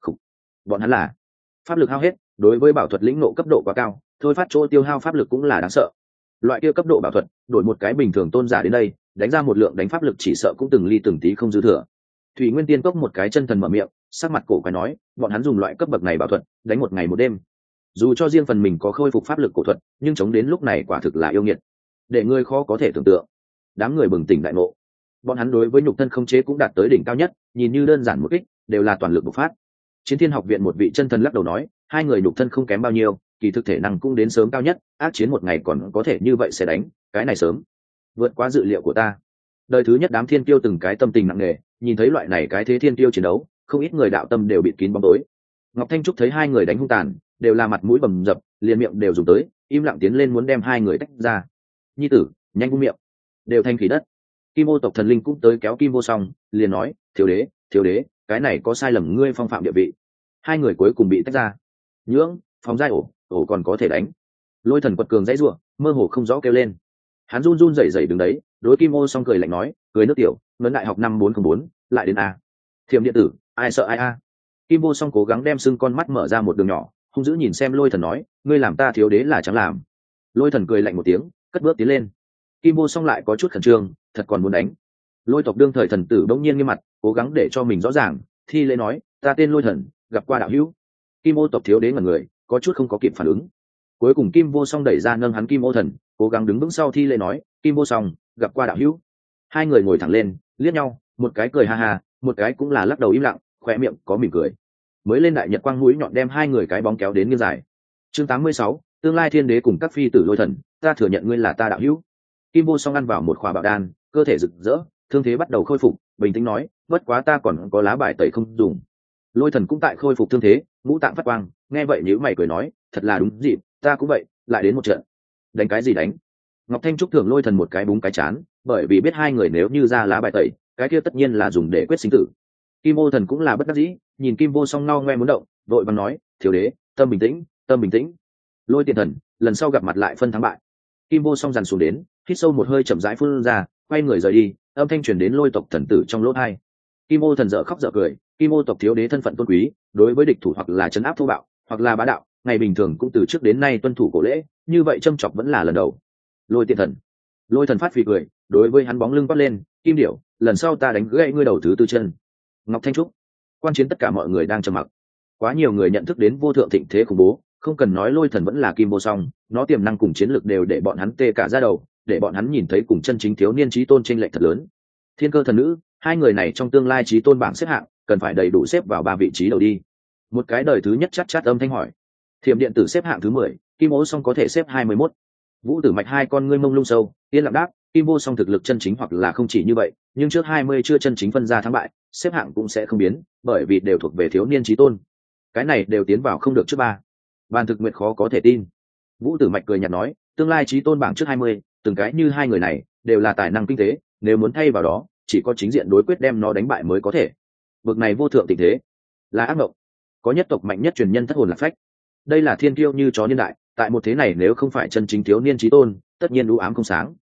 Bọn hắn là pháp lực hao hết, đối với bảo thuật lĩnh ngộ cấp độ quá cao, thôi phát chỗ tiêu hao pháp lực cũng là đáng sợ. Loại kia cấp độ bảo thuật, đổi một cái bình thường tôn giả đến đây, đánh ra một lượng đánh pháp lực chỉ sợ cũng từng ly từng tí không dư thừa. Thủy Nguyên Tiên Cốc một cái chân thần mở miệng, sắc mặt cổ quái nói, bọn hắn dùng loại cấp bậc này bảo thuật, đánh một ngày một đêm. Dù cho riêng phần mình có khôi phục pháp lực cổ thuật, nhưng chống đến lúc này quả thực là yêu nghiệt, để người khó có thể tưởng tượng. Đám người bừng tỉnh đại ngộ, bọn hắn đối với nhục thân không chế cũng đạt tới đỉnh cao nhất, nhìn như đơn giản một kích, đều là toàn lực bộc phát. Chiến Thiên Học viện một vị chân thần lắc đầu nói, hai người nhục thân không kém bao nhiêu, kỳ thực thể năng cũng đến sớm cao nhất, ác chiến một ngày còn có thể như vậy sẽ đánh, cái này sớm vượt quá dự liệu của ta. Đời thứ nhất đám thiên tiêu từng cái tâm tình nặng nề, nhìn thấy loại này cái thế thiên tiêu chiến đấu, không ít người đạo tâm đều bịt kín bóng tối. Ngọc Thanh Trúc thấy hai người đánh hung tàn, đều là mặt mũi bầm dập, liền miệng đều dùng tới, im lặng tiến lên muốn đem hai người tách ra. Nhi tử, nhanh buông miệng, đều thanh khí đất. Kim Ô tộc thần linh cũng tới kéo Kim Vô Song, liền nói, thiếu đế, cái này có sai lầm ngươi phong phạm địa vị. Hai người cuối cùng bị tách ra. Nhưỡng, phóng giai ổ còn có thể đánh. Lôi Thần quật cường dãy rủa, mơ hồ không rõ kêu lên. Hắn run run rẩy rẩy đứng đấy, đối Kim Ô Song cười lạnh nói, cười nước tiểu, ngấn đại học năm 404, lại đến a. Thiểm điện tử, ai sợ ai a. Kim Vô Song cố gắng đem sưng con mắt mở ra một đường nhỏ, hung dữ nhìn xem Lôi Thần nói, ngươi làm ta thiếu đế là chẳng làm. Lôi Thần cười lạnh một tiếng, cất bước tiến lên. Kim Vô Song lại có chút khẩn trương, thật còn muốn đánh. Lôi tộc đương thời thần tử bỗng nhiên nghiêm mặt, cố gắng để cho mình rõ ràng, thi lễ nói, ta tên Lôi Thần, gặp qua đạo hữu. Kim Ô tộc thiếu đế ngẩn người, có chút không có kịp phản ứng. Cuối cùng Kim Vô Song đẩy ra nâng hắn Kim Ô Thần, cố gắng đứng vững sau thi lễ nói, Kim Vô Song, gặp qua đạo hữu. Hai người ngồi thẳng lên, liếc nhau, một cái cười ha ha, một cái cũng là lắc đầu im lặng, khóe miệng có mỉm cười. Mới lên đại nhật quang mũi nhọn đem hai người cái bóng kéo đến nghiêng dài. Chương 86, tương lai thiên đế cùng các phi tử Lôi Thần, ta thừa nhận ngươi là ta đạo hữu. Kim Vô Song ăn vào một khỏa bạo đan, cơ thể rực rỡ, thương thế bắt đầu khôi phục, bình tĩnh nói, bất quá ta còn có lá bài tẩy không dùng. Lôi Thần cũng tại khôi phục thương thế, ngũ tạng phát quang, nghe vậy nhíu mày cười nói, thật là đúng dịp, ta cũng vậy, lại đến một trận. Đánh cái gì đánh? Ngọc Thanh Trúc thưởng Lôi Thần một cái búng cái chán, bởi vì biết hai người nếu như ra lá bài tẩy, cái kia tất nhiên là dùng để quyết sinh tử. Kim Ô Thần cũng là bất đắc dĩ, nhìn Kim Vô Song ngao ngoe muốn động, vội vàng nói, thiếu đế, tâm bình tĩnh, tâm bình tĩnh. Lôi Tiền Thần, lần sau gặp mặt lại phân thắng bại. Kim Vô Song dằn xuống đến, hít sâu một hơi chậm rãi phun ra, quay người rời đi, âm thanh truyền đến Lôi tộc thần tử trong lỗ tai. Kim Ô Thần dở khóc dở cười, Kim Ô tộc thiếu đế thân phận tôn quý, đối với địch thủ hoặc là trấn áp thô bạo, hoặc là bá đạo, ngày bình thường cũng từ trước đến nay tuân thủ cổ lễ, như vậy châm chọc vẫn là lần đầu. Lôi Tiền Thần, Lôi Thần phát phì cười, đối với hắn bóng lưng quát lên, Kim Điểu, lần sau ta đánh gãy ngươi đầu thứ tư chân. Ngọc Thanh Trúc, quan chiến tất cả mọi người đang trầm mặc. Quá nhiều người nhận thức đến vô thượng thịnh thế khủng bố, không cần nói Lôi Thần vẫn là Kim Vô Song, nó tiềm năng cùng chiến lược đều để bọn hắn tê cả da đầu, để bọn hắn nhìn thấy cùng chân chính thiếu niên chí tôn chênh lệch thật lớn. Thiên Cơ thần nữ, hai người này trong tương lai chí tôn bảng xếp hạng, cần phải đầy đủ xếp vào 3 vị trí đầu đi. Một cái đời thứ nhất chát chát âm thanh hỏi. Thiểm điện tử xếp hạng thứ 10, Kim Ô Song có thể xếp 21. Vũ Tử Mạch hai con ngươi mông lung sâu, yên lặng đáp, Kim Vô Song thực lực chân chính hoặc là không chỉ như vậy, nhưng trước 20 chưa chân chính phân ra thắng bại, xếp hạng cũng sẽ không biến, bởi vì đều thuộc về thiếu niên chí tôn. Cái này đều tiến vào không được trước 3. Bàn thực nguyệt khó có thể tin. Vũ Tử Mạch cười nhạt nói, tương lai chí tôn bảng trước 20, từng cái như hai người này, đều là tài năng kinh tế, nếu muốn thay vào đó, chỉ có chính diện đối quyết đem nó đánh bại mới có thể. Vực này vô thượng tình thế, là ác mộng. Có nhất tộc mạnh nhất truyền nhân thất hồn lạc phách. Đây là thiên kiêu như chó niên đại, tại một thế này nếu không phải chân chính thiếu niên chí tôn, tất nhiên u ám không sáng.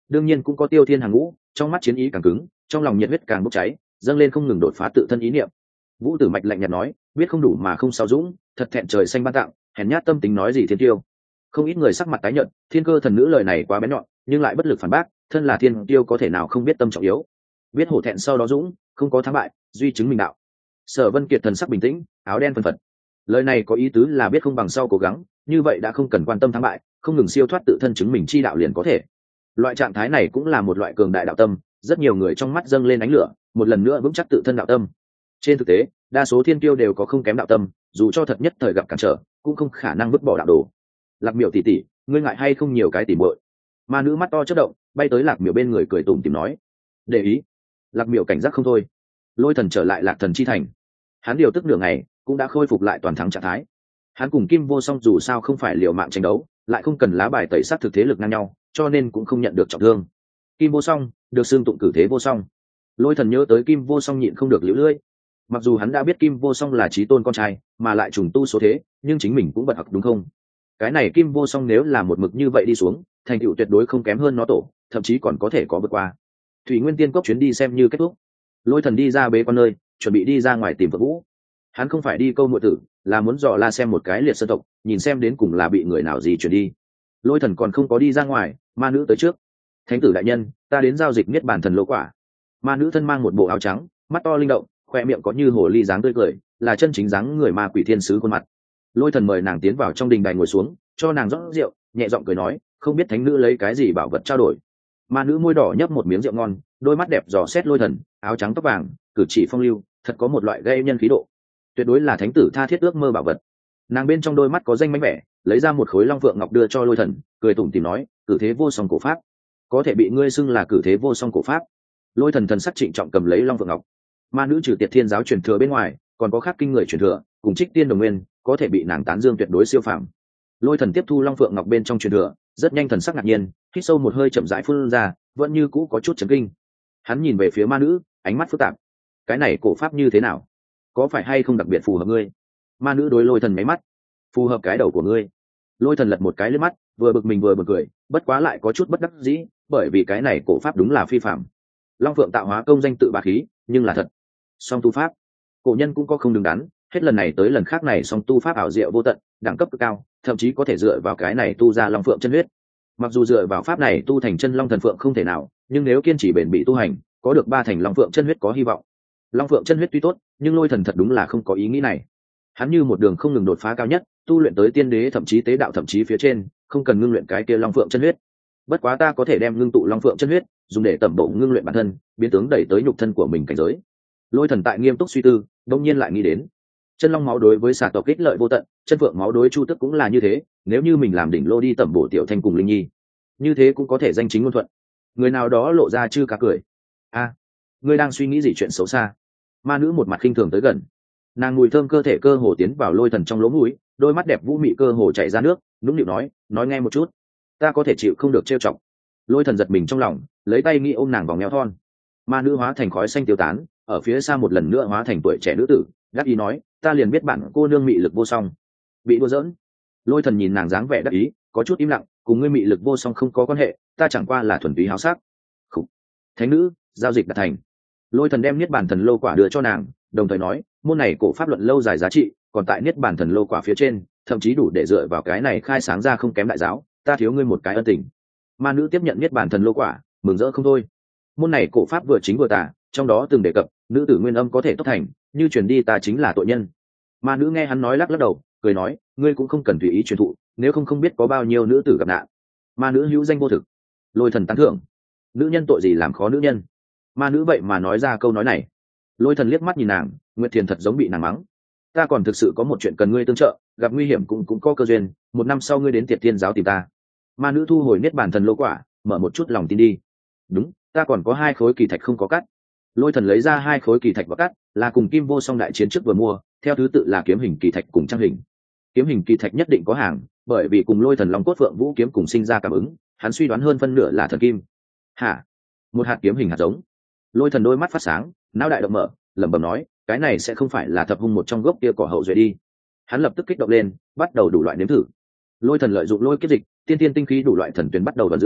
đương nhiên cũng có Tiêu Thiên hàng ngũ, trong mắt chiến ý càng cứng, trong lòng nhiệt huyết càng bốc cháy, dâng lên không ngừng đột phá tự thân ý niệm. Vũ Tử Mạch lạnh nhạt nói, biết không đủ mà không sao dũng, thật thẹn trời xanh ban tặng, hèn nhát tâm tính nói gì thiên tiêu. Không ít người sắc mặt tái nhợt, Thiên Cơ thần nữ lời này quá bén nhọn, nhưng lại bất lực phản bác, thân là thiên tiêu có thể nào không biết tâm trọng yếu. Biết hổ thẹn sau đó dũng, không có thắng bại, duy chứng minh đạo. Sở Vân Kiệt thần sắc bình tĩnh, áo đen phân phật. Lời này có ý tứ là biết không bằng sau cố gắng, như vậy đã không cần quan tâm thắng bại, không ngừng siêu thoát tự thân chứng mình chi đạo liền có thể. Loại trạng thái này cũng là một loại cường đại đạo tâm, rất nhiều người trong mắt dâng lên ánh lửa, một lần nữa vững chắc tự thân đạo tâm. Trên thực tế, đa số thiên tiêu đều có không kém đạo tâm, dù cho thật nhất thời gặp cản trở, cũng không khả năng vứt bỏ đạo đồ. Lạc Miểu tỷ tỷ, ngươi ngại hay không nhiều cái tỉ muội? Ma nữ mắt to chớp động, bay tới Lạc Miểu bên người cười tủm tỉm nói. Để ý. Lạc Miểu cảnh giác không thôi. Lôi Thần trở lại Lạc Thần chi thành. Hắn điều tức nửa ngày, cũng đã khôi phục lại toàn thắng trạng thái. Hắn cùng Kim Vô Song dù sao không phải liều mạng tranh đấu, lại không cần lá bài tẩy sát thực thế lực ngang nhau, cho nên cũng không nhận được trọng thương. Kim Vô Song được xưng tụng cử thế vô song. Lôi Thần nhớ tới Kim Vô Song nhịn không được liễu lưỡi. Mặc dù hắn đã biết Kim Vô Song là chí tôn con trai, mà lại trùng tu số thế, nhưng chính mình cũng bật học đúng không? Cái này Kim Vô Song nếu là một mực như vậy đi xuống, thành tựu tuyệt đối không kém hơn nó tổ, thậm chí còn có thể có vượt qua. Thủy Nguyên Tiên Cốc chuyến đi xem như kết thúc. Lôi Thần đi ra bế quan nơi, chuẩn bị đi ra ngoài tìm Phượng Vũ. Hắn không phải đi câu muội tử, là muốn dò la xem một cái liệt sơn tộc, nhìn xem đến cùng là bị người nào gì chuyển đi. Lôi Thần còn không có đi ra ngoài, ma nữ tới trước. Thánh tử đại nhân, ta đến giao dịch niết bàn thần lô quả. Ma nữ thân mang một bộ áo trắng, mắt to linh động, khoe miệng có như hồ ly dáng tươi cười, là chân chính dáng người ma quỷ thiên sứ khuôn mặt. Lôi Thần mời nàng tiến vào trong đình đài ngồi xuống, cho nàng rót rượu, nhẹ giọng cười nói, không biết thánh nữ lấy cái gì bảo vật trao đổi. Ma nữ môi đỏ nhấp một miếng rượu ngon, đôi mắt đẹp dò xét Lôi Thần, áo trắng tóc vàng, cử chỉ phong lưu, thật có một loại gây nhân khí độ. Tuyệt đối là thánh tử tha thiết ước mơ bảo vật. Nàng bên trong đôi mắt có danh mánh vẻ, lấy ra một khối long phượng ngọc đưa cho Lôi Thần, cười tủm tỉm nói, cử thế vô song cổ pháp, có thể bị ngươi xưng là cử thế vô song cổ pháp. Lôi Thần thần sắc trịnh trọng cầm lấy long phượng ngọc. Ma nữ trừ Tiệt Thiên giáo truyền thừa bên ngoài, còn có khác kinh người truyền thừa, cùng Trích Tiên đồng nguyên, có thể bị nàng tán dương tuyệt đối siêu phàm. Lôi Thần tiếp thu long phượng ngọc bên trong truyền thừa, rất nhanh thần sắc ngạc nhiên, hít sâu một hơi chậm rãi phun ra, vẫn như cũ có chút chấn kinh. Hắn nhìn về phía ma nữ, ánh mắt phức tạp. Cái này cổ pháp như thế nào? Có phải hay không đặc biệt phù hợp ngươi? Ma nữ đối Lôi Thần máy mắt. Phù hợp cái đầu của ngươi. Lôi Thần lật một cái lên mắt, vừa bực mình vừa bực cười, bất quá lại có chút bất đắc dĩ, bởi vì cái này cổ pháp đúng là phi phàm. Long Phượng tạo hóa công danh tự bá khí, nhưng là thật. Song tu pháp, cổ nhân cũng có không đứng đắn, hết lần này tới lần khác này song tu pháp ảo diệu vô tận, đẳng cấp cực cao, thậm chí có thể dựa vào cái này tu ra Long Phượng chân huyết. Mặc dù dựa vào pháp này tu thành chân Long Thần Phượng không thể nào, nhưng nếu kiên trì bền bỉ tu hành, có được 3 thành Long Phượng chân huyết có hy vọng. Long Phượng chân huyết tuy tốt, nhưng Lôi Thần thật đúng là không có ý nghĩ này. Hắn như một đường không ngừng đột phá cao nhất, tu luyện tới tiên đế thậm chí tế đạo thậm chí phía trên, không cần ngưng luyện cái kia Long Phượng chân huyết. Bất quá ta có thể đem ngưng tụ Long Phượng chân huyết, dùng để tẩm bổ ngưng luyện bản thân, biến tướng đẩy tới nhục thân của mình cảnh giới. Lôi Thần tại nghiêm túc suy tư, đột nhiên lại nghĩ đến, chân long máu đối với xà tộc ích lợi vô tận, chân phượng máu đối chu tức cũng là như thế, nếu như mình làm đỉnh lô đi tẩm bổ tiểu thanh cùng linh nhi, như thế cũng có thể danh chính ngôn thuận. Người nào đó lộ ra chư cá cười. A, ngươi đang suy nghĩ gì chuyện xấu xa? Ma nữ một mặt khinh thường tới gần, nàng mùi thơm cơ thể cơ hồ tiến vào Lôi Thần trong lỗ mũi, đôi mắt đẹp vũ mị cơ hồ chảy ra nước, nũng nịu nói nghe một chút, ta có thể chịu không được trêu chọc. Lôi Thần giật mình trong lòng, lấy tay nghĩ ôm nàng vòng eo thon. Ma nữ hóa thành khói xanh tiêu tán, ở phía xa một lần nữa hóa thành tuổi trẻ nữ tử, đắc ý nói, ta liền biết bản cô nương mị lực vô song. Bị đùa giỡn. Lôi Thần nhìn nàng dáng vẻ đắc ý, có chút im lặng, cùng ngươi mị lực vô song không có quan hệ, ta chẳng qua là thuần túy háo sắc. Khủ. Thánh nữ, giao dịch đạt thành. Lôi Thần đem niết bàn thần lô quả đưa cho nàng, đồng thời nói, môn này cổ pháp luận lâu dài giá trị, còn tại niết bàn thần lô quả phía trên, thậm chí đủ để dựa vào cái này khai sáng ra không kém đại giáo, ta thiếu ngươi một cái ân tình. Ma nữ tiếp nhận niết bàn thần lô quả, mừng rỡ không thôi. Môn này cổ pháp vừa chính vừa tà, trong đó từng đề cập nữ tử nguyên âm có thể tốc thành, như truyền đi ta chính là tội nhân. Ma nữ nghe hắn nói lắc lắc đầu, cười nói, ngươi cũng không cần tùy ý truyền thụ, nếu không biết có bao nhiêu nữ tử gặp nạn. Ma nữ hữu danh vô thực. Lôi Thần tán thưởng. Nữ nhân tội gì làm khó nữ nhân? Ma nữ vậy mà nói ra câu nói này. Lôi Thần liếc mắt nhìn nàng, Nguyệt Thiền thật giống bị nàng mắng. Ta còn thực sự có một chuyện cần ngươi tương trợ, gặp nguy hiểm cũng có cơ duyên, 1 năm sau ngươi đến Tiệt Thiên giáo tìm ta. Ma nữ thu hồi niết bàn thần lô quả, mở một chút lòng tin đi. Đúng, ta còn có 2 khối kỳ thạch không có cắt. Lôi Thần lấy ra 2 khối kỳ thạch và cắt, là cùng Kim Vô Song đại chiến trước vừa mua, theo thứ tự là kiếm hình kỳ thạch cùng trang hình. Kiếm hình kỳ thạch nhất định có hàng, bởi vì cùng Lôi Thần Long cốt phượng vũ kiếm cùng sinh ra cảm ứng, hắn suy đoán hơn phân nửa là thần kim. Hả? Một hạt kiếm hình hạt giống. Lôi Thần đôi mắt phát sáng, não đại động mở, lẩm bẩm nói, cái này sẽ không phải là thập hung một trong gốc kia cỏ hậu duệ đi. Hắn lập tức kích động lên, bắt đầu đủ loại nếm thử. Lôi Thần lợi dụng lôi kiếp dịch, tiên tiên tinh khí đủ loại thần tuyến bắt đầu vận dưỡng,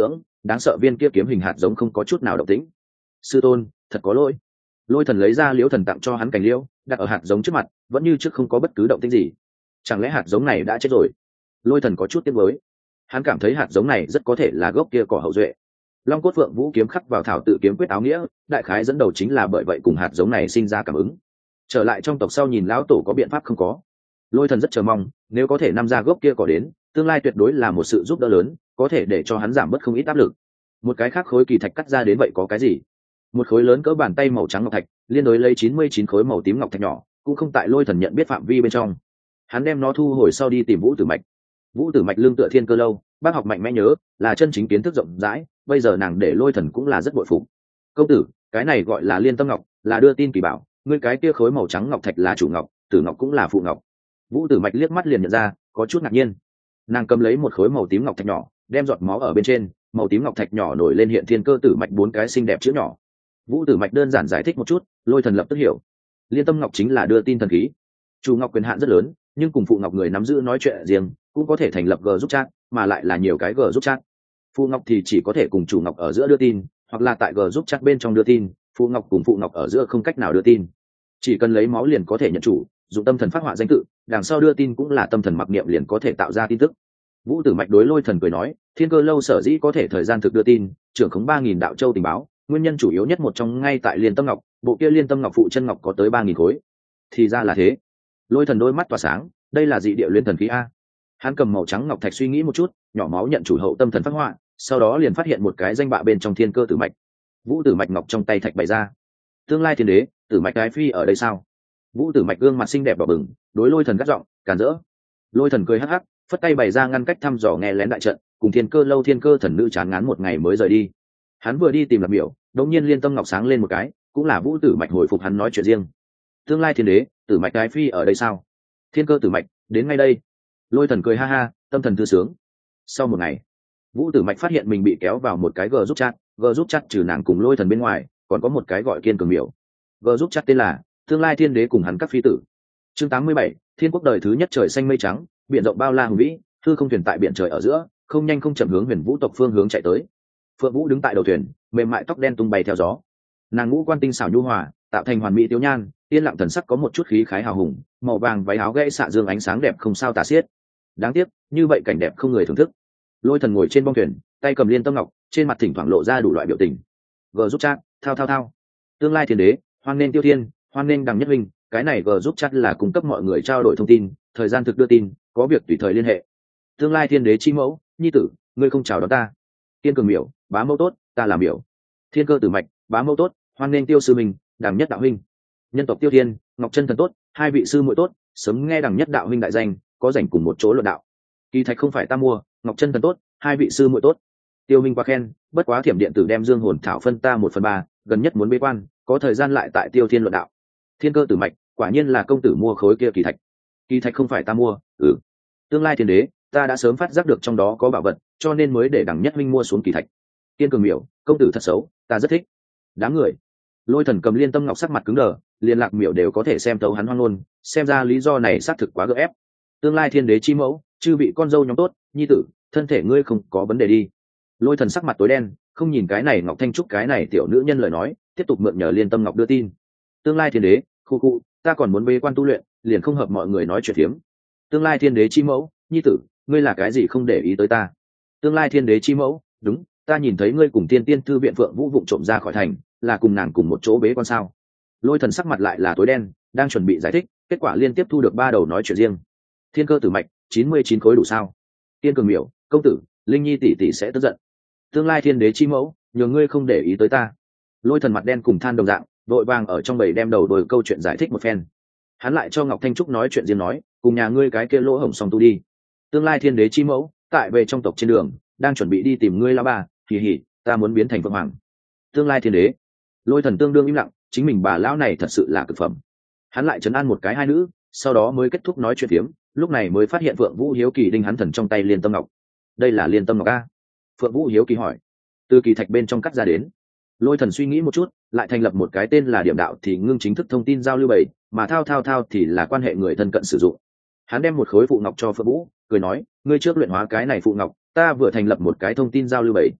đáng sợ viên kia kiếm hình hạt giống không có chút nào động tĩnh. Sư tôn, thật có lỗi. Lôi thần lấy ra liễu thần tặng cho hắn cành liễu, đặt ở hạt giống trước mặt, vẫn như trước không có bất cứ động tĩnh gì. Chẳng lẽ hạt giống này đã chết rồi? Lôi thần có chút tiếc nuối. Hắn cảm thấy hạt giống này rất có thể là gốc kia cỏ hậu duệ. Long cốt phượng vũ kiếm khắc vào thảo tự kiếm quyết áo nghĩa, đại khái dẫn đầu chính là bởi vậy cùng hạt giống này sinh ra cảm ứng. Trở lại trong tộc sau nhìn lão tổ có biện pháp không có. Lôi thần rất chờ mong, nếu có thể năm ra gốc kia cỏ đến, tương lai tuyệt đối là một sự giúp đỡ lớn, có thể để cho hắn giảm bớt không ít áp lực. Một cái khác khối kỳ thạch cắt ra đến vậy có cái gì? Một khối lớn cỡ bàn tay màu trắng ngọc thạch, liên đối lấy 99 khối màu tím ngọc thạch nhỏ, cũng không tại Lôi thần nhận biết phạm vi bên trong. Hắn đem nó thu hồi sau đi tìm Vũ Tử Mạch. Vũ Tử Mạch lương tựa thiên cơ lâu, bác học mạnh mẽ nhớ, là chân chính kiến thức rộng rãi, bây giờ nàng để Lôi thần cũng là rất bội phục. Công tử, cái này gọi là Liên Tâm Ngọc, là đưa tin kỳ bảo, ngươi cái kia khối màu trắng ngọc thạch là chủ ngọc, tử ngọc cũng là phụ ngọc. Vũ Tử Mạch liếc mắt liền nhận ra, có chút ngạc nhiên. Nàng cầm lấy một khối màu tím ngọc thạch nhỏ, đem giọt máu ở bên trên, màu tím ngọc thạch nhỏ nổi lên hiện thiên cơ tử mạch 4 cái xinh đẹp chữ nhỏ. Vũ Tử Mạch đơn giản giải thích một chút, Lôi thần lập tức hiểu. Liên Tâm Ngọc chính là đưa tin thần khí. Chủ ngọc quyền hạn rất lớn, nhưng cùng phụ ngọc người nắm giữ nói chuyện riêng, cũng có thể thành lập g giúp chat, mà lại là nhiều cái g giúp chat. Phụ ngọc thì chỉ có thể cùng chủ ngọc ở giữa đưa tin, hoặc là tại g giúp chat bên trong đưa tin, phụ ngọc cùng phụ ngọc ở giữa không cách nào đưa tin. Chỉ cần lấy máu liền có thể nhận chủ, dùng tâm thần phát họa danh tự, đằng sau đưa tin cũng là tâm thần mặc niệm liền có thể tạo ra tin tức. Vũ Tử Mạch đối Lôi thần cười nói, thiên cơ lâu sở dĩ có thể thời gian thực đưa tin, trưởng khống 3000 đạo châu tình báo, nguyên nhân chủ yếu nhất một trong ngay tại Liên Tâm Ngọc, bộ kia Liên Tâm Ngọc phụ chân ngọc có tới 3000 khối. Thì ra là thế. Lôi thần đôi mắt tỏa sáng, đây là dị địa liên thần khí a. Hắn cầm màu trắng ngọc thạch suy nghĩ một chút, nhỏ máu nhận chủ hậu tâm thần phát họa, sau đó liền phát hiện một cái danh bạ bên trong thiên cơ tử mạch. Vũ Tử Mạch ngọc trong tay thạch bày ra. Tương lai thiên đế, tử mạch cái phi ở đây sao? Vũ Tử Mạch gương mặt xinh đẹp đỏ bừng, đối Lôi thần gắt giọng, cản rỡ. Lôi thần cười hắc hắc, phất tay bày ra ngăn cách thăm dò nghe lén đại trận, cùng thiên cơ lâu thiên cơ thần nữ chán ngán một ngày mới rời đi. Hắn vừa đi tìm Lạc Miểu, đột nhiên Liên Tâm Ngọc sáng lên một cái, cũng là Vũ Tử Mạch hồi phục hắn nói chuyện riêng. Tương lai thiên đế, tử mạch cái phi ở đây sao? Thiên cơ tử mạch, đến ngay đây. Lôi thần cười ha ha, tâm thần thư sướng. Sau một ngày, Vũ Tử Mạch phát hiện mình bị kéo vào một cái g giúp chat trừ nàng cùng Lôi thần bên ngoài, còn có một cái gọi Kiên Cường Miểu. G giúp chat tên là Tương lai thiên đế cùng hắn các phi tử. Chương 87, Thiên quốc đời thứ nhất trời xanh mây trắng, biển rộng bao la hùng vĩ, hư không thuyền tại biển trời ở giữa, không nhanh không chậm hướng Huyền Vũ tộc phương hướng chạy tới. Phượng Vũ đứng tại đầu thuyền, mềm mại tóc đen tung bay theo gió. Nàng ngũ quan tinh xảo nhu hòa, tạo thành hoàn mỹ tiêu nhan, yên lặng thần sắc có một chút khí khái hào hùng, màu vàng váy áo gãy xạ dương ánh sáng đẹp không sao tả xiết. Đáng tiếc, như vậy cảnh đẹp không người thưởng thức. Lôi thần ngồi trên bong thuyền, tay cầm Liên Tâm Ngọc, trên mặt thỉnh thoảng lộ ra đủ loại biểu tình. G giúp chat, thao. Tương lai thiên đế, hoan nên Tiêu Thiên, hoan nên Đằng Nhất Minh, cái này G giúp chat là cung cấp mọi người trao đổi thông tin, thời gian thực đưa tin, có việc tùy thời liên hệ. Tương lai thiên đế chi mẫu, nhi tử, ngươi không chào đón ta. Kiên Cường Miểu, bá mẫu tốt, ta là Miểu. Thiên cơ tử mạch, bá mẫu tốt, hoan nên Tiêu sư mình, Đằng Nhất đạo huynh. Nhân tộc Tiêu Thiên, Ngọc Chân thần tốt, hai vị sư muội tốt, sớm nghe Đằng Nhất đạo huynh đại danh, có rảnh cùng một chỗ luận đạo. Kỳ thạch không phải ta mua, Ngọc Chân thần tốt, hai vị sư muội tốt. Tiêu Minh quá khen, bất quá Thiểm điện tử đem Dương hồn thảo phân ta 1/3, gần nhất muốn bế quan, có thời gian lại tại Tiêu Thiên luận đạo. Thiên cơ tử mạch, quả nhiên là công tử mua khối kia kỳ thạch. Kỳ thạch không phải ta mua, Tương lai thiên đế, ta đã sớm phát giác được trong đó có bảo vật, cho nên mới để Đằng Nhất Minh mua xuống kỳ thạch. Kiên Cường Miểu, công tử thật xấu, ta rất thích. Đám người. Lôi thần cầm Liên Tâm Ngọc sắc mặt cứng đờ, liên Lạc Miểu đều có thể xem thấu hắn hoang ngôn, xem ra lý do này xác thực quá gượng ép. Tương lai thiên đế chi mẫu, chư bị con dâu nhóm tốt, nhi tử, thân thể ngươi không có vấn đề đi. Lôi thần sắc mặt tối đen, không nhìn cái này Ngọc Thanh Trúc cái này tiểu nữ nhân lời nói, tiếp tục mượn nhờ Liên Tâm Ngọc đưa tin. Tương lai thiên đế, khu, ta còn muốn bế quan tu luyện, liền không hợp mọi người nói chuyện phiếm. Tương lai thiên đế chi mẫu, nhi tử, ngươi là cái gì không để ý tới ta? Tương lai thiên đế chi mẫu, đúng, ta nhìn thấy ngươi cùng tiên tiên thư viện Phượng Vũ vụng trộm ra khỏi thành, là cùng nàng cùng một chỗ bế quan sao? Lôi thần sắc mặt lại là tối đen, đang chuẩn bị giải thích, kết quả liên tiếp thu được 3 đầu nói chuyện riêng. Thiên cơ tử mạch, 99 khối đủ sao? Tiên Cường Miểu, công tử, Linh Nhi tỷ tỷ sẽ tức giận. Tương lai thiên đế chi mẫu, nhờ ngươi không để ý tới ta. Lôi thần mặt đen cùng than đồng dạng, đội vàng ở trong bầy đem đầu đồi câu chuyện giải thích một phen. Hắn lại cho Ngọc Thanh Trúc nói chuyện riêng nói, cùng nhà ngươi cái kia lỗ hổng xong tu đi. Tương lai thiên đế chi mẫu, tại về trong tộc trên đường, đang chuẩn bị đi tìm ngươi la bà, hì hì, ta muốn biến thành vượng hoàng. Tương lai thiên đế. Lôi thần tương đương im lặng, chính mình bà lão này thật sự là cực phẩm. Hắn lại trấn an một cái hai nữ, sau đó mới kết thúc nói chuyện phiếm, lúc này mới phát hiện Phượng Vũ hiếu kỳ đinh hắn thần trong tay Liên Tâm Ngọc. Đây là Liên Tâm Ngọc a? Phượng Vũ hiếu kỳ hỏi. Từ kỳ thạch bên trong cắt ra đến. Lôi thần suy nghĩ một chút, lại thành lập một cái tên là Điểm Đạo thì ngưng chính thức thông tin giao lưu bầy, mà thao thì là quan hệ người thân cận sử dụng. Hắn đem một khối phụ ngọc cho Phượng Vũ, cười nói, ngươi trước luyện hóa cái này phụ ngọc, ta vừa thành lập một cái thông tin giao lưu bầy.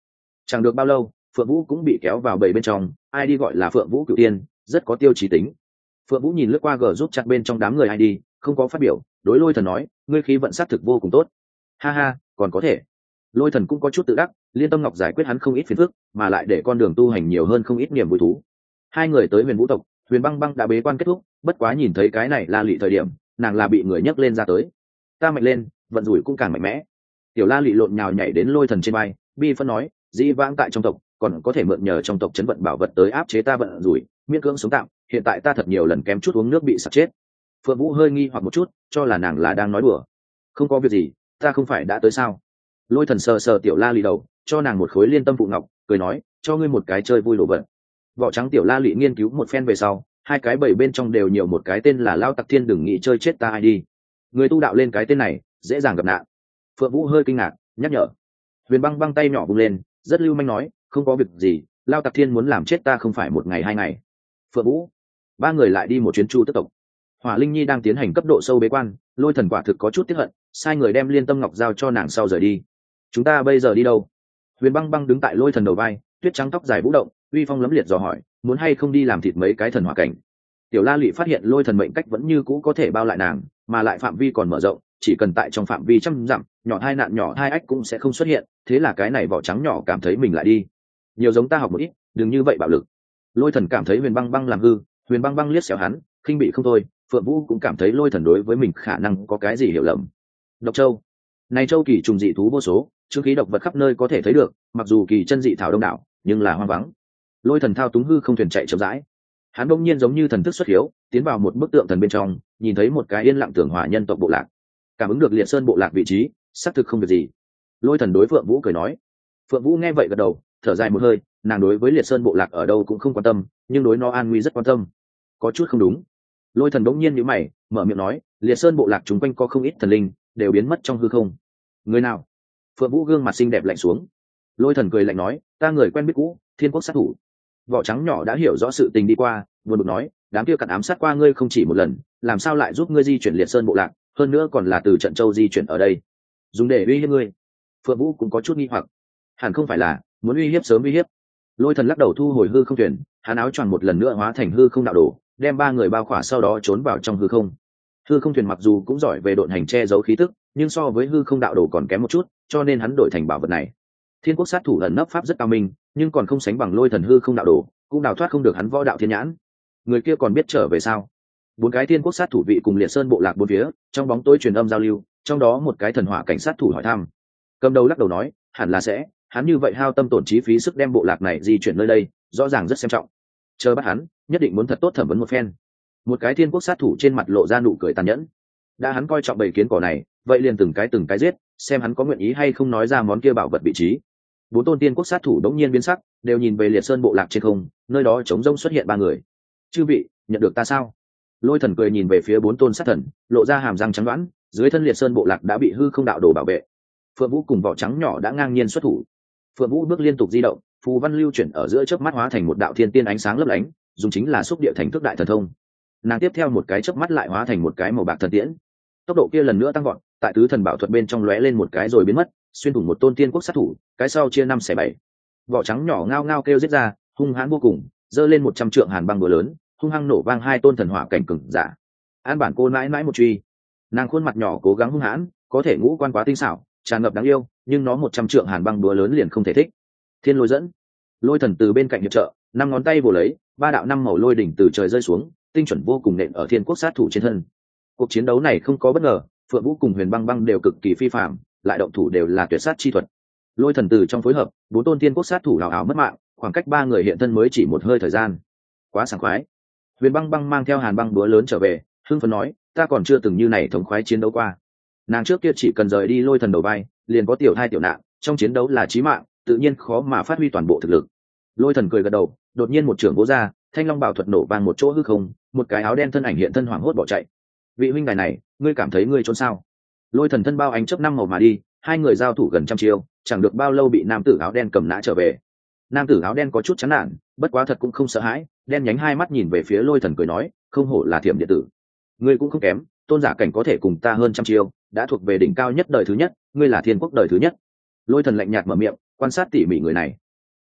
Chẳng được bao lâu Phượng Vũ cũng bị kéo vào bầy bên trong. Ai đi gọi là Phượng Vũ Cửu Tiên, rất có tiêu chí tính. Phượng Vũ nhìn lướt qua gờ giúp chặt bên trong đám người ai đi, không có phát biểu, đối Lôi Thần nói, ngươi khí vận sát thực vô cùng tốt. Ha ha, còn có thể. Lôi Thần cũng có chút tự đắc, Liên Tâm Ngọc giải quyết hắn không ít phiền phức, mà lại để con đường tu hành nhiều hơn không ít niềm vui thú. Hai người tới Huyền Vũ tộc, Huyền Băng Băng đã bế quan kết thúc, bất quá nhìn thấy cái này La Lị thời điểm, nàng là bị người nhấc lên ra tới. Ta mạnh lên, vận rủi cũng càng mạnh mẽ. Tiểu La Lị lộn nhào nhảy đến Lôi Thần trên vai, bi phân nói, dĩ vãng tại trong tộc, còn có thể mượn nhờ trong tộc chấn vận bảo vật tới áp chế ta vận rủi, miễn cưỡng sống tạm, hiện tại ta thật nhiều lần kém chút uống nước bị sặc chết. Phượng Vũ hơi nghi hoặc một chút, cho là nàng là đang nói đùa. Không có việc gì, ta không phải đã tới sao? Lôi Thần sờ sờ Tiểu La Lị đầu, cho nàng một khối liên tâm phụ ngọc, cười nói, cho ngươi một cái chơi vui đồ vật. Vỏ trắng Tiểu La Lị nghiên cứu một phen về sau, hai cái bầy bên trong đều nhiều một cái tên là Lao Tặc Thiên, đừng nghĩ chơi chết ta ai đi. Người tu đạo lên cái tên này, dễ dàng gặp nạn. Phượng Vũ hơi kinh ngạc, nhắc nhở. Huyền Băng Băng tay nhỏ vung lên, rất lưu manh nói, không có việc gì, Lao Tặc Thiên muốn làm chết ta không phải một ngày hai ngày. Phượng Vũ, ba người lại đi một chuyến Chu Tức tộc. Hỏa Linh Nhi đang tiến hành cấp độ sâu bế quan, Lôi Thần quả thực có chút tiếc hận, sai người đem Liên Tâm Ngọc giao cho nàng sau rời đi. Chúng ta bây giờ đi đâu? Huyền Băng Băng đứng tại Lôi Thần đầu vai, tuyết trắng tóc dài vũ động, uy phong lẫm liệt dò hỏi, muốn hay không đi làm thịt mấy cái thần hỏa cảnh. Tiểu La Lị phát hiện Lôi Thần mệnh cách vẫn như cũ có thể bao lại nàng, mà lại phạm vi còn mở rộng, chỉ cần tại trong phạm vi trăm dặm, nhỏ hai nạn nhỏ hai ách cũng sẽ không xuất hiện, thế là cái này vỏ trắng nhỏ cảm thấy mình lại đi. Nhiều giống ta học một ít, đừng như vậy bạo lực. Lôi Thần cảm thấy Huyền Băng Băng làm hư, Huyền Băng Băng liếc xéo hắn, khinh bị không thôi. Phượng Vũ cũng cảm thấy Lôi Thần đối với mình khả năng có cái gì hiểu lầm. Độc Châu, này châu kỳ trùng dị thú vô số, chương khí độc vật khắp nơi có thể thấy được, mặc dù kỳ chân dị thảo đông đảo, nhưng là hoang vắng. Lôi Thần thao túng hư không thuyền chạy chậm rãi. Hắn bỗng nhiên giống như thần thức xuất hiếu, tiến vào một bức tượng thần bên trong, nhìn thấy một cái yên lặng tưởng hỏa nhân tộc bộ lạc. Cảm ứng được Liệt Sơn bộ lạc vị trí, xác thực không việc gì. Lôi Thần đối Phượng Vũ cười nói. Phượng Vũ nghe vậy gật đầu, thở dài một hơi, nàng đối với Liệt Sơn bộ lạc ở đâu cũng không quan tâm, nhưng đối nó an nguy rất quan tâm. Có chút không đúng. Lôi Thần bỗng nhiên nhíu mày, mở miệng nói, Liệt Sơn bộ lạc chúng quanh có không ít thần linh, đều biến mất trong hư không. Người nào? Phượng Vũ gương mặt xinh đẹp lạnh xuống. Lôi Thần cười lạnh nói, ta người quen biết cũ, Thiên Quốc sát thủ. Vỏ trắng nhỏ đã hiểu rõ sự tình đi qua, buồn bực nói, đám kia cặn ám sát qua ngươi không chỉ một lần, làm sao lại giúp ngươi di chuyển Liệt Sơn bộ lạc, hơn nữa còn là từ Trận Châu di chuyển ở đây, dùng để uy hiếp ngươi. Phượng Vũ cũng có chút nghi hoặc, hẳn không phải là muốn uy hiếp sớm uy hiếp. Lôi Thần lắc đầu thu hồi hư không thuyền, hắn áo choàng một lần nữa hóa thành hư không đạo đồ, đem ba người bao khỏa sau đó trốn vào trong hư không. Hư không thuyền mặc dù cũng giỏi về độn hành che giấu khí tức, nhưng so với hư không đạo đồ còn kém một chút, cho nên hắn đổi thành bảo vật này. Thiên Quốc sát thủ ẩn nấp pháp rất cao minh, nhưng còn không sánh bằng Lôi Thần hư không đạo đồ, cũng đào thoát không được hắn võ đạo thiên nhãn. Người kia còn biết trở về sao? Bốn cái Thiên Quốc sát thủ vị cùng Liệt Sơn bộ lạc bốn phía, trong bóng tối truyền âm giao lưu, trong đó một cái thần hỏa cảnh sát thủ hỏi thăm. Cầm đầu lắc đầu nói, hẳn là sẽ, hắn như vậy hao tâm tổn trí phí sức đem bộ lạc này di chuyển nơi đây, rõ ràng rất xem trọng. Chờ bắt hắn, nhất định muốn thật tốt thẩm vấn một phen. Một cái Thiên Quốc sát thủ trên mặt lộ ra nụ cười tàn nhẫn. Đã hắn coi trọng bầy kiến cỏ này, vậy liền từng cái giết, xem hắn có nguyện ý hay không nói ra món kia bảo vật vị trí. Bốn tôn Tiên Quốc sát thủ đống nhiên biến sắc, đều nhìn về Liệt Sơn bộ lạc trên không, nơi đó trống rỗng xuất hiện ba người. Chư vị, nhận được ta sao? Lôi Thần cười nhìn về phía bốn tôn sát thần, lộ ra hàm răng trắng đoán, dưới thân Liệt Sơn bộ lạc đã bị hư không đạo đồ bảo vệ. Phượng Vũ cùng vỏ trắng nhỏ đã ngang nhiên xuất thủ. Phượng Vũ bước liên tục di động, phù văn lưu chuyển ở giữa chớp mắt hóa thành một đạo thiên tiên ánh sáng lấp lánh, dùng chính là xúc địa thành thức đại thần thông. Nàng tiếp theo một cái chớp mắt lại hóa thành một cái màu bạc thần tiễn. Tốc độ kia lần nữa tăng vọt, tại tứ thần bảo thuật bên trong lóe lên một cái rồi biến mất, xuyên thủng một tôn Tiên Quốc sát thủ, cái sau chia 5/7. Vỏ trắng nhỏ ngao ngao kêu giết ra, hung hãn vô cùng, giơ lên 100 trượng hàn băng búa lớn, hung hăng nổ vang hai tôn thần hỏa cảnh cường giả. An bản cô mãi mãi một truy. Nàng khuôn mặt nhỏ cố gắng hung hãn, có thể ngũ quan quá tinh xảo, tràn ngập đáng yêu, nhưng nó 100 trượng hàn băng búa lớn liền không thể thích. Thiên lôi dẫn. Lôi Thần từ bên cạnh hiệp trợ, năm ngón tay vồ lấy, ba đạo năm màu lôi đỉnh từ trời rơi xuống, tinh chuẩn vô cùng nện ở Thiên Quốc sát thủ trên thân. Cuộc chiến đấu này không có bất ngờ, Phượng Vũ cùng Huyền Băng Băng đều cực kỳ phi phàm, lại động thủ đều là tuyệt sát chi thuật. Lôi Thần từ trong phối hợp, bốn tôn Tiên Quốc sát thủ hào hào mất mạng, khoảng cách ba người hiện thân mới chỉ một hơi thời gian. Quá sảng khoái. Huyền Băng Băng mang theo hàn băng búa lớn trở về, hưng phấn nói, ta còn chưa từng như này thống khoái chiến đấu qua. Nàng trước kia chỉ cần rời đi Lôi Thần đầu vai, liền có tiểu thai tiểu nạn, trong chiến đấu là chí mạng, tự nhiên khó mà phát huy toàn bộ thực lực. Lôi Thần cười gật đầu, đột nhiên một trường vỗ ra, thanh long bảo thuật nổ vang một chỗ hư không, một cái áo đen thân ảnh hiện thân hoảng hốt bỏ chạy. Vị huynh đài này, ngươi cảm thấy ngươi trốn sao? Lôi Thần thân bao ánh chớp năm màu mà đi, hai người giao thủ gần trăm chiêu, chẳng được bao lâu bị nam tử áo đen cầm nã trở về. Nam tử áo đen có chút chán nản, bất quá thật cũng không sợ hãi, đen nhánh hai mắt nhìn về phía Lôi Thần cười nói, không hổ là Thiểm điện tử, ngươi cũng không kém, tôn giả cảnh có thể cùng ta hơn trăm chiêu, đã thuộc về đỉnh cao nhất đời thứ nhất, ngươi là Thiên Quốc đời thứ nhất. Lôi Thần lạnh nhạt mở miệng, quan sát tỉ mỉ người này.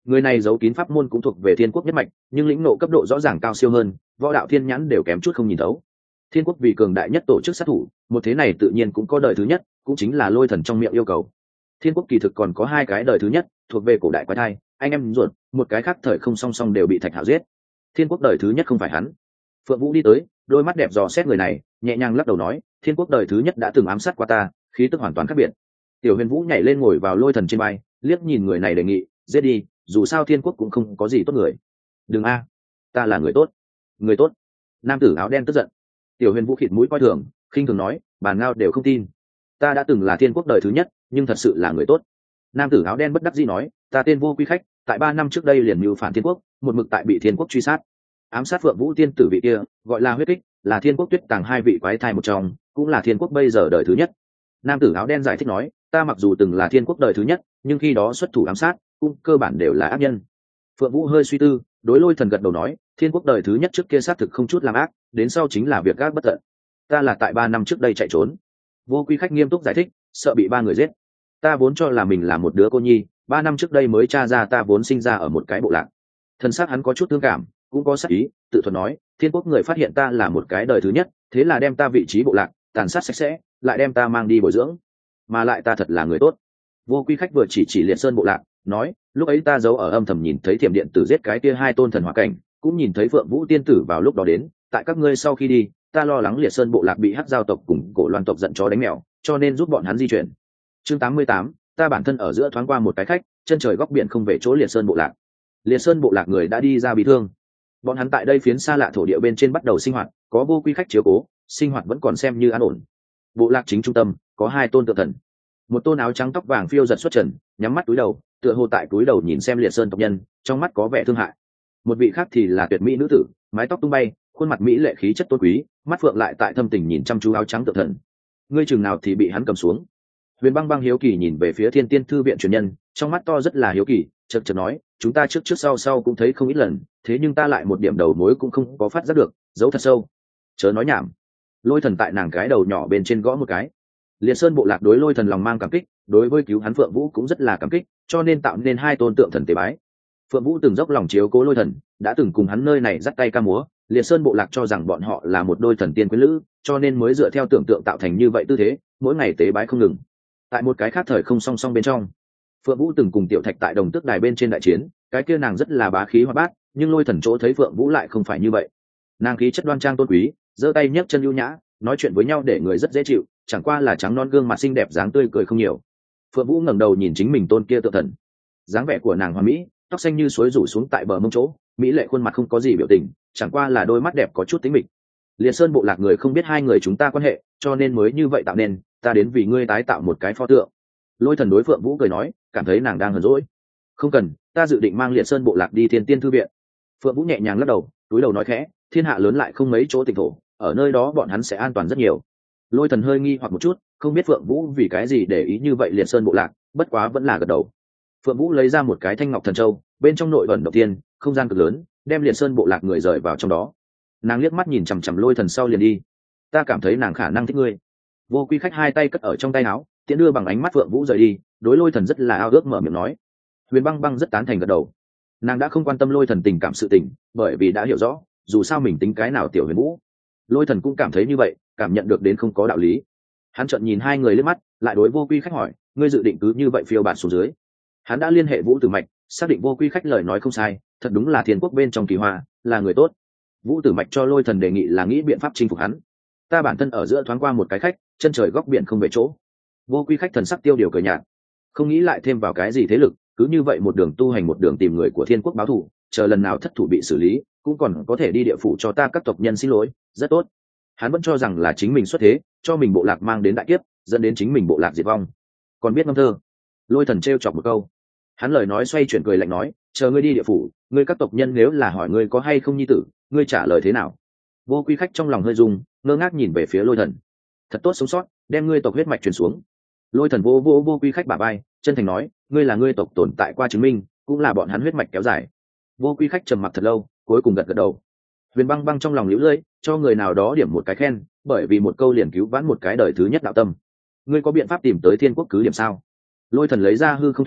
Người này giấu kín pháp môn cũng thuộc về thiên quốc nhất mạch, nhưng lĩnh nộ cấp độ rõ ràng cao siêu hơn, võ đạo thiên nhãn đều kém chút không nhìn thấu. Thiên quốc vì cường đại nhất tổ chức sát thủ, một thế này tự nhiên cũng có đời thứ nhất, cũng chính là Lôi Thần trong miệng yêu cầu. Thiên quốc kỳ thực còn có hai cái đời thứ nhất, thuộc về cổ đại quái thai, anh em ruột, một cái khác thời không song song đều bị Thạch Hạo giết. Thiên quốc đời thứ nhất không phải hắn. Phượng Vũ đi tới, đôi mắt đẹp dò xét người này, nhẹ nhàng lắc đầu nói, Thiên quốc đời thứ nhất đã từng ám sát qua ta, khí tức hoàn toàn khác biệt. Tiểu Huyền Vũ nhảy lên ngồi vào Lôi Thần trên vai, liếc nhìn người này đề nghị, giết đi, dù sao Thiên quốc cũng không có gì tốt người. Đừng a, ta là người tốt. Người tốt? Nam tử áo đen tức giận. Tiểu Huyền Vũ khịt mũi coi thường, khinh thường nói, bàn ngao đều không tin. Ta đã từng là Thiên quốc đời thứ nhất, nhưng thật sự là người tốt. Nam tử áo đen bất đắc dĩ nói, ta tên Vô Quy Khách, tại 3 năm trước đây liền mưu phản Thiên quốc, một mực tại bị Thiên quốc truy sát. Ám sát Phượng Vũ tiên tử vị kia, gọi là huyết kích, là Thiên quốc tuyết tàng hai vị quái thai một trong, cũng là Thiên quốc bây giờ đời thứ nhất. Nam tử áo đen giải thích nói, ta mặc dù từng là Thiên quốc đời thứ nhất, nhưng khi đó xuất thủ ám sát, cũng cơ bản đều là ác nhân. Phượng Vũ hơi suy tư, đối Lôi Thần gật đầu nói, Thiên quốc đời thứ nhất trước kia sát thực không chút làm ác, đến sau chính là việc ác bất tận. Ta là tại 3 năm trước đây chạy trốn. Vô Quy Khách nghiêm túc giải thích, sợ bị 3 người giết. Ta vốn cho là mình là một đứa cô nhi, 3 năm trước đây mới tra ra ta vốn sinh ra ở một cái bộ lạc. Thân xác hắn có chút thương cảm, cũng có sát ý, tự thuật nói, Thiên quốc người phát hiện ta là một cái đời thứ nhất, thế là đem ta vị trí bộ lạc tàn sát sạch sẽ, lại đem ta mang đi bồi dưỡng. Mà lại ta thật là người tốt. Vô Quy Khách vừa chỉ Liệt Sơn bộ lạc, nói, lúc ấy ta giấu ở âm thầm nhìn thấy Thiểm Điện Tử giết cái kia 2 tôn thần hỏa cảnh, cũng nhìn thấy Phượng Vũ tiên tử vào lúc đó đến, tại các ngươi sau khi đi, ta lo lắng Liệt Sơn bộ lạc bị Hắc giao tộc cùng Cổ Loan tộc giận chó đánh mèo, cho nên giúp bọn hắn di chuyển. Chương 88, ta bản thân ở giữa thoáng qua một cái khách, chân trời góc biển không về chỗ Liệt Sơn bộ lạc. Liệt Sơn bộ lạc người đã đi ra bị thương. Bọn hắn tại đây phiến xa lạ thổ địa bên trên bắt đầu sinh hoạt, có Vô Quy Khách chiếu cố, sinh hoạt vẫn còn xem như an ổn. Bộ lạc chính trung tâm có 2 tôn tượng thần. Một tôn áo trắng tóc vàng phiêu giật xuất trần, nhắm mắt túi đầu, tựa hồ tại túi đầu nhìn xem Liệt Sơn tộc nhân, trong mắt có vẻ thương hại. Một vị khác thì là tuyệt mỹ nữ tử, mái tóc tung bay, khuôn mặt mỹ lệ khí chất tôn quý, mắt phượng lại tại thâm tình nhìn chăm chú áo trắng tượng thần. Ngươi chừng nào thì bị hắn cầm xuống? Huyền Băng Băng hiếu kỳ nhìn về phía Thiên Tiên thư viện truyền nhân, trong mắt to rất là hiếu kỳ, chợt chợt nói, chúng ta trước sau cũng thấy không ít lần, thế nhưng ta lại một điểm đầu mối cũng không có phát giác được, giấu thật sâu. Chớ nói nhảm. Lôi Thần tại nàng cái đầu nhỏ bên trên gõ một cái. Liệt Sơn bộ lạc đối Lôi Thần lòng mang cảm kích, đối với cứu hắn Phượng Vũ cũng rất là cảm kích, cho nên tạo nên 2 tôn tượng thần tế bái. Phượng Vũ từng dốc lòng chiếu cố Lôi Thần, đã từng cùng hắn nơi này dắt tay ca múa, Liệt Sơn bộ lạc cho rằng bọn họ là một đôi thần tiên quyến lữ, cho nên mới dựa theo tưởng tượng tạo thành như vậy tư thế, mỗi ngày tế bái không ngừng. Tại một cái khác thời không song song bên trong, Phượng Vũ từng cùng Tiểu Thạch tại Đồng Tước Đài bên trên đại chiến, cái kia nàng rất là bá khí hoạt bát, nhưng Lôi Thần chỗ thấy Phượng Vũ lại không phải như vậy. Nàng khí chất đoan trang tôn quý, giơ tay nhấc chân ưu nhã, nói chuyện với nhau để người rất dễ chịu, chẳng qua là trắng non gương mặt xinh đẹp dáng tươi cười không nhiều. Phượng Vũ ngẩng đầu nhìn chính mình tôn kia tượng thần, dáng vẻ của nàng hoàn mỹ, tóc xanh như suối rủ xuống tại bờ mông chỗ, mỹ lệ khuôn mặt không có gì biểu tình, chẳng qua là đôi mắt đẹp có chút tính mịch. Liệt Sơn bộ lạc người không biết 2 người chúng ta quan hệ, cho nên mới như vậy tạo nên, ta đến vì ngươi tái tạo một cái pho tượng. Lôi Thần đối Phượng Vũ cười nói, cảm thấy nàng đang hờn dỗi. Không cần, ta dự định mang Liệt Sơn bộ lạc đi Thiên Tiên thư viện. Phượng Vũ nhẹ nhàng lắc đầu, túi đầu nói khẽ, thiên hạ lớn lại không mấy chỗ tịnh thổ, ở nơi đó bọn hắn sẽ an toàn rất nhiều. Lôi Thần hơi nghi hoặc một chút, không biết Phượng Vũ vì cái gì để ý như vậy Liệt Sơn bộ lạc, bất quá vẫn là gật đầu. Phượng Vũ lấy ra một cái thanh ngọc thần châu, bên trong nội ẩn đầu tiên, không gian cực lớn, đem Liệt Sơn bộ lạc người rời vào trong đó. Nàng liếc mắt nhìn chằm chằm Lôi Thần sau liền đi. Ta cảm thấy nàng khả năng thích ngươi. Vô Quy Khách 2 tay cất ở trong tay áo, tiễn đưa bằng ánh mắt Phượng Vũ rời đi, đối Lôi Thần rất là ao ước mở miệng nói. Huyền Băng Băng rất tán thành gật đầu. Nàng đã không quan tâm Lôi Thần tình cảm sự tình, bởi vì đã hiểu rõ, dù sao mình tính cái nào tiểu Huyền Vũ. Lôi Thần cũng cảm thấy như vậy, cảm nhận được đến không có đạo lý. Hắn trợn nhìn 2 người liếc mắt, lại đối Vô Quy Khách hỏi, ngươi dự định cứ như vậy phiêu bạt xuống dưới? Hắn đã liên hệ Vũ Tử Mạch, xác định Vô Quy Khách lời nói không sai, thật đúng là Thiên quốc bên trong kỳ hoa, là người tốt. Vũ Tử Mạch cho Lôi Thần đề nghị là nghĩ biện pháp chinh phục hắn. Ta bản thân ở giữa thoáng qua một cái khách, chân trời góc biển không về chỗ. Vô Quy Khách thần sắc tiêu điều cười nhạt, không nghĩ lại thêm vào cái gì thế lực, cứ như vậy một đường tu hành một đường tìm người của Thiên quốc báo thù, chờ lần nào thất thủ bị xử lý, cũng còn có thể đi địa phủ cho ta các tộc nhân xin lỗi, rất tốt. Hắn vẫn cho rằng là chính mình xuất thế, cho mình bộ lạc mang đến đại kiếp, dẫn đến chính mình bộ lạc diệt vong. Còn biết ngâm thơ. Lôi Thần trêu chọc một câu. Hắn lời nói xoay chuyển cười lạnh nói, chờ ngươi đi địa phủ, ngươi các tộc nhân nếu là hỏi ngươi có hay không nhi tử, ngươi trả lời thế nào? Vô Quy Khách trong lòng hơi rung, ngơ ngác nhìn về phía Lôi Thần. Thật tốt sống sót, đem ngươi tộc huyết mạch truyền xuống. Lôi Thần vô Quy Khách bả vai, chân thành nói, ngươi là ngươi tộc tồn tại qua chứng minh, cũng là bọn hắn huyết mạch kéo dài. Vô Quy Khách trầm mặc thật lâu, cuối cùng gật gật đầu. Huyền Băng Băng trong lòng liễu lưỡi, cho người nào đó điểm một cái khen, bởi vì một câu liền cứu vãn một cái đời thứ nhất đạo tâm. Ngươi có biện pháp tìm tới Thiên quốc cứ điểm sao? Lôi Thần lấy ra hư không thuyền,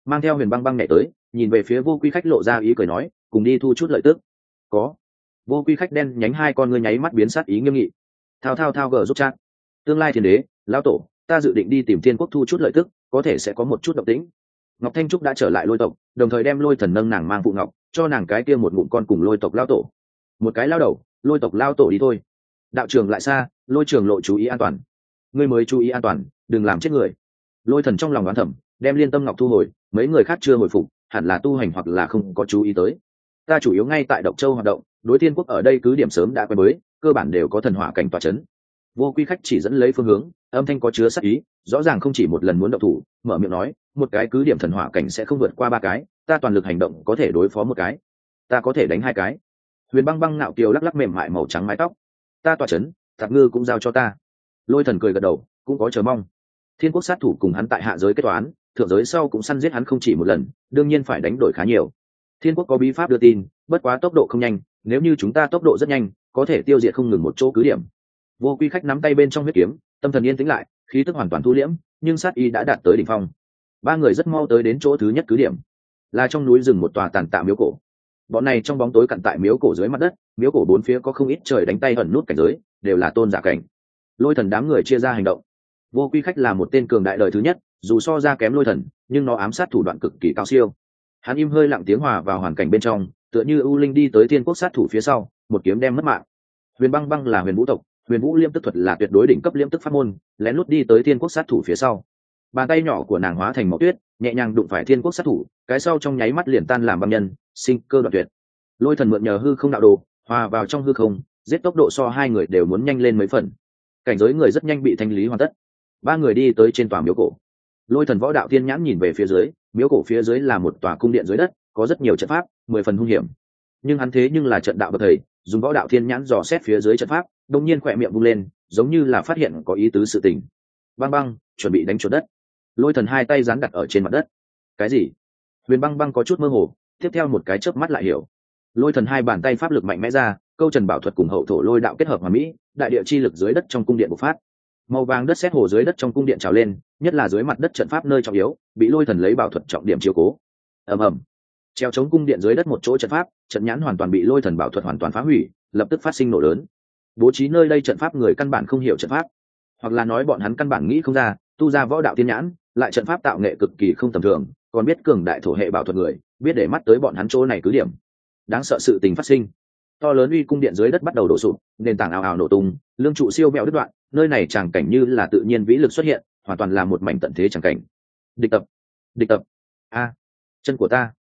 mang theo Huyền Băng Băng nhảy tới, nhìn về phía Vô Quy Khách lộ ra ý cười nói, cùng đi thu chút lợi tức. Có. Vô Quy Khách đen nhánh hai con ngươi nháy mắt biến sát ý nghiêm nghị. Thao thao thao gờ giúp chat. Tương lai thiên đế, lão tổ, ta dự định đi tìm Thiên Quốc thu chút lợi tức, có thể sẽ có một chút động tĩnh. Ngọc Thanh Trúc đã trở lại Lôi tộc, đồng thời đem Lôi Thần nâng nàng mang phụ ngọc, cho nàng cái kia một ngụm con cùng Lôi tộc lão tổ. Một cái lao đầu, Lôi tộc lao tổ đi thôi. Đạo trường lại xa, Lôi trường lộ chú ý an toàn. Ngươi mới chú ý an toàn, đừng làm chết người. Lôi Thần trong lòng đoán thầm, đem Liên Tâm Ngọc thu hồi, mấy người khác chưa hồi phục, hẳn là tu hành hoặc là không có chú ý tới. Ta chủ yếu ngay tại Độc Châu hoạt động, đối Thiên Quốc ở đây cứ điểm sớm đã quen mới, cơ bản đều có thần hỏa cảnh tọa chấn. Vô Quy Khách chỉ dẫn lấy phương hướng, âm thanh có chứa sát ý, rõ ràng không chỉ một lần muốn động thủ, mở miệng nói, một cái cứ điểm thần hỏa cảnh sẽ không vượt qua 3 cái, ta toàn lực hành động có thể đối phó một cái, ta có thể đánh 2 cái. Huyền Băng Băng ngạo kiều lắc lắc mềm mại màu trắng mái tóc, ta tọa chấn, Tạp Ngư cũng giao cho ta. Lôi Thần cười gật đầu, cũng có chờ mong. Thiên Quốc sát thủ cùng hắn tại hạ giới kết toán, thượng giới sau cũng săn giết hắn không chỉ một lần, đương nhiên phải đánh đổi khá nhiều. Thiên Quốc có bí pháp đưa tin, bất quá tốc độ không nhanh, nếu như chúng ta tốc độ rất nhanh, có thể tiêu diệt không ngừng một chỗ cứ điểm. Vô Quy Khách nắm tay bên trong huyết kiếm, tâm thần yên tĩnh lại, khí tức hoàn toàn thu liễm, nhưng sát ý đã đạt tới đỉnh phong. 3 người rất mau tới đến chỗ thứ nhất cứ điểm, là trong núi rừng một tòa tàn tạ miếu cổ. Bọn này trong bóng tối cặn tại miếu cổ dưới mặt đất, miếu cổ bốn phía có không ít trời đánh tay ẩn nút cảnh giới, đều là tôn giả cảnh. Lôi Thần đám người chia ra hành động. Vô Quy Khách là một tên cường đại đời thứ nhất, dù so ra kém Lôi Thần, nhưng nó ám sát thủ đoạn cực kỳ cao siêu. Hắn im hơi lặng tiếng hòa vào hoàn cảnh bên trong, tựa như ưu linh đi tới Thiên Quốc sát thủ phía sau, một kiếm đem mất mạng. Huyền Băng Băng là Huyền Vũ tộc, Huyền Vũ liêm tức thuật là tuyệt đối đỉnh cấp liêm tức pháp môn, lén lút đi tới Thiên Quốc sát thủ phía sau. Bàn tay nhỏ của nàng hóa thành màu tuyết, nhẹ nhàng đụng phải Thiên Quốc sát thủ, cái sau trong nháy mắt liền tan làm băng nhân, sinh cơ đoạn tuyệt. Lôi Thần mượn nhờ hư không đạo đồ, hòa vào trong hư không, giết tốc độ so 2 người đều muốn nhanh lên mấy phần. Cảnh giới người rất nhanh bị thanh lý hoàn tất. 3 người đi tới trên tòa miếu cổ. Lôi Thần võ đạo thiên nhãn nhìn về phía dưới, miếu cổ phía dưới là một tòa cung điện dưới đất, có rất nhiều trận pháp, 10 phần hung hiểm. Nhưng hắn thế nhưng là trận đạo bậc thầy, dùng võ đạo thiên nhãn dò xét phía dưới trận pháp, đột nhiên khỏe miệng vung lên, giống như là phát hiện có ý tứ sự tình. Băng Băng, chuẩn bị đánh chuột đất. Lôi Thần hai tay giáng đặt ở trên mặt đất. Cái gì? Huyền Băng Băng có chút mơ hồ, tiếp theo một cái chớp mắt lại hiểu. Lôi Thần hai bàn tay pháp lực mạnh mẽ ra, câu trần bảo thuật cùng hậu thổ lôi đạo kết hợp hòa mỹ, đại địa chi lực dưới đất trong cung điện bộc phát. Màu vàng đất sét hồ dưới đất trong cung điện trào lên, nhất là dưới mặt đất trận pháp nơi trọng yếu, bị Lôi Thần lấy bảo thuật trọng điểm chiếu cố. Ầm ầm. Treo chống cung điện dưới đất một chỗ trận pháp, trận nhãn hoàn toàn bị Lôi Thần bảo thuật hoàn toàn phá hủy, lập tức phát sinh nổ lớn. Bố trí nơi đây trận pháp người căn bản không hiểu trận pháp, hoặc là nói bọn hắn căn bản nghĩ không ra, tu ra võ đạo thiên nhãn, lại trận pháp tạo nghệ cực kỳ không tầm thường, còn biết cường đại thổ hệ bảo thuật người, biết để mắt tới bọn hắn chỗ này cứ điểm. Đáng sợ sự tình phát sinh. To lớn uy cung điện dưới đất bắt đầu đổ sụp, nền tảng ào ào nổ tung, lương trụ siêu vẹo đứt đoạn, nơi này tràng cảnh như là tự nhiên vĩ lực xuất hiện, hoàn toàn là một mảnh tận thế tràng cảnh. Địch tập, địch tập. A, chân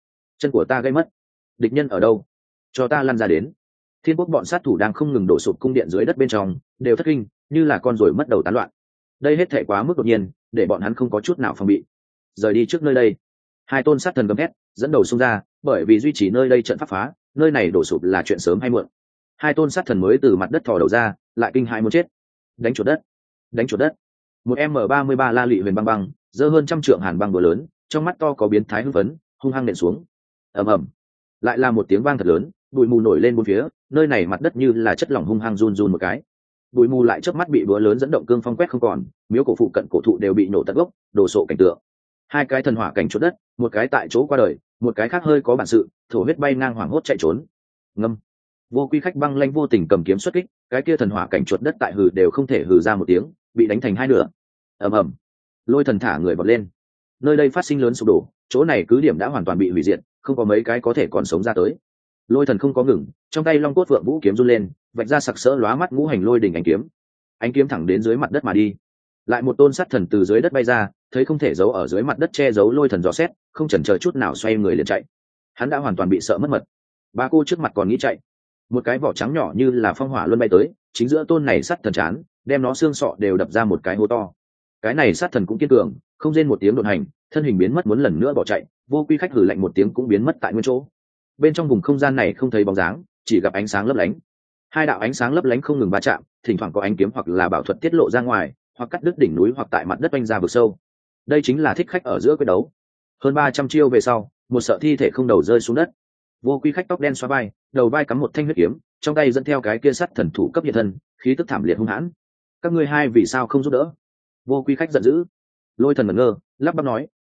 của ta gây mất. Địch nhân ở đâu? Cho ta lăn ra đến. Thiên Quốc bọn sát thủ đang không ngừng đổ sụp cung điện dưới đất bên trong, đều thất kinh, như là con ruồi mất đầu tán loạn. Đây hết thảy quá mức đột nhiên, để bọn hắn không có chút nào phòng bị. Rời đi trước nơi đây. 2 tôn sát thần gầm thét, dẫn đầu xông ra, bởi vì duy trì nơi đây trận pháp phá, nơi này đổ sụp là chuyện sớm hay muộn. 2 tôn sát thần mới từ mặt đất thò đầu ra, lại kinh hãi muốn chết. Đánh chuột đất, đánh chuột đất. Một M33 la lị Huyền Băng Băng, giơ hơn trăm trượng hàn băng búa lớn, trong mắt to có biến thái hưng phấn, hung hăng nện xuống. Ầm ầm. Lại là một tiếng vang thật lớn, bụi mù nổi lên bốn phía, nơi này mặt đất như là chất lỏng hung hăng run run một cái. Bụi mù lại chớp mắt bị búa lớn dẫn động cương phong quét không còn, miếu cổ phụ cận cổ thụ đều bị nổ tận gốc, đổ sộ cảnh tượng. 2 cái thần hỏa cảnh chuột đất, một cái tại chỗ qua đời, một cái khác hơi có bản sự, thổ huyết bay ngang hoảng hốt chạy trốn. Ngâm. Vô Quy Khách băng lanh vô tình cầm kiếm xuất kích, cái kia thần hỏa cảnh chuột đất tại hừ đều không thể hừ ra một tiếng, bị đánh thành 2 nửa. Ầm ầm. Lôi Thần thả người vọt lên. Nơi đây phát sinh lớn sụp đổ, chỗ này cứ điểm đã hoàn toàn bị hủy diệt, không có mấy cái có thể còn sống ra tới. Lôi Thần không có ngừng, trong tay Long Cốt Phượng Vũ kiếm run lên, vạch ra sặc sỡ lóa mắt ngũ hành lôi đỉnh ánh kiếm thẳng đến dưới mặt đất mà đi. Lại một tôn sát thần từ dưới đất bay ra, thấy không thể giấu ở dưới mặt đất che giấu Lôi Thần dò xét, không chần chờ chút nào xoay người liền chạy. Hắn đã hoàn toàn bị sợ mất mật. Ba cô trước mặt còn nghĩ chạy, một cái vỏ trắng nhỏ như là phong hỏa luân bay tới, chính giữa tôn này sát thần chán, đem nó xương sọ đều đập ra một cái hố to. Cái này sát thần cũng kiên cường, không rên một tiếng đột hành, thân hình biến mất muốn lần nữa bỏ chạy. Vô Quy Khách hừ lạnh một tiếng cũng biến mất tại nguyên chỗ. Bên trong vùng không gian này không thấy bóng dáng, chỉ gặp ánh sáng lấp lánh. 2 đạo ánh sáng lấp lánh không ngừng va chạm, thỉnh thoảng có ánh kiếm hoặc là bảo thuật tiết lộ ra ngoài, hoặc cắt đứt đỉnh núi hoặc tại mặt đất oanh ra vực sâu. Đây chính là thích khách ở giữa quyết đấu. Hơn 300 chiêu về sau, một sợ thi thể không đầu rơi xuống đất. Vô Quy Khách tóc đen xóa vai, đầu vai cắm một thanh huyết kiếm, trong tay dẫn theo cái kia sắt thần thủ cấp hiện thân, khí tức thảm liệt hung hãn. Các ngươi 2 vì sao không giúp đỡ? Vô Quy Khách giận dữ. Lôi Thần ngẩn ngơ, lắp bắp nói,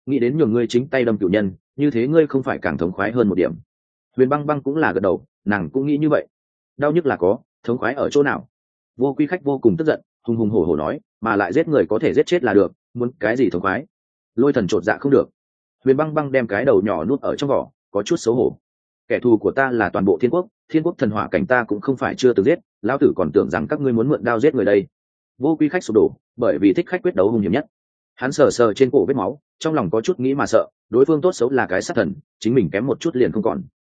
nghĩ đến nhường ngươi chính tay đâm cựu nhân, như thế ngươi không phải càng thống khoái hơn một điểm. Huyền Băng Băng cũng là gật đầu, nàng cũng nghĩ như vậy. Đau nhức là có, thống khoái ở chỗ nào? Vô Quy Khách vô cùng tức giận, hùng hùng hổ hổ nói, mà lại giết người có thể giết chết là được, muốn cái gì thống khoái? Lôi Thần chột dạ không được. Huyền Băng Băng đem cái đầu nhỏ nuốt ở trong vỏ, có chút xấu hổ. Kẻ thù của ta là toàn bộ thiên quốc thần hỏa cảnh ta cũng không phải chưa từng giết, lão tử còn tưởng rằng các ngươi muốn mượn đao giết người đây. Vô Quy Khách sụp đổ, bởi vì thích khách quyết đấu hung hiểm nhất. Hắn sờ sờ trên cổ vết máu, trong lòng có chút nghĩ mà sợ, đối phương tốt xấu là cái sát thần, chính mình kém một chút liền không còn.